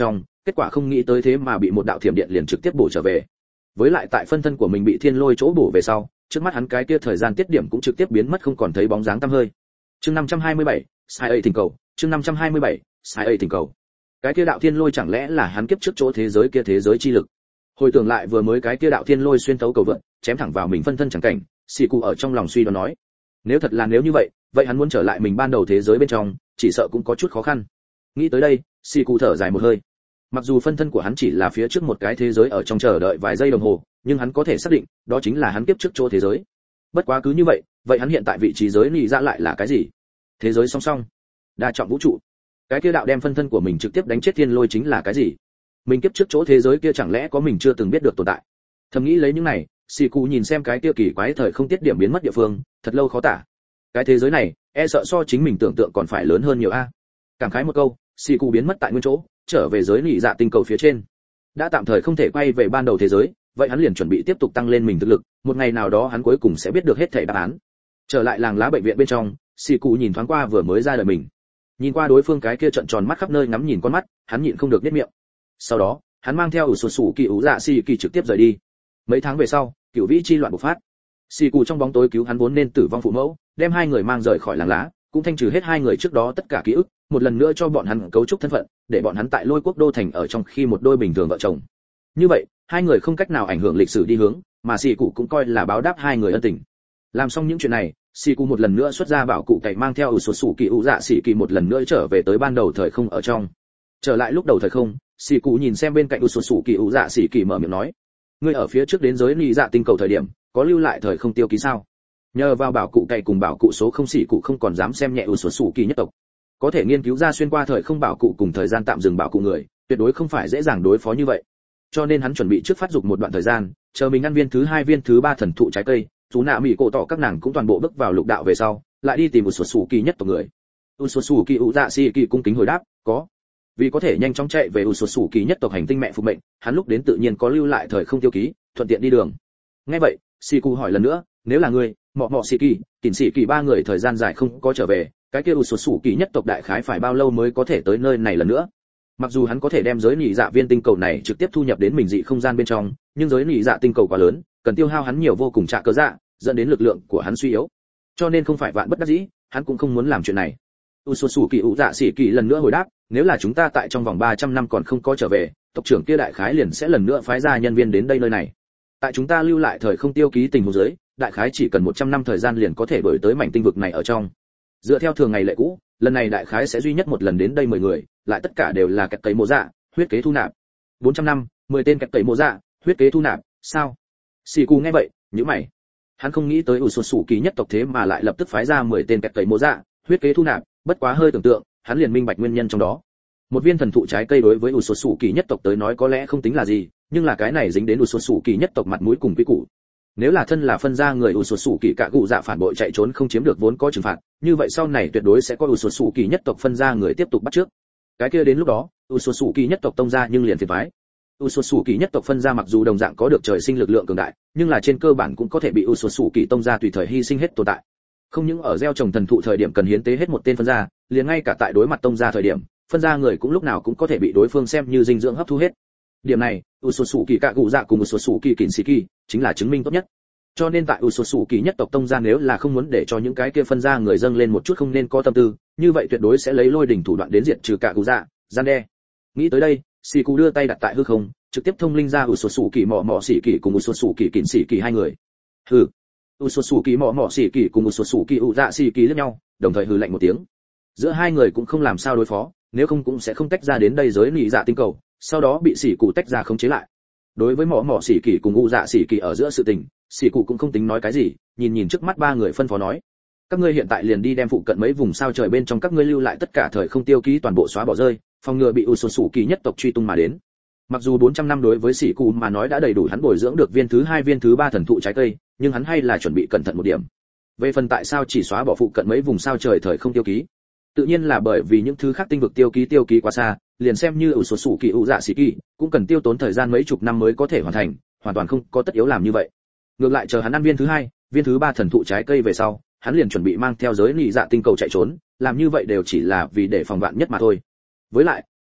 kết quả không nghĩ tới thế mà bị một đạo thiểm điện liền trực tiếp bổ trở về. Với lại tại phân thân của mình bị thiên lôi chỗ bổ về sau, trước mắt hắn cái kia thời gian tiết điểm cũng trực tiếp biến mất không còn thấy bóng dáng tăm hơi. Chương năm trăm hai mươi bảy, sai ấy thỉnh cầu, chương năm trăm hai mươi bảy, sai ấy thỉnh cầu. Cái kia đạo thiên lôi chẳng lẽ là hắn kiếp trước chỗ thế giới kia thế giới chi lực? Hồi tưởng lại vừa mới cái kia đạo thiên lôi xuyên thấu cầu vượt, chém thẳng vào mình phân thân chẳng cảnh, Sĩ Cụ ở trong lòng suy đoán nói, nếu thật là nếu như vậy, vậy hắn muốn trở lại mình ban đầu thế giới bên trong, chỉ sợ cũng có chút khó khăn. Nghĩ tới đây, Sĩ Cụ thở dài một hơi. Mặc dù phân thân của hắn chỉ là phía trước một cái thế giới ở trong chờ đợi vài giây đồng hồ, nhưng hắn có thể xác định, đó chính là hắn kiếp trước chỗ thế giới. Bất quá cứ như vậy, vậy hắn hiện tại vị trí giới lì ra lại là cái gì? Thế giới song song, đa trọng vũ trụ. Cái kia đạo đem phân thân của mình trực tiếp đánh chết thiên lôi chính là cái gì? Mình kiếp trước chỗ thế giới kia chẳng lẽ có mình chưa từng biết được tồn tại? Thầm nghĩ lấy những này, Sĩ Cụ nhìn xem cái kia kỳ quái thời không tiết điểm biến mất địa phương, thật lâu khó tả. Cái thế giới này, e sợ so chính mình tưởng tượng còn phải lớn hơn nhiều a. Cảm khái một câu, Sĩ Cụ biến mất tại nguyên chỗ, trở về giới lì dạ tinh cầu phía trên. Đã tạm thời không thể quay về ban đầu thế giới, vậy hắn liền chuẩn bị tiếp tục tăng lên mình thực lực, một ngày nào đó hắn cuối cùng sẽ biết được hết thảy đáp án. Trở lại làng lá bệnh viện bên trong, Sĩ Cụ nhìn thoáng qua vừa mới ra đời mình. Nhìn qua đối phương cái kia trợn tròn mắt khắp nơi ngắm nhìn con mắt, hắn nhịn không được nhếch miệng. Sau đó, hắn mang theo sụt sủ kỳ ủ dạ xì kỳ trực tiếp rời đi. Mấy tháng về sau, cựu vĩ chi loạn bộc phát. Sĩ Cụ trong bóng tối cứu hắn vốn nên tử vong phụ mẫu, đem hai người mang rời khỏi làng lá, cũng thanh trừ hết hai người trước đó tất cả ký ức, một lần nữa cho bọn hắn cấu trúc thân phận, để bọn hắn tại Lôi Quốc đô thành ở trong khi một đôi bình thường vợ chồng. Như vậy, hai người không cách nào ảnh hưởng lịch sử đi hướng, mà Sĩ Cụ cũng coi là báo đáp hai người ân tình. Làm xong những chuyện này, Sĩ Cụ một lần nữa xuất ra bảo cụ cậy mang theo ủ sụt sủ kỳ ủ dạ xỉ kỳ một lần nữa trở về tới ban đầu thời không ở trong. Trở lại lúc đầu thời không, Sĩ Cụ nhìn xem bên cạnh ủ sụt sủ kỳ ủ dạ xỉ kỳ mở miệng nói: ngươi ở phía trước đến giới lì dạ tinh cầu thời điểm, có lưu lại thời không tiêu ký sao? Nhờ vào bảo cụ cậy cùng bảo cụ số không, Sĩ Cụ không còn dám xem nhẹ ủ sụt sủ kỳ nhất tộc. Có thể nghiên cứu ra xuyên qua thời không bảo cụ cùng thời gian tạm dừng bảo cụ người, tuyệt đối không phải dễ dàng đối phó như vậy. Cho nên hắn chuẩn bị trước phát dục một đoạn thời gian, chờ mình ăn viên thứ hai viên thứ ba thần thụ trái cây, chú nạ mỹ cổ tỏ các nàng cũng toàn bộ bước vào lục đạo về sau, lại đi tìm một sụt sủ kỳ nhất tộc người. U sụt sủ kỳ ủ dạ xì kỳ cung kính hồi đáp, có. Vì có thể nhanh chóng chạy về u sụt sủ kỳ nhất tộc hành tinh mẹ phục mệnh, hắn lúc đến tự nhiên có lưu lại thời không tiêu ký, thuận tiện đi đường. Nghe vậy, xì cụ hỏi lần nữa, nếu là ngươi, mọ mọ xì kỳ, kỉnh xì kỳ ba người thời gian dài không có trở về, cái kia u sụt sủ kỳ nhất tộc đại khái phải bao lâu mới có thể tới nơi này lần nữa? Mặc dù hắn có thể đem giới nhị dạ viên tinh cầu này trực tiếp thu nhập đến mình dị không gian bên trong, nhưng giới nhị dạ tinh cầu quá lớn, cần tiêu hao hắn nhiều vô cùng trả cơ dạ, dẫn đến lực lượng của hắn suy yếu. Cho nên không phải vạn bất đắc dĩ, hắn cũng không muốn làm chuyện này. Usosu Kỳ Vũ Dạ Sĩ Kỳ lần nữa hồi đáp, nếu là chúng ta tại trong vòng ba trăm năm còn không có trở về, tộc trưởng kia đại khái liền sẽ lần nữa phái ra nhân viên đến đây nơi này. Tại chúng ta lưu lại thời không tiêu ký tình huống dưới, đại khái chỉ cần một trăm năm thời gian liền có thể đổi tới mảnh tinh vực này ở trong. Dựa theo thường ngày lệ cũ, lần này đại khái sẽ duy nhất một lần đến đây mười người, lại tất cả đều là kẹt tẩy mộ dạ, huyết kế thu nạp. bốn trăm năm, mười tên kẹt tẩy mộ dạ, huyết kế thu nạp, sao? Sĩ Cù nghe vậy, nhíu mày. Hắn không nghĩ tới Usosu Kỳ nhất tộc thế mà lại lập tức phái ra mười tên kẹt tẩy mộ dạ, huyết kế thu nạp, bất quá hơi tưởng tượng, hắn liền minh bạch nguyên nhân trong đó. Một viên thần thụ trái cây đối với Usosu Kỳ nhất tộc tới nói có lẽ không tính là gì, nhưng là cái này dính đến Usosu Kỳ nhất tộc mặt mũi cùng quy củ. Nếu là thân là phân gia người Usosu Kỳ cả cụ dạ phản bội chạy trốn không chiếm được vốn có trừng phạt, như vậy sau này tuyệt đối sẽ có Usosu Kỳ nhất tộc phân gia người tiếp tục bắt trước. Cái kia đến lúc đó, Usosu Kỳ nhất tộc tông gia nhưng liền phiền toái. Usosu Kỳ nhất tộc phân gia mặc dù đồng dạng có được trời sinh lực lượng cường đại, nhưng là trên cơ bản cũng có thể bị Usosu Kỳ tông gia tùy thời hy sinh hết tồn tại. Không những ở gieo trồng thần thụ thời điểm cần hiến tế hết một tên phân gia, liền ngay cả tại đối mặt tông gia thời điểm, phân gia người cũng lúc nào cũng có thể bị đối phương xem như dinh dưỡng hấp thu hết. Điểm này, Usosu Kỳ cả cụ dạ cùng Usosu Kỳ Kình Sĩ Kỳ chính là chứng minh tốt nhất. Cho nên tại Usosu Kỳ nhất tộc tông gia nếu là không muốn để cho những cái kia phân gia người dâng lên một chút không nên có tâm tư, như vậy tuyệt đối sẽ lấy lôi đỉnh thủ đoạn đến diệt trừ cả cụ dạ, gian đe. Nghĩ tới đây, Sĩ Cụ đưa tay đặt tại hư không, trực tiếp thông linh ra Usosu Kỳ mọ mọ Sĩ Kỳ cùng Usosu Kỳ Kình Sĩ Kỳ hai người. Hừ. Usosu Kỳ mọ mọ Sĩ Kỳ cùng Usosu Kỳ ụ dạ Sĩ Kỳ liếc nhau, đồng thời hừ lạnh một tiếng. Giữa hai người cũng không làm sao đối phó, nếu không cũng sẽ không tách ra đến đây giới lì dạ tinh cầu, sau đó bị Sĩ Cụ tách ra khống chế lại. Đối với mọ mọ Sĩ Kỳ cùng ụ dạ Sĩ Kỳ ở giữa sự tình, Sĩ Cụ cũng không tính nói cái gì, nhìn nhìn trước mắt ba người phân phó nói: các ngươi hiện tại liền đi đem phụ cận mấy vùng sao trời bên trong các ngươi lưu lại tất cả thời không tiêu ký toàn bộ xóa bỏ rơi, phòng ngừa bị Usosu Kỳ nhất tộc truy tung mà đến. Mặc dù bốn trăm năm đối với Sĩ Cụ mà nói đã đầy đủ hắn bồi dưỡng được viên thứ hai viên thứ ba thần thụ trái cây, nhưng hắn hay là chuẩn bị cẩn thận một điểm. Về phần tại sao chỉ xóa bỏ phụ cận mấy vùng sao trời thời không tiêu ký, tự nhiên là bởi vì những thứ khác tinh vực tiêu ký tiêu ký quá xa, liền xem như Usosu Kỳ ụ dạ Sĩ Kỳ cũng cần tiêu tốn thời gian mấy chục năm mới có thể hoàn thành, hoàn toàn không có tất yếu làm như vậy. Ngược lại chờ hắn ăn viên thứ hai, viên thứ ba thần thụ trái cây về sau, hắn liền chuẩn bị mang theo giới lì dạ tinh cầu chạy trốn, làm như vậy đều chỉ là vì để phòng vạn nhất mà thôi. Với lại,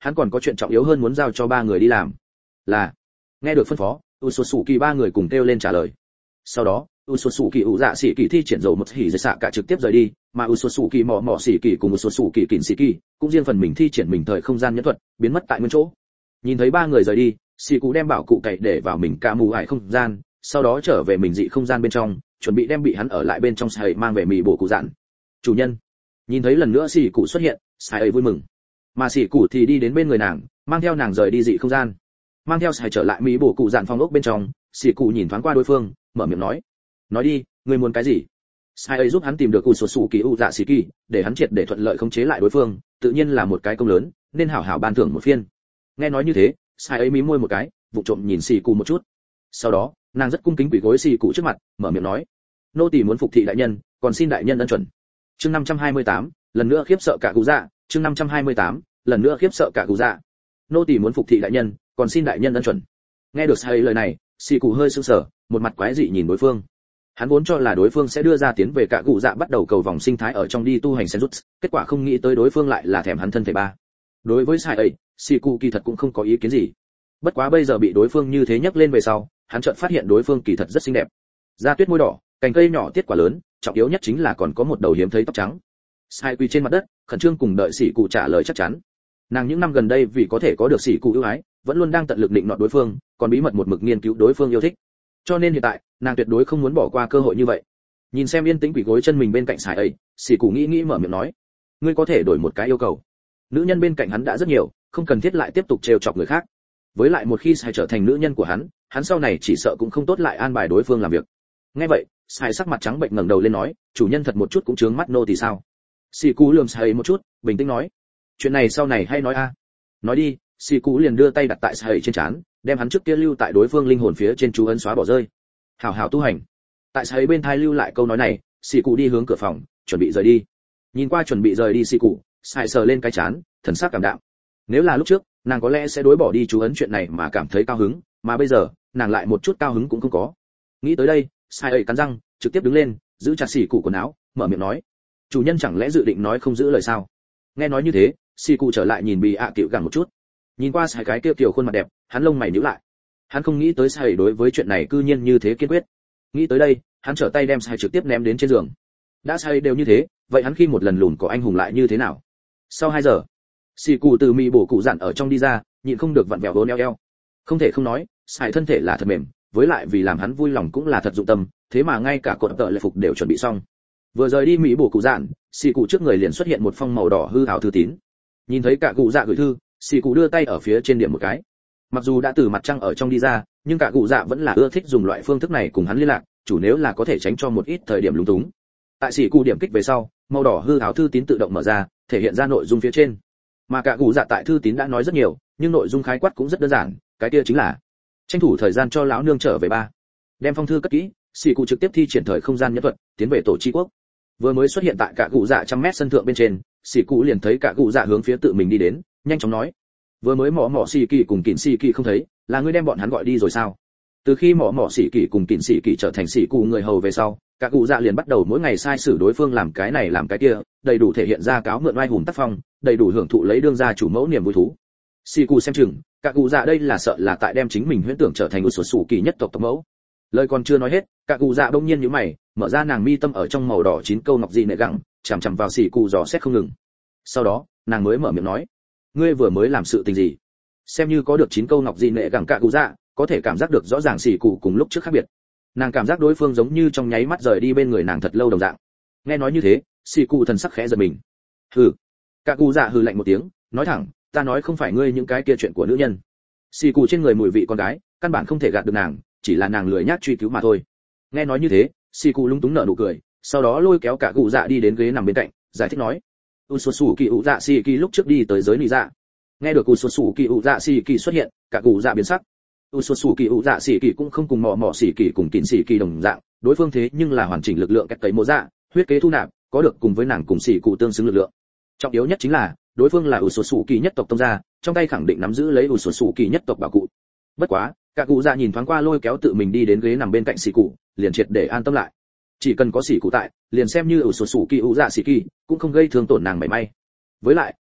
hắn còn có chuyện trọng yếu hơn muốn giao cho ba người đi làm. Là. Nghe được phân phó, Usosuki ba người cùng kêu lên trả lời. Sau đó, Usosuki ủ dạ sĩ kỳ thi triển dầu một hỉ dây xạ cả trực tiếp rời đi, mà Usosuki mỏ mỏ sĩ kỳ cùng Usosuki kỉnh sĩ kỳ cũng riêng phần mình thi triển mình thời không gian nhẫn thuật, biến mất tại nguyên chỗ. Nhìn thấy ba người rời đi, sĩ cụ đem bảo cụ cậy để vào mình cả mù ải không gian, sau đó trở về mình dị không gian bên trong, chuẩn bị đem bị hắn ở lại bên trong sải mang về mì bổ cụ dạn. Chủ nhân. Nhìn thấy lần nữa sĩ cụ xuất hiện, sải ấy vui mừng, mà sĩ cụ thì đi đến bên người nàng, mang theo nàng rời đi dị không gian, mang theo sải trở lại mì bổ cụ dạn phòng ốc bên trong. Sĩ cụ nhìn thoáng qua đối phương, mở miệng nói. Nói đi, ngươi muốn cái gì? Sai ấy giúp hắn tìm được Usosuki Uzashiki, để hắn triệt để thuận lợi khống chế lại đối phương, tự nhiên là một cái công lớn, nên hảo hảo ban thưởng một phiên. Nghe nói như thế, Sai ấy mím môi một cái, vụ trộm nhìn Sĩ Cụ một chút. Sau đó, nàng rất cung kính quỳ gối Sĩ Cụ trước mặt, mở miệng nói: "Nô tỳ muốn phục thị đại nhân, còn xin đại nhân ân chuẩn." Chương năm trăm hai mươi tám, lần nữa khiếp sợ cả Cụ Dạ, chương năm trăm hai mươi tám, lần nữa khiếp sợ cả Cụ Dạ. Nô tỳ muốn phục thị đại nhân, còn xin đại nhân ân chuẩn. Nghe được Sai ấy lời này, Sĩ Cụ hơi sững sờ, một mặt quái dị nhìn đối phương. Hắn vốn cho là đối phương sẽ đưa ra tiến về cả cụ dạ bắt đầu cầu vòng sinh thái ở trong đi tu hành senjutsu, kết quả không nghĩ tới đối phương lại là thèm hắn thân thể ba. Đối với sai ấy, Shiku kỳ thật cũng không có ý kiến gì. Bất quá bây giờ bị đối phương như thế nhắc lên về sau, hắn chợt phát hiện đối phương kỳ thật rất xinh đẹp. Da tuyết môi đỏ, cành cây nhỏ tiết quả lớn, trọng yếu nhất chính là còn có một đầu hiếm thấy tóc trắng. Sai quỳ trên mặt đất, khẩn trương cùng đợi Shiku trả lời chắc chắn. Nàng những năm gần đây vì có thể có được Shiku ưu ái, vẫn luôn đang tận lực định nọt đối phương, còn bí mật một mực nghiên cứu đối phương yêu thích. Cho nên hiện tại, nàng tuyệt đối không muốn bỏ qua cơ hội như vậy. Nhìn xem yên tĩnh quỳ gối chân mình bên cạnh sải ấy, Sĩ Cụ nghĩ nghĩ mở miệng nói: "Ngươi có thể đổi một cái yêu cầu. Nữ nhân bên cạnh hắn đã rất nhiều, không cần thiết lại tiếp tục trêu chọc người khác. Với lại một khi Sải trở thành nữ nhân của hắn, hắn sau này chỉ sợ cũng không tốt lại an bài đối phương làm việc." Nghe vậy, Sải sắc mặt trắng bệch ngẩng đầu lên nói: "Chủ nhân thật một chút cũng chướng mắt nô thì sao?" Sĩ Cụ lườm Sải một chút, bình tĩnh nói: "Chuyện này sau này hay nói a." Nói đi, Sĩ Cụ liền đưa tay đặt tại Sải trên trán, đem hắn trước kia lưu tại đối phương linh hồn phía trên chú ấn xóa bỏ rơi. Hảo hảo tu hành. Tại Sải bên thai lưu lại câu nói này, Sĩ Cụ đi hướng cửa phòng, chuẩn bị rời đi. Nhìn qua chuẩn bị rời đi Sĩ Cụ, Sải sờ lên cái trán, thần sắc cảm đạm. Nếu là lúc trước, nàng có lẽ sẽ đối bỏ đi chú ấn chuyện này mà cảm thấy cao hứng, mà bây giờ, nàng lại một chút cao hứng cũng không có. Nghĩ tới đây, Sải ấy cắn răng, trực tiếp đứng lên, giữ chặt Sĩ Cụ quần áo, mở miệng nói: "Chủ nhân chẳng lẽ dự định nói không giữ lời sao?" Nghe nói như thế, Sĩ Cụ trở lại nhìn bị ạ à cựu gằn một chút. Nhìn qua Sải cái kia kiểu khuôn mặt đẹp, hắn lông mày nhíu lại. Hắn không nghĩ tới Sải đối với chuyện này cư nhiên như thế kiên quyết. Nghĩ tới đây, hắn trở tay đem Sải trực tiếp ném đến trên giường. Đã Sải đều như thế, vậy hắn khi một lần lùn có anh hùng lại như thế nào? Sau hai giờ, Sĩ Cụ từ mì bổ cụ dặn ở trong đi ra, nhịn không được vặn vẹo vốn eo eo. Không thể không nói, Sải thân thể là thật mềm, với lại vì làm hắn vui lòng cũng là thật dụng tâm, thế mà ngay cả cột tợ lệ phục đều chuẩn bị xong. Vừa rời đi mì bổ cụ dặn, Sĩ Cụ trước người liền xuất hiện một phong màu đỏ hư ảo thư tín. Nhìn thấy cả cụ dạ gửi thư, Sĩ Cụ đưa tay ở phía trên điểm một cái. Mặc dù đã từ mặt trăng ở trong đi ra, nhưng cả cụ dạ vẫn là ưa thích dùng loại phương thức này cùng hắn liên lạc, chủ nếu là có thể tránh cho một ít thời điểm lúng túng. Tại Sĩ Cụ điểm kích về sau, màu đỏ hư ảo thư tín tự động mở ra, thể hiện ra nội dung phía trên. Mà cả cụ dạ tại thư tín đã nói rất nhiều, nhưng nội dung khái quát cũng rất đơn giản, cái kia chính là tranh thủ thời gian cho lão nương trở về ba. Đem phong thư cất kỹ, Sĩ Cụ trực tiếp thi triển thời không gian nhẫn thuật, tiến về tổ chi quốc. Vừa mới xuất hiện tại cả cụ dạ trăm mét sân thượng bên trên, Sĩ Cụ liền thấy cả cụ dạ hướng phía tự mình đi đến, nhanh chóng nói: "Vừa mới mỏ mỏ xì kỳ cùng kỉnh xì kỳ không thấy, là ngươi đem bọn hắn gọi đi rồi sao?" Từ khi mỏ mỏ xì kỳ cùng kỉnh xì kỳ trở thành xì cụ người hầu về sau, cả cụ dạ liền bắt đầu mỗi ngày sai sử đối phương làm cái này làm cái kia, đầy đủ thể hiện ra cáo mượn oai hùng tác phong, đầy đủ hưởng thụ lấy đương gia chủ mẫu niềm vui thú. Xì cụ xem chừng, cả cụ dạ đây là sợ là tại đem chính mình huyễn tưởng trở thành một số sủ kỳ nhất tộc tộc mẫu. Lời còn chưa nói hết, cả cụ dạ đông nhiên nhíu mày, mở ra nàng mi tâm ở trong màu đỏ chín câu ngọc gì nệ gặng, chằm chằm vào xì cụ dò xét không ngừng. Sau đó, nàng mới mở miệng nói: "Ngươi vừa mới làm sự tình gì?" Xem như có được chín câu ngọc gì nệ gặng cả cụ dạ, có thể cảm giác được rõ ràng xì cụ cùng lúc trước khác biệt. Nàng cảm giác đối phương giống như trong nháy mắt rời đi bên người nàng thật lâu đồng dạng. Nghe nói như thế, xì cụ thần sắc khẽ giật mình. "Hừ." Cả cụ dạ hừ lạnh một tiếng, nói thẳng: "Ta nói không phải ngươi những cái kia chuyện của nữ nhân." Xì cụ trên người mùi vị con gái, căn bản không thể gạt được nàng, chỉ là nàng lười nhác truy cứu mà thôi. Nghe nói như thế, xì cụ lúng túng nở nụ cười, sau đó lôi kéo cả cụ dạ đi đến ghế nằm bên cạnh, giải thích nói: "Usosu kỳ ủ dạ xì kỳ lúc trước đi tới giới lý dạ." Nghe được Usosu kỳ ủ dạ xì kỳ xuất hiện, cả cụ dạ biến sắc. Usosu kỳ ủ dạ xì kỳ cũng không cùng mò mò xì kỳ cùng kỉnh xì kỳ đồng dạng, đối phương thế nhưng là hoàn chỉnh lực lượng cách cấy mô dạ, huyết kế thu nạp, có được cùng với nàng cùng xì cụ tương xứng lực lượng. Trọng yếu nhất chính là, đối phương là Usosu kỳ nhất tộc tông gia, trong tay khẳng định nắm giữ lấy Usosu kỳ nhất tộc bảo cụ. Bất quá, cả cụ dạ nhìn thoáng qua lôi kéo tự mình đi đến ghế nằm bên cạnh xì cụ, liền triệt để an tâm lại. Chỉ cần có xì cụ tại, liền xem như Usosu kỳ ủ dạ xì kỳ, cũng không gây thương tổn nàng mảy may. Với lại,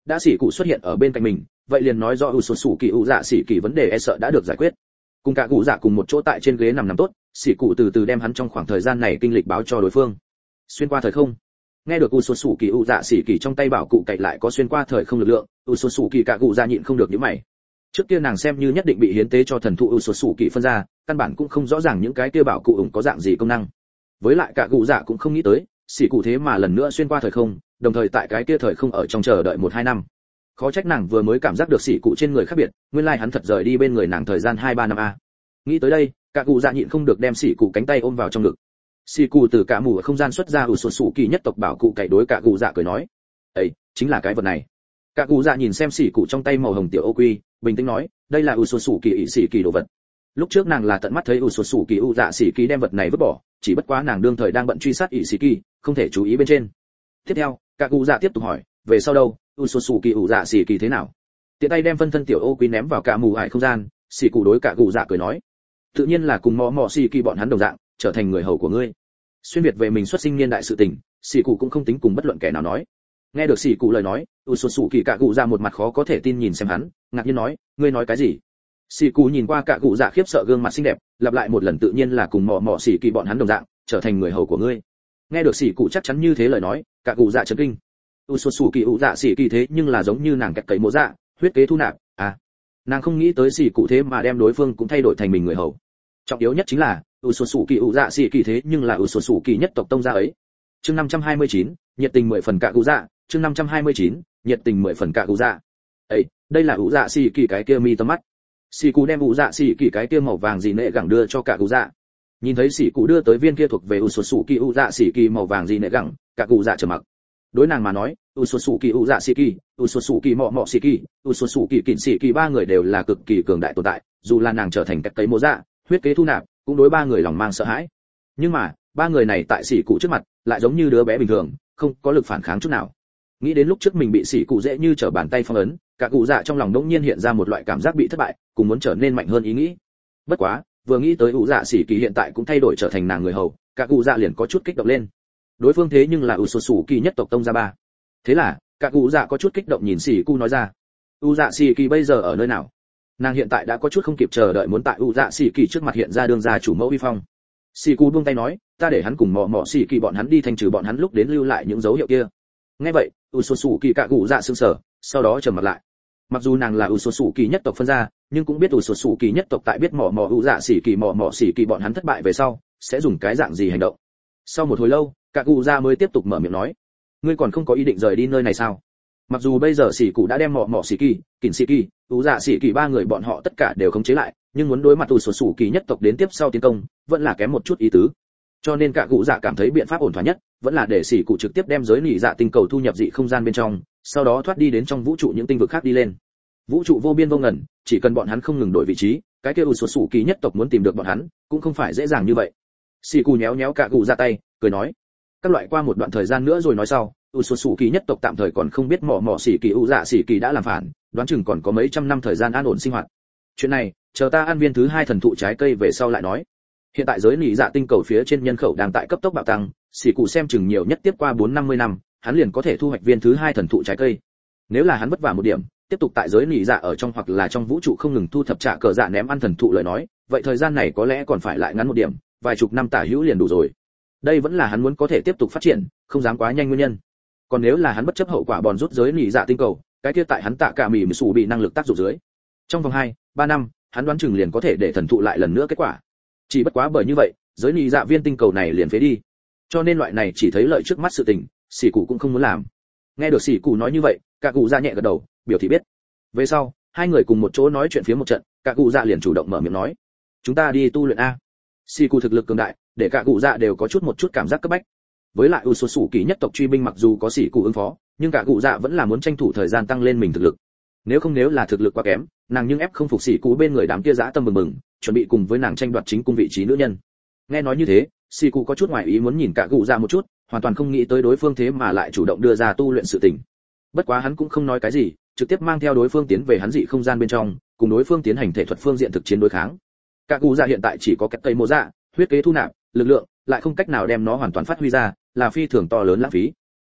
đã xỉ cụ xuất hiện ở bên cạnh mình, vậy liền nói rõ sột sủ kỳ ủ dạ xỉ kỳ vấn đề e sợ đã được giải quyết. Cùng cả cụ dạ cùng một chỗ tại trên ghế nằm nằm tốt, xỉ cụ từ từ đem hắn trong khoảng thời gian này kinh lịch báo cho đối phương. Xuyên qua thời không. Nghe được sột sủ kỳ ủ dạ xỉ kỳ trong tay bảo cụ cậy lại có xuyên qua thời không lực lượng, sột sủ kỳ cả cụ dạ nhịn không được nhíu mày. Trước kia nàng xem như nhất định bị hiến tế cho thần thụ sột sủ kỳ phân ra, căn bản cũng không rõ ràng những cái kia bảo cụ ủng có dạng gì công năng. Với lại cả cụ dạ cũng không nghĩ tới, xỉ cụ thế mà lần nữa xuyên qua thời không, đồng thời tại cái kia thời không ở trong chờ đợi một hai năm. Khó trách nàng vừa mới cảm giác được xỉ cụ trên người khác biệt, nguyên lai like hắn thật rời đi bên người nàng thời gian hai ba năm a. Nghĩ tới đây, cả cụ dạ nhịn không được đem xỉ cụ cánh tay ôm vào trong ngực. Xỉ cụ từ cả mù ở không gian xuất ra ủ sột sủ kỳ nhất tộc bảo cụ cậy đối cả cụ dạ cười nói, ấy chính là cái vật này. Cả cụ dạ nhìn xem xỉ cụ trong tay màu hồng tiểu ô quy, bình tĩnh nói, đây là ủ sột sủ kỳ ỷ xỉ kỳ đồ vật. Lúc trước nàng là tận mắt thấy ủ sột sủ kỳ ủ dạ xỉ kỳ đem vật này vứt bỏ, chỉ bất quá nàng đương thời đang bận truy sát ỷ xỉ kỳ, không thể chú ý bên trên. Tiếp theo, cả cụ dạ tiếp tục hỏi, về sau đâu, ủ sột sủ kỳ ủ dạ xỉ kỳ thế nào? Tiện tay đem phân thân tiểu ô quy ném vào cả mù ải không gian, xỉ cụ đối cả cụ dạ cười nói, tự nhiên là cùng mò mò xỉ kỳ bọn hắn đồng dạng, trở thành người hầu của ngươi. Xuyên việt về mình xuất sinh niên đại sự tình, xỉ cụ cũng không tính cùng bất luận kẻ nào nói. Nghe được xỉ cụ lời nói, ủ sột sủ kỳ cả cụ dạ một mặt khó có thể tin nhìn xem hắn, ngạc nhiên nói, ngươi nói cái gì? Xỉ cụ nhìn qua cả cụ dạ khiếp sợ gương mặt xinh đẹp, lặp lại một lần tự nhiên là cùng mò mò xỉ kỳ bọn hắn đồng dạng, trở thành người hầu của ngươi. Nghe được xỉ cụ chắc chắn như thế lời nói, cả cụ dạ chấn kinh. U sột sủ kỳ ủ dạ xỉ kỳ thế nhưng là giống như nàng kẹt cấy mộ dạ, huyết kế thu nạp, à. Nàng không nghĩ tới xỉ cụ thế mà đem đối phương cũng thay đổi thành mình người hầu. Trọng yếu nhất chính là, u sột sủ kỳ ủ dạ xỉ kỳ thế nhưng là u sột sủ kỳ nhất tộc tông gia ấy. Chương năm trăm hai mươi chín, nhiệt tình mười phần cả cụ dạ, chương năm trăm hai mươi chín, nhiệt tình mười phần cả cụ dạ. Ấy, đây là ủ dạ xỉ kỳ cái kia mi tâm mắt. Xỉ cụ đem ủ dạ xỉ kỳ cái kia màu vàng gì nệ gẳng đưa cho cả cụ dạ. Nhìn thấy xỉ cụ đưa tới viên kia thuộc về u sột sủ kỳ ủ dạ xỉ kỳ màu vàng gì nệ gẳng, cả cụ dạ trầm mặc. Đối nàng mà nói, u sột sủ kỳ ủ dạ xỉ kỳ, u sột sủ kỳ mọ mọ xỉ kỳ, u sột sủ kỳ kịn xỉ kỳ ba người đều là cực kỳ cường đại tồn tại, dù là nàng trở thành kẹt cấy mộ dạ, huyết kế thu nạp, cũng đối ba người lòng mang sợ hãi. Nhưng mà, ba người này tại xỉ cụ trước mặt, lại giống như đứa bé bình thường, không có lực phản kháng chút nào. Nghĩ đến lúc trước mình bị xỉ cụ dễ như trở bàn tay phong ấn, cả cụ dạ trong lòng đống nhiên hiện ra một loại cảm giác bị thất bại, cùng muốn trở nên mạnh hơn ý nghĩ. Bất quá, vừa nghĩ tới ủ dạ xỉ kỳ hiện tại cũng thay đổi trở thành nàng người hầu, cả cụ dạ liền có chút kích động lên. Đối phương thế nhưng là ủ sột sủ kỳ nhất tộc tông gia ba. Thế là, cả cụ dạ có chút kích động nhìn xỉ cụ nói ra, ủ dạ xỉ kỳ bây giờ ở nơi nào? Nàng hiện tại đã có chút không kịp chờ đợi muốn tại ủ dạ xỉ kỳ trước mặt hiện ra đương gia chủ mẫu uy phong. Xỉ cụ buông tay nói, ta để hắn cùng mò mò xỉ kỳ bọn hắn đi thanh trừ bọn hắn lúc đến lưu lại những dấu hiệu kia. Nghe vậy, ủ sột sủ kỳ cả cụ dạ sững sờ, sau đó trầm mặt lại. Mặc dù nàng là ủ sột sủ kỳ nhất tộc phân ra, nhưng cũng biết ủ sột sủ kỳ nhất tộc tại biết mò mò ủ dạ xỉ kỳ mò mò xỉ kỳ bọn hắn thất bại về sau sẽ dùng cái dạng gì hành động. Sau một hồi lâu, cả cụ dạ mới tiếp tục mở miệng nói, ngươi còn không có ý định rời đi nơi này sao? Mặc dù bây giờ xỉ cụ đã đem mò mò xỉ kỳ, kỉnh xỉ kỳ, ủ dạ xỉ kỳ ba người bọn họ tất cả đều khống chế lại, nhưng muốn đối mặt ủ sột sủ kỳ nhất tộc đến tiếp sau tiến công, vẫn là kém một chút ý tứ. Cho nên cả cụ dạ cảm thấy biện pháp ổn thỏa nhất vẫn là để xỉ cụ trực tiếp đem giới nỉ dạ tinh cầu thu nhập dị không gian bên trong, sau đó thoát đi đến trong vũ trụ những tinh vực khác đi lên. Vũ trụ vô biên vô ngần, chỉ cần bọn hắn không ngừng đổi vị trí, cái kia ủ sột sủ kỳ nhất tộc muốn tìm được bọn hắn cũng không phải dễ dàng như vậy. Xỉ cụ nhéo nhéo cả cụ dạ tay, cười nói, các loại qua một đoạn thời gian nữa rồi nói sau. ủ sột sủ kỳ nhất tộc tạm thời còn không biết mỏ mỏ xỉ kỳ ủ dạ xỉ kỳ đã làm phản, đoán chừng còn có mấy trăm năm thời gian an ổn sinh hoạt. Chuyện này chờ ta ăn viên thứ hai thần thụ trái cây về sau lại nói. Hiện tại giới nỉ dạ tinh cầu phía trên nhân khẩu đang tại cấp tốc bạo tăng, xỉ cụ xem chừng nhiều nhất tiếp qua bốn năm mươi năm, hắn liền có thể thu hoạch viên thứ hai thần thụ trái cây. Nếu là hắn vất vả một điểm, tiếp tục tại giới nỉ dạ ở trong hoặc là trong vũ trụ không ngừng thu thập trả cờ dạ ném ăn thần thụ lời nói, vậy thời gian này có lẽ còn phải lại ngắn một điểm, vài chục năm tả hữu liền đủ rồi. Đây vẫn là hắn muốn có thể tiếp tục phát triển, không dám quá nhanh nguyên nhân. Còn nếu là hắn bất chấp hậu quả bòn rút giới nỉ dạ tinh cầu, cái kia tại hắn tạ cả mỉ sủ bị năng lực tác dụng dưới, trong vòng hai, ba năm, hắn đoán chừng liền có thể để thần thụ lại lần nữa kết quả. Chỉ bất quá bởi như vậy, giới nỉ dạ viên tinh cầu này liền phế đi. Cho nên loại này chỉ thấy lợi trước mắt sự tình, xỉ cụ cũng không muốn làm. Nghe được xỉ cụ nói như vậy, cả cụ dạ nhẹ gật đầu, biểu thị biết. Về sau, hai người cùng một chỗ nói chuyện phía một trận, cả cụ dạ liền chủ động mở miệng nói, chúng ta đi tu luyện a. Xỉ cụ thực lực cường đại, để cả cụ dạ đều có chút một chút cảm giác cấp bách. Với lại u sột sủ kỳ nhất tộc truy binh mặc dù có xỉ cụ ứng phó, nhưng cả cụ dạ vẫn là muốn tranh thủ thời gian tăng lên mình thực lực. Nếu không nếu là thực lực quá kém, nàng nhưng ép không phục xỉ cụ bên người đám kia dã tâm bừng bừng, chuẩn bị cùng với nàng tranh đoạt chính cung vị trí nữ nhân. Nghe nói như thế, xỉ cụ có chút ngoài ý muốn nhìn cả cụ dạ một chút, hoàn toàn không nghĩ tới đối phương thế mà lại chủ động đưa ra tu luyện sự tình. Bất quá hắn cũng không nói cái gì, trực tiếp mang theo đối phương tiến về hắn dị không gian bên trong, cùng đối phương tiến hành thể thuật phương diện thực chiến đối kháng. Cả cụ dạ hiện tại chỉ có kẹp cây mộ dạ, huyết kế thu nạp, lực lượng, lại không cách nào đem nó hoàn toàn phát huy ra, là phi thường to lớn lãng phí.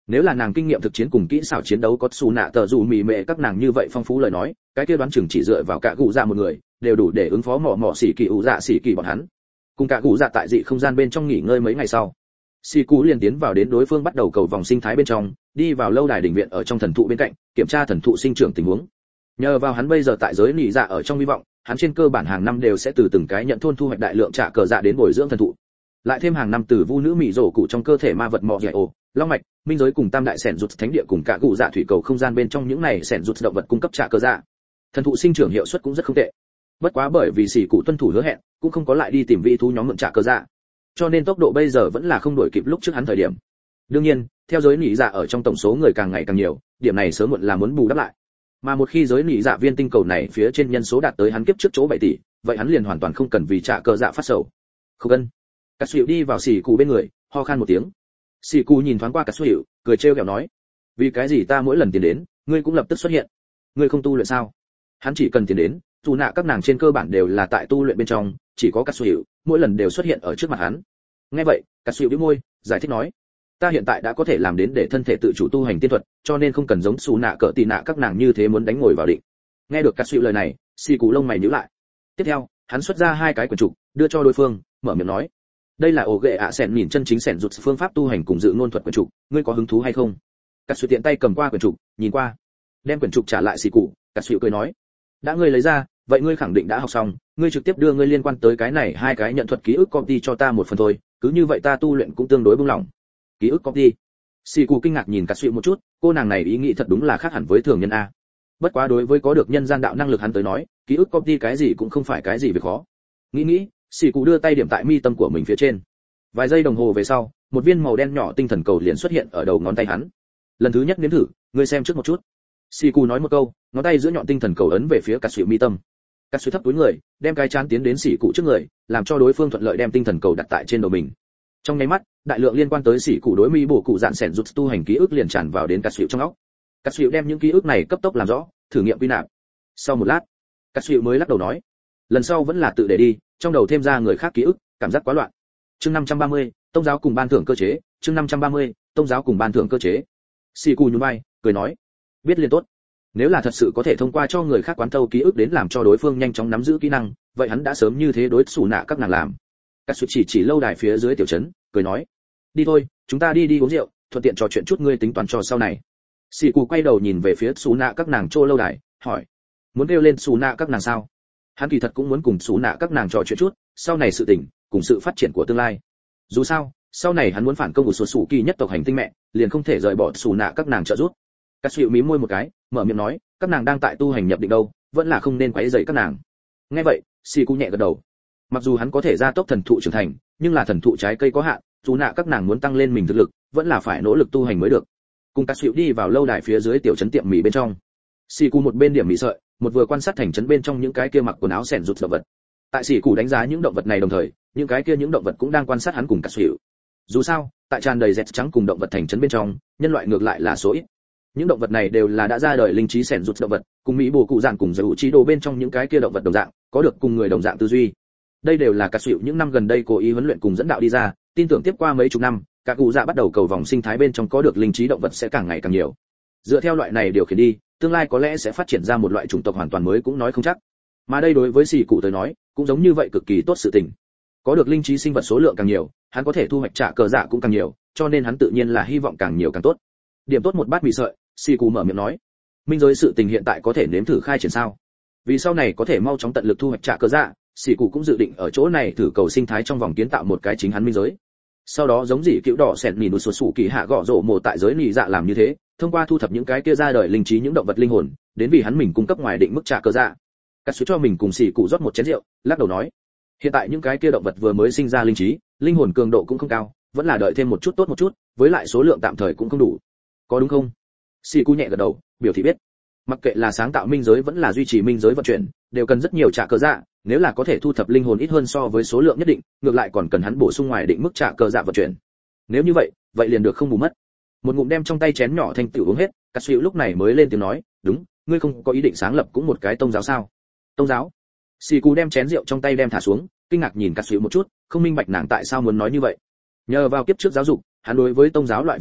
Nếu là nàng kinh nghiệm thực chiến cùng kỹ xảo chiến đấu có xù nạ tờ dù mì mệ các nàng như vậy phong phú lời nói, cái kia đoán chừng chỉ dựa vào cả cụ dạ một người đều đủ để ứng phó mỏ mỏ xỉ kỳ ủ dạ xỉ kỳ bọn hắn. Cùng cả cụ dạ tại dị không gian bên trong nghỉ ngơi mấy ngày sau, xỉ cụ liền tiến vào đến đối phương bắt đầu cầu vòng sinh thái bên trong, đi vào lâu đài đỉnh viện ở trong thần thụ bên cạnh, kiểm tra thần thụ sinh trưởng tình huống. Nhờ vào hắn bây giờ tại giới nỉ dạ ở trong hy vọng, hắn trên cơ bản hàng năm đều sẽ từ từng cái nhận thôn thu hoạch đại lượng trả cờ dạ đến bồi dưỡng thần thụ. Lại thêm hàng năm từ vu nữ mỹ rổ cụ trong cơ thể ma vật mỏ dẻ ổ, long mạch, minh giới cùng tam đại sẻn rụt thánh địa cùng cả cụ dạ thủy cầu không gian bên trong những này sẻn rụt động vật cung cấp trả cờ dạ. Thần thụ sinh trưởng hiệu suất cũng rất không tệ. Bất quá bởi vì xỉ cụ tuân thủ hứa hẹn, cũng không có lại đi tìm vị thú nhóm mượn trả cờ dạ. Cho nên tốc độ bây giờ vẫn là không đổi kịp lúc trước hắn thời điểm. Đương nhiên, theo giới nỉ dạ ở trong tổng số người càng ngày càng nhiều, điểm này sớm muộn là muốn bù đắp lại. Mà một khi giới nỉ dạ viên tinh cầu này phía trên nhân số đạt tới hắn kiếp trước chỗ bảy tỷ, vậy hắn liền hoàn toàn không cần vì trả cờ dạ phát sầu. Không cần. Cát Sụy đi vào xỉ cụ bên người, ho khan một tiếng. Xỉ cụ nhìn thoáng qua Cát Sụy, cười trêu ghẹo nói: "Vì cái gì ta mỗi lần tiến đến, ngươi cũng lập tức xuất hiện? Ngươi không tu luyện sao?" Hắn chỉ cần tiến đến, dù nạ các nàng trên cơ bản đều là tại tu luyện bên trong, chỉ có Cát Sụy mỗi lần đều xuất hiện ở trước mặt hắn. Nghe vậy, Cát Sụy bĩu môi, giải thích nói: "Ta hiện tại đã có thể làm đến để thân thể tự chủ tu hành tiên thuật, cho nên không cần giống xù nạ cỡ tì nạ các nàng như thế muốn đánh ngồi vào định." Nghe được Cát Sụy lời này, xỉ cụ lông mày nhíu lại. Tiếp theo, hắn xuất ra hai cái quyển trục, đưa cho đối phương, mở miệng nói: "Đây là ổ ghệ ạ sẻn nhìn chân chính sẻn rụt phương pháp tu hành cùng dự ngôn thuật quyển trục, ngươi có hứng thú hay không?" Cát Sụy tiện tay cầm qua quyển trục, nhìn qua, đem quyển trục trả lại xỉ cụ, Cát Sụy cười nói: "Đã ngươi lấy ra, vậy ngươi khẳng định đã học xong, ngươi trực tiếp đưa ngươi liên quan tới cái này hai cái nhận thuật ký ức copy cho ta một phần thôi, cứ như vậy ta tu luyện cũng tương đối buông lỏng." Ký ức copy? Xỉ cụ kinh ngạc nhìn Cát Sụy một chút, cô nàng này ý nghĩ thật đúng là khác hẳn với thường nhân a. Bất quá đối với có được nhân gian đạo năng lực hắn tới nói, ký ức copy cái gì cũng không phải cái gì việc khó. Nghĩ nghĩ, xỉ cụ đưa tay điểm tại mi tâm của mình phía trên. Vài giây đồng hồ về sau, một viên màu đen nhỏ tinh thần cầu liền xuất hiện ở đầu ngón tay hắn. Lần thứ nhất nếm thử, ngươi xem trước một chút. Xỉ cụ nói một câu, ngón tay giữa nhọn tinh thần cầu ấn về phía Cát Sụy mi tâm. Cát Sụy thấp túi người, đem cái chán tiến đến xỉ cụ trước người, làm cho đối phương thuận lợi đem tinh thần cầu đặt tại trên đầu mình. Trong nháy mắt, đại lượng liên quan tới xỉ cụ đối mi bổ cụ dạn sẻn rụt tu hành ký ức liền tràn vào đến Cát Sụy trong óc. Cát Sụy đem những ký ức này cấp tốc làm rõ, thử nghiệm quy nạp. Sau một lát, Cát Sụy mới lắc đầu nói: "Lần sau vẫn là tự để đi, trong đầu thêm ra người khác ký ức, cảm giác quá loạn." Chương năm trăm ba mươi, Tông giáo cùng ban thưởng cơ chế, chương năm trăm ba mươi, Tông giáo cùng ban thưởng cơ chế. Xỉ cụ nhún vai, cười nói: "Biết liên tốt. Nếu là thật sự có thể thông qua cho người khác quán thâu ký ức đến làm cho đối phương nhanh chóng nắm giữ kỹ năng, vậy hắn đã sớm như thế đối xù nạ các nàng làm." Cát Sụy chỉ chỉ lâu đài phía dưới tiểu trấn, cười nói: "Đi thôi, chúng ta đi đi uống rượu, thuận tiện trò chuyện chút ngươi tính toán cho sau này." Xỉ cụ quay đầu nhìn về phía xù nạ các nàng trô lâu đài, hỏi: "Muốn kêu lên xù nạ các nàng sao?" Hắn kỳ thật cũng muốn cùng xù nạ các nàng trò chuyện chút, sau này sự tình, cùng sự phát triển của tương lai. Dù sao, sau này hắn muốn phản công của sổ sủ kỳ nhất tộc hành tinh mẹ, liền không thể rời bỏ xù nạ các nàng trợ giúp. Cát Sụy mím môi một cái, mở miệng nói: "Các nàng đang tại tu hành nhập định đâu, vẫn là không nên quấy rầy các nàng." Nghe vậy, xỉ cụ nhẹ gật đầu. Mặc dù hắn có thể gia tốc thần thụ trưởng thành, nhưng là thần thụ trái cây có hạn, dù nạ các nàng muốn tăng lên mình thực lực, vẫn là phải nỗ lực tu hành mới được. Cùng Cát Sụy đi vào lâu đài phía dưới tiểu trấn tiệm mì bên trong. Xỉ cụ một bên điểm mì sợi, một vừa quan sát thành trấn bên trong những cái kia mặc quần áo xẻn rụt động vật. Tại Xỉ cụ đánh giá những động vật này đồng thời, những cái kia những động vật cũng đang quan sát hắn cùng Cát Sụy. Dù sao, tại tràn đầy dẹt trắng cùng động vật thành trấn bên trong, nhân loại ngược lại là số ít. Những động vật này đều là đã ra đời linh trí xẻn rụt động vật, cùng mỹ bổ cụ dạng cùng dầu trí đồ bên trong những cái kia động vật đồng dạng, có được cùng người đồng dạng tư duy. Đây đều là Cát Sụy những năm gần đây cố ý huấn luyện cùng dẫn đạo đi ra, tin tưởng tiếp qua mấy chục năm, các cụ dạ bắt đầu cầu vòng sinh thái bên trong có được linh trí động vật sẽ càng ngày càng nhiều. Dựa theo loại này điều khiển đi, tương lai có lẽ sẽ phát triển ra một loại chủng tộc hoàn toàn mới cũng nói không chắc. Mà đây đối với Xỉ cụ tới nói, cũng giống như vậy cực kỳ tốt sự tình. Có được linh trí sinh vật số lượng càng nhiều, hắn có thể thu hoạch trả cờ dạ cũng càng nhiều, cho nên hắn tự nhiên là hy vọng càng nhiều càng tốt. Điểm tốt một bát mì sợi, Xỉ cụ mở miệng nói: "Minh giới sự tình hiện tại có thể nếm thử khai triển sao? Vì sau này có thể mau chóng tận lực thu hoạch trả cờ dạ, Xỉ cụ cũng dự định ở chỗ này thử cầu sinh thái trong vòng kiến tạo một cái chính hắn minh giới. Sau đó giống gì cựu đỏ sẹn nỉ nụ sổ sủ kỳ hạ gõ rổ mồ tại giới nỉ dạ làm như thế, thông qua thu thập những cái kia ra đời linh trí những động vật linh hồn, đến vì hắn mình cung cấp ngoài định mức trả cờ dạ." Cát Sụy cho mình cùng Xỉ cụ rót một chén rượu, lắc đầu nói: "Hiện tại những cái kia động vật vừa mới sinh ra linh trí, linh hồn cường độ cũng không cao, vẫn là đợi thêm một chút tốt một chút, với lại số lượng tạm thời cũng không đủ. Có đúng không?" Xỉ cụ nhẹ gật đầu, biểu thị biết. Mặc kệ là sáng tạo minh giới vẫn là duy trì minh giới vận chuyển, đều cần rất nhiều trả cờ dạ, nếu là có thể thu thập linh hồn ít hơn so với số lượng nhất định, ngược lại còn cần hắn bổ sung ngoài định mức trả cờ dạ vận chuyển. Nếu như vậy, vậy liền được không bù mất. Một ngụm đem trong tay chén nhỏ thanh tiểu uống hết, Cát Sụy lúc này mới lên tiếng nói: "Đúng, ngươi không có ý định sáng lập cũng một cái tông giáo sao?" "Tông giáo?" Xỉ cụ đem chén rượu trong tay đem thả xuống, kinh ngạc nhìn Cát Sụy một chút, không minh bạch nàng tại sao muốn nói như vậy. Nhờ vào kiếp trước giáo dục, hắn đối với tông giáo loại vật này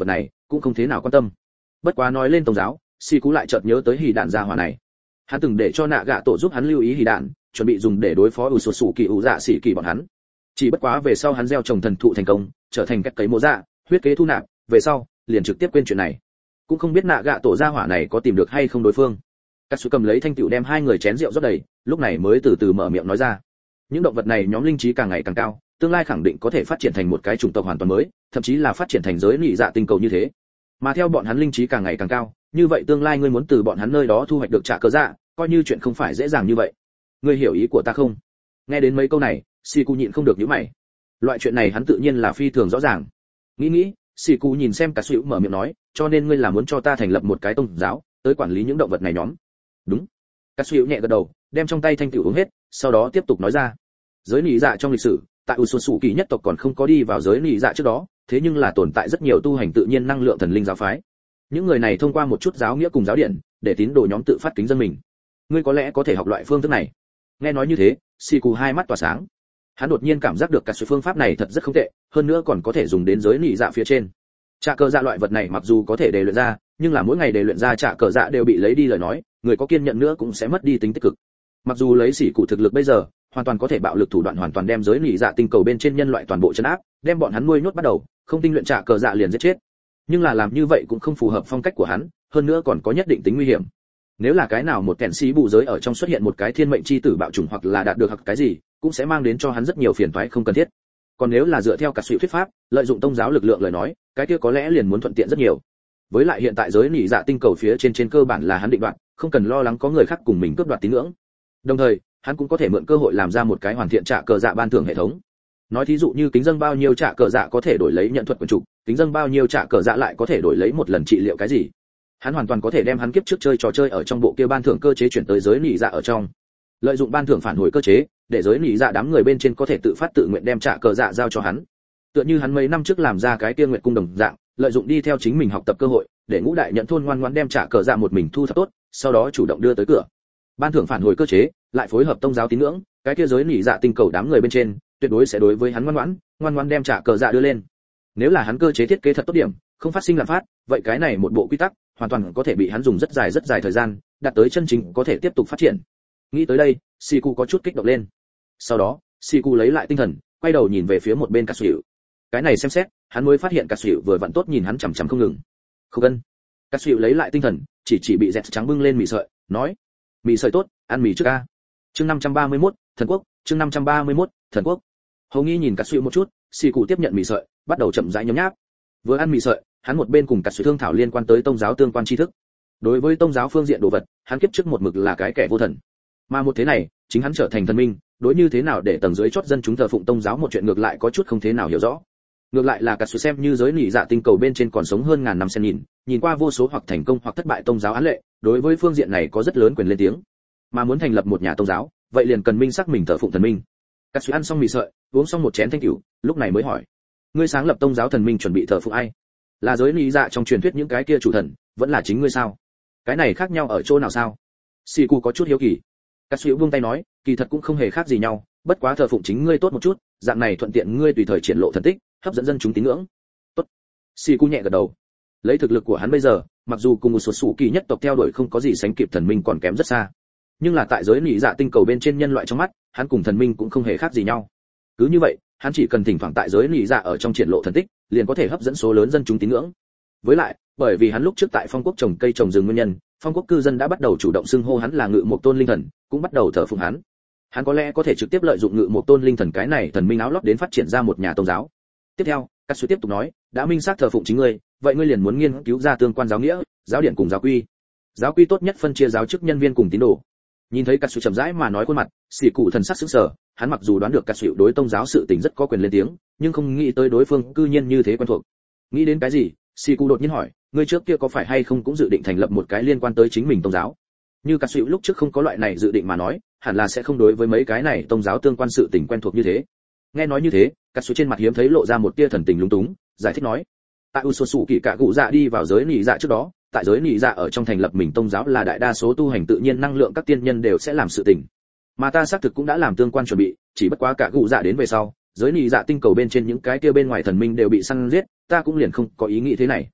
cũng không thế nào quan tâm. Bất quá nói lên tông giáo, xì cú lại chợt nhớ tới hỉ đạn gia hỏa này. Hắn từng để cho nạ gạ tổ giúp hắn lưu ý hỉ đạn, chuẩn bị dùng để đối phó ủ sột sủ kỳ ủ dạ xỉ kỳ bọn hắn. Chỉ bất quá về sau hắn gieo trồng thần thụ thành công, trở thành cách cấy mộ dạ, huyết kế thu nạp, về sau liền trực tiếp quên chuyện này. Cũng không biết nạ gạ tổ gia hỏa này có tìm được hay không đối phương. Cát Sủ cầm lấy thanh tiểu đem hai người chén rượu rót đầy, lúc này mới từ từ mở miệng nói ra. Những động vật này nhóm linh trí càng ngày càng cao, tương lai khẳng định có thể phát triển thành một cái chủng tộc hoàn toàn mới, thậm chí là phát triển thành giới nị dạ tinh cầu như thế. Mà theo bọn hắn linh trí càng ngày càng cao, như vậy tương lai ngươi muốn từ bọn hắn nơi đó thu hoạch được trả cờ dạ, coi như chuyện không phải dễ dàng như vậy. Ngươi hiểu ý của ta không? Nghe đến mấy câu này, Siku nhịn không được nhíu mày. Loại chuyện này hắn tự nhiên là phi thường rõ ràng. Nghĩ nghĩ, Siku nhìn xem Cát Sủ mở miệng nói, cho nên ngươi là muốn cho ta thành lập một cái tôn giáo, tới quản lý những động vật này nhóm. Đúng. Cát Sủ nhẹ gật đầu, đem trong tay thanh tiểu uống hết, sau đó tiếp tục nói ra. Giới nị dạ trong lịch sử, tại Usosu kỳ nhất tộc còn không có đi vào giới nị dạ trước đó, thế nhưng là tồn tại rất nhiều tu hành tự nhiên năng lượng thần linh giáo phái. Những người này thông qua một chút giáo nghĩa cùng giáo điển, để tín đồ nhóm tự phát kính dân mình. Ngươi có lẽ có thể học loại phương thức này. Nghe nói như thế, Siku hai mắt tỏa sáng. Hắn đột nhiên cảm giác được cả sự phương pháp này thật rất không tệ, hơn nữa còn có thể dùng đến giới nị dạ phía trên. Trả cờ dạ loại vật này mặc dù có thể đề luyện ra, nhưng là mỗi ngày đề luyện ra trả cờ dạ đều bị lấy đi lời nói, người có kiên nhẫn nữa cũng sẽ mất đi tính tích cực. Mặc dù lấy sĩ cụ thực lực bây giờ, hoàn toàn có thể bạo lực thủ đoạn hoàn toàn đem giới nị dạ tinh cầu bên trên nhân loại toàn bộ trấn áp, đem bọn hắn nuôi nhốt bắt đầu, không tinh luyện trả cờ dạ liền giết chết. Nhưng là làm như vậy cũng không phù hợp phong cách của hắn, hơn nữa còn có nhất định tính nguy hiểm. Nếu là cái nào một kẻn sĩ bù giới ở trong xuất hiện một cái thiên mệnh chi tử bạo chủng hoặc là đạt được hoặc cái gì, cũng sẽ mang đến cho hắn rất nhiều phiền toái không cần thiết. Còn nếu là dựa theo cả sự thuyết pháp, lợi dụng tông giáo lực lượng lời nói, cái kia có lẽ liền muốn thuận tiện rất nhiều. Với lại hiện tại giới nị dạ tinh cầu phía trên trên cơ bản là hắn định đoạt, không cần lo lắng có người khác cùng mình cướp đoạt tín ngưỡng. Đồng thời, hắn cũng có thể mượn cơ hội làm ra một cái hoàn thiện trả cờ dạ ban thưởng hệ thống. Nói thí dụ như kính dâng bao nhiêu trả cờ dạ có thể đổi lấy nhận thuật quần chủ, kính dâng bao nhiêu trả cờ dạ lại có thể đổi lấy một lần trị liệu cái gì. Hắn hoàn toàn có thể đem hắn kiếp trước chơi trò chơi ở trong bộ kia ban thưởng cơ chế chuyển tới giới nị dạ ở trong. Lợi dụng ban thưởng phản hồi cơ chế, để giới nị dạ đám người bên trên có thể tự phát tự nguyện đem trả cờ dạ giao cho hắn. Tựa như hắn mấy năm trước làm ra cái kia nguyện cung đồng dạng, lợi dụng đi theo chính mình học tập cơ hội, để ngũ đại nhận thôn ngoan ngoãn đem trả cờ dạ một mình thu thập tốt, sau đó chủ động đưa tới cửa. Ban thưởng phản hồi cơ chế, lại phối hợp tông giáo tín ngưỡng, cái kia giới nị dạ tinh cầu đám người bên trên, tuyệt đối sẽ đối với hắn ngoan ngoãn, ngoan ngoãn đem trả cờ dạ đưa lên. Nếu là hắn cơ chế thiết kế thật tốt điểm, không phát sinh lạm phát, vậy cái này một bộ quy tắc, hoàn toàn có thể bị hắn dùng rất dài rất dài thời gian, đạt tới chân chính có thể tiếp tục phát triển. Nghĩ tới đây, Siku có chút kích động lên. Sau đó, Siku lấy lại tinh thần, quay đầu nhìn về phía một bên Cát Sủ. Cái này xem xét, hắn mới phát hiện Cát Sủ vừa vặn tốt nhìn hắn chằm chằm không ngừng. Không cần. Cát Sủ lấy lại tinh thần, chỉ chỉ bị dẹt trắng bưng lên mì sợi, nói: "Mì sợi tốt, ăn mì trước a." Chương năm trăm ba mươi mốt, Thần Quốc, chương năm trăm ba mươi mốt, Thần Quốc. Hầu Nghi nhìn Cát Sủ một chút, Siku tiếp nhận mì sợi, bắt đầu chậm rãi nhấm nháp. Vừa ăn mì sợi, hắn một bên cùng Cát Sủ thương thảo liên quan tới tông giáo tương quan tri thức. Đối với tông giáo phương diện đồ vật, hắn kiếp trước một mực là cái kẻ vô thần. Mà một thế này, chính hắn trở thành thần minh, đối như thế nào để tầng dưới chót dân chúng thờ phụng tông giáo một chuyện ngược lại có chút không thế nào hiểu rõ. Ngược lại là Cát Sủ xem như giới nị dạ tinh cầu bên trên còn sống hơn ngàn năm sen nhìn, nhìn qua vô số hoặc thành công hoặc thất bại tông giáo án lệ, đối với phương diện này có rất lớn quyền lên tiếng. Mà muốn thành lập một nhà tông giáo, vậy liền cần minh xác mình thờ phụng thần minh. Cát Sủ ăn xong mì sợi, uống xong một chén thanh cửu, lúc này mới hỏi: "Ngươi sáng lập tông giáo thần minh chuẩn bị thờ phụng ai? Là giới nị dạ trong truyền thuyết những cái kia chủ thần, vẫn là chính ngươi sao? Cái này khác nhau ở chỗ nào sao?" Siku có chút hiếu kỳ. Cát Sủ buông tay nói, kỳ thật cũng không hề khác gì nhau, bất quá thờ phụng chính ngươi tốt một chút, dạng này thuận tiện ngươi tùy thời triển lộ thần tích, hấp dẫn dân chúng tín ngưỡng. Tốt. Siku nhẹ gật đầu. Lấy thực lực của hắn bây giờ, mặc dù cùng một số sủ kỳ nhất tộc theo đuổi không có gì sánh kịp thần minh còn kém rất xa, nhưng là tại giới nị dạ tinh cầu bên trên nhân loại trong mắt, hắn cùng thần minh cũng không hề khác gì nhau. Cứ như vậy, hắn chỉ cần thỉnh thoảng tại giới nị dạ ở trong triển lộ thần tích, liền có thể hấp dẫn số lớn dân chúng tín ngưỡng. Với lại, bởi vì hắn lúc trước tại Phong Quốc trồng cây trồng rừng nguyên nhân, Phong Quốc cư dân đã bắt đầu chủ động xưng hô hắn là Ngự Mộc Tôn linh thần, cũng bắt đầu thờ phụng hắn. Hắn có lẽ có thể trực tiếp lợi dụng Ngự Mộc Tôn linh thần cái này thần minh áo lót đến phát triển ra một nhà tôn giáo. Tiếp theo, Cát Sủ tiếp tục nói, đã minh xác thờ phụng chính ngươi, vậy ngươi liền muốn nghiên cứu ra tương quan giáo nghĩa, giáo điển cùng giáo quy. Giáo quy tốt nhất phân chia giáo chức nhân viên cùng tín đồ. Nhìn thấy Cát Sủ chậm rãi mà nói khuôn mặt, Sĩ Cụ thần sắc sững sờ, hắn mặc dù đoán được Cát Sủ đối tông giáo sự tình rất có quyền lên tiếng, nhưng không nghĩ tới đối phương cư nhiên như thế quen thuộc. Nghĩ đến cái gì, Sĩ Cụ đột nhiên hỏi, ngươi trước kia có phải hay không cũng dự định thành lập một cái liên quan tới chính mình tông giáo? Như Cát Sủ lúc trước không có loại này dự định mà nói, hẳn là sẽ không đối với mấy cái này tông giáo tương quan sự tình quen thuộc như thế. Nghe nói như thế, Cát Sủ trên mặt hiếm thấy lộ ra một tia thần tình lúng túng, giải thích nói, tại Usosu kỳ cả cụ dạ đi vào giới nị dạ trước đó, tại giới nị dạ ở trong thành lập mình tông giáo là đại đa số tu hành tự nhiên năng lượng các tiên nhân đều sẽ làm sự tình. Mà ta xác thực cũng đã làm tương quan chuẩn bị, chỉ bất quá cả cụ dạ đến về sau, giới nị dạ tinh cầu bên trên những cái kia bên ngoài thần minh đều bị săn giết, ta cũng liền không có ý nghĩ thế này.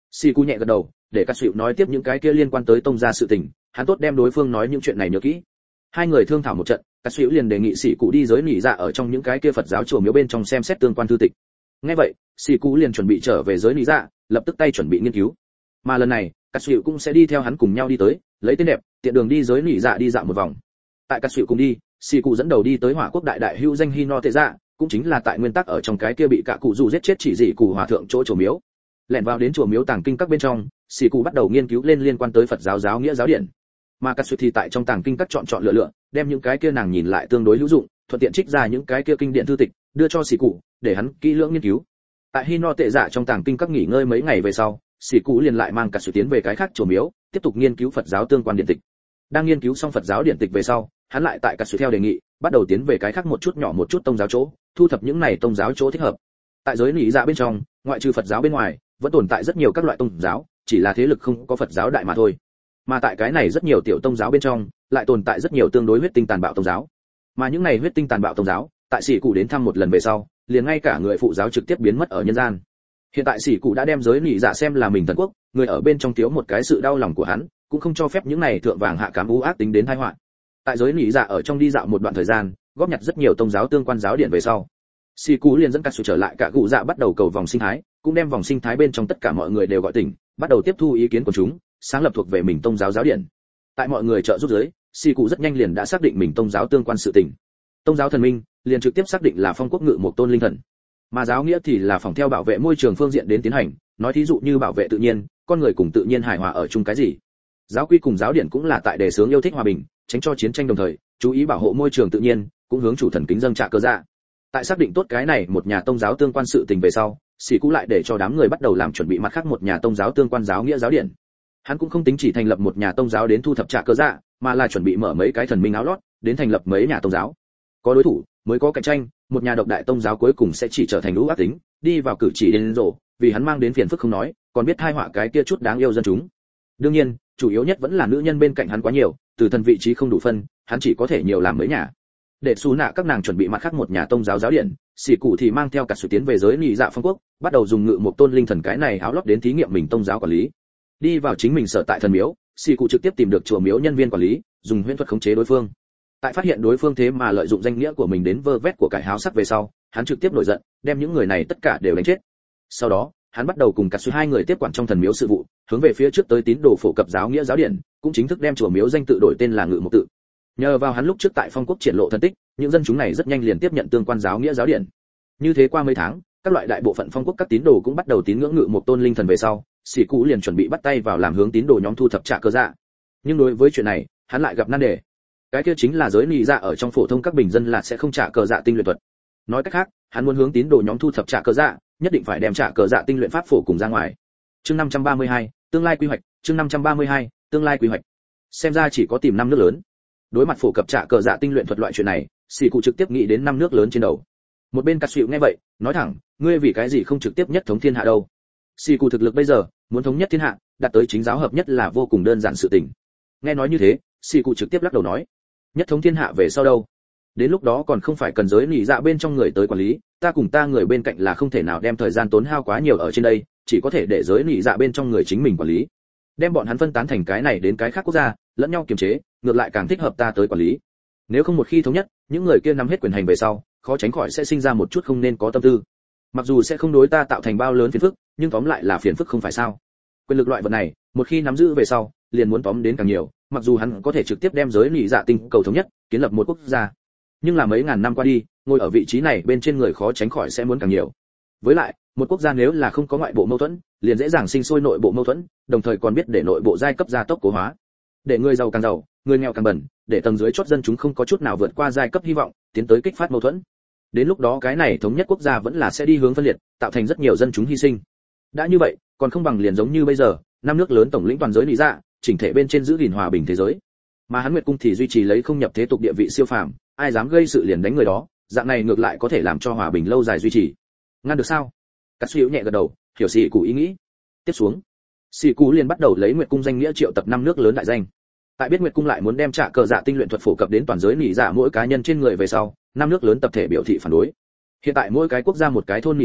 Sĩ Cụ nhẹ gật đầu, để Cát Sụy nói tiếp những cái kia liên quan tới tông gia sự tình, hắn tốt đem đối phương nói những chuyện này nhớ kỹ. Hai người thương thảo một trận, Cát Sụy liền đề nghị Sĩ Cụ đi giới nỉ dạ ở trong những cái kia Phật giáo chùa miếu bên trong xem xét tương quan thư tịch. Nghe vậy, Sĩ Cụ liền chuẩn bị trở về giới nỉ dạ, lập tức tay chuẩn bị nghiên cứu. Mà lần này, Cát Sụy cũng sẽ đi theo hắn cùng nhau đi tới, lấy tên đẹp, tiện đường đi giới nỉ dạ đi dạo một vòng. Tại Cát Sụy cùng đi, Sĩ Cụ dẫn đầu đi tới Hỏa Quốc đại đại hữu danh Hino Tệ Dạ, cũng chính là tại nguyên tắc ở trong cái kia bị cả cụ dù giết chết chỉ dị cụ hòa thượng chỗ chùa miếu. Lẻn vào đến chùa miếu tàng kinh các bên trong, Sĩ Cụ bắt đầu nghiên cứu lên liên quan tới Phật giáo giáo nghĩa giáo điển. Mà Cát Sụy thì tại trong tàng kinh các chọn chọn lựa lựa, đem những cái kia nàng nhìn lại tương đối hữu dụng, thuận tiện trích ra những cái kia kinh điển thư tịch, đưa cho Sĩ Cụ, để hắn kỹ lưỡng nghiên cứu. Tại Hino Tệ Dạ trong tàng kinh các nghỉ ngơi mấy ngày về sau, Sĩ Cụ liền lại mang Cát Sụy tiến về cái khác chùa miếu, tiếp tục nghiên cứu Phật giáo tương quan điển tịch. Đang nghiên cứu xong Phật giáo điển tịch về sau, hắn lại tại Cát Sụy theo đề nghị, bắt đầu tiến về cái khác một chút nhỏ một chút tông giáo chỗ, thu thập những này tông giáo chỗ thích hợp. Tại giới nỉ dạ bên trong, ngoại trừ Phật giáo bên ngoài, vẫn tồn tại rất nhiều các loại tông giáo, chỉ là thế lực không có Phật giáo đại mà thôi. Mà tại cái này rất nhiều tiểu tông giáo bên trong, lại tồn tại rất nhiều tương đối huyết tinh tàn bạo tông giáo. Mà những này huyết tinh tàn bạo tông giáo, tại Sĩ Cụ đến thăm một lần về sau, liền ngay cả người phụ giáo trực tiếp biến mất ở nhân gian. Hiện tại Sĩ Cụ đã đem giới nỉ dạ xem là mình thần quốc, người ở bên trong thiếu một cái sự đau lòng của hắn, cũng không cho phép những này thượng vàng hạ cám u ác tính đến tai họa. Tại giới nỉ dạ ở trong đi dạo một đoạn thời gian, góp nhặt rất nhiều tông giáo tương quan giáo điển về sau, Sĩ Cụ liền dẫn Cát Sụy trở lại cả cụ dạ bắt đầu cầu vòng sinh thái, cũng đem vòng sinh thái bên trong tất cả mọi người đều gọi tỉnh, bắt đầu tiếp thu ý kiến của chúng, sáng lập thuộc về mình tông giáo giáo điển. Tại mọi người trợ giúp dưới, Sĩ Cụ rất nhanh liền đã xác định mình tông giáo tương quan sự tình. Tông giáo thần minh liền trực tiếp xác định là Phong Quốc Ngự một tôn linh thần, mà giáo nghĩa thì là phòng theo bảo vệ môi trường phương diện đến tiến hành, nói thí dụ như bảo vệ tự nhiên, con người cùng tự nhiên hài hòa ở chung cái gì. Giáo quy cùng giáo điển cũng là tại đề xướng yêu thích hòa bình, tránh cho chiến tranh, đồng thời chú ý bảo hộ môi trường tự nhiên, cũng hướng chủ thần kính dâng trạ cơ dạ. Tại xác định tốt cái này một nhà tông giáo tương quan sự tình về sau, Sĩ Cụ lại để cho đám người bắt đầu làm chuẩn bị mặt khác một nhà tông giáo tương quan giáo nghĩa giáo điển. Hắn cũng không tính chỉ thành lập một nhà tông giáo đến thu thập trạ cơ dạ, mà là chuẩn bị mở mấy cái thần minh áo lót, đến thành lập mấy nhà tông giáo. Có đối thủ mới có cạnh tranh, một nhà độc đại tông giáo cuối cùng sẽ chỉ trở thành lũ ác tính, đi vào cử chỉ đến rồ, vì hắn mang đến phiền phức không nói, còn biết hai họa cái kia chút đáng yêu dân chúng. Đương nhiên, chủ yếu nhất vẫn là nữ nhân bên cạnh hắn quá nhiều, từ thần vị trí không đủ phân, hắn chỉ có thể nhiều làm mấy nhà. Để xú nạ các nàng chuẩn bị mặt khác một nhà tông giáo giáo điển, Sĩ Cụ thì mang theo cả sự tiến về giới nỉ dạ Phong Quốc, bắt đầu dùng ngự một tôn linh thần cái này áo lót đến thí nghiệm mình tông giáo quản lý. Đi vào chính mình sở tại thần miếu, Sĩ Cụ trực tiếp tìm được chùa miếu nhân viên quản lý, dùng huyễn thuật khống chế đối phương. Tại phát hiện đối phương thế mà lợi dụng danh nghĩa của mình đến vơ vét của cải háo sắc về sau, hắn trực tiếp nổi giận, đem những người này tất cả đều đánh chết. Sau đó, hắn bắt đầu cùng cả suy hai người tiếp quản trong thần miếu sự vụ, hướng về phía trước tới tín đồ phổ cập giáo nghĩa giáo điển, cũng chính thức đem chùa miếu danh tự đổi tên là Ngự Mục tự. Nhờ vào hắn lúc trước tại Phong Quốc triển lộ thần tích, những dân chúng này rất nhanh liền tiếp nhận tương quan giáo nghĩa giáo điển. Như thế qua mấy tháng, các loại đại bộ phận Phong Quốc các tín đồ cũng bắt đầu tín ngưỡng Ngự Mục tôn linh thần về sau, Sĩ Cụ liền chuẩn bị bắt tay vào làm hướng tín đồ nhóm thu thập trạ cơ dạ. Nhưng đối với chuyện này, hắn lại gặp nan đề. Cái kia chính là giới nỉ dạ ở trong phổ thông các bình dân là sẽ không trả cờ dạ tinh luyện thuật. Nói cách khác, hắn muốn hướng tín đồ nhóm thu thập trả cờ dạ, nhất định phải đem trả cờ dạ tinh luyện pháp phổ cùng ra ngoài. Chương năm trăm ba mươi hai, tương lai quy hoạch, chương năm trăm ba mươi hai, tương lai quy hoạch. Xem ra chỉ có tìm năm nước lớn. Đối mặt phổ cập trả cờ dạ tinh luyện thuật loại chuyện này, Sĩ Cụ trực tiếp nghĩ đến năm nước lớn trên đầu. Một bên Cát Sụy nghe vậy, nói thẳng, ngươi vì cái gì không trực tiếp nhất thống thiên hạ đâu? Sĩ Cụ thực lực bây giờ, muốn thống nhất thiên hạ, đạt tới chính giáo hợp nhất là vô cùng đơn giản sự tình. Nghe nói như thế, Sĩ Cụ trực tiếp lắc đầu nói, nhất thống thiên hạ về sau đâu? Đến lúc đó còn không phải cần giới nỉ dạ bên trong người tới quản lý, ta cùng ta người bên cạnh là không thể nào đem thời gian tốn hao quá nhiều ở trên đây, chỉ có thể để giới nỉ dạ bên trong người chính mình quản lý, đem bọn hắn phân tán thành cái này đến cái khác quốc gia, lẫn nhau kiềm chế, ngược lại càng thích hợp ta tới quản lý. Nếu không một khi thống nhất, những người kia nắm hết quyền hành về sau, khó tránh khỏi sẽ sinh ra một chút không nên có tâm tư. Mặc dù sẽ không đối ta tạo thành bao lớn phiền phức, nhưng tóm lại là phiền phức không phải sao? Quyền lực loại vật này, một khi nắm giữ về sau, liền muốn tóm đến càng nhiều, mặc dù hắn có thể trực tiếp đem giới nỉ dạ tinh cầu thống nhất, kiến lập một quốc gia, nhưng là mấy ngàn năm qua đi, ngồi ở vị trí này bên trên người khó tránh khỏi sẽ muốn càng nhiều. Với lại, một quốc gia nếu là không có ngoại bộ mâu thuẫn, liền dễ dàng sinh sôi nội bộ mâu thuẫn, đồng thời còn biết để nội bộ giai cấp gia tốc cố hóa, để người giàu càng giàu, người nghèo càng bẩn, để tầng dưới chót dân chúng không có chút nào vượt qua giai cấp hy vọng, tiến tới kích phát mâu thuẫn. Đến lúc đó cái này thống nhất quốc gia vẫn là sẽ đi hướng phân liệt, tạo thành rất nhiều dân chúng hy sinh. Đã như vậy, còn không bằng liền giống như bây giờ, năm nước lớn tổng lĩnh toàn giới lý dạ, chỉnh thể bên trên giữ gìn hòa bình thế giới. Mà hắn Nguyệt cung thì duy trì lấy không nhập thế tục địa vị siêu phàm, ai dám gây sự liền đánh người đó, dạng này ngược lại có thể làm cho hòa bình lâu dài duy trì. Ngăn được sao? Cát Sụy nhẹ gật đầu, hiểu Sĩ Cụ ý nghĩ. Tiếp xuống, Sĩ Cụ liền bắt đầu lấy Nguyệt cung danh nghĩa triệu tập năm nước lớn đại danh. Tại biết Nguyệt cung lại muốn đem trả cờ dạ tinh luyện thuật phổ cập đến toàn giới nỉ dạ mỗi cá nhân trên người về sau, năm nước lớn tập thể biểu thị phản đối. Hiện tại mỗi cái quốc gia một cái thôn nỉ dạ,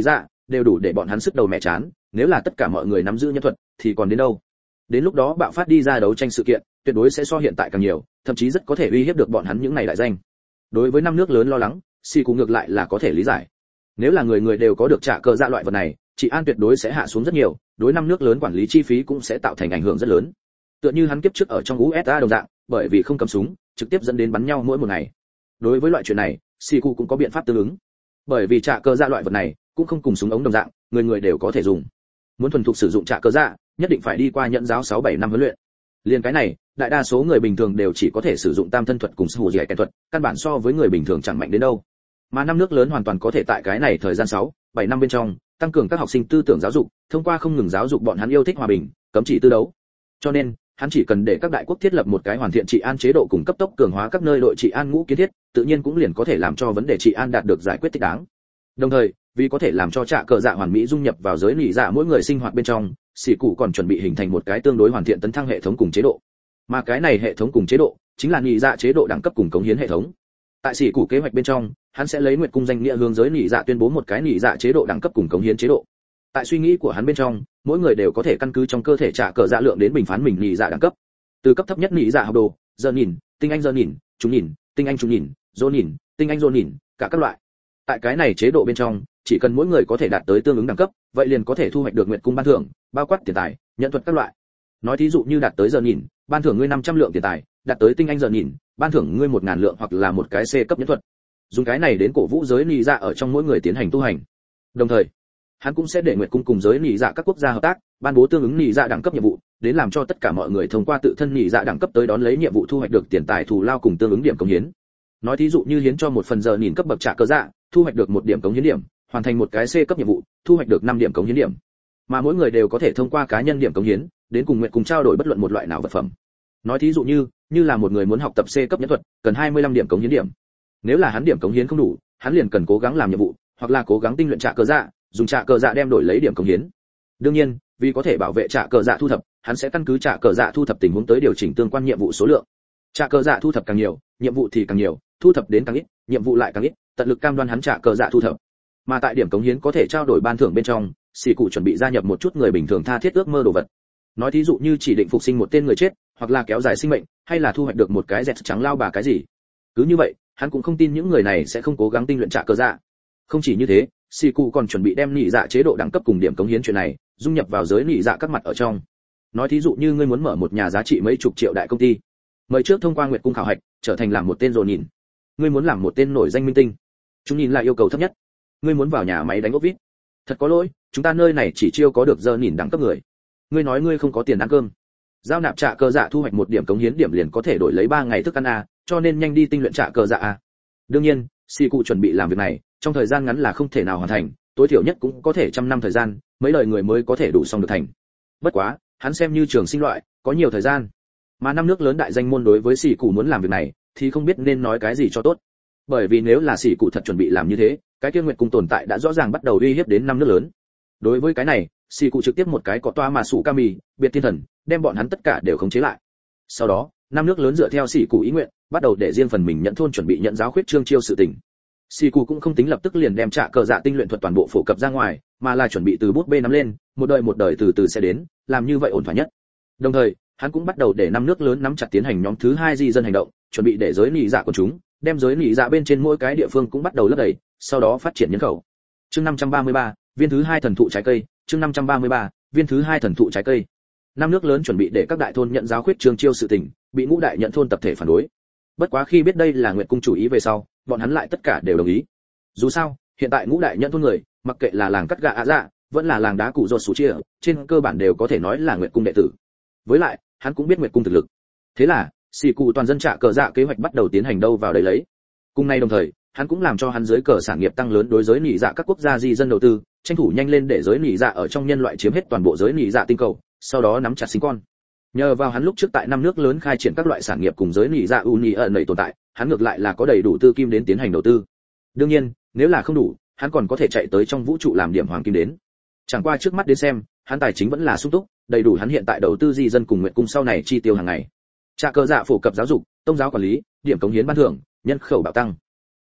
đều đủ để bọn hắn sức đầu mẹ chán, nếu là tất cả mọi người nắm giữ nhân thuật thì còn đến đâu. Đến lúc đó bạo phát đi ra đấu tranh sự kiện tuyệt đối sẽ so hiện tại càng nhiều, thậm chí rất có thể uy hiếp được bọn hắn những này đại danh. Đối với năm nước lớn lo lắng, xì cụ ngược lại là có thể lý giải. Nếu là người người đều có được trả cờ dạ loại vật này, trị an tuyệt đối sẽ hạ xuống rất nhiều, đối năm nước lớn quản lý chi phí cũng sẽ tạo thành ảnh hưởng rất lớn. Tựa như hắn kiếp trước ở trong u ét a đồng dạng, bởi vì không cầm súng, trực tiếp dẫn đến bắn nhau mỗi một ngày. Đối với loại chuyện này, xì cụ cũng có biện pháp tương ứng. Bởi vì trả cờ dạ loại vật này cũng không cùng súng ống đồng dạng, người người đều có thể dùng. Muốn thuần thục sử dụng trả cờ dạ, nhất định phải đi qua nhận giáo sáu bảy năm huấn luyện. Liên cái này, đại đa số người bình thường đều chỉ có thể sử dụng tam thân thuật cùng sư hữu dẻ kèn thuật, căn bản so với người bình thường chẳng mạnh đến đâu. Mà năm nước lớn hoàn toàn có thể tại cái này thời gian sáu bảy năm bên trong, tăng cường các học sinh tư tưởng giáo dục, thông qua không ngừng giáo dục bọn hắn yêu thích hòa bình, cấm chỉ tư đấu. Cho nên, hắn chỉ cần để các đại quốc thiết lập một cái hoàn thiện trị an chế độ cùng cấp tốc cường hóa các nơi đội trị an ngũ kiến thiết, tự nhiên cũng liền có thể làm cho vấn đề trị an đạt được giải quyết thích đáng. Đồng thời, vì có thể làm cho trạ cờ dạ hoàn mỹ dung nhập vào giới nỉ dạ mỗi người sinh hoạt bên trong, sĩ cụ còn chuẩn bị hình thành một cái tương đối hoàn thiện tấn thăng hệ thống cùng chế độ. Mà cái này hệ thống cùng chế độ chính là nỉ dạ chế độ đẳng cấp cùng cống hiến hệ thống. Tại sĩ cụ kế hoạch bên trong, hắn sẽ lấy Nguyệt cung danh nghĩa hướng giới nỉ dạ tuyên bố một cái nỉ dạ chế độ đẳng cấp cùng cống hiến chế độ. Tại suy nghĩ của hắn bên trong, mỗi người đều có thể căn cứ trong cơ thể trạ cờ dạ lượng đến bình phán mình nỉ dạ đẳng cấp. Từ cấp thấp nhất nỉ dạ học đồ, giờ nhìn, tinh anh giờ nhìn, chúng nhìn, tinh anh chúng nhìn, dô nhìn, tinh anh dô nhìn, cả các loại. Tại cái này chế độ bên trong, chỉ cần mỗi người có thể đạt tới tương ứng đẳng cấp, vậy liền có thể thu hoạch được Nguyệt cung ban thưởng, bao quát tiền tài, nhận thuật các loại. Nói thí dụ như đạt tới giờ nhìn, ban thưởng ngươi năm trăm lượng tiền tài, đạt tới tinh anh giờ nhìn, ban thưởng ngươi một nghìn lượng hoặc là một cái C cấp nhẫn thuật. Dùng cái này đến cổ vũ giới nỉ dạ ở trong mỗi người tiến hành tu hành. Đồng thời, hắn cũng sẽ để Nguyệt cung cùng giới nỉ dạ các quốc gia hợp tác, ban bố tương ứng nỉ dạ đẳng cấp nhiệm vụ, đến làm cho tất cả mọi người thông qua tự thân nỉ dạ đẳng cấp tới đón lấy nhiệm vụ thu hoạch được tiền tài thù lao cùng tương ứng điểm cống hiến. Nói thí dụ như hiến cho một phần giờ nhìn cấp bậc trả cơ dạ, thu hoạch được một điểm cống hiến điểm, hoàn thành một cái C cấp nhiệm vụ, thu hoạch được năm điểm cống hiến điểm. Mà mỗi người đều có thể thông qua cá nhân điểm cống hiến, đến cùng Nguyệt cùng trao đổi bất luận một loại nào vật phẩm. Nói thí dụ như, như là một người muốn học tập C cấp nhẫn thuật, cần hai mươi lăm điểm cống hiến điểm. Nếu là hắn điểm cống hiến không đủ, hắn liền cần cố gắng làm nhiệm vụ, hoặc là cố gắng tinh luyện trả cơ dạ, dùng trả cơ dạ đem đổi lấy điểm cống hiến. Đương nhiên, vì có thể bảo vệ trả cơ dạ thu thập, hắn sẽ căn cứ trả cơ dạ thu thập tình huống tới điều chỉnh tương quan nhiệm vụ số lượng. Trả cơ dạ thu thập càng nhiều, nhiệm vụ thì càng nhiều, thu thập đến càng ít, nhiệm vụ lại càng ít, tận lực cam đoan hắn trả cơ dạ thu thập. Mà tại điểm cống hiến có thể trao đổi ban thưởng bên trong, sĩ cụ chuẩn bị gia nhập một chút người bình thường tha thiết ước mơ đồ vật. Nói thí dụ như chỉ định phục sinh một tên người chết, hoặc là kéo dài sinh mệnh, hay là thu hoạch được một cái dẹt trắng lao bà cái gì. Cứ như vậy, hắn cũng không tin những người này sẽ không cố gắng tinh luyện trả cơ dạ. Không chỉ như thế, sĩ cụ còn chuẩn bị đem nỉ dạ chế độ đẳng cấp cùng điểm cống hiến chuyện này dung nhập vào giới nỉ dạ các mặt ở trong. Nói thí dụ như ngươi muốn mở một nhà giá trị mấy chục triệu đại công ty, mời trước thông qua Nguyệt cung khảo hạch, trở thành làm một tên rồi nhìn. Ngươi muốn làm một tên nổi danh minh tinh, chúng nhìn là yêu cầu thấp nhất. Ngươi muốn vào nhà máy đánh ốc vít, thật có lỗi, chúng ta nơi này chỉ chiêu có được giờ nhìn đẳng cấp người. Ngươi nói ngươi không có tiền ăn cơm, giao nạp trả cơ dạ thu hoạch một điểm cống hiến điểm liền có thể đổi lấy ba ngày thức ăn a, cho nên nhanh đi tinh luyện trả cơ dạ a. Đương nhiên, sĩ cụ chuẩn bị làm việc này, trong thời gian ngắn là không thể nào hoàn thành, tối thiểu nhất cũng có thể trăm năm thời gian, mấy lời người mới có thể đủ xong được thành. Bất quá, hắn xem như trường sinh loại, có nhiều thời gian. Mà năm nước lớn đại danh môn đối với sĩ cụ muốn làm việc này, thì không biết nên nói cái gì cho tốt. Bởi vì nếu là sĩ cụ thật chuẩn bị làm như thế, cái kia Nguyệt cung tồn tại đã rõ ràng bắt đầu uy hiếp đến năm nước lớn. Đối với cái này, sĩ cụ trực tiếp một cái có toa mà sủ kami, biệt thiên thần, đem bọn hắn tất cả đều khống chế lại. Sau đó, năm nước lớn dựa theo sĩ cụ ý nguyện, bắt đầu để riêng phần mình nhận thôn chuẩn bị nhận giáo khuyết trương chiêu sự tình. Sĩ cụ cũng không tính lập tức liền đem trả cờ dạ tinh luyện thuật toàn bộ phổ cập ra ngoài, mà là chuẩn bị từ bút bê nắm lên, một đời một đời từ từ sẽ đến, làm như vậy ổn thỏa nhất. Đồng thời, hắn cũng bắt đầu để năm nước lớn nắm chặt tiến hành nhóm thứ hai di dân hành động, chuẩn bị để giới nỉ dạ của chúng, đem giới nỉ dạ bên trên mỗi cái địa phương cũng bắt đầu lấp đầy, sau đó phát triển nhân khẩu. Chương năm trăm ba mươi ba, viên thứ hai thần thụ trái cây, chương năm trăm ba mươi ba, viên thứ hai thần thụ trái cây. Năm nước lớn chuẩn bị để các đại thôn nhận giáo khuyết trương chiêu sự tình, bị ngũ đại nhận thôn tập thể phản đối. Bất quá khi biết đây là Nguyệt cung chủ ý về sau, bọn hắn lại tất cả đều đồng ý. Dù sao, hiện tại ngũ đại nhận thôn người, mặc kệ là làng cắt gạ ạ dạ, vẫn là làng đá cụ rột sủ chia, trên cơ bản đều có thể nói là Nguyệt cung đệ tử. Với lại, hắn cũng biết Nguyệt cung thực lực. Thế là, sĩ cụ toàn dân trả cờ dạ kế hoạch bắt đầu tiến hành đâu vào đấy lấy. Cùng nay đồng thời, hắn cũng làm cho hắn dưới cờ sản nghiệp tăng lớn đối giới nỉ dạ các quốc gia di dân đầu tư, tranh thủ nhanh lên để giới nỉ dạ ở trong nhân loại chiếm hết toàn bộ giới nỉ dạ tinh cầu, sau đó nắm chặt sinh con. Nhờ vào hắn lúc trước tại năm nước lớn khai triển các loại sản nghiệp cùng giới nỉ dạ uni ẩn nảy tồn tại, hắn ngược lại là có đầy đủ tư kim đến tiến hành đầu tư. Đương nhiên, nếu là không đủ, hắn còn có thể chạy tới trong vũ trụ làm điểm hoàng kim đến. Chẳng qua trước mắt đến xem, hắn tài chính vẫn là sung túc, đầy đủ hắn hiện tại đầu tư di dân cùng Nguyệt cung sau này chi tiêu hàng ngày. Trả cơ dạ phổ cập giáo dục, tôn giáo quản lý, điểm cống hiến ban thưởng, nhân khẩu bạo tăng.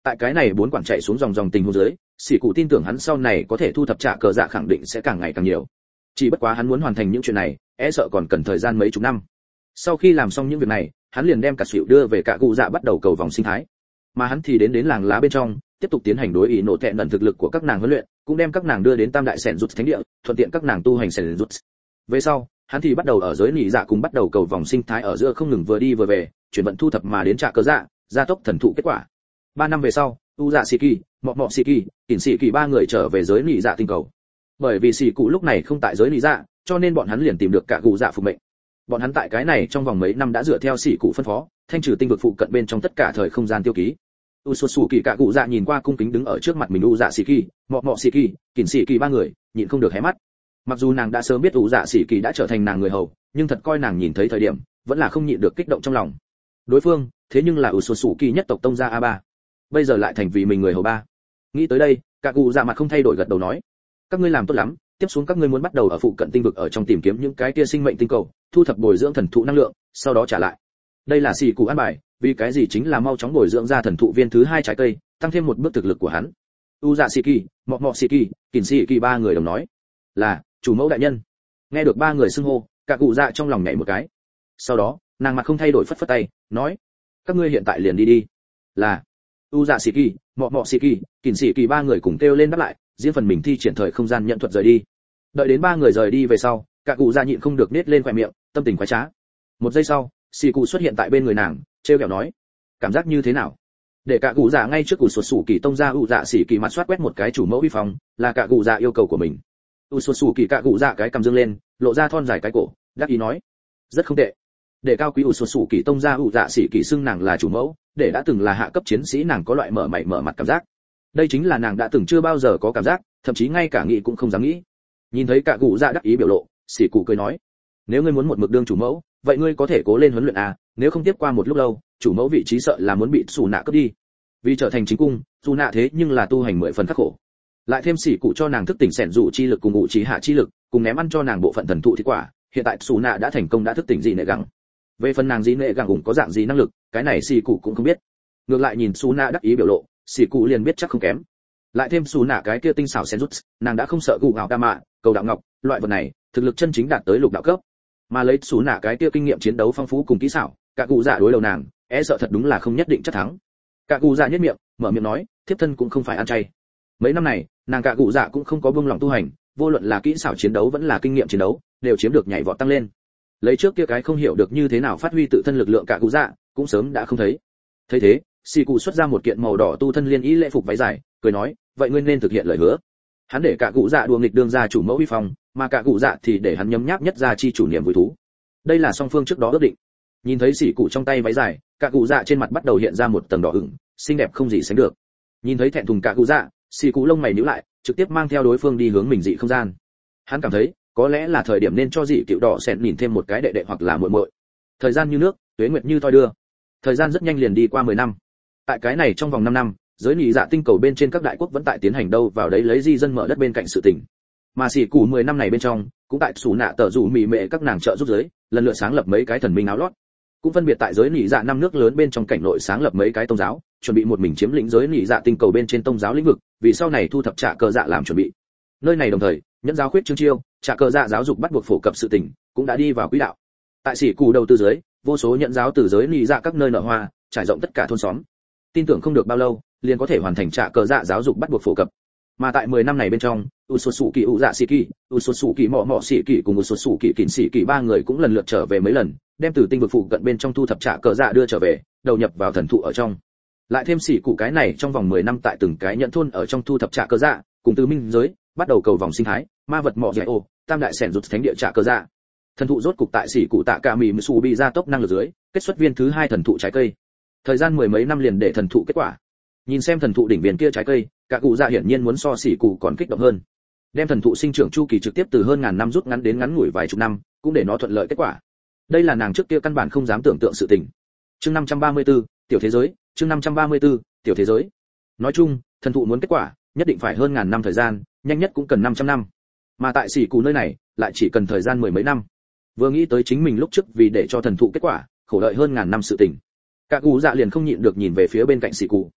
Tại cái này bốn quản chạy xuống dòng dòng tình huống dưới, Sĩ Cụ tin tưởng hắn sau này có thể thu thập trả cờ dạ khẳng định sẽ càng ngày càng nhiều. Chỉ bất quá hắn muốn hoàn thành những chuyện này, e sợ còn cần thời gian mấy chục năm. Sau khi làm xong những việc này, hắn liền đem cả Sỉu đưa về cả cụ dạ bắt đầu cầu vòng sinh thái. Mà hắn thì đến đến làng lá bên trong, tiếp tục tiến hành đối ý nổ tẹn lần thực lực của các nàng huấn luyện, cũng đem các nàng đưa đến Tam đại Sẻn Rút thánh địa, thuận tiện các nàng tu hành Sẻn Rút. Về sau, hắn thì bắt đầu ở giới nỉ dạ cùng bắt đầu cầu vòng sinh thái ở giữa không ngừng vừa đi vừa về, chuyển vận thu thập mà đến trả cờ dạ, gia tốc thần thụ kết quả. Ba năm về sau, u dạ Shiki, mọ mọ Shiki, kỉnh sĩ kỳ ba người trở về giới nỉ dạ tinh cầu. Bởi vì Sĩ Cụ lúc này không tại giới nỉ dạ, cho nên bọn hắn liền tìm được cả cụ dạ phục mệnh. Bọn hắn tại cái này trong vòng mấy năm đã dựa theo Sĩ Cụ phân phó, thanh trừ tinh vực phụ cận bên trong tất cả thời không gian tiêu ký. Usosu kỳ cả cụ dạ nhìn qua cung kính đứng ở trước mặt mình u dạ Shiki, mọ mọ Shiki, kỉnh sĩ kỳ ba người, nhịn không được hé mắt. Mặc dù nàng đã sớm biết u dạ Shiki đã trở thành nàng người hầu, nhưng thật coi nàng nhìn thấy thời điểm, vẫn là không nhịn được kích động trong lòng. Đối phương, thế nhưng là Usosu kỳ nhất tộc tông gia a ba. Bây giờ lại thành vì mình người hầu ba. Nghĩ tới đây, cả cụ dạ mặt không thay đổi gật đầu nói: các ngươi làm tốt lắm, tiếp xuống các ngươi muốn bắt đầu ở phụ cận tinh vực ở trong tìm kiếm những cái kia sinh mệnh tinh cầu, thu thập bồi dưỡng thần thụ năng lượng, sau đó trả lại. Đây là Sĩ Cụ an bài, vì cái gì chính là mau chóng bồi dưỡng ra thần thụ viên thứ hai trái cây, tăng thêm một bước thực lực của hắn. U dạ Shiki, mọ mọ Shiki, kỉnh sĩ kỳ ba người đồng nói: là chủ mẫu đại nhân. Nghe được ba người xưng hô, cả cụ dạ trong lòng nhảy một cái. Sau đó, nàng mặt không thay đổi phất phất tay, nói: các ngươi hiện tại liền đi đi. Là. U dạ Shiki, mọ mọ Shiki, kỉnh sĩ kỳ ba người cùng kêu lên đáp lại, riêng phần mình thi triển thời không gian nhận thuật rời đi. Đợi đến ba người rời đi về sau, cả cụ dạ nhịn không được nết lên khóe miệng, tâm tình khoái trá. Một giây sau, Sĩ Cụ xuất hiện tại bên người nàng, trêu ghẹo nói: cảm giác như thế nào? Để cả cụ dạ ngay trước cụ sụt sủ kỳ tông ra u dạ Sĩ Kỳ mặt soát quét một cái chủ mẫu uy phong, là cả cụ dạ yêu cầu của mình. U sụt sủ kỳ cả cụ dạ cái cầm dương lên, lộ ra thon dài cái cổ, đáp ý nói: rất không tệ. Để cao quý u sụt sủ kỳ tông ra u dạ Sĩ Kỳ xưng nàng là chủ mẫu, để đã từng là hạ cấp chiến sĩ nàng có loại mở mày mở mặt cảm giác. Đây chính là nàng đã từng chưa bao giờ có cảm giác, thậm chí ngay cả nghĩ cũng không dám nghĩ. Nhìn thấy cả cụ dạ đắc ý biểu lộ, Sĩ Cụ cười nói: nếu ngươi muốn một mực đương chủ mẫu, vậy ngươi có thể cố lên huấn luyện à, nếu không tiếp qua một lúc lâu, chủ mẫu vị trí sợ là muốn bị xù nạ cướp đi. Vì trở thành chính cung, dù nạ thế nhưng là tu hành mười phần khắc khổ. Lại thêm Sĩ Cụ cho nàng thức tỉnh sẻn dụ chi lực cùng ngụ trí hạ chi lực, cùng ném ăn cho nàng bộ phận thần thụ thịt quả, hiện tại xù nạ đã thành công đã thức tỉnh dị nệ gẳng. Về phần nàng dị nệ gẳng cũng có dạng gì năng lực, cái này Sĩ Cụ cũng không biết. Ngược lại nhìn xù nạ đắc ý biểu lộ, Sĩ Cụ liền biết chắc không kém. Lại thêm xù nạ cái kia tinh xảo xén rút, nàng đã không sợ gù gạo đa mạ, cầu đạo ngọc, loại vật này, thực lực chân chính đạt tới lục đạo cấp. Mà lấy xù nạ cái kia kinh nghiệm chiến đấu phong phú cùng kỹ xảo, cả cụ dạ đối đầu nàng, e sợ thật đúng là không nhất định chắc thắng. Cả cụ dạ nhếch miệng, mở miệng nói: thiếp thân cũng không phải ăn chay. Mấy năm này, nàng cả cụ dạ cũng không có buông lòng tu hành, vô luận là kỹ xảo chiến đấu vẫn là kinh nghiệm chiến đấu, đều chiếm được nhảy vọt tăng lên. Lấy trước kia cái không hiểu được như thế nào phát huy tự thân lực lượng cả cụ dạ, cũng sớm đã không thấy. Thấy thế, Sĩ Cụ xuất ra một kiện màu đỏ tu thân liên y lễ phục váy dài, cười nói: vậy ngươi nên thực hiện lời hứa. Hắn để cả cụ dạ đùa nghịch đương gia chủ mẫu uy phong, mà cả cụ dạ thì để hắn nhấm nháp nhất gia chi chủ niệm vui thú. Đây là song phương trước đó ước định. Nhìn thấy Sĩ Cụ trong tay váy dài, cả cụ dạ trên mặt bắt đầu hiện ra một tầng đỏ ửng, xinh đẹp không gì sánh được. Nhìn thấy thẹn thùng cả cụ dạ, Sĩ Cụ lông mày nhíu lại, trực tiếp mang theo đối phương đi hướng mình dị không gian. Hắn cảm thấy, có lẽ là thời điểm nên cho dị cựu đỏ xẹn nhìn thêm một cái đệ đệ hoặc là muội muội. Thời gian như nước, tuế nguyệt như thoi đưa. Thời gian rất nhanh liền đi qua mười năm. Tại cái này trong vòng năm năm, giới nị dạ tinh cầu bên trên các đại quốc vẫn tại tiến hành đâu vào đấy lấy di dân mở đất bên cạnh sự tình. Mà Sĩ Cụ mười năm này bên trong, cũng tại sủ nạ tờ rủ mì mệ các nàng trợ giúp giới, lần lượt sáng lập mấy cái thần minh áo lót. Cũng phân biệt tại giới nị dạ năm nước lớn bên trong cảnh nội sáng lập mấy cái tôn giáo, chuẩn bị một mình chiếm lĩnh giới nị dạ tinh cầu bên trên tôn giáo lĩnh vực, vì sau này thu thập trả cờ dạ làm chuẩn bị. Nơi này đồng thời, nhẫn giáo khuyết trương chiêu, trả cờ dạ giáo dục bắt buộc phổ cập sự tình, cũng đã đi vào quỹ đạo. Tại Sĩ Cụ đầu tư giới, vô số nhẫn giáo từ giới nị dạ các nơi nở hoa, trải rộng tất cả thôn xóm. Tin tưởng không được bao lâu, liền có thể hoàn thành trả cờ dạ giáo dục bắt buộc phổ cập. Mà tại mười năm này bên trong, Usosu Kỳ Uza Shiki, Usosu Kỳ Mọ Mọ Shiki cùng Usosu Kỳ Kỉnh Shiki ba người cũng lần lượt trở về mấy lần, đem từ tinh vực phụ cận bên trong thu thập trả cờ dạ đưa trở về, đầu nhập vào thần thụ ở trong. Lại thêm Sĩ Cụ cái này trong vòng mười năm tại từng cái nhận thôn ở trong thu thập trả cờ dạ, cùng từ minh giới, bắt đầu cầu vòng sinh thái, ma vật mọ dẻ ô, tam đại sẻn rụt thánh địa trả cờ dạ. Thần thụ rốt cục tại Sĩ Cụ tạ cả mì su bị ra tốc năng lực dưới, kết xuất viên thứ hai thần thụ trái cây. Thời gian mười mấy năm liền để thần thụ kết quả. Nhìn xem thần thụ đỉnh viền kia trái cây, cả cụ dạ hiển nhiên muốn so Sĩ Cụ còn kích động hơn. Đem thần thụ sinh trưởng chu kỳ trực tiếp từ hơn ngàn năm rút ngắn đến ngắn ngủi vài chục năm, cũng để nó thuận lợi kết quả. Đây là nàng trước kia căn bản không dám tưởng tượng sự tình. Chương năm trăm ba mươi tư, tiểu thế giới, chương năm trăm ba mươi tư, tiểu thế giới. Nói chung, thần thụ muốn kết quả, nhất định phải hơn ngàn năm thời gian, nhanh nhất cũng cần năm trăm năm. Mà tại Sĩ Cụ nơi này, lại chỉ cần thời gian mười mấy năm. Vừa nghĩ tới chính mình lúc trước vì để cho thần thụ kết quả, khổ đợi hơn ngàn năm sự tình. Cả cụ dạ liền không nhịn được nhìn về phía bên cạnh Sĩ Cụ.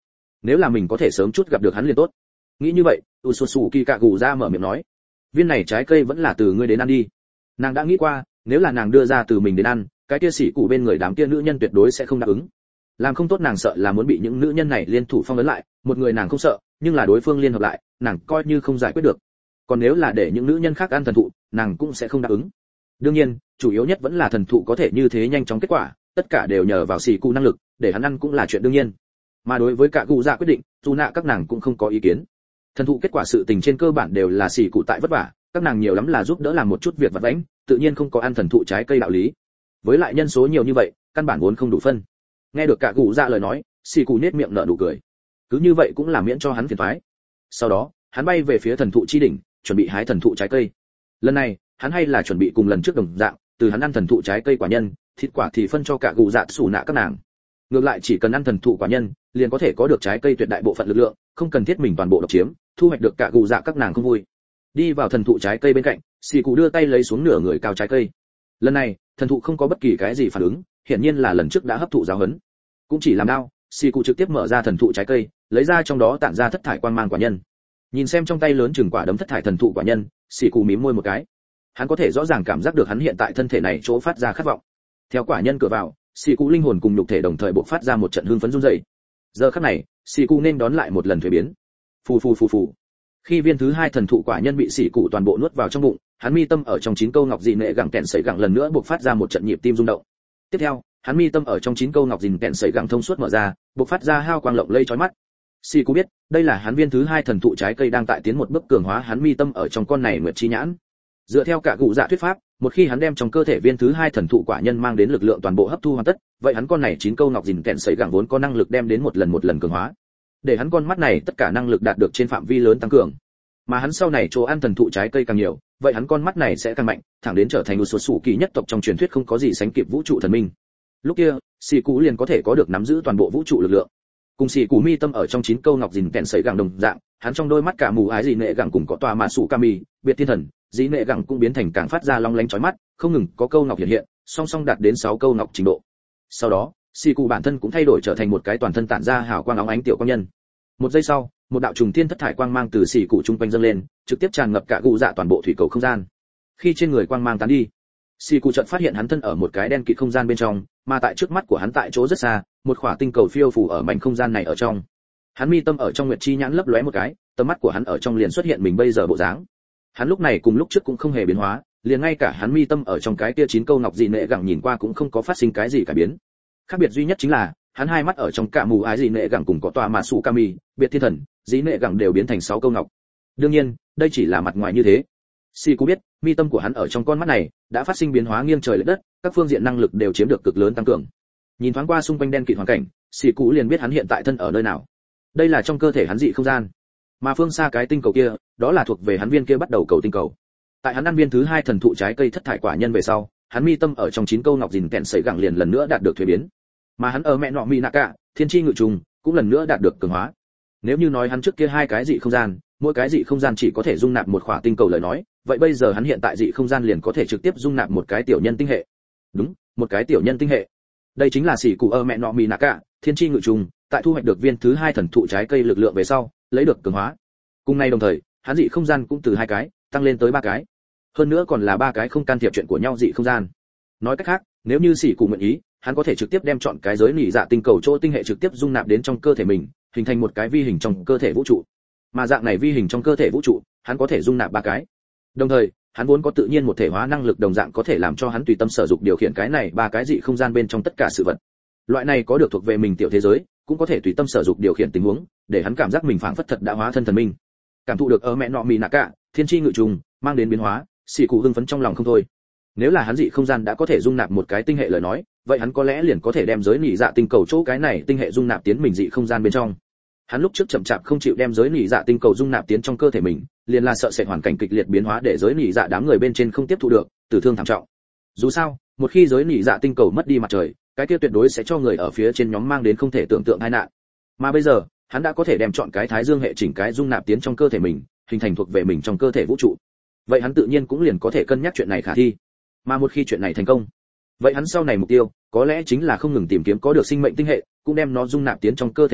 nếu là mình có thể sớm chút gặp được hắn liền tốt. Nghĩ như vậy, Utsutsuki Kaguya mở miệng nói, viên này trái cây vẫn là từ ngươi đến ăn đi. Nàng đã nghĩ qua, nếu là nàng đưa ra từ mình đến ăn, cái kia sĩ cụ bên người đám kia nữ nhân tuyệt đối sẽ không đáp ứng. Làm không tốt nàng sợ là muốn bị những nữ nhân này liên thủ phong ấn lại, một người nàng không sợ, nhưng là đối phương liên hợp lại, nàng coi như không giải quyết được. Còn nếu là để những nữ nhân khác ăn thần thụ, nàng cũng sẽ không đáp ứng. Đương nhiên, chủ yếu nhất vẫn là thần thụ có thể như thế nhanh chóng kết quả, tất cả đều nhờ vào sĩ cụ năng lực, để hắn ăn cũng là chuyện đương nhiên. Mà đối với cả cụ dạ quyết định, dù nạ các nàng cũng không có ý kiến. Thần thụ kết quả sự tình trên cơ bản đều là sĩ cụ tại vất vả, các nàng nhiều lắm là giúp đỡ làm một chút việc vặt vãnh, tự nhiên không có ăn thần thụ trái cây đạo lý. Với lại nhân số nhiều như vậy, căn bản vốn không đủ phân. Nghe được cả cụ dạ lời nói, sĩ cụ nét miệng nở nụ cười. Cứ như vậy cũng là miễn cho hắn phiền toái. Sau đó, hắn bay về phía thần thụ chi đỉnh, chuẩn bị hái thần thụ trái cây. Lần này, hắn hay là chuẩn bị cùng lần trước đồng dạng, từ hắn ăn thần thụ trái cây quả nhân, thịt quả thì phân cho cả cụ dạ sủ nạ các nàng. Ngược lại chỉ cần ăn thần thụ quả nhân, liền có thể có được trái cây tuyệt đại bộ phận lực lượng, không cần thiết mình toàn bộ độc chiếm, thu hoạch được cả cụ dạ các nàng không vui. Đi vào thần thụ trái cây bên cạnh, xì cụ đưa tay lấy xuống nửa người cao trái cây. Lần này, thần thụ không có bất kỳ cái gì phản ứng, hiển nhiên là lần trước đã hấp thụ giáo huấn. Cũng chỉ làm đau, xì cụ trực tiếp mở ra thần thụ trái cây, lấy ra trong đó tản ra thất thải quang mang quả nhân. Nhìn xem trong tay lớn chừng quả đấm thất thải thần thụ quả nhân, xì cụ mím môi một cái. Hắn có thể rõ ràng cảm giác được hắn hiện tại thân thể này chỗ phát ra khát vọng. Theo quả nhân cửa vào, xì cụ linh hồn cùng nhục thể đồng thời bộc phát ra một trận hưng phấn run rẩy. Giờ khắc này, xì cụ nên đón lại một lần thuế biến. Phù phù phù phù. Khi viên thứ hai thần thụ quả nhân bị xì cụ toàn bộ nuốt vào trong bụng, hắn mi tâm ở trong chín câu ngọc dị nệ gẳng kẹn sẩy gẳng lần nữa bộc phát ra một trận nhịp tim rung động. Tiếp theo, hắn mi tâm ở trong chín câu ngọc dìn kẹn sẩy gẳng thông suốt mở ra, bộc phát ra hào quang lộng lẫy chói mắt. Xì cụ biết, đây là hắn viên thứ hai thần thụ trái cây đang tại tiến một bước cường hóa hắn mi tâm ở trong con này nguyệt chi nhãn. Dựa theo cả cụ dạ thuyết pháp, một khi hắn đem trong cơ thể viên thứ hai thần thụ quả nhân mang đến lực lượng toàn bộ hấp thu hoàn tất, vậy hắn con này chín câu ngọc dìn kẹn sẩy gẳng vốn có năng lực đem đến một lần một lần cường hóa, để hắn con mắt này tất cả năng lực đạt được trên phạm vi lớn tăng cường. Mà hắn sau này chỗ ăn thần thụ trái cây càng nhiều, vậy hắn con mắt này sẽ càng mạnh, thẳng đến trở thành một số sủ kỳ nhất tộc trong truyền thuyết không có gì sánh kịp vũ trụ thần minh. Lúc kia, xì cú liền có thể có được nắm giữ toàn bộ vũ trụ lực lượng. Cùng xì cú mi tâm ở trong chín câu ngọc dìn kẹn sẩy gẳng đồng dạng, hắn trong đôi mắt cả mù ái dị nệ gẳng cùng có tòa mà sủ kami, biệt thiên thần, dị nệ gẳng cũng biến thành càng phát ra long lánh chói mắt, không ngừng có câu ngọc hiện hiện, song song đạt đến sáu câu ngọc trình độ. Sau đó, xì cú bản thân cũng thay đổi trở thành một cái toàn thân tản ra hào quang óng ánh tiểu quang nhân. Một giây sau, một đạo trùng thiên thất thải quang mang từ xì cụ trung quanh dâng lên, trực tiếp tràn ngập cả cụ dạ toàn bộ thủy cầu không gian. Khi trên người quang mang tán đi, xì cụ chợt phát hiện hắn thân ở một cái đen kịt không gian bên trong, mà tại trước mắt của hắn tại chỗ rất xa, một khỏa tinh cầu phiêu phù ở mảnh không gian này ở trong. Hắn mi tâm ở trong nguyệt chi nhãn lấp lóe một cái, tầm mắt của hắn ở trong liền xuất hiện mình bây giờ bộ dáng. Hắn lúc này cùng lúc trước cũng không hề biến hóa, liền ngay cả hắn mi tâm ở trong cái kia chín câu ngọc dị nệ gẳng nhìn qua cũng không có phát sinh cái gì cải biến. Khác biệt duy nhất chính là, hắn hai mắt ở trong cả mù ái dị nệ gẳng cùng có tòa mà sủ kami, biệt thiên thần, dị nệ gẳng đều biến thành sáu câu ngọc. Đương nhiên, đây chỉ là mặt ngoài như thế. Si cũng biết, mi tâm của hắn ở trong con mắt này đã phát sinh biến hóa nghiêng trời lệch đất, các phương diện năng lực đều chiếm được cực lớn tăng cường. Nhìn thoáng qua xung quanh đen kịt hoàn cảnh, Si Cú liền biết hắn hiện tại thân ở nơi nào. Đây là trong cơ thể hắn dị không gian, mà phương xa cái tinh cầu kia, đó là thuộc về hắn viên kia bắt đầu cầu tinh cầu. Tại hắn ăn viên thứ hai thần thụ trái cây thất thải quả nhân về sau, hắn mi tâm ở trong chín câu ngọc dìn kẹn sẩy gẳng liền lần nữa đạt được thuế biến, mà hắn ở mẹ nọ mi naka, thiên chi ngự trùng cũng lần nữa đạt được cường hóa. Nếu như nói hắn trước kia hai cái dị không gian, mỗi cái dị không gian chỉ có thể dung nạp một khỏa tinh cầu lời nói, vậy bây giờ hắn hiện tại dị không gian liền có thể trực tiếp dung nạp một cái tiểu nhân tinh hệ. Đúng, một cái tiểu nhân tinh hệ. Đây chính là sĩ cụ ở mẹ nọ mì naka, thiên chi ngự trùng, tại thu hoạch được viên thứ hai thần thụ trái cây lực lượng về sau, lấy được cường hóa. Cùng ngày đồng thời, hắn dị không gian cũng từ hai cái tăng lên tới ba cái. Hơn nữa còn là ba cái không can thiệp chuyện của nhau dị không gian. Nói cách khác, nếu như sĩ cụ nguyện ý, hắn có thể trực tiếp đem chọn cái giới nỉ dạ tinh cầu chỗ tinh hệ trực tiếp dung nạp đến trong cơ thể mình, hình thành một cái vi hình trong cơ thể vũ trụ. Mà dạng này vi hình trong cơ thể vũ trụ, hắn có thể dung nạp ba cái. Đồng thời, hắn vốn có tự nhiên một thể hóa năng lực đồng dạng có thể làm cho hắn tùy tâm sở dụng điều khiển cái này ba cái dị không gian bên trong tất cả sự vật. Loại này có được thuộc về mình tiểu thế giới, cũng có thể tùy tâm sở dụng điều khiển tình huống, để hắn cảm giác mình phảng phất thật đã hóa thân thần minh. Cảm thụ được ở mẹ nọ mì nạ cả, thiên chi ngự trùng mang đến biến hóa, sĩ cụ hưng phấn trong lòng không thôi. Nếu là hắn dị không gian đã có thể dung nạp một cái tinh hệ lời nói, vậy hắn có lẽ liền có thể đem giới nỉ dạ tinh cầu chỗ cái này tinh hệ dung nạp tiến mình dị không gian bên trong. Hắn lúc trước chậm chạp không chịu đem giới nỉ dạ tinh cầu dung nạp tiến trong cơ thể mình, liền là sợ sẽ hoàn cảnh kịch liệt biến hóa để giới nỉ dạ đám người bên trên không tiếp thu được, tử thương thảm trọng. Dù sao, một khi giới nỉ dạ tinh cầu mất đi mặt trời, cái kia tuyệt đối sẽ cho người ở phía trên nhóm mang đến không thể tưởng tượng tai nạn. Mà bây giờ, hắn đã có thể đem chọn cái thái dương hệ chỉnh cái dung nạp tiến trong cơ thể mình, hình thành thuộc về mình trong cơ thể vũ trụ. Vậy hắn tự nhiên cũng liền có thể cân nhắc chuyện này khả thi. Mà một khi chuyện này thành công, vậy hắn sau này mục tiêu có lẽ chính là không ngừng tìm kiếm có được sinh mệnh tinh hệ, cũng đem nó dung nạp tiến trong cơ thể mình,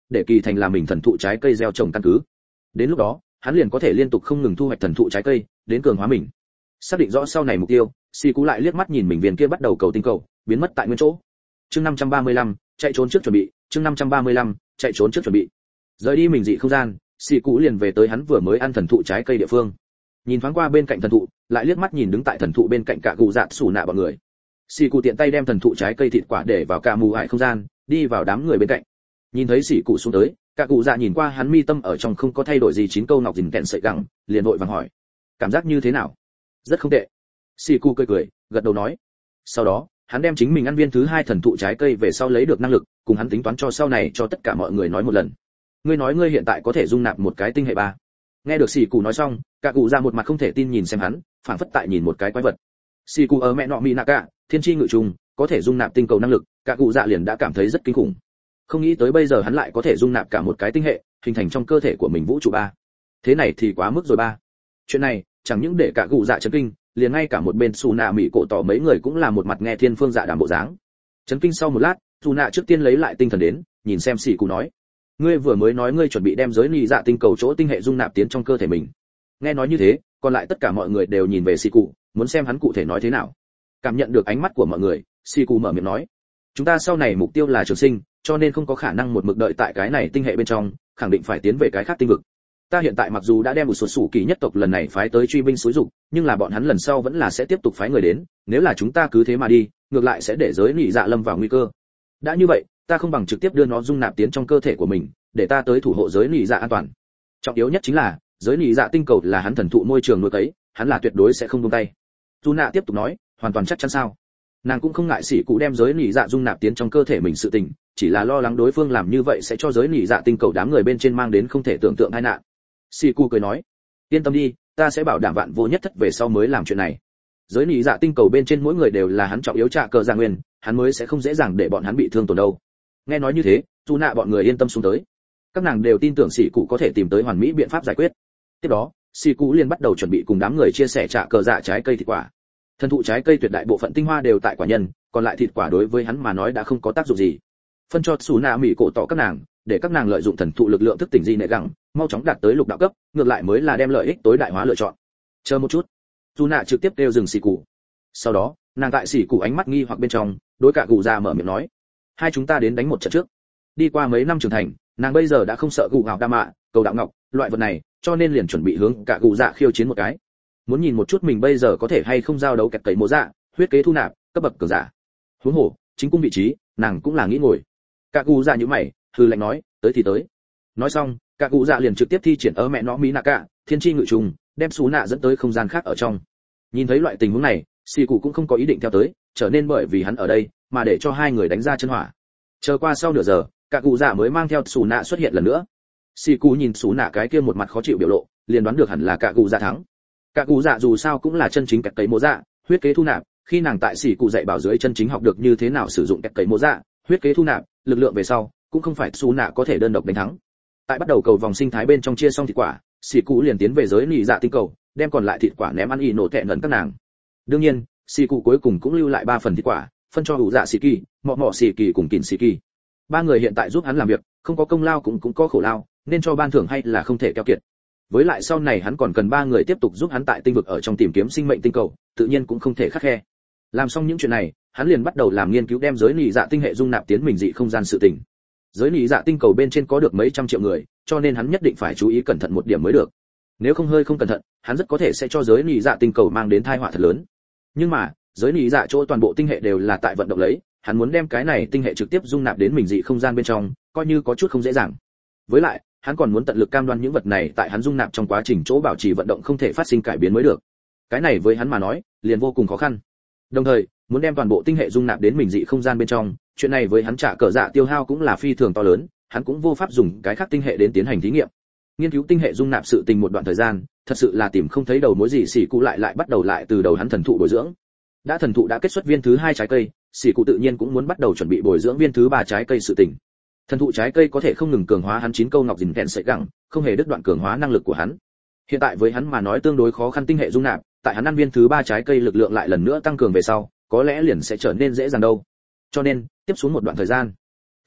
để kỳ thành là mình thần thụ trái cây gieo trồng căn cứ. Đến lúc đó, hắn liền có thể liên tục không ngừng thu hoạch thần thụ trái cây, đến cường hóa mình. Xác định rõ sau này mục tiêu, Si Cú lại liếc mắt nhìn mình viên kia bắt đầu cầu tinh cầu, biến mất tại nguyên chỗ. Chương năm trăm ba mươi lăm, chạy trốn trước chuẩn bị, chương năm trăm ba mươi lăm, chạy trốn trước chuẩn bị. Rời đi mình dị không gian, Si Cú liền về tới hắn vừa mới ăn thần thụ trái cây địa phương. Nhìn thoáng qua bên cạnh thần thụ, lại liếc mắt nhìn đứng tại thần thụ bên cạnh cả gù dạn sủ nạ bọn người. Si Cú tiện tay đem thần thụ trái cây thịt quả để vào cả mù ải không gian, đi vào đám người bên cạnh. Nhìn thấy Si Cú xuống tới, cả cụ dạ nhìn qua hắn mi tâm ở trong không có thay đổi gì chín câu ngọc dình kẹn sợi gẳng, liền vội vàng hỏi: cảm giác như thế nào? Rất không tệ. Si Cú cười cười, gật đầu nói. Sau đó, hắn đem chính mình ăn viên thứ hai thần thụ trái cây về sau lấy được năng lực, cùng hắn tính toán cho sau này cho tất cả mọi người nói một lần. Ngươi nói ngươi hiện tại có thể dung nạp một cái tinh hệ ba. Nghe được Si Cú nói xong, cả cụ dạ một mặt không thể tin nhìn xem hắn, phảng phất tại nhìn một cái quái vật. Si Cú ở mẹ nọ mi naka, thiên chi ngự trùng, có thể dung nạp tinh cầu năng lực, cả cụ dạ liền đã cảm thấy rất kinh khủng. Không nghĩ tới bây giờ hắn lại có thể dung nạp cả một cái tinh hệ, hình thành trong cơ thể của mình vũ trụ ba. Thế này thì quá mức rồi ba. Chuyện này, chẳng những để cả cụ dạ chấn kinh, liền ngay cả một bên Sú Nạ Mỹ cổ tỏ mấy người cũng là một mặt nghe thiên phương dạ đàm bộ dáng. Chấn kinh sau một lát, Sú Nạ trước tiên lấy lại tinh thần đến, nhìn xem Si Cú nói: ngươi vừa mới nói ngươi chuẩn bị đem giới nị dạ tinh cầu chỗ tinh hệ dung nạp tiến trong cơ thể mình. Nghe nói như thế, còn lại tất cả mọi người đều nhìn về Si Cú, muốn xem hắn cụ thể nói thế nào. Cảm nhận được ánh mắt của mọi người, Si Cú mở miệng nói: chúng ta sau này mục tiêu là trường sinh, cho nên không có khả năng một mực đợi tại cái này tinh hệ bên trong, khẳng định phải tiến về cái khác tinh vực. Ta hiện tại mặc dù đã đem một số sủ kỳ nhất tộc lần này phái tới truy binh xúi dục, nhưng là bọn hắn lần sau vẫn là sẽ tiếp tục phái người đến, nếu là chúng ta cứ thế mà đi, ngược lại sẽ để giới nị dạ lâm vào nguy cơ. Đã như vậy, ta không bằng trực tiếp đưa nó dung nạp tiến trong cơ thể của mình, để ta tới thủ hộ giới nị dạ an toàn. Trọng yếu nhất chính là, giới nị dạ tinh cầu là hắn thần thụ môi trường nuôi cấy, hắn là tuyệt đối sẽ không buông tay. Tu Nạ tiếp tục nói: hoàn toàn chắc chắn sao? Nàng cũng không ngại sĩ cụ đem giới nị dạ dung nạp tiến trong cơ thể mình sự tình, chỉ là lo lắng đối phương làm như vậy sẽ cho giới nị dạ tinh cầu đám người bên trên mang đến không thể tưởng tượng tai nạn. Si Cu cười nói: yên tâm đi, ta sẽ bảo đảm vạn vô nhất thất về sau mới làm chuyện này. Giới nị dạ tinh cầu bên trên mỗi người đều là hắn trọng yếu trạ cờ gia nguyên, hắn mới sẽ không dễ dàng để bọn hắn bị thương tổn đâu. Nghe nói như thế, Tu Nạ bọn người yên tâm xuống tới. Các nàng đều tin tưởng Si Cu có thể tìm tới hoàn mỹ biện pháp giải quyết. Tiếp đó, Si Cu liền bắt đầu chuẩn bị cùng đám người chia sẻ trạ cờ dạ trái cây thịt quả. Thần thụ trái cây tuyệt đại bộ phận tinh hoa đều tại quả nhân, còn lại thịt quả đối với hắn mà nói đã không có tác dụng gì. Phân cho Sú Nạ Mỹ cổ tỏ các nàng, để các nàng lợi dụng thần thụ lực lượng thức tỉnh di nệ gẳng, mau chóng đạt tới lục đạo cấp, ngược lại mới là đem lợi ích tối đại hóa lựa chọn. Chờ một chút. Sú Nạ trực tiếp kêu dừng Si Cú. Sau đó, nàng tại Si Cú ánh mắt nghi hoặc bên trong, đối cả gù ra mở miệng nói: hai chúng ta đến đánh một trận trước. Đi qua mấy năm trưởng thành, nàng bây giờ đã không sợ gù gạo đa mạ, cầu đạo ngọc, loại vật này, cho nên liền chuẩn bị hướng cả gù dạ khiêu chiến một cái. Muốn nhìn một chút mình bây giờ có thể hay không giao đấu kẹt cấy mộ dạ, huyết kế thu nạp, cấp bậc cường giả. Huống hồ, chính cung vị trí, nàng cũng là nghĩ ngồi. Cả gù dạ như mày, hừ lạnh nói: tới thì tới. Nói xong, cả gù dạ liền trực tiếp thi triển ở mẹ nó mỹ nạ cả, thiên chi ngự trùng, đem Sú Nạ dẫn tới không gian khác ở trong. Nhìn thấy loại tình huống này, Si Cú cũng không có ý định theo tới, trở nên bởi vì hắn ở đây, mà để cho hai người đánh ra chân hỏa. Chờ qua sau nửa giờ, cả gù dạ mới mang theo Sú Nạ xuất hiện lần nữa. Si Cú nhìn Sú Nạ cái kia một mặt khó chịu biểu lộ, liền đoán được hẳn là cả gù dạ thắng. Cả cụ dạ dù sao cũng là chân chính kẹt cấy mộ dạ, huyết kế thu nạp, khi nàng tại sĩ cụ dạy bảo dưới chân chính học được như thế nào sử dụng kẹt cấy mộ dạ, huyết kế thu nạp, lực lượng về sau, cũng không phải Sú Nạ có thể đơn độc đánh thắng. Tại bắt đầu cầu vòng sinh thái bên trong chia xong thịt quả, sĩ cụ liền tiến về giới nị dạ tinh cầu, đem còn lại thịt quả ném ăn y nổ tệ nấn các nàng. Đương nhiên, sĩ cụ cuối cùng cũng lưu lại ba phần thịt quả, phân cho hữu dạ sĩ kỳ, mọ mọ sĩ kỳ cùng kìn sĩ kỳ. Ba người hiện tại giúp hắn làm việc, không có công lao cũng cũng có khổ lao, nên cho ban thưởng hay là không thể keo kiệt. Với lại sau này hắn còn cần ba người tiếp tục giúp hắn tại tinh vực ở trong tìm kiếm sinh mệnh tinh cầu, tự nhiên cũng không thể khắc khe. Làm xong những chuyện này, hắn liền bắt đầu làm nghiên cứu đem giới nị dạ tinh hệ dung nạp tiến mình dị không gian sự tình. Giới nị dạ tinh cầu bên trên có được mấy trăm triệu người, cho nên hắn nhất định phải chú ý cẩn thận một điểm mới được. Nếu không hơi không cẩn thận, hắn rất có thể sẽ cho giới nị dạ tinh cầu mang đến tai họa thật lớn. Nhưng mà, giới nị dạ chỗ toàn bộ tinh hệ đều là tại vận động lấy, hắn muốn đem cái này tinh hệ trực tiếp dung nạp đến mình dị không gian bên trong, coi như có chút không dễ dàng. Với lại, hắn còn muốn tận lực cam đoan những vật này tại hắn dung nạp trong quá trình chỗ bảo trì vận động không thể phát sinh cải biến mới được. Cái này với hắn mà nói, liền vô cùng khó khăn. Đồng thời, muốn đem toàn bộ tinh hệ dung nạp đến mình dị không gian bên trong, chuyện này với hắn trả cờ dạ tiêu hao cũng là phi thường to lớn, hắn cũng vô pháp dùng cái khác tinh hệ đến tiến hành thí nghiệm. Nghiên cứu tinh hệ dung nạp sự tình một đoạn thời gian, thật sự là tìm không thấy đầu mối gì, Sĩ Cụ lại lại bắt đầu lại từ đầu hắn thần thụ bồi dưỡng. Đã thần thụ đã kết xuất viên thứ hai trái cây, Sĩ Cụ tự nhiên cũng muốn bắt đầu chuẩn bị bồi dưỡng viên thứ ba trái cây sự tình. Thần thụ trái cây có thể không ngừng cường hóa hắn chín câu ngọc dình kẹn sợi gẳng, không hề đứt đoạn cường hóa năng lực của hắn. Hiện tại với hắn mà nói tương đối khó khăn tinh hệ dung nạp, tại hắn ăn viên thứ ba trái cây lực lượng lại lần nữa tăng cường về sau, có lẽ liền sẽ trở nên dễ dàng đâu. Cho nên, tiếp xuống một đoạn thời gian,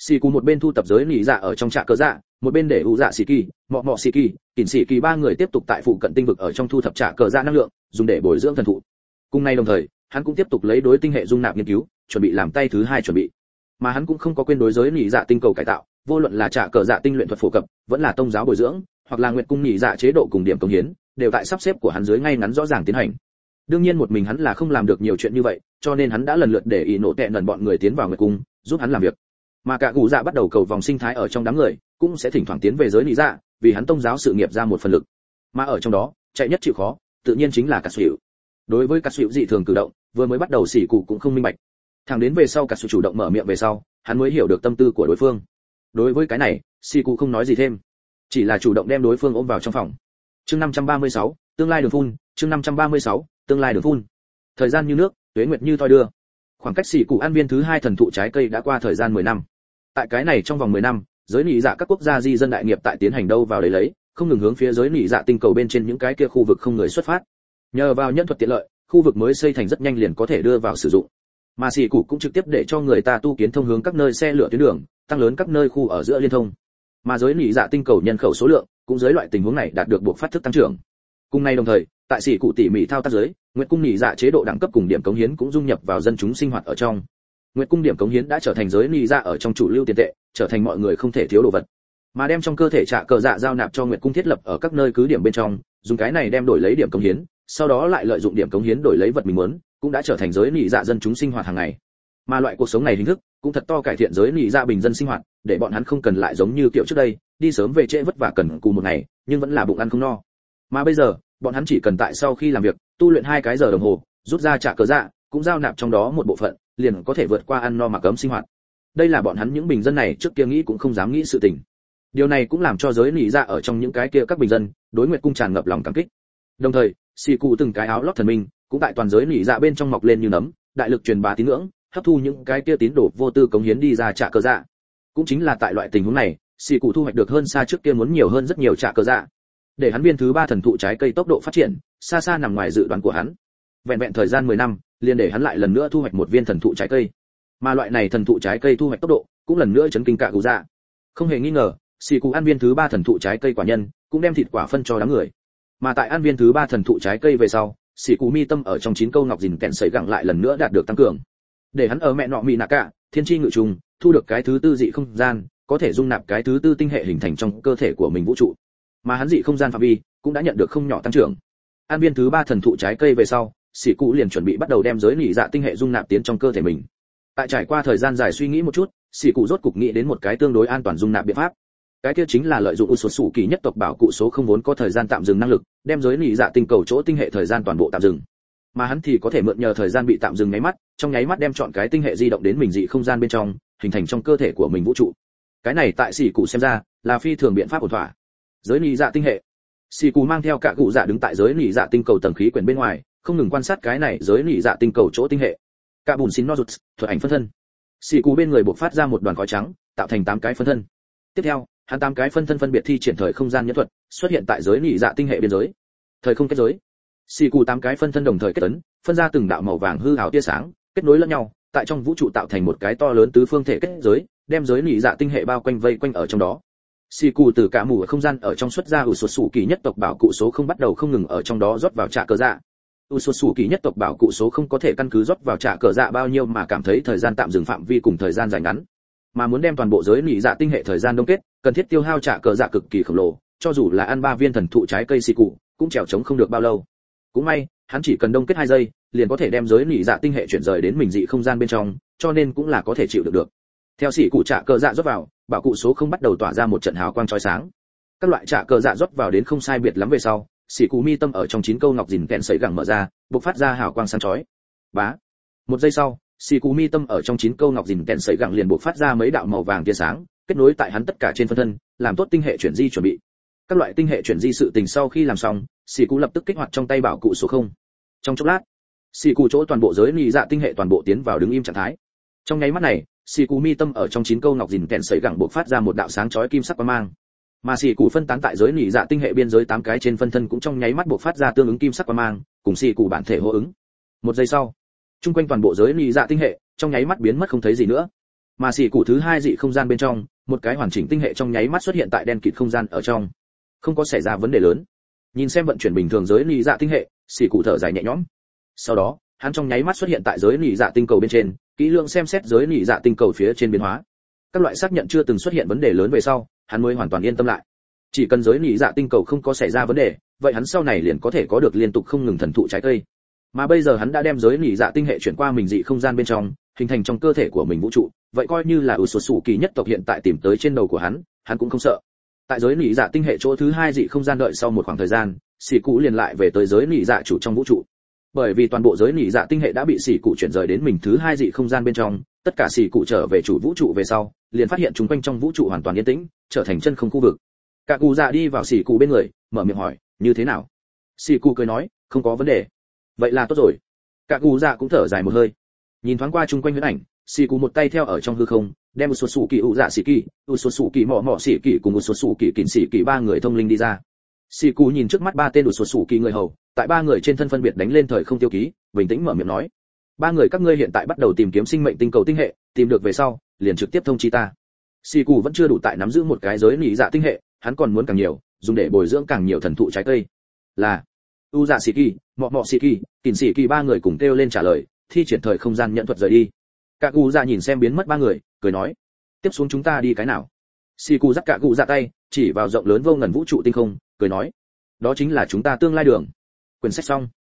Xì Cụ một bên thu tập giới nỉ dạ ở trong trạ cờ dạ, một bên để u dạ xì kỳ, mọ mọ xì kỳ, kỉnh xì kỳ ba người tiếp tục tại phụ cận tinh vực ở trong thu thập trạ cờ dạ năng lượng, dùng để bồi dưỡng thần thụ. Cùng ngày đồng thời, hắn cũng tiếp tục lấy đối tinh hệ dung nạp nghiên cứu, chuẩn bị làm tay thứ hai chuẩn bị. Mà hắn cũng không có quên đối giới nỉ dạ tinh cầu cải tạo, vô luận là trạ cờ dạ tinh luyện thuật phổ cập, vẫn là tông giáo bồi dưỡng, hoặc là nguyệt cung nỉ dạ chế độ cùng điểm công hiến, đều tại sắp xếp của hắn dưới ngay ngắn rõ ràng tiến hành. Đương nhiên một mình hắn là không làm được nhiều chuyện như vậy, cho nên hắn đã lần lượt để ý nổ tệ nần bọn người tiến vào nguyệt cung, giúp hắn làm việc. Mà cả cụ dạ bắt đầu cầu vòng sinh thái ở trong đám người, cũng sẽ thỉnh thoảng tiến về giới nỉ dạ, vì hắn tông giáo sự nghiệp ra một phần lực. Mà ở trong đó, chạy nhất chịu khó, tự nhiên chính là Cát Sửu. Đối với Cát Sửu dị thường cử động, vừa mới bắt đầu Sĩ Cụ cũng không minh bạch. Thẳng đến về sau Cát Sửu chủ động mở miệng về sau, hắn mới hiểu được tâm tư của đối phương. Đối với cái này, Sĩ Cụ không nói gì thêm, chỉ là chủ động đem đối phương ôm vào trong phòng. Chương năm trăm ba mươi sáu, tương lai đường phun, chương năm trăm ba mươi sáu, tương lai đường phun. Thời gian như nước, tuế nguyệt như thoi đưa. Khoảng cách Sĩ Cụ ăn viên thứ hai thần thụ trái cây đã qua thời gian mười năm. Tại cái này trong vòng mười năm, giới nỉ dạ các quốc gia di dân đại nghiệp tại tiến hành đâu vào đấy lấy, không ngừng hướng phía giới nỉ dạ tinh cầu bên trên những cái kia khu vực không người xuất phát. Nhờ vào nhân thuật tiện lợi, khu vực mới xây thành rất nhanh liền có thể đưa vào sử dụng. Mà Sĩ Cụ cũng trực tiếp để cho người ta tu kiến thông hướng các nơi xe lửa tuyến đường, tăng lớn các nơi khu ở giữa liên thông. Mà giới nỉ dạ tinh cầu nhân khẩu số lượng cũng dưới loại tình huống này đạt được buộc phát thức tăng trưởng. Cùng ngày đồng thời, tại Sĩ Cụ tỉ mỉ thao tác dưới, Nguyệt cung nỉ dạ chế độ đẳng cấp cùng điểm cống hiến cũng dung nhập vào dân chúng sinh hoạt ở trong. Nguyệt cung điểm cống hiến đã trở thành giới nỉ dạ ở trong chủ lưu tiền tệ, trở thành mọi người không thể thiếu đồ vật. Mà đem trong cơ thể trạ cờ dạ giao nạp cho Nguyệt cung thiết lập ở các nơi cứ điểm bên trong, dùng cái này đem đổi lấy điểm cống hiến, sau đó lại lợi dụng điểm cống hiến đổi lấy vật mình muốn, cũng đã trở thành giới nỉ dạ dân chúng sinh hoạt hàng ngày. Mà loại cuộc sống này hình thức cũng thật to cải thiện giới nỉ dạ bình dân sinh hoạt, để bọn hắn không cần lại giống như kiểu trước đây, đi sớm về trễ vất vả cần cù một ngày, nhưng vẫn là bụng ăn không no. Mà bây giờ, bọn hắn chỉ cần tại sau khi làm việc, tu luyện hai cái giờ đồng hồ, rút ra trạ cờ dạ, cũng giao nạp trong đó một bộ phận, liền có thể vượt qua ăn no mặc ấm sinh hoạt. Đây là bọn hắn những bình dân này trước kia nghĩ cũng không dám nghĩ sự tình. Điều này cũng làm cho giới nỉ dạ ở trong những cái kia các bình dân, đối Nguyệt cung tràn ngập lòng cảm kích. Đồng thời, Sĩ Cụ từng cái áo lót thần minh, cũng tại toàn giới nỉ dạ bên trong mọc lên như nấm, đại lực truyền bá tín ngưỡng, hấp thu những cái kia tín đồ vô tư cống hiến đi ra trạ cờ dạ. Cũng chính là tại loại tình huống này, Sĩ Cụ thu hoạch được hơn xa trước kia muốn nhiều hơn rất nhiều trạ cờ dạ. Để hắn viên thứ ba thần thụ trái cây tốc độ phát triển, xa xa nằm ngoài dự đoán của hắn. Vẹn vẹn thời gian mười năm, liền để hắn lại lần nữa thu hoạch một viên thần thụ trái cây. Mà loại này thần thụ trái cây thu hoạch tốc độ, cũng lần nữa chấn kinh cả cụ dạ. Không hề nghi ngờ, Sĩ Cụ ăn viên thứ ba thần thụ trái cây quả nhân, cũng đem thịt quả phân cho đám người. Mà tại ăn viên thứ ba thần thụ trái cây về sau, Sĩ Cụ mi tâm ở trong chín câu ngọc dìn kẹn sấy gẳng lại lần nữa đạt được tăng cường. Để hắn ở mẹ nọ mì nạ cả, thiên chi ngự trùng, thu được cái thứ tư dị không gian, có thể dung nạp cái thứ tư tinh hệ hình thành trong cơ thể của mình vũ trụ. Mà hắn dị không gian phạm vi cũng đã nhận được không nhỏ tăng trưởng. Ăn viên thứ ba thần thụ trái cây về sau, Sĩ Cụ liền chuẩn bị bắt đầu đem giới nỉ dạ tinh hệ dung nạp tiến trong cơ thể mình. Tại trải qua thời gian dài suy nghĩ một chút, Sĩ Cụ rốt cục nghĩ đến một cái tương đối an toàn dung nạp biện pháp. Cái kia chính là lợi dụng Usosu kỳ nhất tộc bảo cụ số không vốn có thời gian tạm dừng năng lực, đem giới nỉ dạ tinh cầu chỗ tinh hệ thời gian toàn bộ tạm dừng. Mà hắn thì có thể mượn nhờ thời gian bị tạm dừng nháy mắt, trong nháy mắt đem chọn cái tinh hệ di động đến mình dị không gian bên trong, hình thành trong cơ thể của mình vũ trụ. Cái này tại Sĩ Cụ xem ra là phi thường biện pháp ổn thỏa. Giới nỉ dạ tinh hệ. Sĩ Cụ mang theo cả cụ dạ đứng tại giới nỉ dạ tinh cầu tầng khí quyển bên ngoài, không ngừng quan sát cái này giới nỉ dạ tinh cầu chỗ tinh hệ. Cả bùn xin nozuts, thuật ảnh phân thân. Sĩ Cụ bên người bộc phát ra một đoàn khói trắng, tạo thành tám cái phân thân. Tiếp theo, hắn tám cái phân thân phân biệt thi triển thời không gian nhẫn thuật, xuất hiện tại giới nỉ dạ tinh hệ biên giới. Thời không kết giới. Sĩ Cụ tám cái phân thân đồng thời kết ấn, phân ra từng đạo màu vàng hư ảo tia sáng, kết nối lẫn nhau, tại trong vũ trụ tạo thành một cái to lớn tứ phương thể kết giới, đem giới nỉ dạ tinh hệ bao quanh vây quanh ở trong đó. Sĩ Cụ từ cả mù ở không gian ở trong xuất ra Usosu kỳ nhất tộc bảo cụ số không bắt đầu không ngừng ở trong đó rót vào trạ cờ dạ. Usosu kỳ nhất tộc bảo cụ số không có thể căn cứ rót vào trạ cờ dạ bao nhiêu mà cảm thấy thời gian tạm dừng phạm vi cùng thời gian dài ngắn. Mà muốn đem toàn bộ giới nỉ dạ tinh hệ thời gian đông kết, cần thiết tiêu hao trạ cờ dạ cực kỳ khổng lồ, cho dù là ăn ba viên thần thụ trái cây Sĩ Cụ, cũng trèo chống không được bao lâu. Cũng may, hắn chỉ cần đông kết hai giây, liền có thể đem giới nỉ dạ tinh hệ chuyển rời đến mình dị không gian bên trong, cho nên cũng là có thể chịu được được. Theo Sĩ Cụ trạ cờ dạ rót vào, bảo cụ số không bắt đầu tỏa ra một trận hào quang chói sáng. Các loại trạ cờ dạ rót vào đến không sai biệt lắm về sau, Sĩ Cụ mi tâm ở trong chín câu ngọc dìn kẹn sấy gẳng mở ra, bộc phát ra hào quang sáng chói. Bá. Một giây sau, Sĩ Cụ mi tâm ở trong chín câu ngọc dìn kẹn sấy gẳng liền bộc phát ra mấy đạo màu vàng tia sáng, kết nối tại hắn tất cả trên phân thân, làm tốt tinh hệ chuyển di chuẩn bị. Các loại tinh hệ chuyển di sự tình sau khi làm xong, Sĩ Cụ lập tức kích hoạt trong tay bảo cụ số không. Trong chốc lát, Sĩ Cụ chỗ toàn bộ giới nỉ dạ tinh hệ toàn bộ tiến vào đứng im trạng thái. Trong nháy mắt này, Sĩ Cụ mi tâm ở trong chín câu ngọc dìn kẹn sấy gẳng bộc phát ra một đạo sáng chói kim sắc quang mang. Mà Sĩ Cụ phân tán tại giới nỉ dạ tinh hệ biên giới tám cái trên phân thân cũng trong nháy mắt bộc phát ra tương ứng kim sắc quang mang, cùng Sĩ Cụ bản thể hô ứng. Một giây sau, chung quanh toàn bộ giới nỉ dạ tinh hệ trong nháy mắt biến mất không thấy gì nữa. Mà xỉ cụ thứ hai dị không gian bên trong, một cái hoàn chỉnh tinh hệ trong nháy mắt xuất hiện tại đen kịt không gian ở trong, không có xảy ra vấn đề lớn. Nhìn xem vận chuyển bình thường giới lý dạ tinh hệ, xỉ cụ thở dài nhẹ nhõm. Sau đó, hắn trong nháy mắt xuất hiện tại giới lý dạ tinh cầu bên trên, kỹ lưỡng xem xét giới lý dạ tinh cầu phía trên biến hóa. Các loại xác nhận chưa từng xuất hiện vấn đề lớn về sau, hắn mới hoàn toàn yên tâm lại. Chỉ cần giới lý dạ tinh cầu không có xảy ra vấn đề, vậy hắn sau này liền có thể có được liên tục không ngừng thần thụ trái cây. Mà bây giờ hắn đã đem giới lý dạ tinh hệ chuyển qua mình dị không gian bên trong, hình thành trong cơ thể của mình vũ trụ, vậy coi như là Utsutsuki nhất tộc hiện tại tìm tới trên đầu của hắn, hắn cũng không sợ. Tại giới lý dạ tinh hệ chỗ thứ hai dị không gian đợi sau một khoảng thời gian, xỉ cụ liền lại về tới giới lý dạ chủ trong vũ trụ. Bởi vì toàn bộ giới lý dạ tinh hệ đã bị xỉ cụ chuyển rời đến mình thứ hai dị không gian bên trong, tất cả xỉ cụ trở về chủ vũ trụ về sau, liền phát hiện chúng quanh trong vũ trụ hoàn toàn yên tĩnh, trở thành chân không khu vực. Cả cụ dạ đi vào xỉ cụ bên người, mở miệng hỏi, như thế nào? Xỉ cụ cười nói, không có vấn đề. Vậy là tốt rồi. Cả cụ dạ cũng thở dài một hơi, nhìn thoáng qua chung quanh huyễn ảnh, xỉ cụ một tay theo ở trong hư không, đem một số sủ kỳ ủ dạ xỉ kỳ, một số sủ kỳ mỏ mỏ xỉ kỳ cùng một số sủ kỳ kỉnh xỉ kỳ ba người thông linh đi ra. Xỉ cụ nhìn trước mắt ba tên một số sủ kỳ người hầu, tại ba người trên thân phân biệt đánh lên thời không tiêu ký, bình tĩnh mở miệng nói, ba người các ngươi hiện tại bắt đầu tìm kiếm sinh mệnh tinh cầu tinh hệ, tìm được về sau, liền trực tiếp thông chi ta. Xỉ cụ vẫn chưa đủ tại nắm giữ một cái giới lý dạ tinh hệ, hắn còn muốn càng nhiều, dùng để bồi dưỡng càng nhiều thần thụ trái cây. Là u dạ xỉ kỳ, mọ mọ xỉ kỳ, kỉnh xỉ kỳ ba người cùng kêu lên trả lời, thi triển thời không gian nhận thuật rời đi. Cả cụ dạ nhìn xem biến mất ba người, cười nói, tiếp xuống chúng ta đi cái nào? Xỉ cụ dắt cả cụ dạ tay, chỉ vào rộng lớn vô ngần vũ trụ tinh không, cười nói, đó chính là chúng ta tương lai đường. Quyển sách xong.